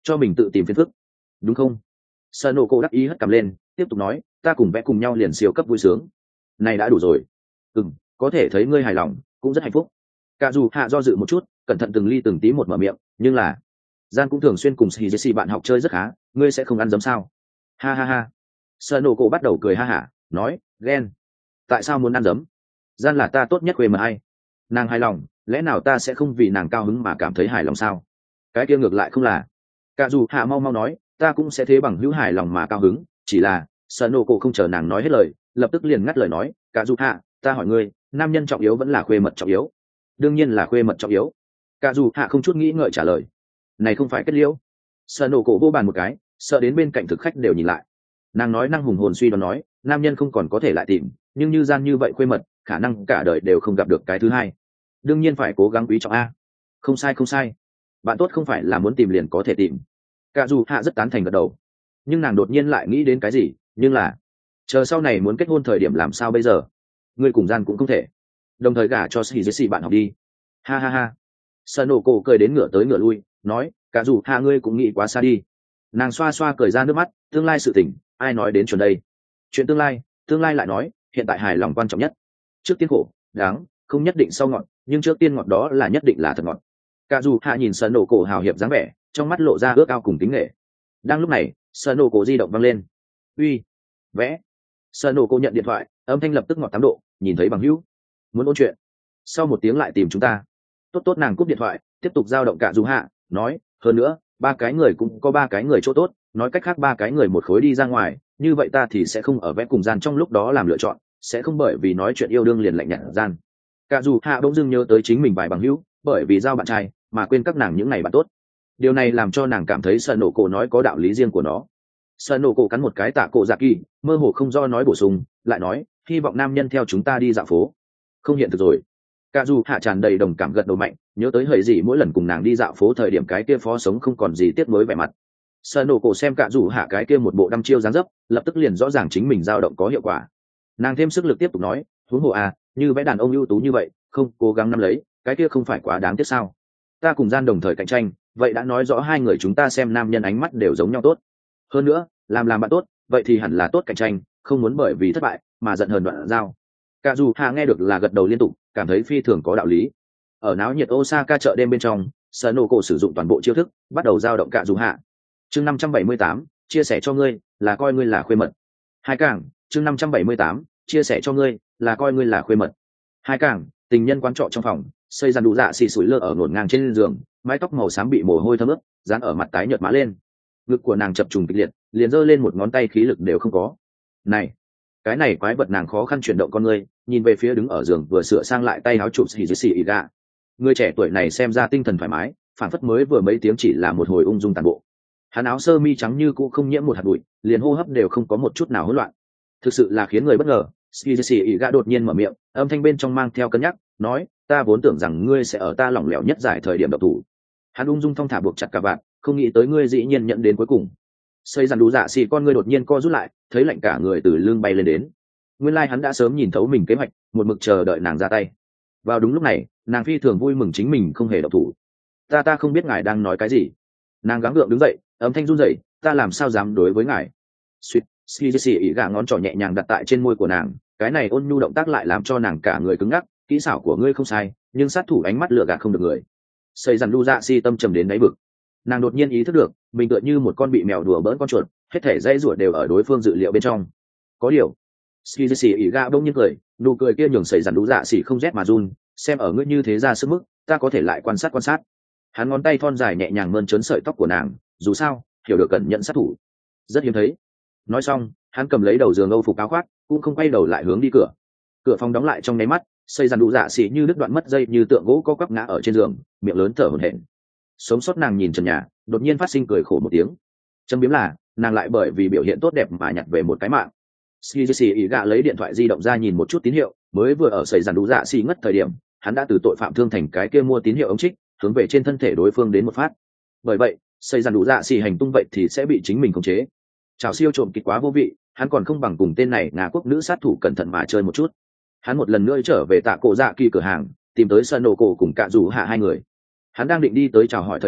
cho mình tự tìm phiền phức đúng không? Sợ nổ cổ đắc ý hất cằm lên tiếp tục nói, ta cùng vẽ cùng nhau liền siêu cấp vui sướng, này đã đủ rồi. Ừ, có thể thấy ngươi hài lòng cũng rất hạnh phúc. Cả dù hạ do dự một chút, cẩn thận từng ly từng tí một mở miệng, nhưng là gian cũng thường xuyên cùng sĩ jesse bạn học chơi rất khá, ngươi sẽ không ăn giấm sao? Ha ha ha. Sợ nổ cổ bắt đầu cười ha hả nói, ghen, tại sao muốn ăn giấm? Gian là ta tốt nhất quê mà hay, nàng hài lòng, lẽ nào ta sẽ không vì nàng cao hứng mà cảm thấy hài lòng sao? Cái kia ngược lại không là. Cả dù hạ mau mau nói, ta cũng sẽ thế bằng hữu hài lòng mà cao hứng, chỉ là sợ nổ cổ không chờ nàng nói hết lời, lập tức liền ngắt lời nói, cả dù hạ, ta hỏi ngươi, nam nhân trọng yếu vẫn là khuê mật trọng yếu? Đương nhiên là khuê mật trọng yếu. Cả dù hạ không chút nghĩ ngợi trả lời, này không phải kết liễu. Sợ nổ cổ vô bàn một cái, sợ đến bên cạnh thực khách đều nhìn lại. Nàng nói năng hùng hồn suy đoán nói, nam nhân không còn có thể lại tìm, nhưng như gian như vậy khuê mật, khả năng cả đời đều không gặp được cái thứ hai. Đương nhiên phải cố gắng quý trọng a. Không sai không sai, bạn tốt không phải là muốn tìm liền có thể tìm. Cả dù hạ rất tán thành gật đầu, nhưng nàng đột nhiên lại nghĩ đến cái gì, nhưng là chờ sau này muốn kết hôn thời điểm làm sao bây giờ? Ngươi cùng gian cũng không thể đồng thời gả cho sĩ jesse bạn học đi. Ha ha ha. Sợ nổ cổ cười đến ngửa tới ngửa lui nói, cả dù hạ ngươi cũng nghĩ quá xa đi. Nàng xoa xoa cười ra nước mắt, tương lai sự tình ai nói đến chuẩn đây? Chuyện tương lai tương lai lại nói, hiện tại hài lòng quan trọng nhất. Trước tiên khổ đáng không nhất định sau ngọt, nhưng trước tiên ngọt đó là nhất định là thật ngọt. Cả dù hạ nhìn sợ nổ cổ hào hiệp dáng vẻ, trong mắt lộ ra ước ao cùng kính nghệ. Đang lúc này sợ nổ cổ di động văng lên. Uy, vẽ. Sợ nổ cổ nhận điện thoại, âm thanh lập tức ngọt tám độ, nhìn thấy bằng hữu muốn ôn chuyện, sau một tiếng lại tìm chúng ta. Tốt tốt, nàng cúp điện thoại, tiếp tục giao động cả dù hạ, nói, hơn nữa ba cái người cũng có ba cái người chỗ tốt, nói cách khác ba cái người một khối đi ra ngoài, như vậy ta thì sẽ không ở vẽ cùng gian trong lúc đó làm lựa chọn, sẽ không bởi vì nói chuyện yêu đương liền lạnh nhạt gian. Cả dù hạ bỗng dưng nhớ tới chính mình vài bằng hữu, bởi vì giao bạn trai mà quên các nàng những ngày bạn tốt. Điều này làm cho nàng cảm thấy sợ nổ cổ nói có đạo lý riêng của nó. Sợ nổ cổ cắn một cái tạ cổ dạ kỳ, mơ hồ không do nói bổ sung, lại nói, hy vọng nam nhân theo chúng ta đi dạo phố. Không hiện thực rồi. Cả dù hạ tràn đầy đồng cảm gật đầu mạnh, nhớ tới hời gì mỗi lần cùng nàng đi dạo phố thời điểm cái kia phó sống không còn gì tiếc nuối vẻ mặt. Sợ nổ cổ xem cả dù hạ cái kia một bộ đăm chiêu dáng dấp, lập tức liền rõ ràng chính mình dao động có hiệu quả. Nàng thêm sức lực tiếp tục nói, huống hồ à, như vẽ đàn ông ưu tú như vậy, không cố gắng nắm lấy, cái kia không phải quá đáng tiếc sao? Ta cùng gian đồng thời cạnh tranh, vậy đã nói rõ hai người chúng ta xem nam nhân ánh mắt đều giống nhau tốt. Hơn nữa, làm làm bạn tốt, vậy thì hẳn là tốt cạnh tranh, không muốn bởi vì thất bại mà giận hờn đoạn giao. Cả dù hạ nghe được là gật đầu liên tục, cảm thấy phi thường có đạo lý. Ở náo nhiệt Osaka chợ đêm bên trong, Sợ nổ cổ sử dụng toàn bộ chiêu thức, bắt đầu giao động cả dù hạ. Chương năm trăm bảy mươi tám, chia sẻ cho ngươi, là coi ngươi là khuê mật. Hai càng, chương năm trăm bảy mươi tám, chia sẻ cho ngươi, là coi ngươi là khuê mật. Hai càng, tình nhân quán trọ trong phòng, xây dàn đủ dạ xì sủi lơ ở ngổn ngang trên giường, mái tóc màu xám bị mồ hôi thấm ướt, dán ở mặt tái nhợt má lên. Ngực của nàng chập trùng kịch liệt, liền giơ lên một ngón tay khí lực đều không có. Này, cái này quái vật, nàng khó khăn chuyển động con ngươi, nhìn về phía đứng ở giường vừa sửa sang lại tay áo chụp xì xì ỉ gà. Người trẻ tuổi này xem ra tinh thần thoải mái, phản phất mới vừa mấy tiếng chỉ là một hồi ung dung tàn bộ. Hắn áo sơ mi trắng như cũ không nhiễm một hạt bụi, liền hô hấp đều không có một chút nào hỗn loạn. Thực sự là khiến người bất ngờ. Xì xì ỉ gà đột nhiên mở miệng, âm thanh bên trong mang theo cân nhắc, nói, ta vốn tưởng rằng ngươi sẽ ở ta lỏng lẻo nhất giải thời điểm độc thủ. Hắn ung dung thong thả buộc chặt cả vạt, không nghĩ tới ngươi dĩ nhiên nhận đến cuối cùng. Xây dàn đủ dạ xì con ngươi đột nhiên co rút lại, thấy lạnh cả người từ lưng bay lên đến. Nguyên lai like hắn đã sớm nhìn thấu mình kế hoạch, một mực chờ đợi nàng ra tay. Vào đúng lúc này, nàng phi thường vui mừng chính mình không hề độc thủ. Ta ta không biết ngài đang nói cái gì. Nàng gắng gượng đứng dậy, âm thanh run rẩy, ta làm sao dám đối với ngài. Suýt, Skizzy ý gà ngón trỏ nhẹ nhàng đặt tại trên môi của nàng, cái này ôn nhu động tác lại làm cho nàng cả người cứng ngắc. Kỹ xảo của ngươi không sai, nhưng sát thủ ánh mắt lừa gạt không được người. Xây dàn đu dạ si tâm trầm đến đáy vực. Nàng đột nhiên ý thức được, mình tựa như một con bị mèo đùa bỡn con chuột, hết thể dãy ruột đều ở đối phương dự liệu bên trong. Có điều, Skizzy ý gà bỗng nhiên cười, nụ cười kia nhường xây dàn đu dạ si không rét mà run. Xem ở ngươi như thế ra sức mức, ta có thể lại quan sát quan sát. Hắn ngón tay thon dài nhẹ nhàng mơn trớn sợi tóc của nàng, dù sao hiểu được cẩn nhận sát thủ rất hiếm thấy. Nói xong, hắn cầm lấy đầu giường âu phục áo khoác, cũng không quay đầu lại hướng đi cửa. Cửa phòng đóng lại trong nháy mắt, xây dàn đủ dạ xỉ như đứt đoạn mất dây, như tượng gỗ co quắp ngã ở trên giường, miệng lớn thở hổn hển. Sống sót nàng nhìn trần nhà, đột nhiên phát sinh cười khổ một tiếng. Châm biếm là nàng lại bởi vì biểu hiện tốt đẹp mà nhặt về một cái mạng. Skizzy ý gạ lấy điện thoại di động ra nhìn một chút tín hiệu, mới vừa ở xây dàn đủ dạ xỉ ngất thời điểm, hắn đã từ tội phạm thương thành cái kia mua tín hiệu ống trích, hướng về trên thân thể đối phương đến một phát. Bởi vậy, xây dàn đủ dạ xỉ hành tung vậy thì sẽ bị chính mình khống chế. Chào siêu trộm kịch quá vô vị, hắn còn không bằng cùng tên này Nga quốc nữ sát thủ cẩn thận mà chơi một chút. Hắn một lần nữa trở về tạ cổ dạ kỳ cửa hàng, tìm tới sân nổ cổ cùng cạ rủ hạ hai người. Hắn đang định đi tới chào hỏi thời điểm,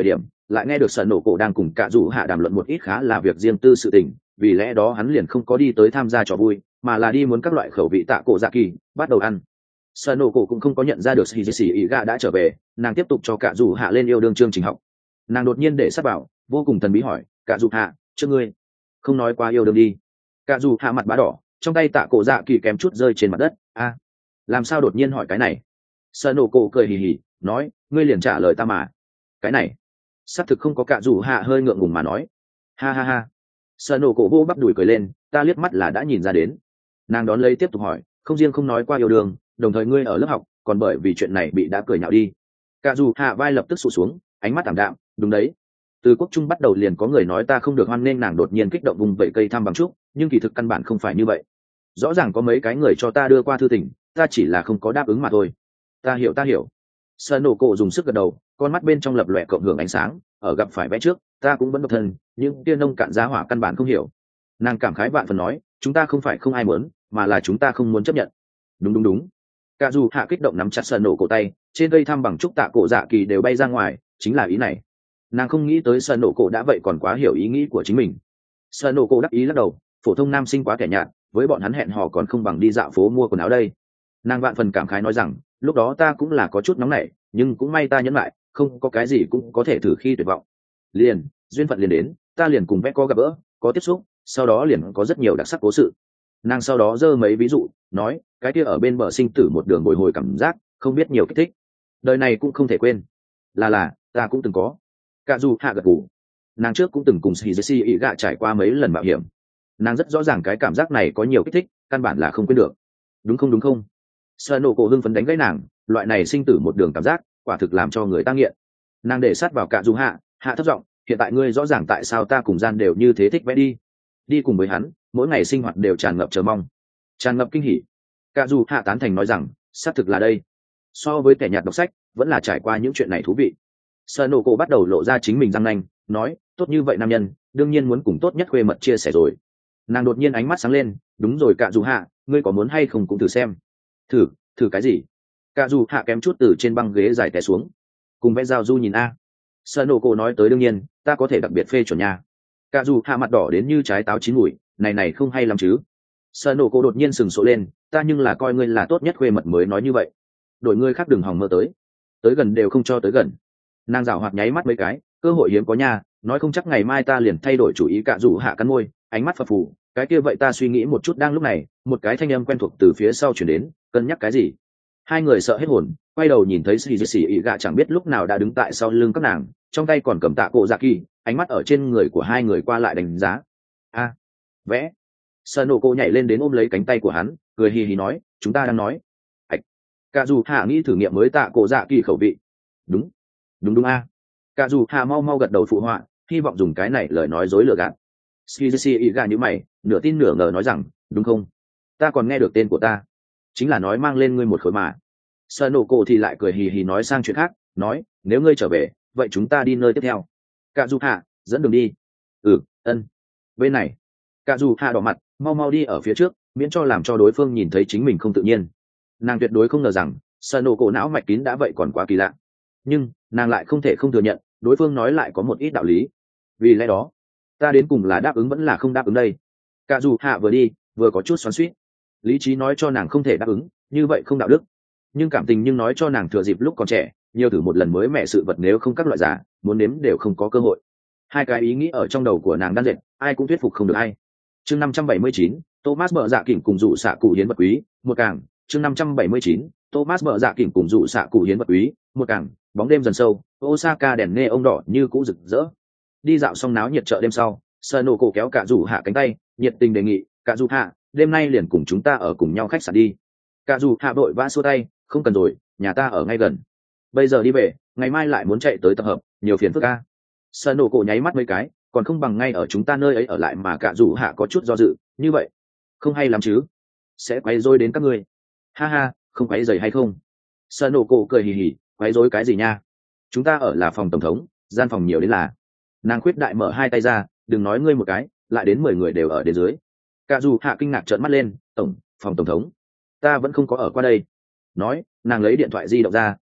lại nghe được sợ nổ cổ đang cùng cả dù hạ đàm luận một ít khá là việc riêng tư sự tình, vì lẽ đó hắn liền không có đi tới tham gia trò vui, mà là đi muốn các loại khẩu vị tạ cổ dạ kỳ bắt đầu ăn. Sợ nổ cổ cũng không có nhận ra được hì xì ý gạ đã trở về, nàng tiếp tục cho cả dù hạ lên yêu đương chương trình học. Nàng đột nhiên để sát bảo vô cùng thần bí hỏi, cả dù hạ trước ngươi không nói qua yêu đương đi. Cả dù hạ mặt bá đỏ, trong tay tạ cổ dạ kỳ kém chút rơi trên mặt đất. A, làm sao đột nhiên hỏi cái này? Sợ nổ cổ cười hì hì nói, ngươi liền trả lời ta mà. Cái này xác thực không có. Cả dù hạ hơi ngượng ngùng mà nói, ha ha ha. Sợ nổ cổ vô bắp đùi cười lên, ta liếc mắt là đã nhìn ra đến. Nàng đón lấy tiếp tục hỏi, không riêng không nói qua yêu đương, đồng thời ngươi ở lớp học còn bởi vì chuyện này bị đã cười nhạo đi. Cả dù hạ vai lập tức sụt xuống, ánh mắt thảm đạm, đúng đấy, từ quốc trung bắt đầu liền có người nói ta không được hoan nghênh. Nàng đột nhiên kích động vùng vẫy cây thăm bằng trúc, nhưng kỳ thực căn bản không phải như vậy. Rõ ràng có mấy cái người cho ta đưa qua thư tình, ta chỉ là không có đáp ứng mà thôi. Ta hiểu ta hiểu. Sợ nổ cổ dùng sức gật đầu, con mắt bên trong lập lòe cộng hưởng ánh sáng. Ở gặp phải vẽ trước, ta cũng vẫn độc thân, nhưng kia nông cạn giá hỏa căn bản không hiểu. Nàng cảm khái vạn phần nói, chúng ta không phải không ai muốn, mà là chúng ta không muốn chấp nhận. Đúng đúng đúng. Cả dù hạ kích động nắm chặt sợ nổ cổ tay, trên cây thăm bằng trúc tạ cổ dạ kỳ đều bay ra ngoài, chính là ý này. Nàng không nghĩ tới sợ nổ cổ đã vậy còn quá hiểu ý nghĩ của chính mình. Sợ nổ cổ đắc ý lắc đầu, phổ thông nam sinh quá kẻ nhạt, với bọn hắn hẹn hò còn không bằng đi dạo phố mua quần áo đây. Nàng vạn phần cảm khái nói rằng, lúc đó ta cũng là có chút nóng nảy, nhưng cũng may ta nhẫn lại, không có cái gì cũng có thể thử khi tuyệt vọng. Liền duyên phận liền đến, ta liền cùng vẽ có gặp gỡ, có tiếp xúc, sau đó liền có rất nhiều đặc sắc cố sự. Nàng sau đó giơ mấy ví dụ, nói, cái kia ở bên bờ sinh tử một đường bồi hồi cảm giác, không biết nhiều kích thích, đời này cũng không thể quên. Là là, ta cũng từng có. Cả dù hạ gật gù, nàng trước cũng từng cùng Shizushi ý gạ trải qua mấy lần mạo hiểm, nàng rất rõ ràng cái cảm giác này có nhiều kích thích, căn bản là không quên được. Đúng không đúng không? Sợ nổ cổ hưng phấn đánh gãy nàng, loại này sinh tử một đường cảm giác, quả thực làm cho người ta nghiện. Nàng để sát vào cả dù hạ, hạ thấp giọng, hiện tại ngươi rõ ràng tại sao ta cùng gian đều như thế thích vẽ đi, đi cùng với hắn, mỗi ngày sinh hoạt đều tràn ngập chờ mong, tràn ngập kinh hỉ. Cả dù hạ tán thành nói rằng, xác thực là đây. So với kẻ nhạt đọc sách, vẫn là trải qua những chuyện này thú vị. Sợ nổ cổ bắt đầu lộ ra chính mình răng nanh, nói, tốt như vậy nam nhân, đương nhiên muốn cùng tốt nhất khuê mật chia sẻ rồi. Nàng đột nhiên ánh mắt sáng lên, đúng rồi cả dù hạ, ngươi có muốn hay không cũng thử xem. Thử? Thử cái gì? Cả dù hạ kém chút từ trên băng ghế dài té xuống. Cùng vẽ giao du nhìn a. Sợ nổ cổ nói tới đương nhiên, ta có thể đặc biệt phê chuẩn nha. Cả dù hạ mặt đỏ đến như trái táo chín mùi, này này không hay lắm chứ. Sợ nổ cổ đột nhiên sừng sộ lên, ta nhưng là coi ngươi là tốt nhất khuê mật mới nói như vậy. Đội ngươi khác đừng hòng mơ tới, tới gần đều không cho tới gần. Nàng rảo hoạt nháy mắt mấy cái, cơ hội hiếm có nha, nói không chắc ngày mai ta liền thay đổi chủ ý. Cả dù hạ cắn môi, ánh mắt phập phù, cái kia vậy ta suy nghĩ một chút. Đang lúc này, một cái thanh âm quen thuộc từ phía sau chuyển đến, cân nhắc cái gì? Hai người sợ hết hồn, quay đầu nhìn thấy xì xì ị gạ chẳng biết lúc nào đã đứng tại sau lưng các nàng, trong tay còn cầm tạ cổ dạ kỳ, ánh mắt ở trên người của hai người qua lại đánh giá. A, vẽ. Sợ nổ cô nhảy lên đến ôm lấy cánh tay của hắn, cười hì hì nói, chúng ta đang nói. Ảch. Cả dù hạ nghĩ thử nghiệm mới tạ cổ dạ kỳ khẩu vị. Đúng, đúng đúng a. Cả dù hạ mau mau gật đầu phụ họa, hy vọng dùng cái này lời nói dối lừa gạt. Shizushi ý gà như mày, nửa tin nửa ngờ nói rằng, đúng không? Ta còn nghe được tên của ta, chính là nói mang lên ngươi một khối mà. Sợ nổ cổ thì lại cười hì hì nói sang chuyện khác, nói, nếu ngươi trở về, vậy chúng ta đi nơi tiếp theo. Cả dù hạ, dẫn đường đi. Ừ, ân. Bên này. Cả dù hạ đỏ mặt, mau mau đi ở phía trước, miễn cho làm cho đối phương nhìn thấy chính mình không tự nhiên. Nàng tuyệt đối không ngờ rằng, sợ nổ cổ não mạch kín đã vậy còn quá kỳ lạ. Nhưng, nàng lại không thể không thừa nhận, đối phương nói lại có một ít đạo lý. Vì lẽ đó, ta đến cùng là đáp ứng vẫn là không đáp ứng đây. Cả dù hạ vừa đi, vừa có chút xoắn xuýt. Lý trí nói cho nàng không thể đáp ứng, như vậy không đạo đức. Nhưng cảm tình nhưng nói cho nàng thừa dịp lúc còn trẻ, nhiều thử một lần mới mẹ sự vật, nếu không các loại giả, muốn nếm đều không có cơ hội. Hai cái ý nghĩ ở trong đầu của nàng đan dệt, ai cũng thuyết phục không được ai. Chương năm trăm bảy mươi chín, Thomas mở dạ kỉnh cùng dụ xạ cụ hiến vật quý, một càng. Chương năm trăm bảy mươi chín, Thomas mở dạ kỉnh cùng dụ xạ cụ hiến vật quý, một càng. Bóng đêm dần sâu, Osaka đèn nghe ông đỏ như cũ rực rỡ. Đi dạo xong náo nhiệt chợ đêm sau, Sợ nổ cổ kéo cả dù hạ cánh tay, nhiệt tình đề nghị, cả dù hạ, đêm nay liền cùng chúng ta ở cùng nhau khách sạn đi. Cả dù hạ đội vã xua tay, không cần rồi, nhà ta ở ngay gần. Bây giờ đi về, ngày mai lại muốn chạy tới tập hợp, nhiều phiền phức a. Sợ nổ cổ nháy mắt mấy cái, còn không bằng ngay ở chúng ta nơi ấy ở lại. Mà cả dù hạ có chút do dự, như vậy không hay lắm chứ, sẽ quấy rối đến các ngươi. Ha ha, không quấy rầy hay không? Sợ nổ cổ cười hì hì, quấy rối cái gì nha, chúng ta ở là phòng tổng thống, gian phòng nhiều đến là. Nàng khuyết đại mở hai tay ra, đừng nói ngươi một cái, lại đến mười người đều ở đến dưới. Cả dù hạ kinh ngạc trợn mắt lên, tổng phòng tổng thống, ta vẫn không có ở qua đây. Nói, nàng lấy điện thoại di động ra,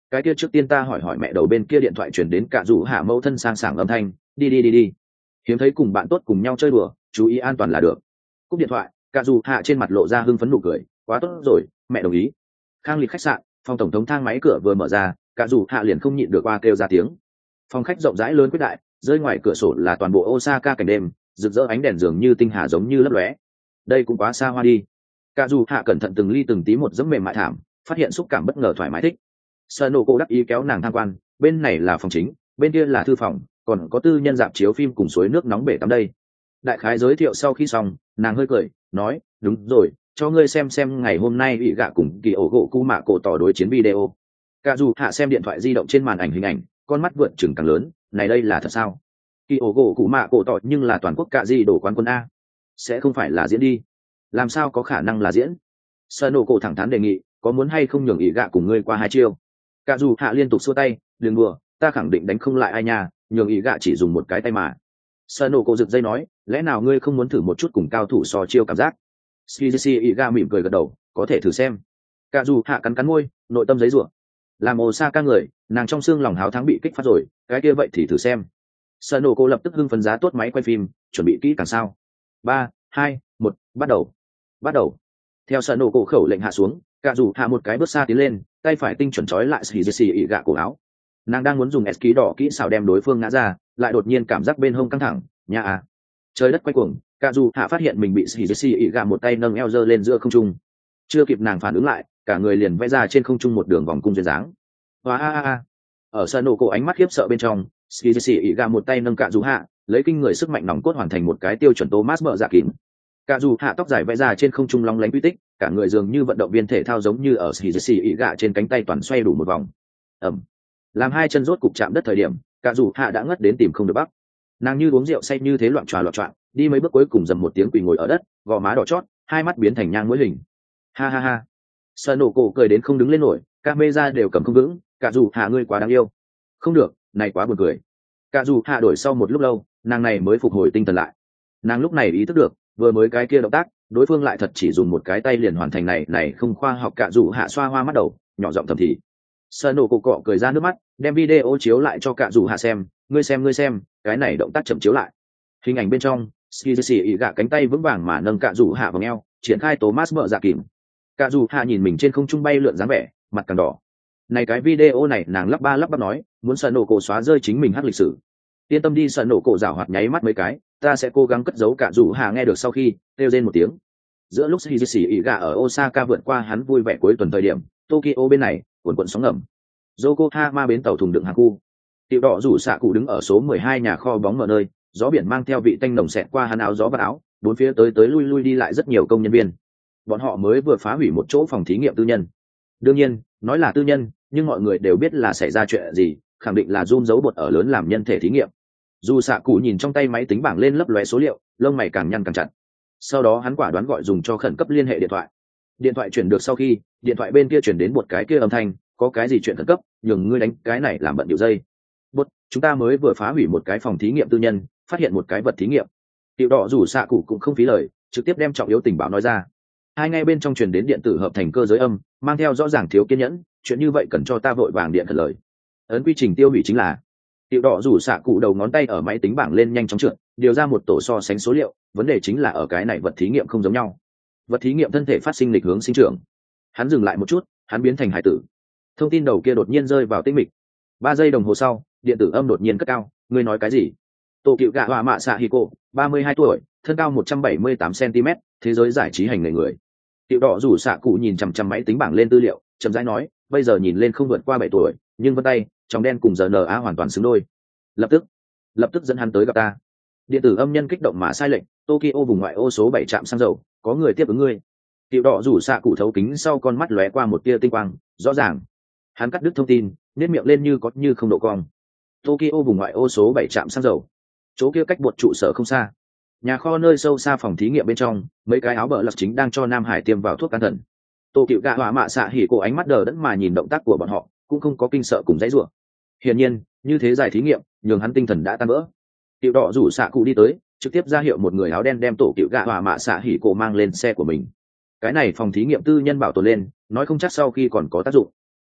cái kia trước tiên ta hỏi hỏi mẹ đầu bên kia điện thoại chuyển đến cả rủ hạ mẫu thân sang sảng âm thanh, đi đi đi đi, hiếm thấy cùng bạn tốt cùng nhau chơi đùa, chú ý an toàn là được. Cúp điện thoại, cả rủ hạ trên mặt lộ ra hưng phấn nụ cười, quá tốt rồi, mẹ đồng ý. Khang Lịch khách sạn, phòng tổng thống thang máy cửa vừa mở ra, cả rủ hạ liền không nhịn được qua kêu ra tiếng. Phòng khách rộng rãi lớn quyết đại, rơi ngoài cửa sổ là toàn bộ Osaka cảnh đêm, rực rỡ ánh đèn dường như tinh hà giống như lấp lóe. Đây cũng quá xa hoa đi. Cả dù hạ cẩn thận từng ly từng tí một giẫm mềm mại thảm, phát hiện xúc cảm bất ngờ thoải mái thích. Sanogo đắc ý kéo nàng tham quan, bên này là phòng chính, bên kia là thư phòng, còn có tư nhân dạp chiếu phim cùng suối nước nóng bể tắm đây. Đại khái giới thiệu sau khi xong, nàng hơi cười, nói, đúng rồi, cho ngươi xem xem ngày hôm nay bị gạ cùng kỳ ổ gỗ cu mạ cổ tỏ đối chiến video. Cả dù hạ xem điện thoại di động trên màn ảnh hình ảnh, con mắt vượt chừng càng lớn, này đây là thật sao? Kỳ ổ gỗ cụ mạ cổ tỏ nhưng là toàn quốc cạ di đổ quán quân a, sẽ không phải là diễn đi? Làm sao có khả năng là diễn? Sano cổ thẳng thắn đề nghị, có muốn hay không nhường ý gạ cùng ngươi qua hai chiêu? Cả dù hạ liên tục xua tay, đừng đùa, ta khẳng định đánh không lại ai nha, nhường ý gạ chỉ dùng một cái tay mà. Sano cổ giật dây nói, lẽ nào ngươi không muốn thử một chút cùng cao thủ so chiêu cảm giác? Shizushi ý gạ mỉm cười gật đầu, có thể thử xem. Cả dù hạ cắn cắn môi, nội tâm giấy rủa. Làm Osaka người, nàng trong xương lòng háo thắng bị kích phát rồi, cái kia vậy thì thử xem. Sanogo lập tức hưng phấn giá tốt máy quay phim, chuẩn bị kỹ càng sao. Ba, hai, một, bắt đầu. Bắt đầu. Theo Sanogo khẩu lệnh hạ xuống, cả dù hạ một cái bước xa tiến lên, tay phải tinh chuẩn trói lại Shizushi ỉ gạ cổ áo. Nàng đang muốn dùng S ký đỏ kỹ xảo đem đối phương ngã ra, lại đột nhiên cảm giác bên hông căng thẳng, nha à. Trời đất quay cuồng, cả dù hạ phát hiện mình bị Shizushi ỉ gạ một tay nâng eo giơ lên giữa không trung. Chưa kịp nàng phản ứng lại, cả người liền vẽ ra trên không trung một đường vòng cung duyên dáng. Hoa a a a. Ở Sanogo ánh mắt khiếp sợ bên trong, Shizushi ỉ gạ một tay nâng cả dù hạ, lấy kinh người sức mạnh nòng cốt hoàn thành một cái tiêu chuẩn Thomas mở dạ kín. Cả dù hạ tóc dài vẽ ra trên không trung long lánh quy tích, cả người dường như vận động viên thể thao giống như ở Shizushi ỉ gạ trên cánh tay toàn xoay đủ một vòng. Ầm. Làm hai chân rốt cục chạm đất thời điểm, cả dù hạ đã ngất đến tìm không được bắc. Nàng như uống rượu say như thế loạn tròa loạn choạng, đi mấy bước cuối cùng dầm một tiếng quỳ ngồi ở đất, gò má đỏ chót, hai mắt biến thành nhang mũi hình. Ha ha ha. Sanogo cười đến không đứng lên nổi, các mê ra đều cầm không vững, cả dù hạ ngươi quá đáng yêu. Không được, này quá buồn cười. Cả dù hạ đổi sau một lúc lâu, nàng này mới phục hồi tinh thần lại. Nàng lúc này ý thức được, vừa mới cái kia động tác, đối phương lại thật chỉ dùng một cái tay liền hoàn thành này, này không khoa học. Cả dù hạ xoa hoa mắt đầu, nhỏ giọng thầm thì. Sanogo cọ cười ra nước mắt, đem video chiếu lại cho cả dù hạ xem, ngươi xem ngươi xem, cái này động tác chậm chiếu lại. Hình ảnh bên trong, Shizushi ỉ gạ cánh tay vững vàng mà nâng cả dù hạ vào eo, triển khai Thomas mở dạ kìm. Cả dù hạ nhìn mình trên không trung bay lượn dáng vẻ, mặt càng đỏ. Này cái video này nàng lắp ba lắp bắp nói, muốn sợ nổ cổ xóa rơi chính mình hắc lịch sử. Yên tâm đi, sợ nổ cổ rảo hoạt nháy mắt mấy cái, ta sẽ cố gắng cất giấu. Cả dù hạ nghe được sau khi kêu rên một tiếng. Giữa lúc Shizushi ỉ gạ ở Osaka vượt qua hắn vui vẻ cuối tuần thời điểm, Tokyo bên này cuộn cuộn sóng ngầm. Yokohama bến tàu thùng đựng hàng khu. Tiểu đỏ rủ xạ cụ đứng ở số mười hai nhà kho bóng mở nơi, gió biển mang theo vị tanh nồng xẹt qua hắn áo gió và áo, bốn phía tới tới lui lui đi lại rất nhiều công nhân viên. Bọn họ mới vừa phá hủy một chỗ phòng thí nghiệm tư nhân. Đương nhiên, nói là tư nhân, nhưng mọi người đều biết là xảy ra chuyện gì, khẳng định là zoom giấu bột ở lớn làm nhân thể thí nghiệm. Dù xạ cụ nhìn trong tay máy tính bảng lên lấp lóe số liệu, lông mày càng nhăn càng chặt. Sau đó hắn quả đoán gọi dùng cho khẩn cấp liên hệ điện thoại. Điện thoại chuyển được sau khi, điện thoại bên kia chuyển đến một cái kia âm thanh, có cái gì chuyện khẩn cấp, nhường ngươi đánh cái này làm bận điệu dây. Bột, chúng ta mới vừa phá hủy một cái phòng thí nghiệm tư nhân, phát hiện một cái vật thí nghiệm. Tiểu đỏ rủ xạ cụ cũng không phí lời, trực tiếp đem trọng yếu tình báo nói ra. Hai ngay bên trong truyền đến điện tử hợp thành cơ giới âm, mang theo rõ ràng thiếu kiên nhẫn, chuyện như vậy cần cho ta vội vàng điện thật lời. Ấn quy trình tiêu hủy chính là. Tiểu đỏ rủ xạ cụ đầu ngón tay ở máy tính bảng lên nhanh chóng trượt, điều ra một tổ so sánh số liệu, vấn đề chính là ở cái này vật thí nghiệm không giống nhau. Vật thí nghiệm thân thể phát sinh lịch hướng sinh trưởng. Hắn dừng lại một chút, hắn biến thành hải tử. Thông tin đầu kia đột nhiên rơi vào tĩnh mịch. Ba giây đồng hồ sau, điện tử âm đột nhiên cất cao, ngươi nói cái gì? Tô Cựu Gạ Hỏa Mạ Xạ Hiko, ba mươi hai tuổi, thân cao một trăm bảy mươi tám xăng-ti-mét, thế giới giải trí hành nghề người. Tiểu đỏ rủ xạ cụ nhìn chằm chằm máy tính bảng lên tư liệu, chậm rãi nói, bây giờ nhìn lên không vượt qua bảy tuổi, nhưng vân tay, trong đen cùng giờ en a hoàn toàn xứng đôi. Lập tức, lập tức dẫn hắn tới gặp ta. Điện tử âm nhân kích động mà sai lệnh, Tokyo vùng ngoại ô số bảy trạm xăng dầu, có người tiếp ứng ngươi. Tiểu đỏ rủ xạ cụ thấu kính sau con mắt lóe qua một tia tinh quang, rõ ràng. Hắn cắt đứt thông tin, nét miệng lên như có như không độ cong. Tokyo vùng ngoại ô số bảy trạm xăng dầu. Chỗ kia cách bột trụ sở không xa. Nhà kho nơi sâu xa phòng thí nghiệm bên trong, mấy cái áo bờ lật chính đang cho Nam Hải tiêm vào thuốc can thần. Tô Cựu Gạ Hỏa Mạ Xạ hỉ cổ ánh mắt đờ đẫn mà nhìn động tác của bọn họ, cũng không có kinh sợ cùng dãy rủa. Hiển nhiên, như thế giải thí nghiệm, nhường hắn tinh thần đã tan vỡ. Tiểu đỏ rủ xạ cụ đi tới, trực tiếp ra hiệu một người áo đen đem Tổ Cựu Gạ Hỏa Mạ Xạ hỉ cổ mang lên xe của mình. Cái này phòng thí nghiệm tư nhân bảo tồn lên, nói không chắc sau khi còn có tác dụng.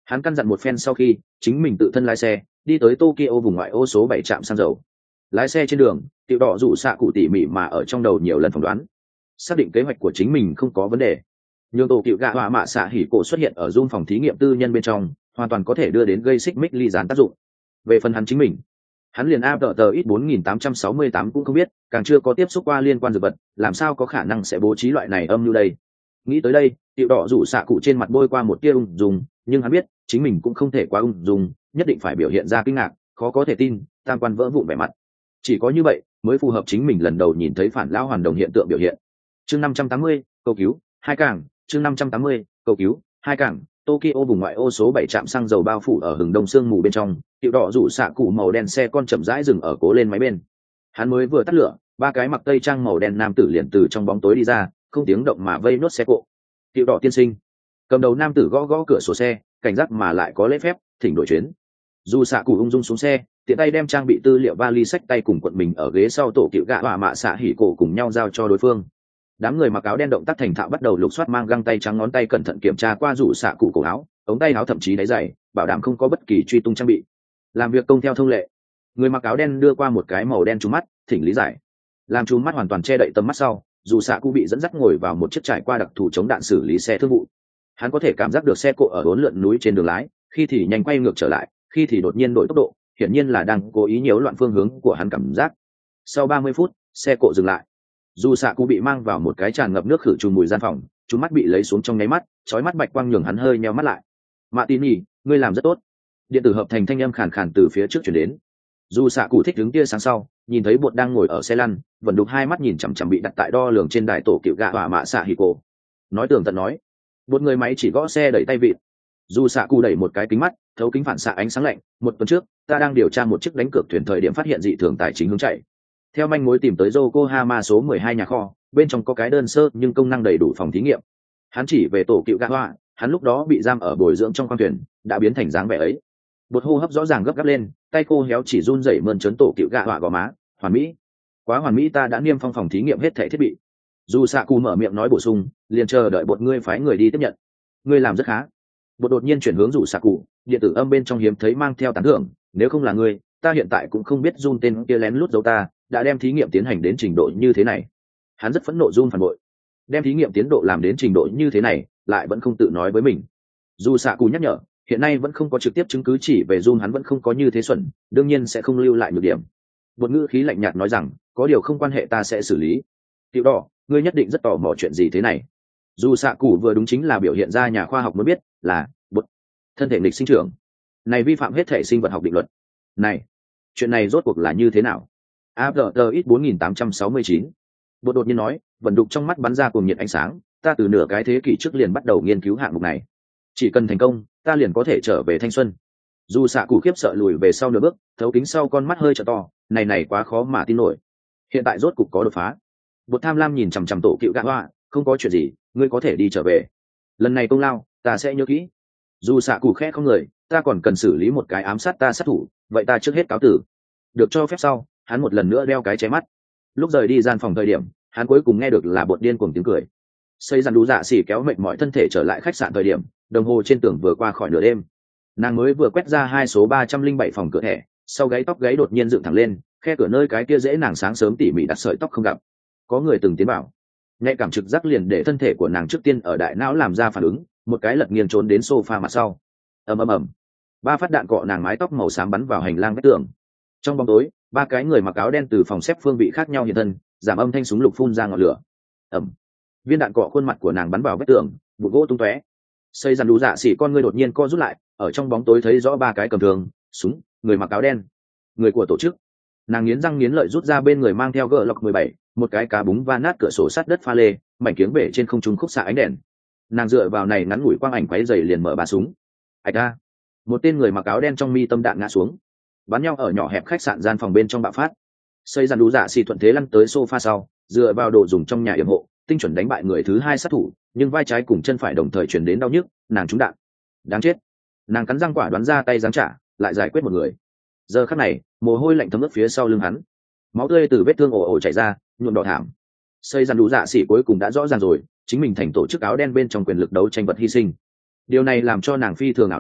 Hắn căn dặn một phen sau khi chính mình tự thân lái xe đi tới Tokyo vùng ngoại ô số bảy trạm xăng dầu. Lái xe trên đường, Tiểu Đỏ rủ xạ cụ tỉ mỉ mà ở trong đầu nhiều lần phỏng đoán, xác định kế hoạch của chính mình không có vấn đề. Nhưng tổ cựu gạ họa mạ xạ hỉ cổ xuất hiện ở zoom phòng thí nghiệm tư nhân bên trong, hoàn toàn có thể đưa đến gây xích mích ly gián tác dụng. Về phần hắn chính mình, hắn liền a tờ ít bốn nghìn tám trăm sáu mươi tám cũng không biết, càng chưa có tiếp xúc qua liên quan dược vật, làm sao có khả năng sẽ bố trí loại này âm mưu đây. Nghĩ tới đây, Tiểu Đỏ rủ xạ cụ trên mặt bôi qua một tia ung dung, nhưng hắn biết chính mình cũng không thể quá ung dung, nhất định phải biểu hiện ra kinh ngạc, khó có thể tin, tam quan vỡ vụn vẻ mặt. Chỉ có như vậy mới phù hợp chính mình lần đầu nhìn thấy phản lão hoàn đồng hiện tượng biểu hiện. Chương năm trăm tám mươi, cầu cứu, hai cảng, chương năm trăm tám mươi, cầu cứu, hai cảng. Tokyo vùng ngoại ô số bảy trạm xăng dầu bao phủ ở hừng đông sương mù bên trong, Tiểu Đỏ rủ xạ cụ màu đen xe con chậm rãi dừng ở cố lên máy bên. Hắn mới vừa tắt lửa, ba cái mặc tây trang màu đen nam tử liền từ trong bóng tối đi ra, không tiếng động mà vây nốt xe cộ. Tiểu Đỏ tiên sinh. Cầm đầu nam tử gõ gõ cửa sổ xe, cảnh giác mà lại có lễ phép, thỉnh đổi chuyến. Dù xạ cụ ung dung xuống xe, tiện tay đem trang bị tư liệu vali sách tay cùng quận mình ở ghế sau tổ cựu gạ họa mạ xạ hỉ cổ cùng nhau giao cho đối phương. Đám người mặc áo đen động tác thành thạo bắt đầu lục soát mang găng tay trắng ngón tay cẩn thận kiểm tra qua rủ xạ cụ cổ áo, ống tay áo thậm chí đáy giày, bảo đảm không có bất kỳ truy tung trang bị. Làm việc công theo thông lệ, người mặc áo đen đưa qua một cái màu đen trúng mắt, thỉnh lý giải. Làm trúng mắt hoàn toàn che đậy tầm mắt sau, dù xạ cụ bị dẫn dắt ngồi vào một chiếc trải qua đặc thù chống đạn xử lý xe thương vụ. Hắn có thể cảm giác được xe cộ ở uốn lượn núi trên đường lái, khi thì nhanh quay ngược trở lại, khi thì đột nhiên đổi tốc độ, hiển nhiên là đang cố ý nhiễu loạn phương hướng của hắn cảm giác. Sau ba mươi phút, xe cộ dừng lại. Dù xạ cụ bị mang vào một cái tràn ngập nước khử trùng mùi gian phòng, chúng mắt bị lấy xuống trong nháy mắt, chói mắt bạch quang nhường hắn hơi nheo mắt lại. Martini, ngươi làm rất tốt. Điện tử hợp thành thanh âm khàn khàn từ phía trước chuyển đến. Dù xạ cụ thích đứng tia sáng sau, nhìn thấy bột đang ngồi ở xe lăn, vẫn đục hai mắt nhìn chằm chằm bị đặt tại đo lường trên đài tổ cựu gạ hỏa mạ xạ hỉ cổ. Nói tường tận nói, một người máy chỉ gõ xe đẩy tay vịt. Dù xạ cụ đẩy một cái kính mắt, thấu kính phản xạ ánh sáng lạnh. Một tuần trước, ta đang điều tra một chiếc đánh cược thuyền thời điểm phát hiện dị thường tài chính hướng chạy. Theo manh mối tìm tới Yokohama số mười hai nhà kho, bên trong có cái đơn sơ nhưng công năng đầy đủ phòng thí nghiệm. Hắn chỉ về tổ cựu gạ họa, hắn lúc đó bị giam ở bồi dưỡng trong khoang thuyền, đã biến thành dáng vẻ ấy. Bột hô hấp rõ ràng gấp gáp lên, tay cô héo chỉ run rẩy mơn trớn tổ cựu gạ họa gò má. Hoàn mỹ, quá hoàn mỹ, ta đã niêm phong phòng thí nghiệm hết thảy thiết bị. Dù xạ cụ mở miệng nói bổ sung, liền chờ đợi bột ngươi phái người đi tiếp nhận. Ngươi làm rất khá. Bột đột nhiên chuyển hướng rủ xạ cụ, điện tử âm bên trong hiếm thấy mang theo tán thưởng, nếu không là ngươi, ta hiện tại cũng không biết Jun tên kia lén lút giấu ta, đã đem thí nghiệm tiến hành đến trình độ như thế này. Hắn rất phẫn nộ Jun phản bội, đem thí nghiệm tiến độ làm đến trình độ như thế này, lại vẫn không tự nói với mình. Dù xạ cụ nhắc nhở, hiện nay vẫn không có trực tiếp chứng cứ chỉ về Jun hắn vẫn không có như thế xuẩn, đương nhiên sẽ không lưu lại nhược điểm. Bột ngữ khí lạnh nhạt nói rằng, có điều không quan hệ, ta sẽ xử lý. Tiểu Đỏ, ngươi nhất định rất tò mò chuyện gì thế này. Dù xạ cụ vừa đúng chính là biểu hiện ra nhà khoa học mới biết là bột thân thể nghịch sinh trưởng này vi phạm hết thể sinh vật học định luật này. Chuyện này rốt cuộc là như thế nào? a tờ ít bốn nghìn tám trăm sáu mươi chín. Bột đột nhiên nói, vận đục trong mắt bắn ra cuồng nhiệt ánh sáng, ta từ nửa cái thế kỷ trước liền bắt đầu nghiên cứu hạng mục này, chỉ cần thành công ta liền có thể trở về thanh xuân. Dù xạ cụ khiếp sợ lùi về sau nửa bước, thấu kính sau con mắt hơi trợ to, này này quá khó mà tin nổi, hiện tại rốt cục có đột phá. Bột tham lam nhìn chằm chằm tổ cựu gạ hoa, không có chuyện gì, ngươi có thể đi trở về, lần này công lao ta sẽ nhớ kỹ. Dù xạ cụ khẽ không người, ta còn cần xử lý một cái ám sát ta sát thủ, vậy ta trước hết cáo tử. Được cho phép sau, hắn một lần nữa đeo cái cháy mắt. Lúc rời đi gian phòng thời điểm, hắn cuối cùng nghe được là bột điên cuồng tiếng cười. Xây dàn đủ dạ xỉ kéo mệt mỏi thân thể trở lại khách sạn thời điểm, đồng hồ trên tường vừa qua khỏi nửa đêm. Nàng mới vừa quét ra hai số ba trăm linh bảy phòng cửa thẻ, sau gáy tóc gáy đột nhiên dựng thẳng lên, khe cửa nơi cái kia dễ nàng sáng sớm tỉ mỉ đặt sợi tóc không gặp. Có người từng tiến vào. Nhạy cảm trực giác liền để thân thể của nàng trước tiên ở đại não làm ra phản ứng, một cái lật nghiêng trốn đến sofa mặt sau. Ầm ầm ầm, ba phát đạn cọ nàng mái tóc màu xám bắn vào hành lang vách tường. Trong bóng tối, ba cái người mặc áo đen từ phòng xếp phương vị khác nhau hiện thân, giảm âm thanh súng lục phun ra ngọn lửa. Ầm, viên đạn cọ khuôn mặt của nàng bắn vào vách tường, bụi gỗ tung tóe. Xây dàn đủ dạ xỉ con ngươi đột nhiên co rút lại, ở trong bóng tối thấy rõ ba cái cầm thường, súng, người mặc áo đen, người của tổ chức. Nàng nghiến răng nghiến lợi rút ra bên người mang theo gờ lọc mười bảy, một cái cá búng va nát cửa sổ sắt đất pha lê, mảnh kiếng bể trên không trung khúc xạ ánh đèn. Nàng dựa vào này ngắn ngủi quang ảnh quấy dày liền mở ba súng. Ạch a, một tên người mặc áo đen trong mi tâm đạn ngã xuống, bắn nhau ở nhỏ hẹp khách sạn gian phòng bên trong bạo phát. Xây dàn đủ dạ xì thuận thế lăn tới sofa sau, dựa vào đồ dùng trong nhà yểm hộ, tinh chuẩn đánh bại người thứ hai sát thủ, nhưng vai trái cùng chân phải đồng thời chuyển đến đau nhức, nàng trúng đạn. Đáng chết. Nàng cắn răng quả đoán ra tay giáng trả, lại giải quyết một người. Giờ khắc này, mồ hôi lạnh thấm ướt phía sau lưng hắn, máu tươi từ vết thương ồ ồ chảy ra, nhuộm đỏ thảm. Xây dàn đủ dạ xỉ cuối cùng đã rõ ràng rồi, chính mình thành tổ chức áo đen bên trong quyền lực đấu tranh vật hy sinh. Điều này làm cho nàng phi thường ảo não,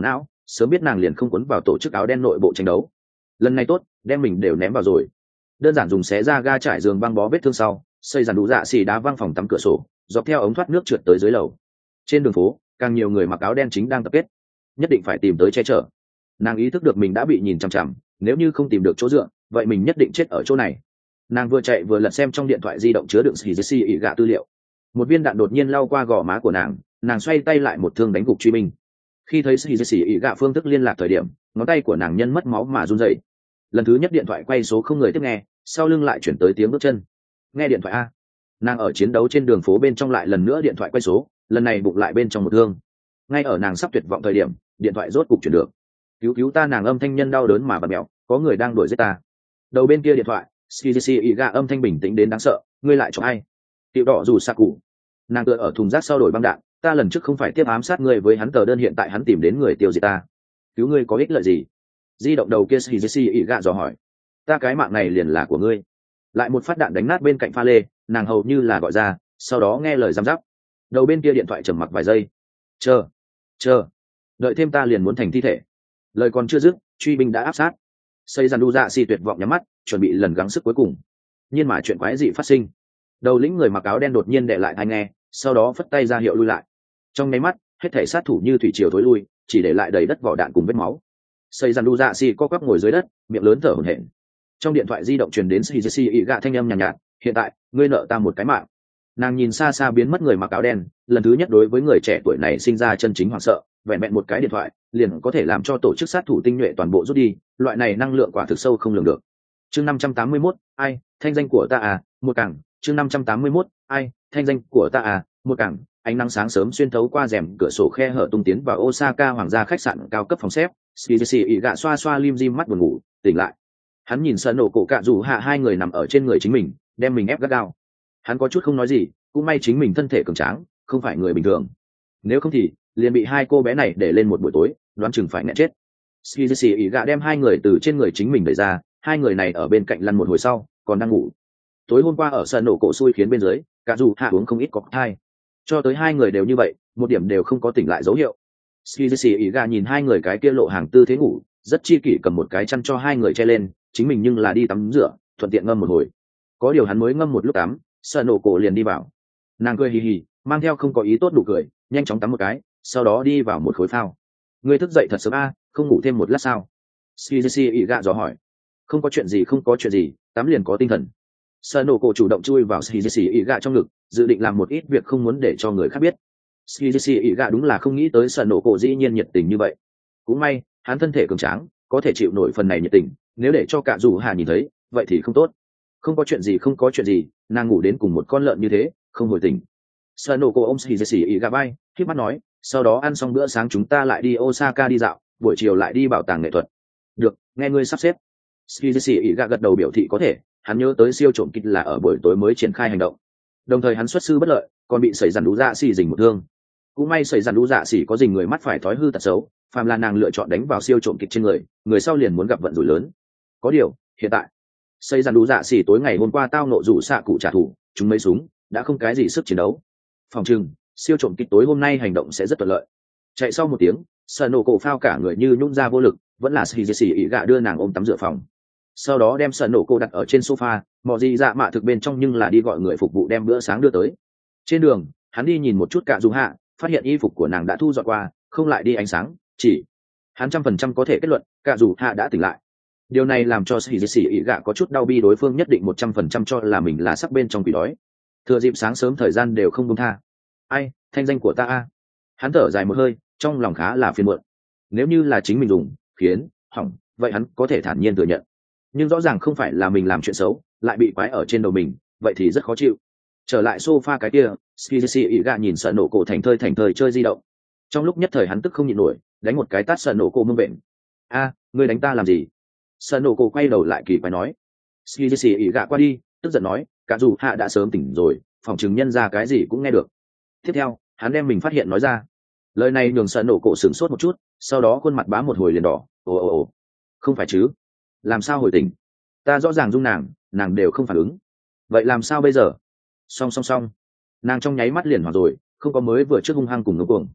sớm biết nàng liền không quấn vào tổ chức áo đen nội bộ tranh đấu. Lần này tốt, đem mình đều ném vào rồi. Đơn giản dùng xé ra ga trải giường băng bó vết thương sau, xây dàn đủ dạ xì đá văng phòng tắm cửa sổ, dọc theo ống thoát nước trượt tới dưới lầu. Trên đường phố, càng nhiều người mặc áo đen chính đang tập kết, nhất định phải tìm tới che chở. Nàng ý thức được mình đã bị nhìn chằm chằm, nếu như không tìm được chỗ dựa, vậy mình nhất định chết ở chỗ này. Nàng vừa chạy vừa lật xem trong điện thoại di động chứa đựng xì xì ỉ gạ tư liệu. Một viên đạn đột nhiên lao qua gò má của nàng, nàng xoay tay lại một thương đánh gục truy binh. Khi thấy xì xì ỉ gạ phương thức liên lạc thời điểm, ngón tay của nàng nhân mất máu mà run rẩy. Lần thứ nhất điện thoại quay số không người tiếp nghe, sau lưng lại chuyển tới tiếng bước chân. Nghe điện thoại a. Nàng ở chiến đấu trên đường phố bên trong lại lần nữa điện thoại quay số, lần này bụng lại bên trong một thương. Ngay ở nàng sắp tuyệt vọng thời điểm, điện thoại rốt cục chuyển được. Cứu cứu ta, nàng âm thanh nhân đau đớn mà bật mẹo, có người đang đuổi giết ta. Đầu bên kia điện thoại, xì ỉ gạ âm thanh bình tĩnh đến đáng sợ, ngươi lại cho ai? Tiểu đỏ dù sa cụ. Nàng tựa ở thùng rác sau đổi băng đạn, ta lần trước không phải tiếp ám sát ngươi với hắn tờ đơn, hiện tại hắn tìm đến người tiêu diệt ta. Cứu ngươi có ích lợi gì? Di động đầu kia xì ỉ gạ dò hỏi. Ta cái mạng này liền là của ngươi. Lại một phát đạn đánh nát bên cạnh pha lê, nàng hầu như là gọi ra, sau đó nghe lời giám giáp. Đầu bên kia điện thoại trầm mặc vài giây. Chờ, chờ, đợi thêm ta liền muốn thành thi thể. Lời còn chưa dứt, truy binh đã áp sát. Xây dàn đu dạ xì tuyệt vọng nhắm mắt, chuẩn bị lần gắng sức cuối cùng. Nhưng mà chuyện quái dị phát sinh. Đầu lĩnh người mặc áo đen đột nhiên đệ lại tai nghe, sau đó phất tay ra hiệu lui lại. Trong nháy mắt, hết thảy sát thủ như thủy triều thối lui, chỉ để lại đầy đất vỏ đạn cùng vết máu. Xây dàn đu dạ xì co quắp ngồi dưới đất, miệng lớn thở hổn hển. Trong điện thoại di động truyền đến xì xì ỉ gạ thanh âm nhàn nhạt, nhạt, hiện tại ngươi nợ ta một cái mạng. Nàng nhìn xa xa biến mất người mặc áo đen, lần thứ nhất đối với người trẻ tuổi này sinh ra chân chính hoảng sợ. Vẹn vẹn một cái điện thoại liền có thể làm cho tổ chức sát thủ tinh nhuệ toàn bộ rút đi, loại này năng lượng quả thực sâu không lường được. Chương năm trăm tám mươi mốt, ai, thanh danh của ta à, một cảng. Chương năm trăm tám mươi mốt, ai, thanh danh của ta à, một cảng. Ánh nắng sáng sớm xuyên thấu qua rèm cửa sổ khe hở tung tiến vào Osaka hoàng gia khách sạn cao cấp phòng xếp. Skizzy ỉ gạ xoa xoa lim dim mắt buồn ngủ, tỉnh lại. Hắn nhìn sợ nổ cổ cạ rủ hạ hai người nằm ở trên người chính mình, đem mình ép gắt gao. Hắn có chút không nói gì, cũng may chính mình thân thể cường tráng, không phải người bình thường. Nếu không thì liền bị hai cô bé này để lên một buổi tối, đoán chừng phải nghẹn chết. Skizzy ỉ gạ đem hai người từ trên người chính mình đẩy ra, hai người này ở bên cạnh lăn một hồi sau, còn đang ngủ. Tối hôm qua ở sân nổ cổ xui khiến bên dưới, cả dù hạ uống không ít cocktail, cho tới hai người đều như vậy, một điểm đều không có tỉnh lại dấu hiệu. Skizzy ỉ gạ nhìn hai người cái kia lộ hàng tư thế ngủ, rất chi kỷ cầm một cái chăn cho hai người che lên, chính mình nhưng là đi tắm rửa, thuận tiện ngâm một hồi. Có điều hắn mới ngâm một lúc tắm, sân nổ cổ liền đi vào. Nàng cười hì hì, mang theo không có ý tốt nụ cười, nhanh chóng tắm một cái, sau đó đi vào một khối phao. Ngươi thức dậy thật sớm a, không ngủ thêm một lát sao? Skizzy ỉ gạ dò hỏi. Không có chuyện gì, không có chuyện gì, tắm liền có tinh thần. Sơn nổ cổ chủ động chui vào Skizzy ỉ gạ trong ngực, dự định làm một ít việc không muốn để cho người khác biết. Skizzy ỉ gạ đúng là không nghĩ tới Sơn nổ cổ dĩ nhiên nhiệt tình như vậy. Cũng may, hắn thân thể cường tráng, có thể chịu nổi phần này nhiệt tình. Nếu để cho cả dù Hà nhìn thấy, vậy thì không tốt. Không có chuyện gì, không có chuyện gì, nàng ngủ đến cùng một con lợn như thế, không hồi tỉnh. Sơn nổ cổ ôm Skizzy ỉ gạ vai, khép mắt nói, sau đó ăn xong bữa sáng chúng ta lại đi Osaka đi dạo, buổi chiều lại đi bảo tàng nghệ thuật. Được, nghe ngươi sắp xếp. Skizzy ỉ gạ gật đầu biểu thị có thể. Hắn nhớ tới siêu trộm kịch là ở buổi tối mới triển khai hành động, đồng thời hắn xuất sư bất lợi, còn bị sẩy dàn đú dạ xỉ dình một thương. Cũng may sẩy dàn đú dạ xỉ có dình người mắt phải thói hư tật xấu, phàm là nàng lựa chọn đánh vào siêu trộm kịch trên người, người sau liền muốn gặp vận rủi lớn. Có điều hiện tại sẩy dàn đú dạ xỉ tối ngày hôm qua tao nộ rủ xạ cụ trả thù, chúng mấy súng đã không cái gì sức chiến đấu. Phòng trừng siêu trộm kịch tối hôm nay hành động sẽ rất thuận lợi. Chạy sau một tiếng, sợ nổ cổ phao cả người như nhung ra vô lực, vẫn là xì xì ỉ gạ đưa nàng ôm tắm rửa phòng, sau đó đem sợ nổ cô đặt ở trên sofa, mò gì dạ mạ thực bên trong nhưng là đi gọi người phục vụ đem bữa sáng đưa tới. Trên đường hắn đi nhìn một chút cả dù hạ, phát hiện y phục của nàng đã thu dọn qua, không lại đi ánh sáng, chỉ hắn trăm phần trăm có thể kết luận cả dù hạ đã tỉnh lại. Điều này làm cho xì xì ỉ gạ có chút đau bi, đối phương nhất định một trăm phần trăm cho là mình là sắc bên trong quỷ đói. Thừa dịp sáng sớm thời gian đều không buông tha. Ai, thanh danh của ta a. Hắn thở dài một hơi, trong lòng khá là phiền muộn. Nếu như là chính mình dùng khiến hỏng, vậy hắn có thể thản nhiên thừa nhận. Nhưng rõ ràng không phải là mình làm chuyện xấu, lại bị quái ở trên đầu mình, vậy thì rất khó chịu. Trở lại sofa cái kia, Skizzy ỉ gạ nhìn sợ nổ cổ thành thơi thành thơi chơi di động. Trong lúc nhất thời hắn tức không nhịn nổi, đánh một cái tát sợ nổ cổ mông bệnh. A, ngươi đánh ta làm gì? Sợ nổ cổ quay đầu lại kỳ quái nói. Skizzy ỉ gạ qua đi, tức giận nói, cả dù hạ đã sớm tỉnh rồi, phòng chứng nhân ra cái gì cũng nghe được. Tiếp theo hắn đem mình phát hiện nói ra. Lời này nhường sợ nổ cổ sửng sốt một chút, sau đó khuôn mặt bá một hồi liền đỏ. Ồ ồ ồ, không phải chứ? Làm sao hồi tỉnh? Ta rõ ràng dung nàng, nàng đều không phản ứng. Vậy làm sao bây giờ? Song song song, nàng trong nháy mắt liền hoảng rồi, không có mới vừa trước hung hăng cùng ngứa cuồng.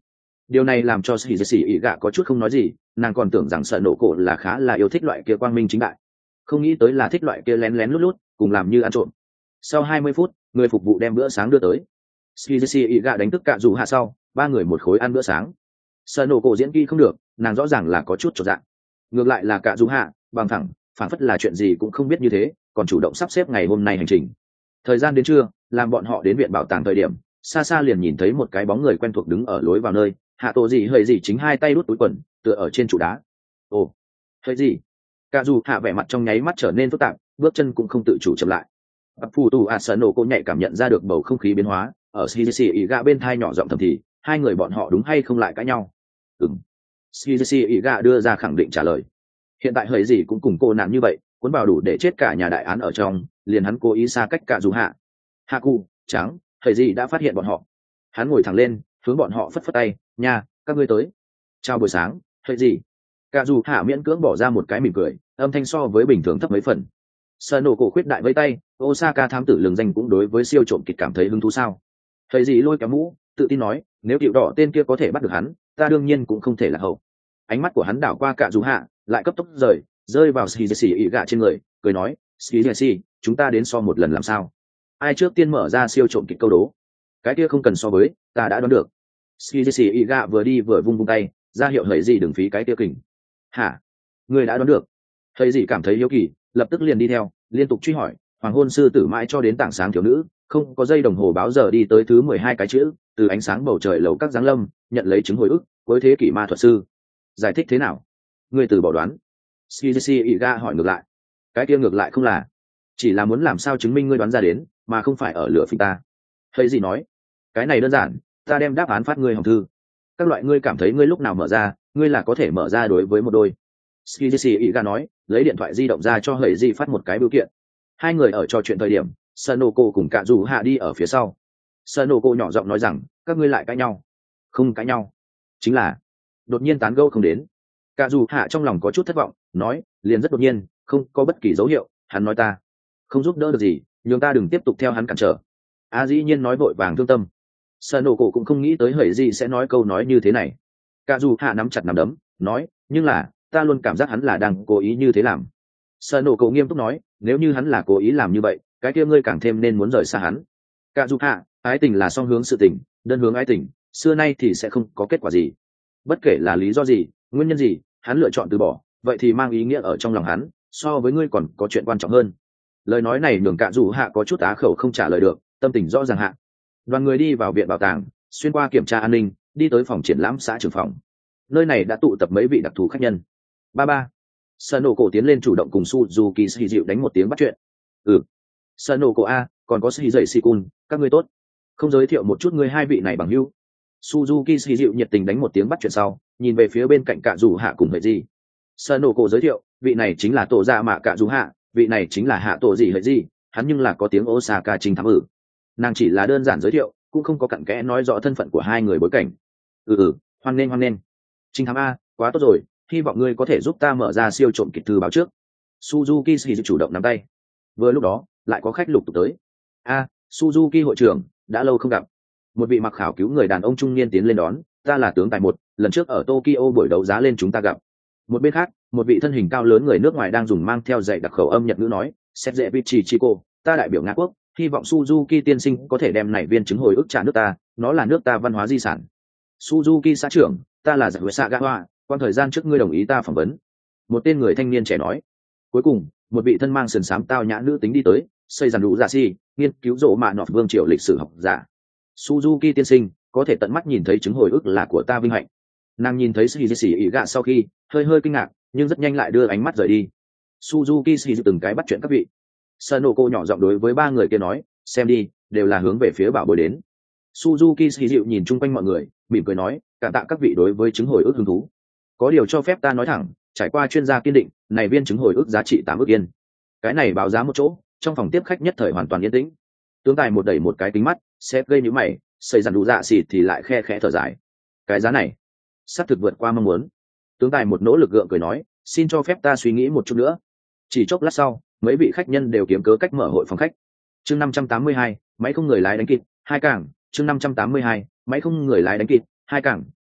Điều này làm cho xì xì ỉ gạ có chút không nói gì, nàng còn tưởng rằng sợ nổ cổ là khá là yêu thích loại kia quang minh chính đại, không nghĩ tới là thích loại kia lén lén lút lút cùng làm như ăn trộm. Sau hai mươi phút, người phục vụ đem bữa sáng đưa tới. xì xì ỉ gạ đánh thức cả dù hạ sau, ba người một khối ăn bữa sáng. Sợ nổ cổ diễn kỹ không được, nàng rõ ràng là có chút chột dạ. Ngược lại là cả dù hạ bằng thẳng, phản phất là chuyện gì cũng không biết như thế, còn chủ động sắp xếp ngày hôm nay hành trình. Thời gian đến trưa, làm bọn họ đến viện bảo tàng thời điểm, xa xa liền nhìn thấy một cái bóng người quen thuộc đứng ở lối vào nơi. Hạ tổ gì hơi gì chính hai tay đút túi quần, tựa ở trên trụ đá. Ồ, hơi gì? Cả dù hạ vẻ mặt trong nháy mắt trở nên phức tạp, bước chân cũng không tự chủ chậm lại. Phù tù a sợ nổ cô nhạy cảm nhận ra được bầu không khí biến hóa, ở xì xì ỉ gạ bên thai nhỏ giọng thầm thì, hai người bọn họ đúng hay không lại cãi nhau? Ừm. xì xì ỉ gạ đưa ra khẳng định trả lời. Hiện tại hơi gì cũng cùng cô nạn như vậy, cuốn vào đủ để chết cả nhà đại án ở trong, liền hắn cố ý xa cách cả dù hạ. Hạ cụ, trắng, hơi gì đã phát hiện bọn họ. Hắn ngồi thẳng lên, hướng bọn họ phất phất tay, nha, các ngươi tới. Chào buổi sáng, hơi gì? Cả dù hạ miễn cưỡng bỏ ra một cái mỉm cười, âm thanh so với bình thường thấp mấy phần. Sợ nổ cổ khuyết đại với tay, Osaka thám tử lừng danh cũng đối với siêu trộm kịch cảm thấy hứng thú sao? Hơi gì lôi kéo mũ, tự tin nói, nếu tiểu đỏ tên kia có thể bắt được hắn, ta đương nhiên cũng không thể là hậu. Ánh mắt của hắn đảo qua cả dù hạ, lại cấp tốc rời, rơi vào xì xì ỉ gạ trên người, cười nói, xì xì, chúng ta đến so một lần làm sao? Ai trước tiên mở ra siêu trộm kịch câu đố? Cái kia không cần so với, ta đã đoán được. Xì xì ỉ gạ vừa đi vừa vung vung tay, ra hiệu hơi gì đừng phí cái kia kình. Hả? Người đã đoán được? Hơi gì cảm thấy hiếu kỳ, lập tức liền đi theo, liên tục truy hỏi, hoàng hôn sư tử mãi cho đến tảng sáng thiếu nữ, không có giây đồng hồ báo giờ đi tới thứ mười hai cái chữ, từ ánh sáng bầu trời lầu các giáng lâm, nhận lấy chứng hồi ức, cuối thế kỷ ma thuật sư. Giải thích thế nào? Người từ bỏ đoán. Shizisi Iga hỏi ngược lại. Cái kia ngược lại không là, chỉ là muốn làm sao chứng minh ngươi đoán ra đến, mà không phải ở lửa phình ta. Hay gì nói? Cái này đơn giản, ta đem đáp án phát ngươi hồng thư. Các loại ngươi cảm thấy ngươi lúc nào mở ra, ngươi là có thể mở ra đối với một đôi. Shizisi Iga nói, lấy điện thoại di động ra cho Hầy Di phát một cái bưu kiện. Hai người ở trò chuyện thời điểm, Sanoko cùng cả dù hạ đi ở phía sau. Sanoko nhỏ giọng nói rằng, các ngươi lại cãi nhau. Không cãi nhau, chính là đột nhiên tán gẫu không đến. Cả dù hạ trong lòng có chút thất vọng, nói, liền rất đột nhiên, không có bất kỳ dấu hiệu. Hắn nói ta không giúp đỡ được gì, nhưng ta đừng tiếp tục theo hắn cản trở. A dĩ nhiên nói vội vàng thương tâm. Sanoko cũng không nghĩ tới Hầy Di sẽ nói câu nói như thế này. Cả dù hạ nắm chặt nắm đấm, nói, nhưng là ta luôn cảm giác hắn là đang cố ý như thế làm. Sanoko nghiêm túc nói, nếu như hắn là cố ý làm như vậy, cái kia ngươi càng thêm nên muốn rời xa hắn. Cả dù hạ, ái tình là song hướng sự tình, đơn hướng ái tình, xưa nay thì sẽ không có kết quả gì. Bất kể là lý do gì, nguyên nhân gì, hắn lựa chọn từ bỏ, vậy thì mang ý nghĩa ở trong lòng hắn, so với ngươi còn có chuyện quan trọng hơn. Lời nói này nhường cả dù hạ có chút á khẩu không trả lời được, tâm tình rõ ràng hạ. Đoàn người đi vào viện bảo tàng, xuyên qua kiểm tra an ninh, đi tới phòng triển lãm xã trưởng phòng. Nơi này đã tụ tập mấy vị đặc thù khách nhân. Ba ba. Sanoko tiến lên chủ động cùng Suzuki Shizio đánh một tiếng bắt chuyện. Ừ. Sanoko a, còn có Shizai Shikun, các ngươi tốt. Không giới thiệu một chút ngươi hai vị này bằng hữu. Suzuki Shizio nhiệt tình đánh một tiếng bắt chuyện sau, nhìn về phía bên cạnh Cạ Dù Hạ cùng Hệ Gì. Sanoko giới thiệu, vị này chính là tổ gia mạ Cạ Dù Hạ, vị này chính là Hạ tổ gì Hệ Gì, hắn nhưng là có tiếng Osaka trình thám ử. Nàng chỉ là đơn giản giới thiệu, cũng không có cặn kẽ nói rõ thân phận của hai người bối cảnh. Ừ ừ, hoan nghênh hoan nghênh. Trình thám a, quá tốt rồi, hy vọng ngươi có thể giúp ta mở ra siêu trộm kịch thư báo trước. Suzuki Shizio chủ động nắm tay. Vừa lúc đó, lại có khách lục tục tới. A, Suzuki hội trưởng, đã lâu không gặp. Một vị mặc khảo cứu người đàn ông trung niên tiến lên đón, ta là tướng tài một, lần trước ở Tokyo buổi đấu giá lên chúng ta gặp. Một bên khác, một vị thân hình cao lớn người nước ngoài đang dùng mang theo dạy đặc khẩu âm Nhật ngữ nói, Setzevichi Chico, ta đại biểu Nga quốc, hy vọng Suzuki tiên sinh có thể đem này viên chứng hồi ức trả nước ta, nó là nước ta văn hóa di sản. Suzuki xã trưởng, ta là giải Sagawa, quan thời gian trước ngươi đồng ý ta phỏng vấn. Một tên người thanh niên trẻ nói. Cuối cùng, một vị thân mang sườn xám tao nhã nữ tính đi tới, xây dàn đủ giả si, nghiên cứu rộ mạ nọt vương triều lịch sử học giả. Suzuki tiên sinh, có thể tận mắt nhìn thấy chứng hồi ức là của ta vinh hạnh. Nàng nhìn thấy Shizisi Iga sau khi, hơi hơi kinh ngạc, nhưng rất nhanh lại đưa ánh mắt rời đi. Suzuki Shizu từng cái bắt chuyện các vị. Sanoko nhỏ giọng đối với ba người kia nói, xem đi, đều là hướng về phía bảo bối đến. Suzuki Shizu nhìn chung quanh mọi người, mỉm cười nói, cảm tạ các vị đối với chứng hồi ức hứng thú. Có điều cho phép ta nói thẳng, trải qua chuyên gia kiên định, này viên chứng hồi ức giá trị tám ức yên. Cái này báo giá một chỗ, trong phòng tiếp khách nhất thời hoàn toàn yên tĩnh. Tướng tài một đẩy một cái kính mắt, sẽ gây nhíu mày, xây dàn đủ dạ xịt thì lại khe khẽ thở dài. Cái giá này, sắp thực vượt qua mong muốn. Tướng tài một nỗ lực gượng cười nói, xin cho phép ta suy nghĩ một chút nữa. Chỉ chốc lát sau, mấy vị khách nhân đều kiếm cớ cách mở hội phòng khách. Chương năm trăm tám mươi hai, máy không người lái đánh kịp, hai cảng, chương năm trăm tám mươi hai, máy không người lái đánh kịp, hai cảng,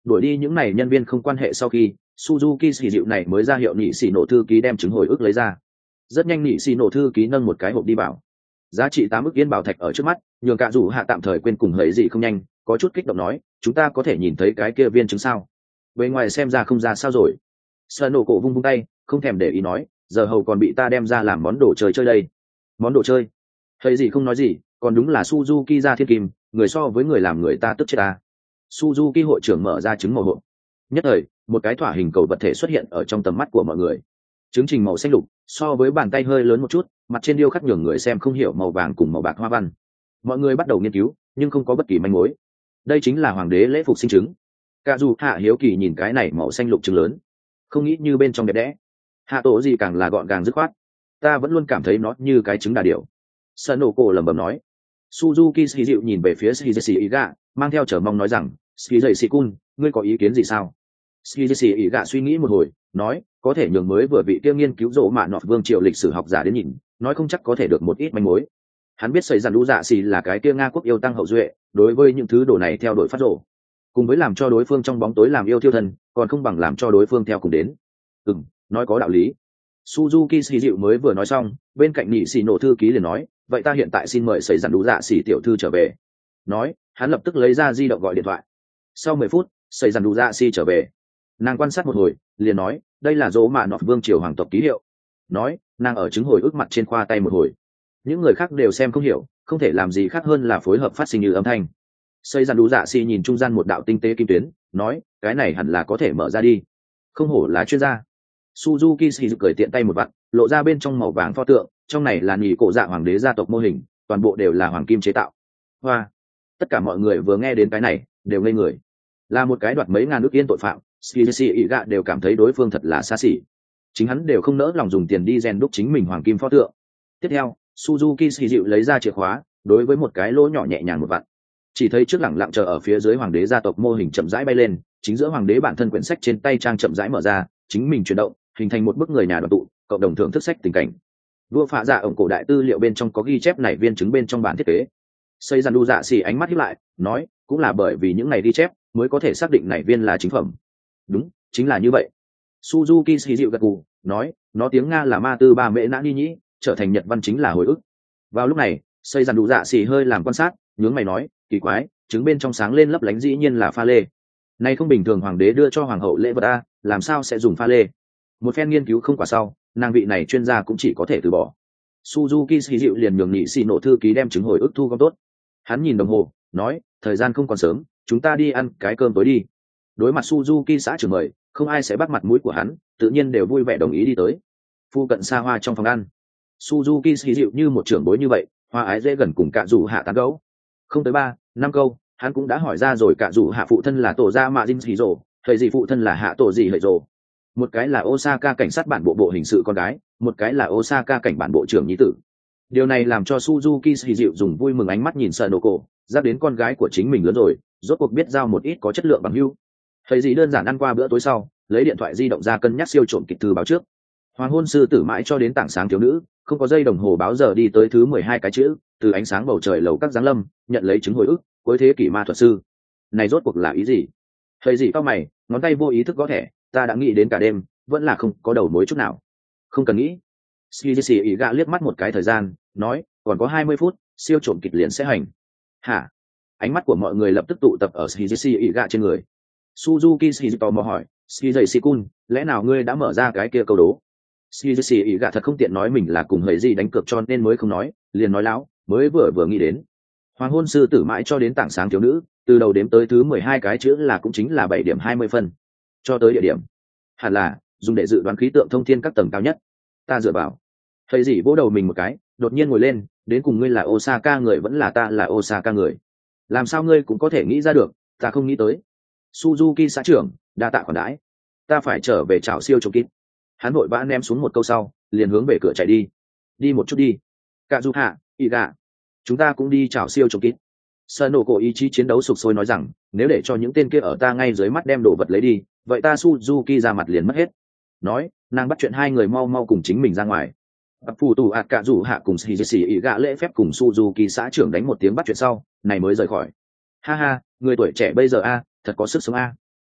đuổi đi những này nhân viên không quan hệ sau khi Suzuki xì dịu này mới ra hiệu nị xì nổ thư ký đem chứng hồi ức lấy ra. Rất nhanh nị xì nổ thư ký nâng một cái hộp đi bảo giá trị tám ức yên bảo thạch ở trước mắt, nhường cả rủ hạ tạm thời quên cùng hấy gì không nhanh, có chút kích động nói chúng ta có thể nhìn thấy cái kia viên chứng sao? Bên ngoài xem ra không ra sao rồi. Sơn nổ cổ vung vung tay không thèm để ý nói giờ hầu còn bị ta đem ra làm món đồ chơi chơi đây. Món đồ chơi? Hấy gì không nói gì, còn đúng là Suzuki ra thiên kim, người so với người làm người ta tức chết ta. Suzuki hội trưởng mở ra trứng màu hộp, nhất thời một cái thỏa hình cầu vật thể xuất hiện ở trong tầm mắt của mọi người. Trứng trình màu xanh lục, so với bàn tay hơi lớn một chút, mặt trên điêu khắc nhường người xem không hiểu màu vàng cùng màu bạc hoa văn. Mọi người bắt đầu nghiên cứu nhưng không có bất kỳ manh mối. Đây chính là hoàng đế lễ phục sinh trứng. Cả dù hạ hiếu kỳ nhìn cái này màu xanh lục trứng lớn, không nghĩ như bên trong đẹp đẽ. Hạ tổ gì càng là gọn gàng dứt khoát, ta vẫn luôn cảm thấy nó như cái trứng đà điểu. Sanoko lẩm bẩm nói. Suzuki xì dịu nhìn về phía Shigeshi Iga, mang theo chờ mong nói rằng Shigeshi-kun, ngươi có ý kiến gì sao? Shigeshi Iga suy nghĩ một hồi, nói có thể nhường mới vừa vị kia nghiên cứu rỗ mạ nọ vương triều lịch sử học giả đến nhìn, nói không chắc có thể được một ít manh mối. Hắn biết xây dàn đu dạ xì là cái kia Nga quốc yêu tăng hậu duệ, đối với những thứ đồ này theo đuổi phát rộ, cùng với làm cho đối phương trong bóng tối làm yêu thiêu thân, còn không bằng làm cho đối phương theo cùng đến. Ừm, nói có đạo lý. Suzuki xì dịu mới vừa nói xong, bên cạnh nhị xì nổ thư ký liền nói vậy ta hiện tại xin mời xây dàn đu dạ xì tiểu thư trở về. Nói hắn lập tức lấy ra di động gọi điện thoại. Sau mười phút xây dàn đu dạ xì trở về, nàng quan sát một hồi liền nói đây là dỗ mạ nọ vương triều hoàng tộc ký hiệu. Nói nàng ở chứng hồi ức mặt trên khoa tay một hồi, những người khác đều xem không hiểu, không thể làm gì khác hơn là phối hợp phát sinh như âm thanh. Xây dàn đủ dạ xì nhìn trung gian một đạo tinh tế kim tuyến, nói cái này hẳn là có thể mở ra đi. Không hổ là chuyên gia. Suzuki xì cười tiện tay một vặn, lộ ra bên trong màu vàng pho tượng, trong này là nhị cổ dạ hoàng đế gia tộc mô hình, toàn bộ đều là hoàng kim chế tạo. Hoa, tất cả mọi người vừa nghe đến cái này đều ngây người. Là một cái đoạt mấy ngàn nước yên tội phạm, Shigeshi Iga đều cảm thấy đối phương thật là xa xỉ. Chính hắn đều không nỡ lòng dùng tiền đi rèn đúc chính mình hoàng kim pho tượng. Tiếp theo Suzuki xì dịu lấy ra chìa khóa, đối với một cái lỗ nhỏ nhẹ nhàng một vặn, chỉ thấy trước lẳng lặng chờ ở phía dưới hoàng đế gia tộc mô hình chậm rãi bay lên, chính giữa hoàng đế bản thân quyển sách trên tay trang chậm rãi mở ra, chính mình chuyển động hình thành một bức người nhà đoàn tụ cộng đồng thưởng thức sách tình cảnh. Vua phạ dạ ổng cổ đại tư liệu bên trong có ghi chép này viên chứng bên trong bản thiết kế. Xây dàn đu dạ xì ánh mắt hiếp lại, nói cũng là bởi vì những này ghi chép mới có thể xác định này viên là chính phẩm. Đúng, chính là như vậy. Suzuki xì dịu gật gù, nói nó tiếng Nga là ma tư ba mễ nã ni nhĩ, trở thành nhật văn chính là hồi ức. Vào lúc này xây dàn đủ dạ xì hơi làm quan sát, nhướng mày nói kỳ quái, trứng bên trong sáng lên lấp lánh dĩ nhiên là pha lê. Này không bình thường hoàng đế đưa cho hoàng hậu lễ vật a, làm sao sẽ dùng pha lê? Một phen nghiên cứu không quả sau, nàng vị này chuyên gia cũng chỉ có thể từ bỏ. Suzuki xì dịu liền nhường nhị xì nổ thư ký đem trứng hồi ức thu gom tốt. Hắn nhìn đồng hồ, nói thời gian không còn sớm, chúng ta đi ăn cái cơm tối đi. Đối mặt Suzuki xã trưởng mời, không ai sẽ bắt mặt mũi của hắn, tự nhiên đều vui vẻ đồng ý đi tới. Phu cận xa hoa trong phòng ăn, Suzuki xì dịu như một trưởng bối như vậy, hoa ái dễ gần cùng cả dù hạ tán gấu. Không tới ba, năm câu, hắn cũng đã hỏi ra rồi cả dù hạ phụ thân là tổ gia mạ Jin Hiro, thầy gì phụ thân là hạ tổ gì hợi rồ. Một cái là Osaka cảnh sát bản bộ bộ hình sự con gái, một cái là Osaka cảnh bản bộ trưởng nhi tử. Điều này làm cho Suzuki xì dịu dùng vui mừng ánh mắt nhìn Sanoko, giác đến con gái của chính mình lớn rồi, rốt cuộc biết giao một ít có chất lượng bằng hữu. Thầy gì đơn giản ăn qua bữa tối sau, lấy điện thoại di động ra cân nhắc siêu trộm kịch thư báo trước. Hoàng hôn sư tử mãi cho đến tảng sáng thiếu nữ, không có giây đồng hồ báo giờ đi tới thứ mười hai cái chữ, từ ánh sáng bầu trời lầu các giáng lâm, nhận lấy chứng hồi ức, cuối thế kỷ ma thuật sư. Này rốt cuộc là ý gì? Thầy gì cao mày, ngón tay vô ý thức gõ thẻ, ta đã nghĩ đến cả đêm, vẫn là không có đầu mối chút nào. Không cần nghĩ. Shigeshi Iga liếc mắt một cái thời gian, nói, còn có hai mươi phút, siêu trộm kịch liền sẽ hành. Hả? Ánh mắt của mọi người lập tức tụ tập ở Shigeshi Iga trên người. Suzuki Shigeshi tò mò hỏi, Shigeshi-kun, lẽ nào ngươi đã mở ra cái kia câu đố? Shigeshi Iga thật không tiện nói mình là cùng hầy gì đánh cược cho nên mới không nói, liền nói láo, mới vừa vừa nghĩ đến. Hoàng hôn sư tử mãi cho đến tảng sáng thiếu nữ, từ đầu đếm tới thứ mười hai cái chữ là cũng chính là bảy điểm hai mươi phân. Cho tới địa điểm, hẳn là dùng để dự đoán khí tượng thông thiên các tầng cao nhất. Ta dựa vào. Thầy gì vỗ đầu mình một cái, đột nhiên ngồi lên, đến cùng ngươi là Osaka người vẫn là ta là Osaka người. Làm sao ngươi cũng có thể nghĩ ra được, ta không nghĩ tới. Suzuki xã trưởng, đa tạ khoản đãi. Ta phải trở về chào siêu trộm kít. Hắn vội vã ném xuống một câu sau, liền hướng về cửa chạy đi. Đi một chút đi. Cả du hạ, Iga. Chúng ta cũng đi chào siêu trộm kít. Sanoko ý chí chiến đấu sục sôi nói rằng, nếu để cho những tên kia ở ta ngay dưới mắt đem đồ vật lấy đi, vậy ta Suzuki ra mặt liền mất hết. Nói, nàng bắt chuyện hai người mau mau cùng chính mình ra ngoài. Phù tù ạt cả rủ hạ cùng Shigeshi Iga lễ phép cùng Suzuki xã trưởng đánh một tiếng bắt chuyện sau, này mới rời khỏi. Ha ha, người tuổi trẻ bây giờ a, thật có sức sống a.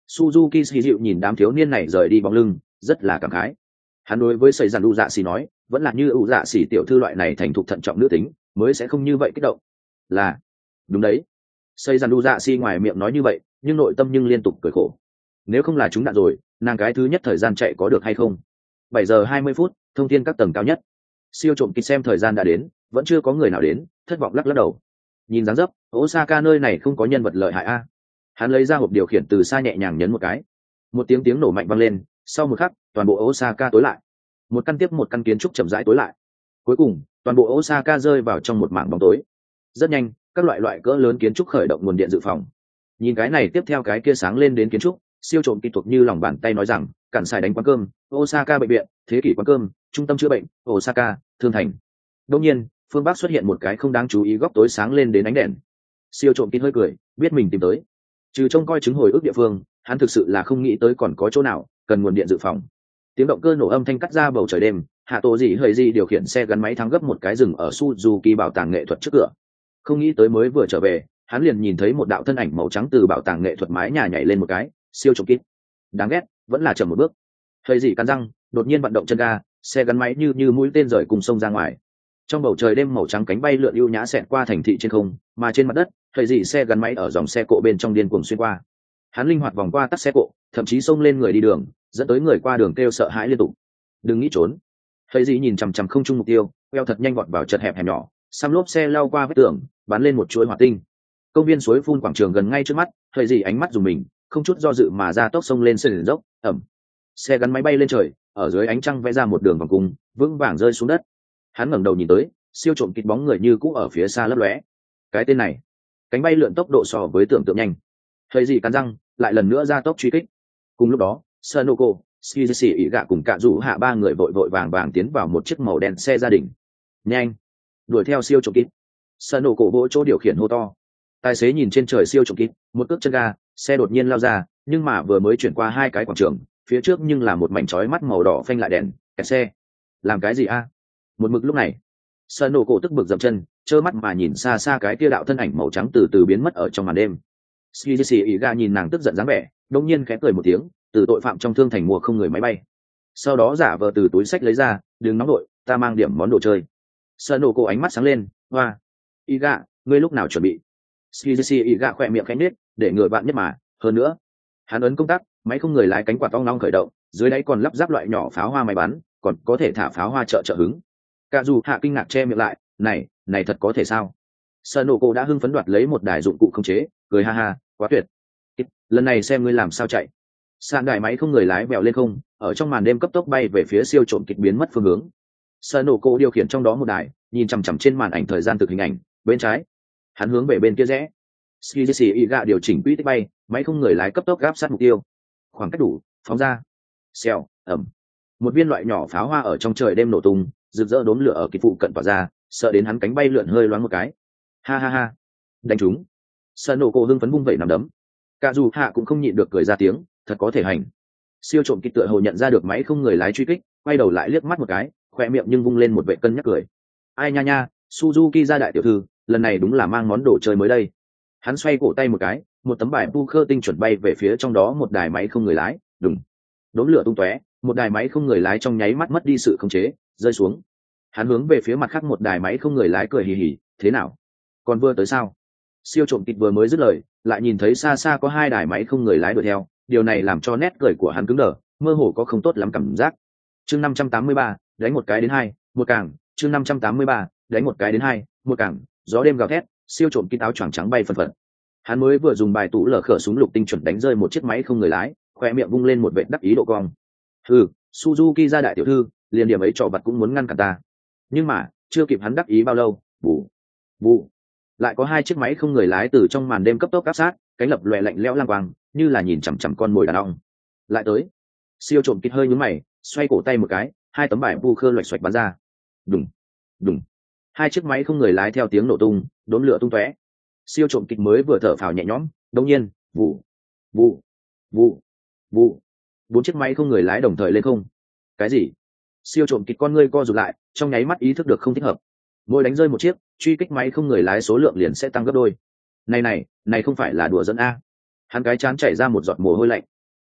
Suzuki xì dịu nhìn đám thiếu niên này rời đi bóng lưng rất là cảm khái. Hắn đối với sầy dàn u dạ xì nói, vẫn là như u dạ xì tiểu thư loại này thành thục thận trọng nữ tính mới sẽ không như vậy kích động. Là đúng đấy. Sầy dàn u dạ xì ngoài miệng nói như vậy nhưng nội tâm nhưng liên tục cười khổ. Nếu không là chúng đạn rồi, nàng cái thứ nhất thời gian chạy có được hay không? Bảy giờ hai mươi phút, thông tin các tầng cao nhất. Siêu trộm kịch xem thời gian đã đến, vẫn chưa có người nào đến, thất vọng lắc lắc đầu. Nhìn dáng dấp, Osaka nơi này không có nhân vật lợi hại a. Hắn lấy ra hộp điều khiển từ xa nhẹ nhàng nhấn một cái. Một tiếng tiếng nổ mạnh vang lên, sau một khắc, toàn bộ Osaka tối lại. Một căn tiếp một căn kiến trúc chậm rãi tối lại. Cuối cùng, toàn bộ Osaka rơi vào trong một mảng bóng tối. Rất nhanh, các loại loại cỡ lớn kiến trúc khởi động nguồn điện dự phòng. Nhìn cái này tiếp theo cái kia sáng lên đến kiến trúc, siêu trộm kỹ thuật như lòng bàn tay nói rằng, cản xài đánh quán cơm, Osaka bệnh viện, thế kỷ quán cơm, trung tâm chữa bệnh, Osaka, thương thành. Đương nhiên, phương bắc xuất hiện một cái không đáng chú ý góc tối sáng lên đến ánh đèn. Siêu trộm kỹ hơi cười, biết mình tìm tới. Trừ trông coi chứng hồi ức địa phương, hắn thực sự là không nghĩ tới còn có chỗ nào cần nguồn điện dự phòng. Tiếng động cơ nổ âm thanh cắt ra bầu trời đêm, hạ tổ gì hơi gì điều khiển xe gắn máy thắng gấp một cái rừng ở Suzuki bảo tàng nghệ thuật trước cửa. Không nghĩ tới mới vừa trở về, hắn liền nhìn thấy một đạo thân ảnh màu trắng từ bảo tàng nghệ thuật mái nhà nhảy lên một cái. Siêu trộm kít, đáng ghét, vẫn là chậm một bước. Hơi gì cắn răng, đột nhiên vận động chân ga, xe gắn máy như như mũi tên rời cùng sông ra ngoài. Trong bầu trời đêm màu trắng cánh bay lượn ưu nhã xẹt qua thành thị trên không, mà trên mặt đất, hơi gì xe gắn máy ở dòng xe cộ bên trong điên cuồng xuyên qua. Hắn linh hoạt vòng qua tắt xe cộ, thậm chí xông lên người đi đường, dẫn tới người qua đường kêu sợ hãi liên tục. Đừng nghĩ trốn. Hơi gì nhìn chằm chằm không chung mục tiêu, queo thật nhanh vọt vào chật hẹp hẻm nhỏ, xăm lốp xe lao qua vết tường, bắn lên một chuỗi hỏa tinh. Công viên suối phun quảng trường gần ngay trước mắt, hơi gì ánh mắt dùng mình, không chút do dự mà ra tốc sông lên sườn dốc, ẩm. Xe gắn máy bay lên trời, ở dưới ánh trăng vẽ ra một đường vòng cung, vững vàng rơi xuống đất. Hắn ngẩng đầu nhìn tới, siêu trộm kịt bóng người như cũ ở phía xa lấp lóe. Cái tên này, cánh bay lượn tốc độ so với tưởng tượng nhanh. Hơi gì cắn răng, lại lần nữa ra tốc truy kích. Cùng lúc đó, Sanoko, Skizishi ỉ gạ cùng cả rủ hạ ba người vội vội vàng vàng tiến vào một chiếc màu đen xe gia đình. Nhanh, đuổi theo siêu trộm kịt. Sanoko vỗ chỗ điều khiển hô to. Tài xế nhìn trên trời siêu trộm kịt, một cước chân ga, xe đột nhiên lao ra, nhưng mà vừa mới chuyển qua hai cái quảng trường, phía trước nhưng là một mảnh chói mắt màu đỏ phanh lại đèn, kẹt xe. Làm cái gì a? Một mực lúc này, Sanoko tức bực dậm chân, trơ mắt mà nhìn xa xa cái kia đạo thân ảnh màu trắng từ từ biến mất ở trong màn đêm. Skizishi Iga nhìn nàng tức giận dáng vẻ, đột nhiên khẽ cười một tiếng, từ tội phạm trong thương thành mua không người máy bay. Sau đó giả vờ từ túi sách lấy ra, đừng nóng đội, ta mang điểm món đồ chơi. Sanoko ánh mắt sáng lên, hoa, Iga, ngươi lúc nào chuẩn bị? Skizishi Iga khỏe miệng khẽ nết, để người bạn nhất mà, hơn nữa, hắn ấn công tắc, máy không người lái cánh quạt ong long khởi động, dưới đáy còn lắp ráp loại nhỏ pháo hoa máy bắn, còn có thể thả pháo hoa trợ trợ hứng. Cả dù hạ kinh ngạc che miệng lại, này, này thật có thể sao? Sanoko đã hưng phấn đoạt lấy một đài dụng cụ không chế, cười ha ha, quá tuyệt. Lần này xem ngươi làm sao chạy. Sàn đài máy không người lái vèo lên không, ở trong màn đêm cấp tốc bay về phía siêu trộm kịch biến mất phương hướng. Sanoko điều khiển trong đó một đài, nhìn chằm chằm trên màn ảnh thời gian thực hình ảnh, bên trái. Hắn hướng về bên kia rẽ. Skizishi Iga điều chỉnh quỹ tích bay, máy không người lái cấp tốc gáp sát mục tiêu. Khoảng cách đủ, phóng ra. Xèo, ẩm. Một viên loại nhỏ pháo hoa ở trong trời đêm nổ tung, rực rỡ đốm lửa ở kịch phụ cận tỏa ra, sợ đến hắn cánh bay lượn hơi loáng một cái. Ha ha ha, đánh chúng. Sanoko hưng phấn vung vẩy nằm đấm. Cả dù hạ cũng không nhịn được cười ra tiếng, thật có thể hành. Siêu trộm kịch tựa hồ nhận ra được máy không người lái truy kích, quay đầu lại liếc mắt một cái, khoe miệng nhưng vung lên một vệ cân nhắc cười. Ai nha nha, Suzuki gia đại tiểu thư, lần này đúng là mang món đồ chơi mới đây. Hắn xoay cổ tay một cái, một tấm bài poker tinh chuẩn bay về phía trong đó một đài máy không người lái, đùng. Đốm lửa tung tóe, một đài máy không người lái trong nháy mắt mất đi sự khống chế, rơi xuống. Hắn hướng về phía mặt khác một đài máy không người lái cười hì hì, thế nào? Còn vừa tới sao? Siêu trộm kịch vừa mới dứt lời, lại nhìn thấy xa xa có hai đài máy không người lái đuổi theo, điều này làm cho nét cười của hắn cứng đờ, mơ hồ có không tốt lắm cảm giác. Chương năm trăm tám mươi ba, đánh một cái đến hai, một càng, chương năm trăm tám mươi ba, đánh một cái đến hai, một càng, gió đêm gào thét, siêu trộm kịch áo choàng trắng bay phần phật. Hắn mới vừa dùng bài tủ lở khở súng lục tinh chuẩn đánh rơi một chiếc máy không người lái, khoe miệng vung lên một vệt đắc ý độ cong. Hừ, Suzuki gia đại tiểu thư, liền điểm ấy trò vặt cũng muốn ngăn cản ta. Nhưng mà, chưa kịp hắn đắc ý bao lâu, bù, bù, lại có hai chiếc máy không người lái từ trong màn đêm cấp tốc áp sát, cánh lập lòe lạnh lẽo lang quang, như là nhìn chằm chằm con mồi đàn ong. Lại tới. Siêu trộm kịch hơi nhướng mày, xoay cổ tay một cái, hai tấm bài bu khơ loạch xoạch bắn ra. Đùng, đùng. Hai chiếc máy không người lái theo tiếng nổ tung, đốm lửa tung tóe. Siêu trộm kịch mới vừa thở phào nhẹ nhõm, đột nhiên, vụ, vụ, vụ, vụ. Bốn chiếc máy không người lái đồng thời lên không. Cái gì? Siêu trộm kịch con ngươi co rụt lại, trong nháy mắt ý thức được không thích hợp. Mỗi đánh rơi một chiếc, truy kích máy không người lái số lượng liền sẽ tăng gấp đôi. Này này, này không phải là đùa dẫn a. Hắn cái chán chảy ra một giọt mồ hôi lạnh,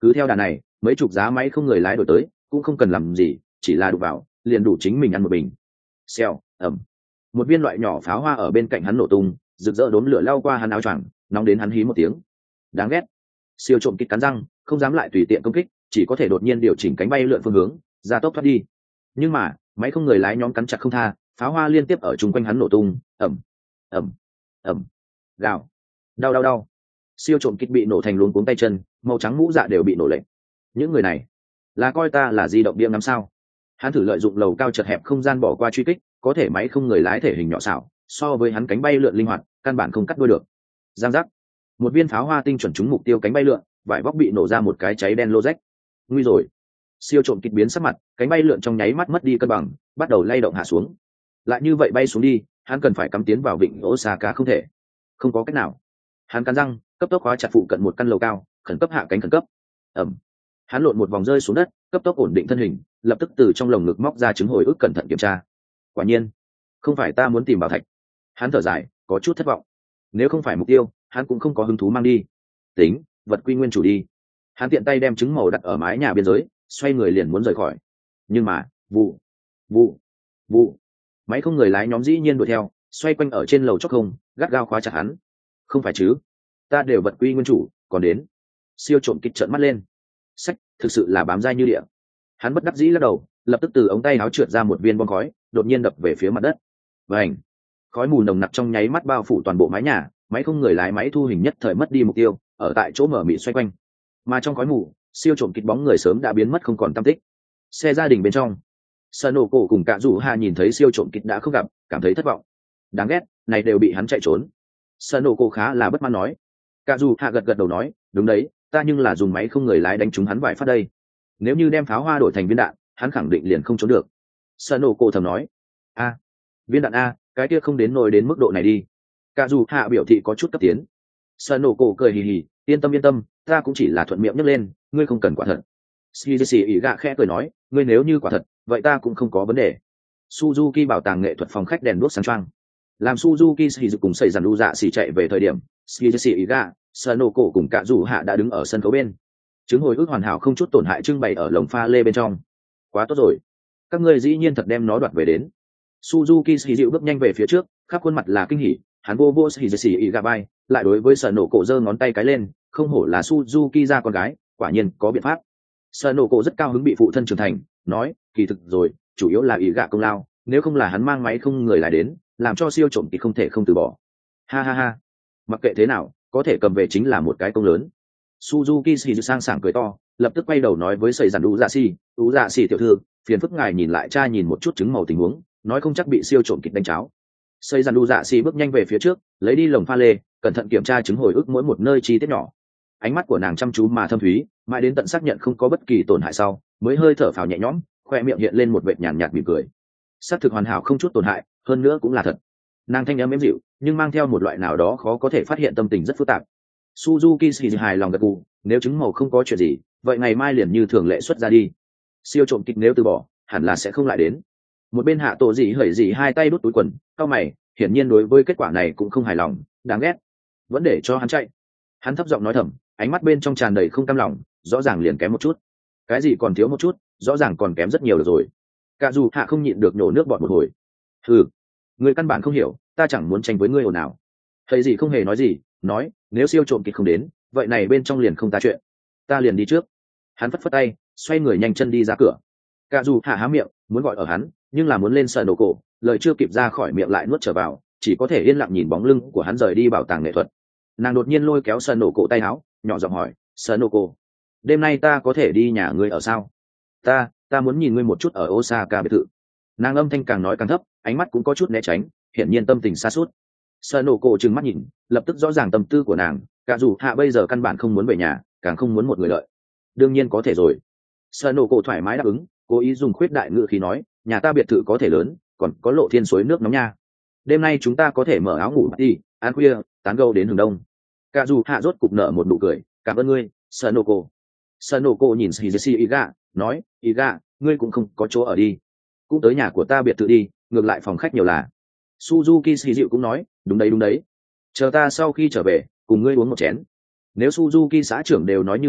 cứ theo đà này mấy chục giá máy không người lái đổi tới cũng không cần làm gì, chỉ là đụng vào liền đủ chính mình ăn một bình. Xèo ẩm, một viên loại nhỏ pháo hoa ở bên cạnh hắn nổ tung, rực rỡ đốm lửa lao qua hắn áo choàng, nóng đến hắn hí một tiếng. Đáng ghét. Siêu trộm kịch cắn răng, không dám lại tùy tiện công kích, chỉ có thể đột nhiên điều chỉnh cánh bay lượn phương hướng, ra tốc thoát đi. Nhưng mà máy không người lái nhóm cắn chặt không tha, pháo hoa liên tiếp ở chung quanh hắn nổ tung. Ẩm ẩm ẩm, gào, đau đau đau. Siêu trộm kịch bị nổ thành luống cuống tay chân, màu trắng mũ dạ đều bị nổ lệch. Những người này là coi ta là di động bia ngắm sao? Hắn thử lợi dụng lầu cao chật hẹp không gian bỏ qua truy kích, có thể máy không người lái thể hình nhỏ xảo, so với hắn cánh bay lượn linh hoạt, căn bản không cắt đuôi được. Giang giác, một viên pháo hoa tinh chuẩn trúng mục tiêu cánh bay lượn, vải vóc bị nổ ra một cái cháy đen lô rách. Nguy rồi. Siêu trộm kịch biến sắc mặt, cánh bay lượn trong nháy mắt mất đi cân bằng, bắt đầu lay động hạ xuống. Lại như vậy bay xuống đi, hắn cần phải cắm tiến vào vịnh Osaka không thể. Không có cách nào. Hắn cắn răng, cấp tốc khóa chặt phụ cận một căn lầu cao, khẩn cấp hạ cánh khẩn cấp. Ẩm. Hắn lộn một vòng rơi xuống đất, cấp tốc ổn định thân hình, lập tức từ trong lồng ngực móc ra trứng hồi ức cẩn thận kiểm tra. Quả nhiên, không phải ta muốn tìm bảo thạch. Hắn thở dài, có chút thất vọng. Nếu không phải mục tiêu, hắn cũng không có hứng thú mang đi. Tính, vật quy nguyên chủ đi. Hắn tiện tay đem trứng màu đặt ở mái nhà biên giới, xoay người liền muốn rời khỏi. Nhưng mà, vụ, vụ, vụ, máy không người lái nhóm dĩ nhiên đuổi theo, xoay quanh ở trên lầu chót không, gắt gao khóa chặt hắn. Không phải chứ? Ta đều vật quy nguyên chủ, còn đến. Siêu trộm kịch trợn mắt lên. Sách, thực sự là bám dai như địa. Hắn bất đắc dĩ lắc đầu, lập tức từ ống tay áo trượt ra một viên bom khói, đột nhiên đập về phía mặt đất. Vành, khói mù nồng nặc trong nháy mắt bao phủ toàn bộ mái nhà, máy không người lái máy thu hình nhất thời mất đi mục tiêu, ở tại chỗ mở mịt xoay quanh. Mà trong khói mù, siêu trộm kịch bóng người sớm đã biến mất không còn tăm tích. Xe gia đình bên trong, Sanogo cùng Cạ Dụ Hạ nhìn thấy siêu trộm kịch đã không gặp, cảm thấy thất vọng. Đáng ghét, này đều bị hắn chạy trốn. Sanogo khá là bất mãn nói. Cạ Dụ Hạ gật gật đầu nói, đúng đấy, ta nhưng là dùng máy không người lái đánh trúng hắn vài phát đây. Nếu như đem pháo hoa đổi thành viên đạn, hắn khẳng định liền không trốn được. Sanogo thầm nói, a, viên đạn a, cái kia không đến nổi đến mức độ này đi. Cạ Dụ Hạ biểu thị có chút cấp tiến. Sanogo cười hì hì, yên tâm yên tâm, ta cũng chỉ là thuận miệng nhấc lên, ngươi không cần quả thật. Shigeshi ỉ gạ khẽ cười nói, ngươi nếu như quả thật, vậy ta cũng không có vấn đề. Suzuki bảo tàng nghệ thuật phòng khách đèn đuốc sáng choang. Làm Suzuki Shizu cùng sẩy dàn đu dạ xỉ chạy về thời điểm, Shigeshi ỉ gạ, Sanogo cùng Cạ Dụ Hạ đã đứng ở sân khấu bên. Chứng hồi ức hoàn hảo không chút tổn hại trưng bày ở lồng pha lê bên trong. Quá tốt rồi, các ngươi dĩ nhiên thật đem nó đoạt về đến. Suzuki Shizu bước nhanh về phía trước, khắp khuôn mặt là kinh hỉ, hắn vô vô Shigeshi ỉ gạ bay, lại đối với Sanogo giơ ngón tay cái lên, không hổ là Suzuki ra con gái, quả nhiên có biện pháp. Sanogo rất cao hứng bị phụ thân trưởng thành, nói, kỳ thực rồi, chủ yếu là ỉ gạ công lao, nếu không là hắn mang máy không người lại đến, làm cho siêu trộm thì không thể không từ bỏ. Ha ha ha, mặc kệ thế nào, có thể cầm về chính là một cái công lớn. Suzuki Shizu sang sảng cười to, lập tức quay đầu nói với sẩy dàn đu dạ xỉ, đu dạ xỉ tiểu thư, phiền phức ngài nhìn lại cha nhìn một chút chứng màu tình huống, nói không chắc bị siêu trộm kịch đánh cháo. Sẩy dàn đu dạ xỉ bước nhanh về phía trước, lấy đi lồng pha lê, cẩn thận kiểm tra chứng hồi ức mỗi một nơi chi tiết nhỏ. Ánh mắt của nàng chăm chú mà thâm thúy, mãi đến tận xác nhận không có bất kỳ tổn hại sau, mới hơi thở phào nhẹ nhõm, khoe miệng hiện lên một vệt nhàn nhạt mỉm cười. Xác thực hoàn hảo không chút tổn hại, hơn nữa cũng là thật. Nàng thanh âm êm dịu, nhưng mang theo một loại nào đó khó có thể phát hiện tâm tình rất phức tạp. Suzuki Shizu hài lòng gật gù, nếu chứng màu không có chuyện gì, vậy ngày mai liền như thường lệ xuất ra đi. Siêu trộm kịch nếu từ bỏ, hẳn là sẽ không lại đến. Một bên hạ tổ dị hởi dị hai tay đút túi quần, cau mày, hiển nhiên đối với kết quả này cũng không hài lòng, đáng ghét, vẫn để cho hắn chạy. Hắn thấp giọng nói thầm, ánh mắt bên trong tràn đầy không cam lòng, rõ ràng liền kém một chút. Cái gì còn thiếu một chút, rõ ràng còn kém rất nhiều được rồi. Cạ Dụ Hạ không nhịn được nhổ nước bọt một hồi. Hừ, ngươi căn bản không hiểu, ta chẳng muốn tranh với ngươi ồn nào. Thấy gì không hề nói gì, nói, nếu siêu trộm kịch không đến, vậy này bên trong liền không ta chuyện, ta liền đi trước. Hắn phất phất tay, xoay người nhanh chân đi ra cửa. Cạ Dụ Hạ há miệng muốn gọi ở hắn, nhưng là muốn lên sờ nổ cổ, lời chưa kịp ra khỏi miệng lại nuốt trở vào, chỉ có thể yên lặng nhìn bóng lưng của hắn rời đi bảo tàng nghệ thuật. Nàng đột nhiên lôi kéo sờ nổ cổ tay áo, nhỏ giọng hỏi, sờ nổ cổ, đêm nay ta có thể đi nhà ngươi ở sao? Ta, ta muốn nhìn ngươi một chút ở Osaka biệt thự. Nàng âm thanh càng nói càng thấp, ánh mắt cũng có chút né tránh, hiển nhiên tâm tình xa suốt. Sờ nổ cổ trừng mắt nhìn, lập tức rõ ràng tâm tư của nàng, Cạ Dụ Hạ bây giờ căn bản không muốn về nhà, càng không muốn một người lợi. Đương nhiên có thể rồi. Sờ nổ cổ thoải mái đáp ứng, cố ý dùng khuyết đại ngữ khí nói, nhà ta biệt thự có thể lớn, còn có lộ thiên suối nước nóng nha. Đêm nay chúng ta có thể mở áo ngủ đi, ăn khuya, tán gẫu đến hừng đông. Cạ Dụ Hạ rốt cục nở một nụ cười, cảm ơn ngươi, Sanogo. Sanogo nhìn Shigeshi Iga, nói, Iga, ngươi cũng không có chỗ ở đi, cũng tới nhà của ta biệt thự đi, ngược lại phòng khách nhiều là. Suzuki Shizu cũng nói, đúng đấy đúng đấy, chờ ta sau khi trở về, cùng ngươi uống một chén. Nếu Suzuki xã trưởng đều nói như vậy,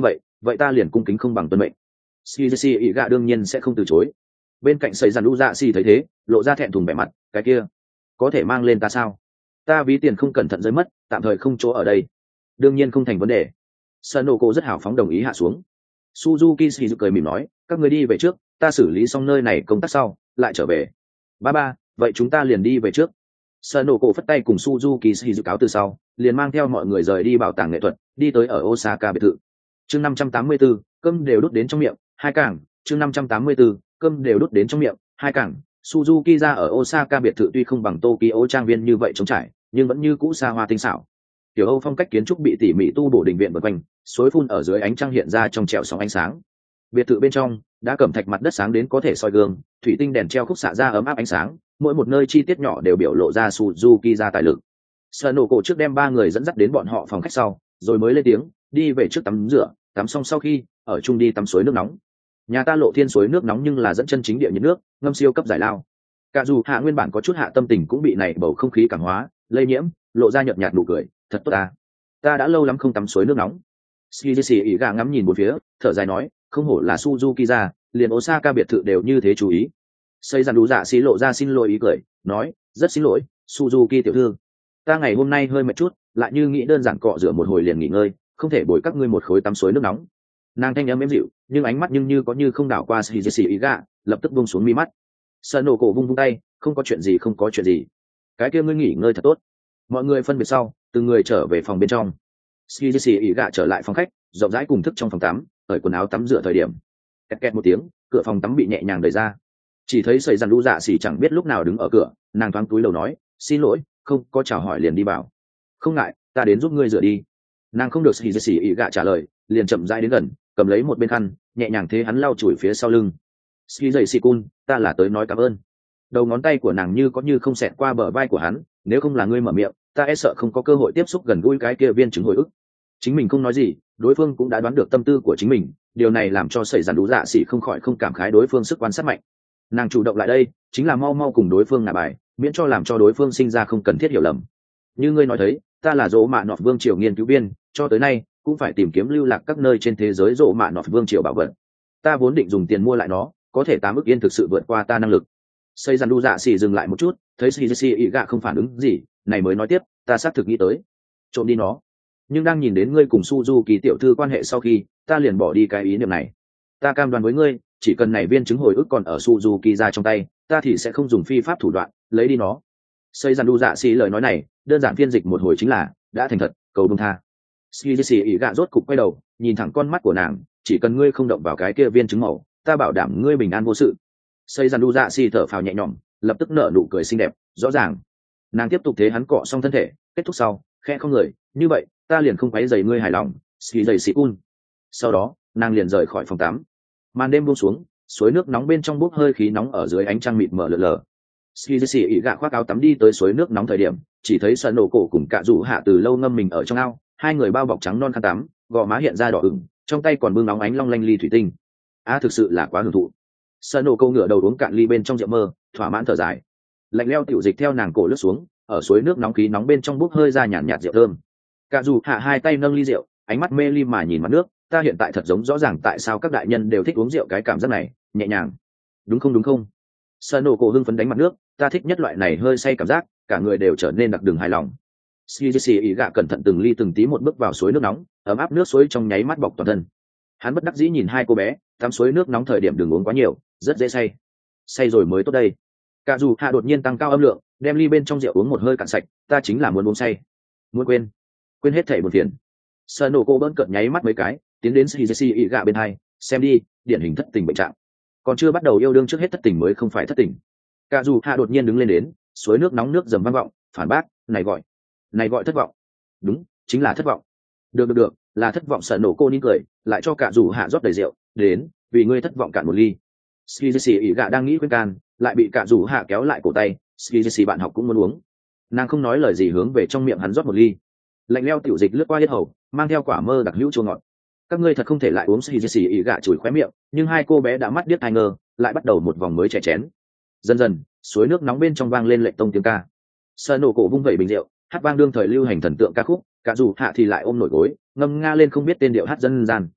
vậy ta liền cung kính không bằng tuân mệnh. Shizisi ỉ gạ đương nhiên sẽ không từ chối. Bên cạnh sẩy dàn đu dạ xì thấy thế, lộ ra thẹn thùng vẻ mặt, cái kia có thể mang lên ta sao? Ta ví tiền không cẩn thận rơi mất, tạm thời không chỗ ở đây. Đương nhiên không thành vấn đề. Sanoko rất hào phóng đồng ý hạ xuống. Suzuki Shizu cười mỉm nói, các người đi về trước, ta xử lý xong nơi này công tác sau, lại trở về. Ba ba, vậy chúng ta liền đi về trước. Sanoko phất tay cùng Suzuki Shizu cáo từ sau, liền mang theo mọi người rời đi bảo tàng nghệ thuật, đi tới ở Osaka biệt thự. Chương năm trăm tám mươi tư, cơm đều đút đến trong miệng, hai cảng. Chương năm trăm tám mươi tư, cơm đều đút đến trong miệng, hai cảng. Suzuki ra ở Osaka biệt thự tuy không bằng Tokyo trang viên như vậy trống trải, nhưng vẫn như cũ xa hoa tinh xảo. Tiểu Âu phong cách kiến trúc bị tỉ mỉ tu bổ đình viện vần quanh, suối phun ở dưới ánh trăng hiện ra trong trẻo sóng ánh sáng. Biệt thự bên trong đã cẩm thạch mặt đất sáng đến có thể soi gương, thủy tinh đèn treo khúc xạ ra ấm áp ánh sáng, mỗi một nơi chi tiết nhỏ đều biểu lộ ra Suzuki ra tài lực. Sanoko trước đem ba người dẫn dắt đến bọn họ phòng khách sau, rồi mới lên tiếng, đi về trước tắm rửa, tắm xong sau khi ở chung đi tắm suối nước nóng. Nhà ta lộ thiên suối nước nóng nhưng là dẫn chân chính địa nhiệt nước, ngâm siêu cấp giải lao. Cả dù hạ nguyên bản có chút hạ tâm tình cũng bị này bầu không khí cảm hóa, lây nhiễm, lộ ra nhợt nhạt nụ cười, thật tốt ta. Ta đã lâu lắm không tắm suối nước nóng. Shizushi ỉ gà ngắm nhìn một phía, thở dài nói, không hổ là Suzuki ra, liền Osaka biệt thự đều như thế chú ý. Xây dàn đủ dạ xí lộ ra xin lỗi ý cười, nói, rất xin lỗi, Suzuki tiểu thư. Ta ngày hôm nay hơi mệt chút, lại như nghĩ đơn giản cọ rửa một hồi liền nghỉ ngơi, không thể bồi các ngươi một khối tắm suối nước nóng. Nàng thanh âm êm dịu, nhưng ánh mắt nhưng như có như không đảo qua Shizushi ỉ gà, lập tức buông xuống mi mắt. Sanoko vung vung tay, không có chuyện gì không có chuyện gì. Cái kia ngươi nghỉ ngơi thật tốt. Mọi người phân biệt sau, từng người trở về phòng bên trong. Shizushi ỉ gạ trở lại phòng khách, rộng rãi cùng thức trong phòng tắm, cởi quần áo tắm rửa thời điểm. Kẹt kẹt một tiếng, cửa phòng tắm bị nhẹ nhàng đẩy ra. Chỉ thấy sẩy dàn lũ dạ xỉ chẳng biết lúc nào đứng ở cửa, nàng thoáng túi lầu nói, xin lỗi, không có chào hỏi liền đi vào. Không ngại, ta đến giúp ngươi rửa đi. Nàng không được Shizushi ỉ gạ trả lời, liền chậm rãi đến gần, cầm lấy một bên khăn, nhẹ nhàng thế hắn lau chùi phía sau lưng. Shizushi-kun, ta là tới nói cảm ơn. Đầu ngón tay của nàng như có như không xẹt qua bờ vai của hắn, nếu không là ngươi mở miệng, ta e sợ không có cơ hội tiếp xúc gần gũi cái kia viên chứng hồi ức. Chính mình không nói gì, đối phương cũng đã đoán được tâm tư của chính mình, điều này làm cho sẩy dàn đủ dạ xỉ không khỏi không cảm khái đối phương sức quan sát mạnh. Nàng chủ động lại đây, chính là mau mau cùng đối phương ngả bài, miễn cho làm cho đối phương sinh ra không cần thiết hiểu lầm. Như ngươi nói thấy, ta là Dỗ Mạ Nọt Vương triều nghiên cứu viên, cho tới nay cũng phải tìm kiếm lưu lạc các nơi trên thế giới Dỗ Mạ Nọt Vương triều bảo vật. Ta vốn định dùng tiền mua lại nó, có thể tám ức yên thực sự vượt qua ta năng lực. Xây dàn đu dạ xỉ dừng lại một chút, thấy Shizushi ỉ gạ không phản ứng gì, này mới nói tiếp, ta xác thực nghĩ tới trộm đi nó, nhưng đang nhìn đến ngươi cùng Suzuki tiểu thư quan hệ sau khi, ta liền bỏ đi cái ý niệm này. Ta cam đoan với ngươi, chỉ cần này viên chứng hồi ức còn ở Suzuki ra trong tay, ta thì sẽ không dùng phi pháp thủ đoạn lấy đi nó. Xây dàn đu dạ xỉ lời nói này, đơn giản phiên dịch một hồi chính là đã thành thật, cầu buông tha. Shizushi ỉ gạ rốt cục quay đầu, nhìn thẳng con mắt của nàng, chỉ cần ngươi không động vào cái kia viên chứng màu, ta bảo đảm ngươi bình an vô sự. Xây dàn đu dạ xỉ thở phào nhẹ nhõm, lập tức nở nụ cười xinh đẹp, rõ ràng. Nàng tiếp tục thế hắn cọ xong thân thể, kết thúc sau, khẽ không người, như vậy, ta liền không quấy rầy ngươi hài lòng, xì dày xì un. Sau đó, nàng liền rời khỏi phòng tắm. Màn đêm buông xuống, suối nước nóng bên trong bốc hơi khí nóng ở dưới ánh trăng mịt mờ lờ lờ. Shizushi ỉ gạ khoác áo tắm đi tới suối nước nóng thời điểm, chỉ thấy Sanoko cùng cả rủ hạ từ lâu ngâm mình ở trong ao, hai người bao bọc trắng non khăn tắm, gò má hiện ra đỏ ửng, trong tay còn bưng nóng ánh long lanh ly thủy tinh. A à, thực sự là quá hưởng thụ. Sanoko ngửa đầu uống cạn ly bên trong rượu mơ, thỏa mãn thở dài. Lạnh leo tiểu dịch theo nàng cổ lướt xuống, ở suối nước nóng khí nóng bên trong bốc hơi ra nhàn nhạt rượu thơm. Cả dù hạ hai tay nâng ly rượu, ánh mắt mê ly mà nhìn mặt nước, ta hiện tại thật giống rõ ràng tại sao các đại nhân đều thích uống rượu cái cảm giác này, nhẹ nhàng. Đúng không đúng không? Sanoko hưng phấn đánh mặt nước, ta thích nhất loại này hơi say cảm giác, cả người đều trở nên đặc đường hài lòng. Shizushi ỉ gạ cẩn thận từng ly từng tí một bước vào suối nước nóng, ấm áp nước suối trong nháy mắt bọc toàn thân. Hắn bất đắc dĩ nhìn hai cô bé, tắm suối nước nóng thời điểm đừng uống quá nhiều, rất dễ say. Say rồi mới tốt đây. Cả dù hạ đột nhiên tăng cao âm lượng, đem ly bên trong rượu uống một hơi cạn sạch, ta chính là muốn uống say, muốn quên, quên hết thảy buồn phiền. Sanoko bỡn cợt nháy mắt mấy cái, tiến đến Shizushi ỉ gạ bên hai, xem đi, điển hình thất tình bệnh trạng. Còn chưa bắt đầu yêu đương trước hết thất tình mới không phải thất tình. Cả dù hạ đột nhiên đứng lên đến, suối nước nóng nước dầm vang vọng, phản bác, này gọi, này gọi thất vọng. Đúng, chính là thất vọng. Được được được, là thất vọng. Sanoko nín cười, lại cho cả dù hạ rót đầy rượu, đến, vì ngươi thất vọng cạn một ly. Shizushi ỉ gạ đang nghĩ khuyên can, lại bị cả dù hạ kéo lại cổ tay. Shizushi bạn học cũng muốn uống. Nàng không nói lời gì hướng về trong miệng hắn rót một ly. Lạnh leo tiểu dịch lướt qua yết hầu, mang theo quả mơ đặc hữu chua ngọt. Các ngươi thật không thể lại uống. Shizushi ỉ gạ chùi khóe miệng, nhưng hai cô bé đã mắt điếc tai ngơ, lại bắt đầu một vòng mới chè chén. Dần dần, suối nước nóng bên trong vang lên lệnh tông tiếng ca. Sanoko vung vẩy bình rượu, hát vang đương thời lưu hành thần tượng ca khúc, cả dù hạ thì lại ôm nổi gối, ngâm nga lên không biết tên điệu hát dân gian.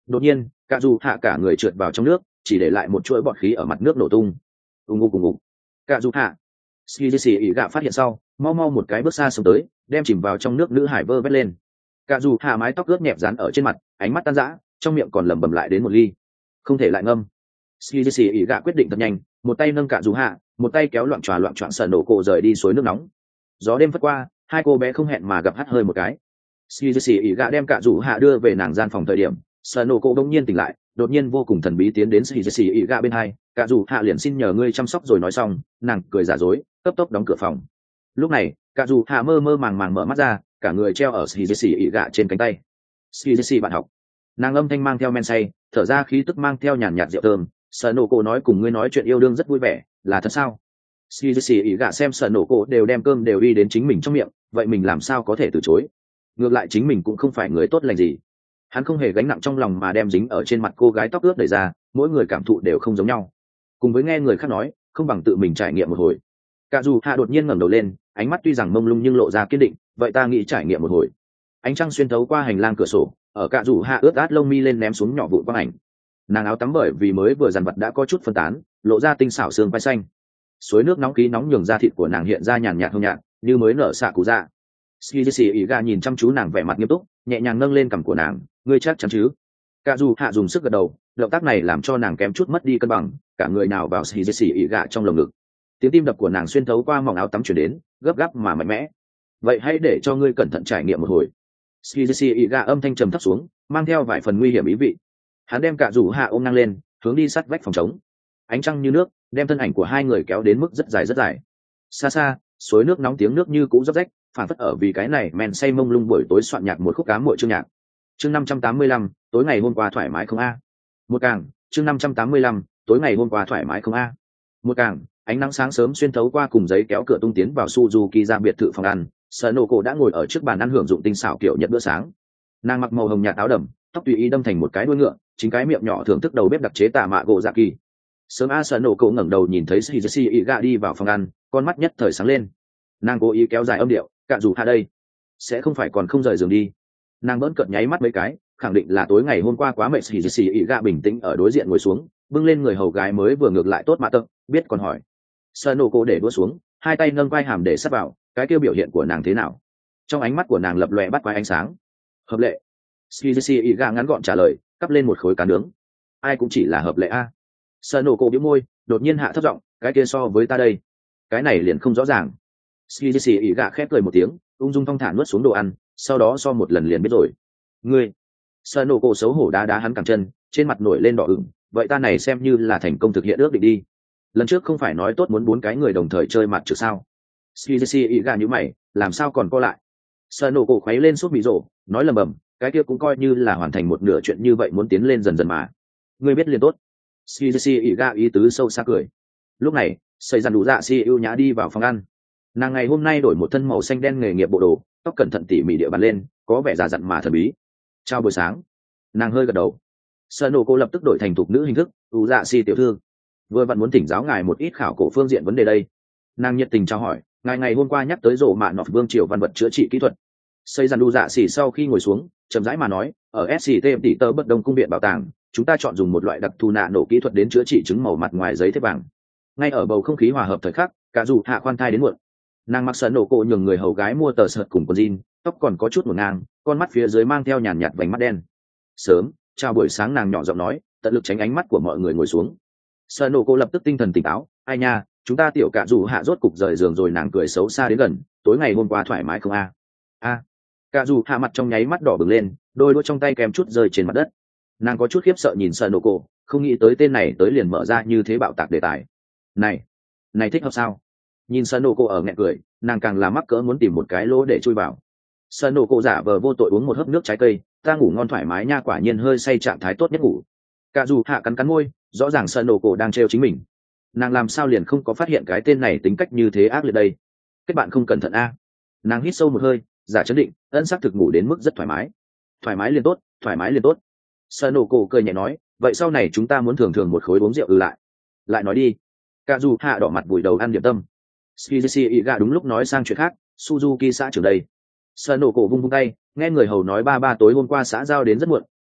Đột nhiên cả dù hạ cả người trượt vào trong nước, chỉ để lại một chuỗi bọt khí ở mặt nước nổ tung. ùng ục ùng ục. Cả dù hạ Skizzy ý gạ phát hiện sau, mau mau một cái bước xa xuống tới, đem chìm vào trong nước nữ hải vơ vét lên. Cả dù hạ mái tóc ướt nhẹp dán ở trên mặt, ánh mắt tan rã, trong miệng còn lẩm bẩm lại đến một ly. Không thể lại ngâm. Skizzy ý gạ quyết định thật nhanh, một tay nâng cả dù hạ, một tay kéo loạn tròa loạn choạng sờ nổ cổ rời đi suối nước nóng. Gió đêm phất qua, hai cô bé không hẹn mà gặp hắt hơi một cái. Skizzy ý gạ đem cả dù hạ đưa về nàng gian phòng thời điểm, sờ nổ cổ đông nhiên tỉnh lại, đột nhiên vô cùng thần bí tiến đến Skizzy ý gạ bên hai, cả dù hạ liền xin nhờ ngươi chăm sóc rồi nói xong, nàng cười giả dối, cấp tốc đóng cửa phòng. Lúc này cả dù hạ mơ mơ màng màng mở mắt ra, cả người treo ở Skizzy ý gạ trên cánh tay. Skizzy bạn học. Nàng âm thanh mang theo men say, thở ra khí tức mang theo nhàn nhạt rượu thơm. Sở nổ cổ nói cùng ngươi nói chuyện yêu đương rất vui vẻ, là thật sao? Skizzy ý gạ xem sở nổ cổ đều đem cơm đều đi đến chính mình trong miệng, vậy mình làm sao có thể từ chối? Ngược lại chính mình cũng không phải người tốt lành gì. Hắn không hề gánh nặng trong lòng mà đem dính ở trên mặt cô gái tóc ướt đẩy ra, mỗi người cảm thụ đều không giống nhau. Cùng với nghe người khác nói, không bằng tự mình trải nghiệm một hồi. Cả dù hạ đột nhiên ngẩng đầu lên, ánh mắt tuy rằng mông lung nhưng lộ ra kiên định, vậy ta nghĩ trải nghiệm một hồi. Ánh trăng xuyên thấu qua hành lang cửa sổ, ở cả dù hạ ướt át lông mi lên ném xuống nhỏ vụn quang ảnh. Nàng áo tắm bởi vì mới vừa dằn vặt đã có chút phân tán, lộ ra tinh xảo xương vai xanh. Suối nước nóng khí nóng nhường da thịt của nàng hiện ra nhàn nhạt hương nhạt, như mới nở xạ cú dạ. Skizzy ý gà nhìn chăm chú nàng vẻ mặt nghiêm túc, nhẹ nhàng nâng lên cằm của nàng, ngươi chắc chắn chứ? Cả dù hạ dùng sức gật đầu, động tác này làm cho nàng kém chút mất đi cân bằng, cả người nào vào Skizzy ý gà trong lồng ngực. Tiếng tim đập của nàng xuyên thấu qua mỏng áo tắm truyền đến, gấp gáp mà mạnh mẽ. Vậy hãy để cho ngươi cẩn thận trải nghiệm một hồi. Skizzy ý gà âm thanh trầm thấp xuống, mang theo vài phần nguy hiểm ý vị. Hắn đem cả rủ hạ ôm ngang lên, hướng đi sát vách phòng trống. Ánh trăng như nước đem thân ảnh của hai người kéo đến mức rất dài rất dài. Xa xa suối nước nóng tiếng nước như cũ róc rách, phản phất ở vì cái này men say mông lung buổi tối soạn nhạc một khúc cá muội chương nhạc. Chương năm trăm tám mươi lăm, tối ngày hôm qua thoải mái không a? Một càng, chương năm trăm tám mươi lăm, tối ngày hôm qua thoải mái không a? Một càng, ánh nắng sáng sớm xuyên thấu qua cùng giấy kéo cửa tung tiến vào Suzuki ra biệt thự phòng ăn, Sonoko đã ngồi ở trước bàn ăn hưởng dụng tinh xảo kiểu nhật bữa sáng. Nàng mặc màu hồng nhạt áo đầm, tóc tùy ý đâm thành một cái đuôi ngựa, chính cái miệng nhỏ thưởng thức đầu bếp đặc chế tà mạ gỗ dạ kỳ. Sớm a Sonoko ngẩng đầu nhìn thấy Shizushi Iga đi vào phòng ăn, con mắt nhất thời sáng lên. Nàng cố ý kéo dài âm điệu, cạn dù hạ đây sẽ không phải còn không rời giường đi. Nàng bỡn cợt nháy mắt mấy cái, khẳng định là tối ngày hôm qua quá mệt. Shizushi Iga bình tĩnh ở đối diện ngồi xuống, bưng lên người hầu gái mới vừa ngược lại tốt mạ tơ, biết còn hỏi. Sonoko để đũa xuống, hai tay nâng vai hàm để sắp vào, cái kêu biểu hiện của nàng thế nào? Trong ánh mắt của nàng lập lòe bắt quái ánh sáng. Hợp lệ. Shizushi Iga ngắn gọn trả lời, cắp lên một khối cá nướng. Ai cũng chỉ là hợp lệ a. Sonoko bĩu môi, đột nhiên hạ thấp giọng, cái kia so với ta đây, cái này liền không rõ ràng. Shizushi Iga khép cười một tiếng, ung dung thong thả nuốt xuống đồ ăn, sau đó so một lần liền biết rồi. Ngươi. Sonoko xấu hổ đá đá hắn cẳng chân, trên mặt nổi lên đỏ ửng, vậy ta này xem như là thành công thực hiện ước định đi. Lần trước không phải nói tốt muốn bốn cái người đồng thời chơi mặt trượt sao? Shizushi Iga nhíu mày, làm sao còn co lại? Sonoko khuấy lên sốt mì rổ, nói lầm bầm, cái kia cũng coi như là hoàn thành một nửa chuyện như vậy, muốn tiến lên dần dần mà. Ngươi biết liền tốt. Shizushi Iga ý tứ sâu xa cười. Lúc này, Sẩy Dàn Đủ Dạ Si ưu nhã đi vào phòng ăn. Nàng ngày hôm nay đổi một thân màu xanh đen nghề nghiệp bộ đồ, tóc cẩn thận tỉ mỉ địa bàn lên, có vẻ già dặn mà thần bí. Chào buổi sáng. Nàng hơi gật đầu. Sonoko lập tức đổi thành thục nữ hình thức, Đủ Dạ Si tiểu thư, vừa vặn muốn thỉnh giáo ngài một ít khảo cổ phương diện vấn đề đây. Nàng nhiệt tình chào hỏi, ngài ngày hôm qua nhắc tới rổ mạ nọt vương triều văn vật chữa trị kỹ thuật. Sẩy Dàn Đủ Dạ Si sau khi ngồi xuống, chậm rãi mà nói, ở ét xê tê tỷ tơ bất đông cung viện bảo tàng, chúng ta chọn dùng một loại đặc thù nạ nổ kỹ thuật đến chữa trị chứng màu mặt ngoài giấy thép vàng. Ngay ở bầu không khí hòa hợp thời khắc, cả dù hạ khoan thai đến muộn. Nàng mặc sợi nổ cổ nhường người hầu gái mua tờ sợt cùng quần jean, tóc còn có chút một ngang, con mắt phía dưới mang theo nhàn nhạt vành mắt đen. Sớm, chào buổi sáng, nàng nhỏ giọng nói, tận lực tránh ánh mắt của mọi người ngồi xuống. Sợi nổ cổ lập tức tinh thần tỉnh táo, ai nha, chúng ta tiểu cả dù hạ rốt cục rời giường rồi. Nàng cười xấu xa đến gần, tối ngày hôm qua thoải mái không a? A. Cả dù hạ mặt trong nháy mắt đỏ bừng lên, đôi đũa trong tay kèm chút rơi trên mặt đất. Nàng có chút khiếp sợ nhìn sợi nổ cổ, không nghĩ tới tên này tới liền mở ra như thế bạo tạc đề tài. Này, này thích hợp sao? Nhìn Sonoko ở nghẹn cười, nàng càng là mắc cỡ muốn tìm một cái lỗ để chui vào. Sonoko giả vờ vô tội uống một hớp nước trái cây, ta ngủ ngon thoải mái nha, quả nhiên hơi say trạng thái tốt nhất ngủ. Cả dù hạ cắn cắn môi, rõ ràng Sonoko đang trêu chính mình. Nàng làm sao liền không có phát hiện cái tên này tính cách như thế ác liệt đây? Kết bạn không cẩn thận a. Nàng hít sâu một hơi, giả chấn định, ân xác thực ngủ đến mức rất thoải mái. Thoải mái liền tốt, thoải mái liền tốt. Sonoko cười nhẹ nói, vậy sau này chúng ta muốn thường thường một khối uống rượu ư? lại lại nói đi. Cả dù hạ đỏ mặt vùi đầu ăn điểm tâm. Shizushi Iga đúng lúc nói sang chuyện khác, Suzuki xã trưởng đây. Sonoko vung vung tay, nghe người hầu nói ba ba tối hôm qua xã giao đến rất muộn,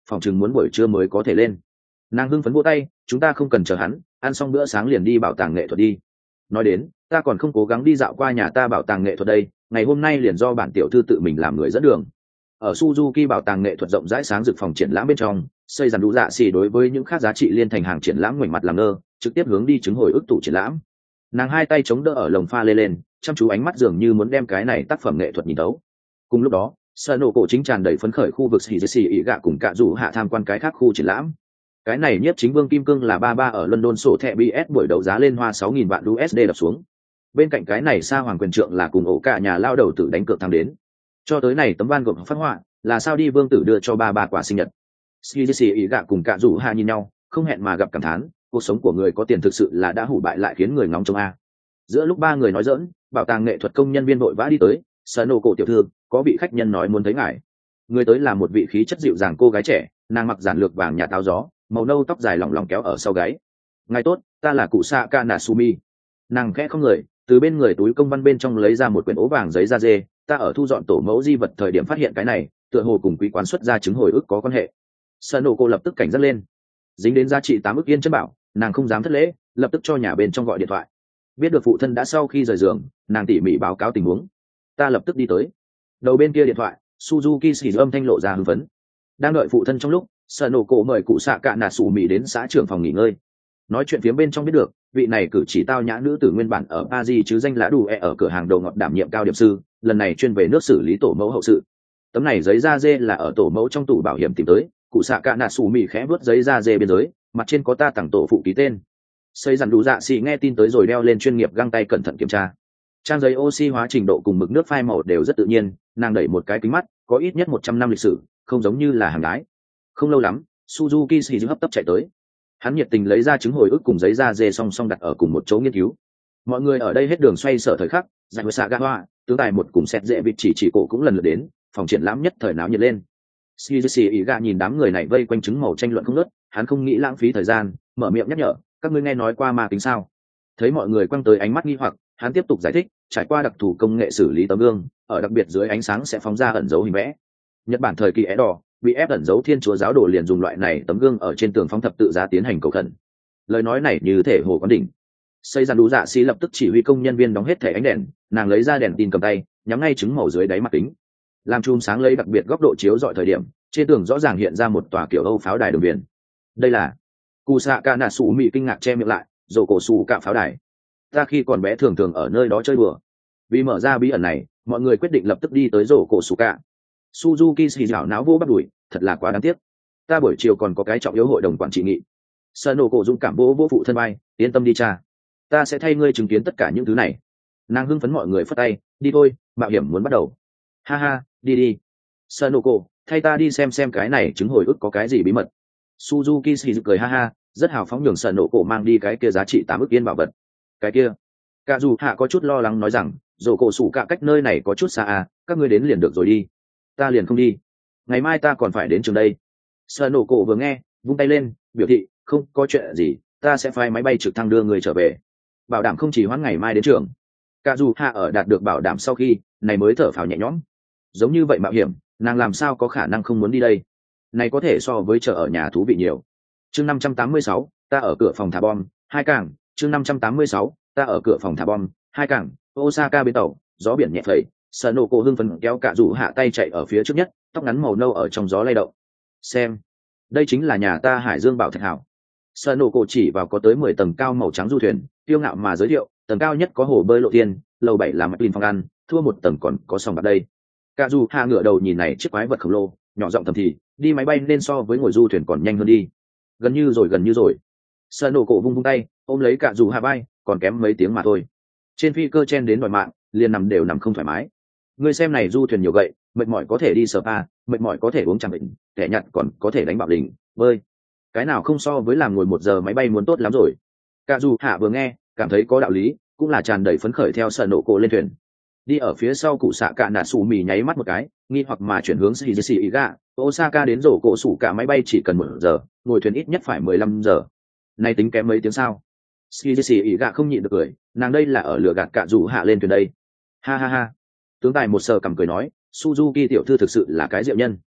phòng chừng muốn buổi trưa mới có thể lên. Nàng hưng phấn vỗ tay, chúng ta không cần chờ hắn, ăn xong bữa sáng liền đi bảo tàng nghệ thuật đi. Nói đến, ta còn không cố gắng đi dạo qua nhà ta bảo tàng nghệ thuật đây, ngày hôm nay liền do bản tiểu thư tự mình làm người dẫn đường. Ở Suzuki bảo tàng nghệ thuật rộng rãi sáng rực phòng triển lãm bên trong, xây dàn đủ dạ xỉ đối với những khác giá trị liên thành hàng triển lãm ngoảnh mặt làm ngơ, trực tiếp hướng đi chứng hồi ức tủ triển lãm. Nàng hai tay chống đỡ ở lồng pha lê lên, chăm chú ánh mắt dường như muốn đem cái này tác phẩm nghệ thuật nhìn tấu. Cùng lúc đó, sở nổ cổ chính tràn đầy phấn khởi khu vực xì xì ỉ gạ cùng cả rủ hạ tham quan cái khác khu triển lãm. Cái này nhất chính vương kim cương là ba ba ở London sổ thẻ bê ét buổi đấu giá lên hoa sáu nghìn vạn đô la đập xuống. Bên cạnh cái này sa hoàng quyền trượng là cùng ổ cả nhà lao đầu tử đánh cược thắng đến. Cho tới này tấm van gộp phát họa là sao đi vương tử đưa cho ba ba quả sinh nhật. xì xì ỉ gạ cùng cả rủ hạ nhìn nhau, không hẹn mà gặp cảm thán, cuộc sống của người có tiền thực sự là đã hủ bại lại khiến người ngóng trông a. Giữa lúc ba người nói giỡn, bảo tàng nghệ thuật công nhân viên vội vã đi tới, sở nổ cổ tiểu thư, có vị khách nhân nói muốn thấy ngài. Người tới là một vị khí chất dịu dàng cô gái trẻ, nàng mặc giản lược vàng nhạt áo gió, màu nâu tóc dài lỏng lỏng kéo ở sau gáy. Ngài tốt, ta là cụ Saka Natsumi. Nàng khẽ không người, từ bên người túi công văn bên trong lấy ra một quyển ố vàng giấy da dê. Ta ở thu dọn tổ mẫu di vật thời điểm phát hiện cái này, tựa hồ cùng quý quán xuất ra chứng hồi ức có quan hệ. Sở nổ cổ lập tức cảnh giác lên, dính đến giá trị tám ức yên chân bảo, nàng không dám thất lễ, lập tức cho nhà bên trong gọi điện thoại. Biết được phụ thân đã sau khi rời giường, nàng tỉ mỉ báo cáo tình huống. Ta lập tức đi tới. Đầu bên kia điện thoại, Suzuki xì âm thanh lộ ra hưng phấn. Đang đợi phụ thân trong lúc, sở nổ cổ mời cụ xạ cạ nà sủ mì đến xã trưởng phòng nghỉ ngơi. Nói chuyện phía bên trong biết được, vị này cử chỉ tao nhã nữ tử nguyên bản ở Paris chứ danh lá đủ e ở cửa hàng đồ ngọt đảm nhiệm cao điểm sư, lần này chuyên về nước xử lý tổ mẫu hậu sự. Tấm này giấy da dê là ở tổ mẫu trong tủ bảo hiểm tìm tới, cụ xạ cạ nà sủ mì khẽ vớt giấy da dê biên giới, mặt trên có ta tặng tổ phụ ký tên. Xây dàn đủ dạ xì nghe tin tới rồi đeo lên chuyên nghiệp găng tay cẩn thận kiểm tra. Trang giấy oxy hóa trình độ cùng mực nước phai màu đều rất tự nhiên, nàng đẩy một cái kính mắt, có ít nhất một trăm năm lịch sử, không giống như là hàng đái. Không lâu lắm, Suzuki Shizu hấp tấp chạy tới. Hắn nhiệt tình lấy ra chứng hồi ức cùng giấy da dê song song đặt ở cùng một chỗ nghiên cứu. Mọi người ở đây hết đường xoay sở thời khắc, giải với xạ hoa, tướng tài một cùng xét dễ vị chỉ chỉ cổ cũng lần lượt đến, phòng triển lãm nhất thời náo nhiệt lên. Shizu ý gà nhìn đám người này vây quanh chứng màu tranh luận không ngớt, hắn không nghĩ lãng phí thời gian, mở miệng nhắc nhở, các ngươi nghe nói qua ma kính sao? Thấy mọi người quăng tới ánh mắt nghi hoặc, hắn tiếp tục giải thích, trải qua đặc thù công nghệ xử lý tấm gương, ở đặc biệt dưới ánh sáng sẽ phóng ra ẩn dấu hình vẽ. Nhật Bản thời kỳ é đỏ, bị ép ẩn dấu thiên chúa giáo đồ liền dùng loại này tấm gương ở trên tường phóng thập tự giá tiến hành cầu khẩn. Lời nói này như thể hồ quán đỉnh. Xây dàn đủ dạ xí lập tức chỉ huy công nhân viên đóng hết thẻ ánh đèn, nàng lấy ra đèn tin cầm tay, nhắm ngay trứng màu dưới đáy mặt kính. Làm chùm sáng lấy đặc biệt góc độ chiếu dọi thời điểm, trên tường rõ ràng hiện ra một tòa kiểu Âu pháo đài đường viền. Đây là Cụ Sạ Cả Nà Sủ Mị kinh ngạc che miệng lại, rồ cổ sủ cả pháo đài. Ta khi còn bé thường thường ở nơi đó chơi đùa. Vì mở ra bí ẩn này, mọi người quyết định lập tức đi tới rổ cổ sủ cả. Suzuki xì rảo náo vô bắt đuổi, thật là quá đáng tiếc. Ta buổi chiều còn có cái trọng yếu hội đồng quản trị nghị. Sở nổ cổ dũng cảm vô vô phụ thân bay, yên tâm đi cha. Ta sẽ thay ngươi chứng kiến tất cả những thứ này. Nàng hưng phấn mọi người phất tay, đi thôi, mạo hiểm muốn bắt đầu. Ha ha, đi đi. Sở nổ cổ, thay ta đi xem xem cái này chứng hồi ức có cái gì bí mật. Suzuki xì cười ha ha, rất hào phóng nhường sở nổ cổ mang đi cái kia giá trị tám ức yên bảo vật. Cái kia, cả dù hạ có chút lo lắng nói rằng, rổ cổ sủ cả cách nơi này có chút xa à, các ngươi đến liền được rồi đi. Ta liền không đi, ngày mai ta còn phải đến trường đây. Sở nổ cổ vừa nghe, vung tay lên, biểu thị không có chuyện gì, ta sẽ phái máy bay trực thăng đưa người trở về, bảo đảm không chỉ hoãn ngày mai đến trường. Cả dù hạ ở đạt được bảo đảm sau khi này mới thở phào nhẹ nhõm. Giống như vậy mạo hiểm, nàng làm sao có khả năng không muốn đi đây. Này có thể so với chờ ở nhà thú vị nhiều. Chương năm trăm tám mươi sáu, ta ở cửa phòng thả bom hai cảng. Chương năm trăm tám mươi sáu, ta ở cửa phòng thả bom hai cảng. Osaka bến tàu, gió biển nhẹ phẩy, sở nổ cổ hưng phấn kéo cả rủ hạ tay chạy ở phía trước nhất, tóc ngắn màu nâu ở trong gió lay động. Xem, đây chính là nhà ta Hải Dương Bảo Thạch Hảo. Sở nổ cổ chỉ vào có tới mười tầng cao màu trắng du thuyền, kiêu ngạo mà giới thiệu, tầng cao nhất có hồ bơi lộ thiên, lầu bảy là mạch linh phong ăn, thua một tầng còn có sòng bạc đây. Cả dù hạ ngửa đầu nhìn này chiếc quái vật khổng lồ, nhỏ giọng thầm thì, đi máy bay nên so với ngồi du thuyền còn nhanh hơn đi. Gần như rồi, gần như rồi. Sở nổ cổ vung vung tay, ôm lấy cả dù hạ bay, còn kém mấy tiếng mà thôi. Trên phi cơ chen đến đòi mạng, liền nằm đều nằm không thoải mái. Người xem này du thuyền nhiều gậy, mệt mỏi có thể đi spa, mệt mỏi có thể uống trà bệnh, kẻ nhặt còn có thể đánh bạo đình, bơi. Cái nào không so với làm ngồi một giờ máy bay muốn tốt lắm rồi. Cả dù hạ vừa nghe, cảm thấy có đạo lý, cũng là tràn đầy phấn khởi theo sở nổ cổ lên thuyền. Đi ở phía sau cụ xạ cả nạ sủ mì nháy mắt một cái, nghi hoặc mà chuyển hướng Shizushi Iga, Osaka đến rổ cổ sủ cả máy bay chỉ cần một giờ, ngồi thuyền ít nhất phải mười lăm giờ. Này tính kém mấy tiếng sao? Shizushi Iga không nhịn được cười, nàng đây là ở lừa gạt cả dù hạ lên thuyền đây. Ha ha ha. Tướng tài một sờ cầm cười nói, Suzuki tiểu thư thực sự là cái diệu nhân.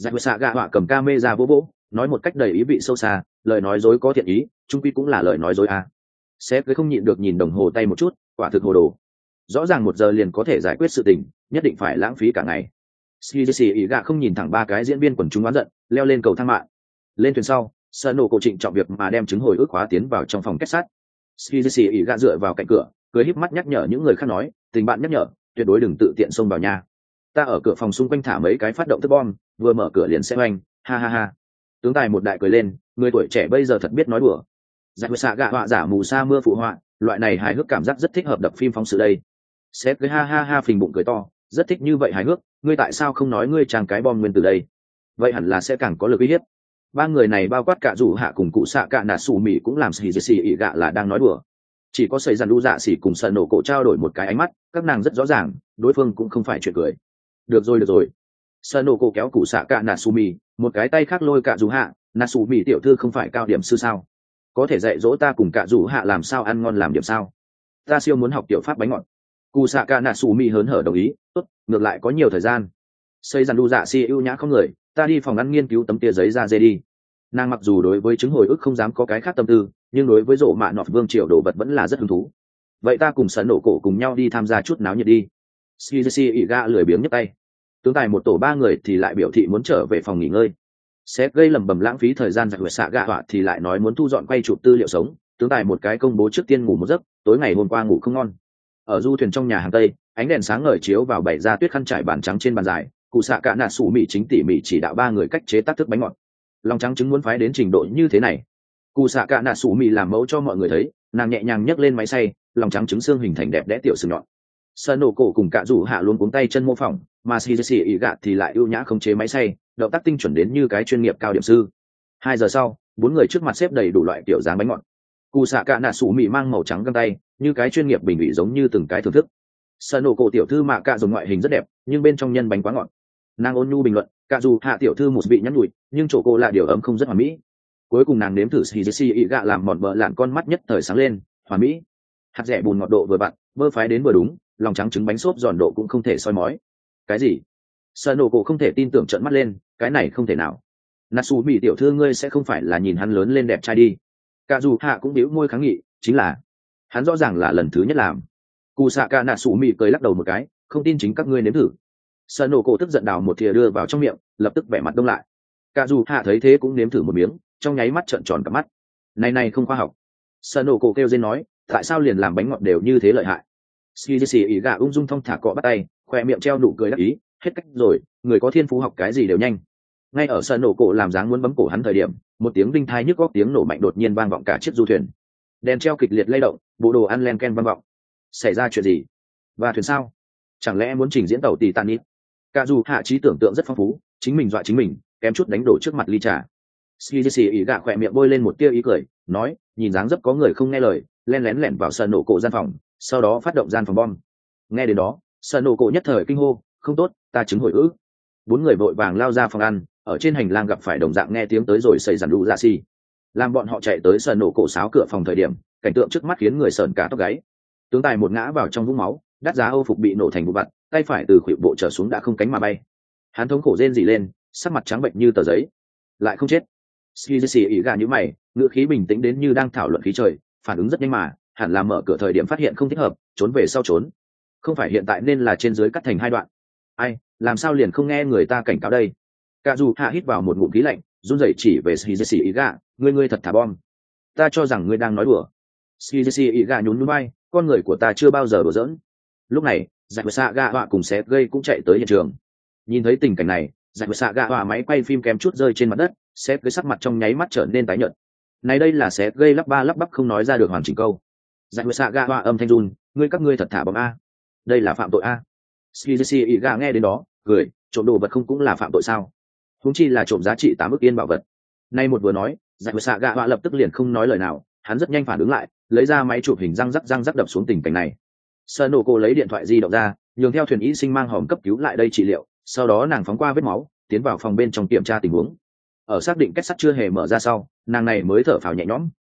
Giải xạ gạ họa cầm ca mê ra vỗ vỗ, nói một cách đầy ý vị sâu xa, lời nói dối có thiện ý, trung quy cũng là lời nói dối à. Sếp cứ không nhịn được nhìn đồng hồ tay một chút, quả thực hồ đồ. Rõ ràng một giờ liền có thể giải quyết sự tình, nhất định phải lãng phí cả ngày. Skizzy ý gạ không nhìn thẳng ba cái diễn viên quần chúng oán giận, leo lên cầu thang mạng. Lên thuyền sau, Sơn nổ cổ trịnh trọng việc mà đem chứng hồi ức khóa tiến vào trong phòng kết sắt. Skizzy ý gạ dựa vào cạnh cửa, cười híp mắt nhắc nhở những người khác nói, tình bạn nhắc nhở, tuyệt đối đừng tự tiện xông vào nhà. Ta ở cửa phòng xung quanh thả mấy cái phát động thức bom, vừa mở cửa liền sẽ oanh, ha ha ha. Tướng tài một đại cười lên, người tuổi trẻ bây giờ thật biết nói đùa. Giải xạ gạ họa giả mù sa mưa phụ họa, loại này hài hước cảm giác rất thích hợp đập phim phóng sự đây. Sếp cười ha ha ha phình bụng cười to, rất thích như vậy hài hước, ngươi tại sao không nói ngươi trang cái bom nguyên từ đây? Vậy hẳn là sẽ càng có lực uy hiếp. Ba người này bao quát cả rủ hạ cùng cụ xạ cả nà sủ mì cũng làm xì xì ỉ gạ là đang nói đùa. Chỉ có sầy dàn đu dạ xỉ cùng sợ nổ cổ trao đổi một cái ánh mắt, các nàng rất rõ ràng, đối phương cũng không phải chuyện cười. Được rồi được rồi. Sợ nổ cổ kéo cụ xạ cả nà sủ mì, một cái tay khác lôi cả rủ hạ, nà sủ mì tiểu thư không phải cao điểm sư sao? Có thể dạy dỗ ta cùng cả rủ hạ làm sao ăn ngon làm điểm sao? Ta siêu muốn học tiểu pháp bánh ngọt. Cụ xạ cả nà sủ mì hớn hở đồng ý, tốt, ngược lại có nhiều thời gian. Xây dàn đu dạ xỉ ưu nhã không người, ta đi phòng ăn nghiên cứu tấm tia giấy ra dê đi. Nàng mặc dù đối với chứng hồi ức không dám có cái khác tâm tư, nhưng đối với rộ mạ nọt vương triều đồ vật vẫn là rất hứng thú. Vậy ta cùng sân nổ cổ cùng nhau đi tham gia chút náo nhiệt đi. Skizzy Iga lười biếng nhấc tay. Tướng tài một tổ ba người thì lại biểu thị muốn trở về phòng nghỉ ngơi. Sẽ gây lầm bầm lãng phí thời gian giải huyệt xạ gạ họa thì lại nói muốn thu dọn quay chụp tư liệu sống. Tướng tài một cái công bố trước tiên ngủ một giấc, tối ngày hôm qua ngủ không ngon. Ở du thuyền trong nhà hàng Tây, ánh đèn sáng ngời chiếu vào bảy ra tuyết khăn trải bàn trắng trên bàn dài. Cụ xạ cả nạ sủ mì chính tỉ mỉ chỉ đạo ba người cách chế tác thức bánh ngọt. Lòng trắng trứng muốn phái đến trình độ như thế này. Cụ xạ cả nạ sủ mì làm mẫu cho mọi người thấy, nàng nhẹ nhàng nhấc lên máy xay, lòng trắng trứng xương hình thành đẹp đẽ tiểu sừng nhọn. Sơn nổ cổ cùng cả rủ hạ luôn cuống tay chân mô phỏng, mà Shizisi ỉ gạ thì lại ưu nhã khống chế máy xay, động tác tinh chuẩn đến như cái chuyên nghiệp cao điểm sư. Hai giờ sau, bốn người trước mặt xếp đầy đủ loại kiểu dáng bánh ngọt. Cụ xạ cả nạ sủ mì mang màu trắng găng tay, như cái chuyên nghiệp bình ủy giống như từng cái thưởng thức. Sơn nổ cổ tiểu thư mạ cạ dùng ngoại hình rất đẹp, nhưng bên trong nhân bánh quá ngọt. Nàng ôn nhu bình luận, cả dù hạ tiểu thư một vị nhắn nhủi, nhưng chỗ cô là điều ấm không rất hoàn mỹ. Cuối cùng nàng nếm thử Shizisi ỉ gạ làm mòn bờ lạn con mắt nhất thời sáng lên, hoàn mỹ. Hạt rẻ bùn ngọt độ vừa vặn, bơ phái đến vừa đúng, lòng trắng trứng bánh xốp giòn độ cũng không thể soi mói. Cái gì? Sơn nổ cổ không thể tin tưởng trợn mắt lên, cái này không thể nào. Natsu mỹ tiểu thư ngươi sẽ không phải là nhìn hắn lớn lên đẹp trai đi? Cả dù hạ cũng bĩu môi kháng nghị, chính là hắn rõ ràng là lần thứ nhất làm. Kusaka Natsu mỹ cười lắc đầu một cái, không tin chính các ngươi nếm thử. Sơn nổ cổ tức giận đào một thìa đưa vào trong miệng, lập tức vẻ mặt đông lại. Cả dù hạ thấy thế cũng nếm thử một miếng, trong nháy mắt trợn tròn cả mắt. Này này không khoa học. Sơn nổ cổ kêu rên nói, tại sao liền làm bánh ngọt đều như thế lợi hại? Skizzy ỉ gạ ung dung thong thả cọ bắt tay, khoe miệng treo nụ cười đắc ý, hết cách rồi, người có thiên phú học cái gì đều nhanh. Ngay ở Sơn nổ cổ làm dáng muốn bấm cổ hắn thời điểm, một tiếng đinh thai nhức góc tiếng nổ mạnh đột nhiên vang vọng cả chiếc du thuyền. Đèn treo kịch liệt lay động, bộ đồ ăn len ken vang vọng. Xảy ra chuyện gì? Và thuyền sao? Chẳng lẽ muốn trình diễn tàu Titanic? Cả dù hạ trí tưởng tượng rất phong phú, chính mình dọa chính mình, kém chút đánh đổ trước mặt ly trà. Skizzy ỉ gạ khỏe miệng bôi lên một tia ý cười, nói, nhìn dáng dấp có người không nghe lời, len lén lẻn vào Sơn nổ cổ gian phòng, sau đó phát động gian phòng bom. Nghe đến đó, Sơn nổ cổ nhất thời kinh hô, không tốt, ta chứng hồi ư? Bốn người vội vàng lao ra phòng ăn, ở trên hành lang gặp phải đồng dạng nghe tiếng tới rồi xây dàn đủ dạ xì. Làm bọn họ chạy tới Sơn nổ cổ sáo cửa phòng thời điểm, cảnh tượng trước mắt khiến người sởn cả tóc gáy. Tướng tài một ngã vào trong vũng máu, đắt giá âu phục bị nổ thành vụ vặt, tay phải từ khuỷu bộ trở xuống đã không cánh mà bay. Hắn thống khổ rên rỉ lên, sắc mặt trắng bệnh như tờ giấy, lại không chết. Skizzy ỉ gà như mày, ngữ khí bình tĩnh đến như đang thảo luận khí trời, phản ứng rất nhanh mà, hẳn là mở cửa thời điểm phát hiện không thích hợp, trốn về sau trốn. Không phải hiện tại nên là trên dưới cắt thành hai đoạn. Ai, làm sao liền không nghe người ta cảnh cáo đây? Cả dù hạ hít vào một ngụm khí lạnh, run rẩy chỉ về Skizzy ỉ gà, ngươi ngươi thật thả bom. Ta cho rằng ngươi đang nói đùa. Skizzy ỉ gà nhún nhún vai, con người của ta chưa bao giờ đùa giỡn. Lúc này, Giải Xạ Gạ Họa cùng Sét Gây cũng chạy tới hiện trường. Nhìn thấy tình cảnh này, Giải Xạ Gạ Họa máy quay phim kém chút rơi trên mặt đất, Sét Gây sắc mặt trong nháy mắt trở nên tái nhợt. Này đây là Sét Gây lắp ba lắp bắp không nói ra được hoàn chỉnh câu. Giải Xạ Gạ Họa âm thanh run, ngươi các ngươi thật thả bom a? Đây là phạm tội a? Skizzy ỉ gà nghe đến đó, cười, trộm đồ vật không cũng là phạm tội sao? Huống chi là trộm giá trị tám ức yên bảo vật. Nay một vừa nói, Giải Xạ Gạ Họa lập tức liền không nói lời nào, hắn rất nhanh phản ứng lại, lấy ra máy chụp hình răng rắc răng rắc đập xuống tình cảnh này. Sơn nổ cổ lấy điện thoại di động ra, nhường theo thuyền y sinh mang hòm cấp cứu lại đây trị liệu, sau đó nàng phóng qua vết máu, tiến vào phòng bên trong kiểm tra tình huống. Ở xác định kết sắt chưa hề mở ra sau, nàng này mới thở phào nhẹ nhõm,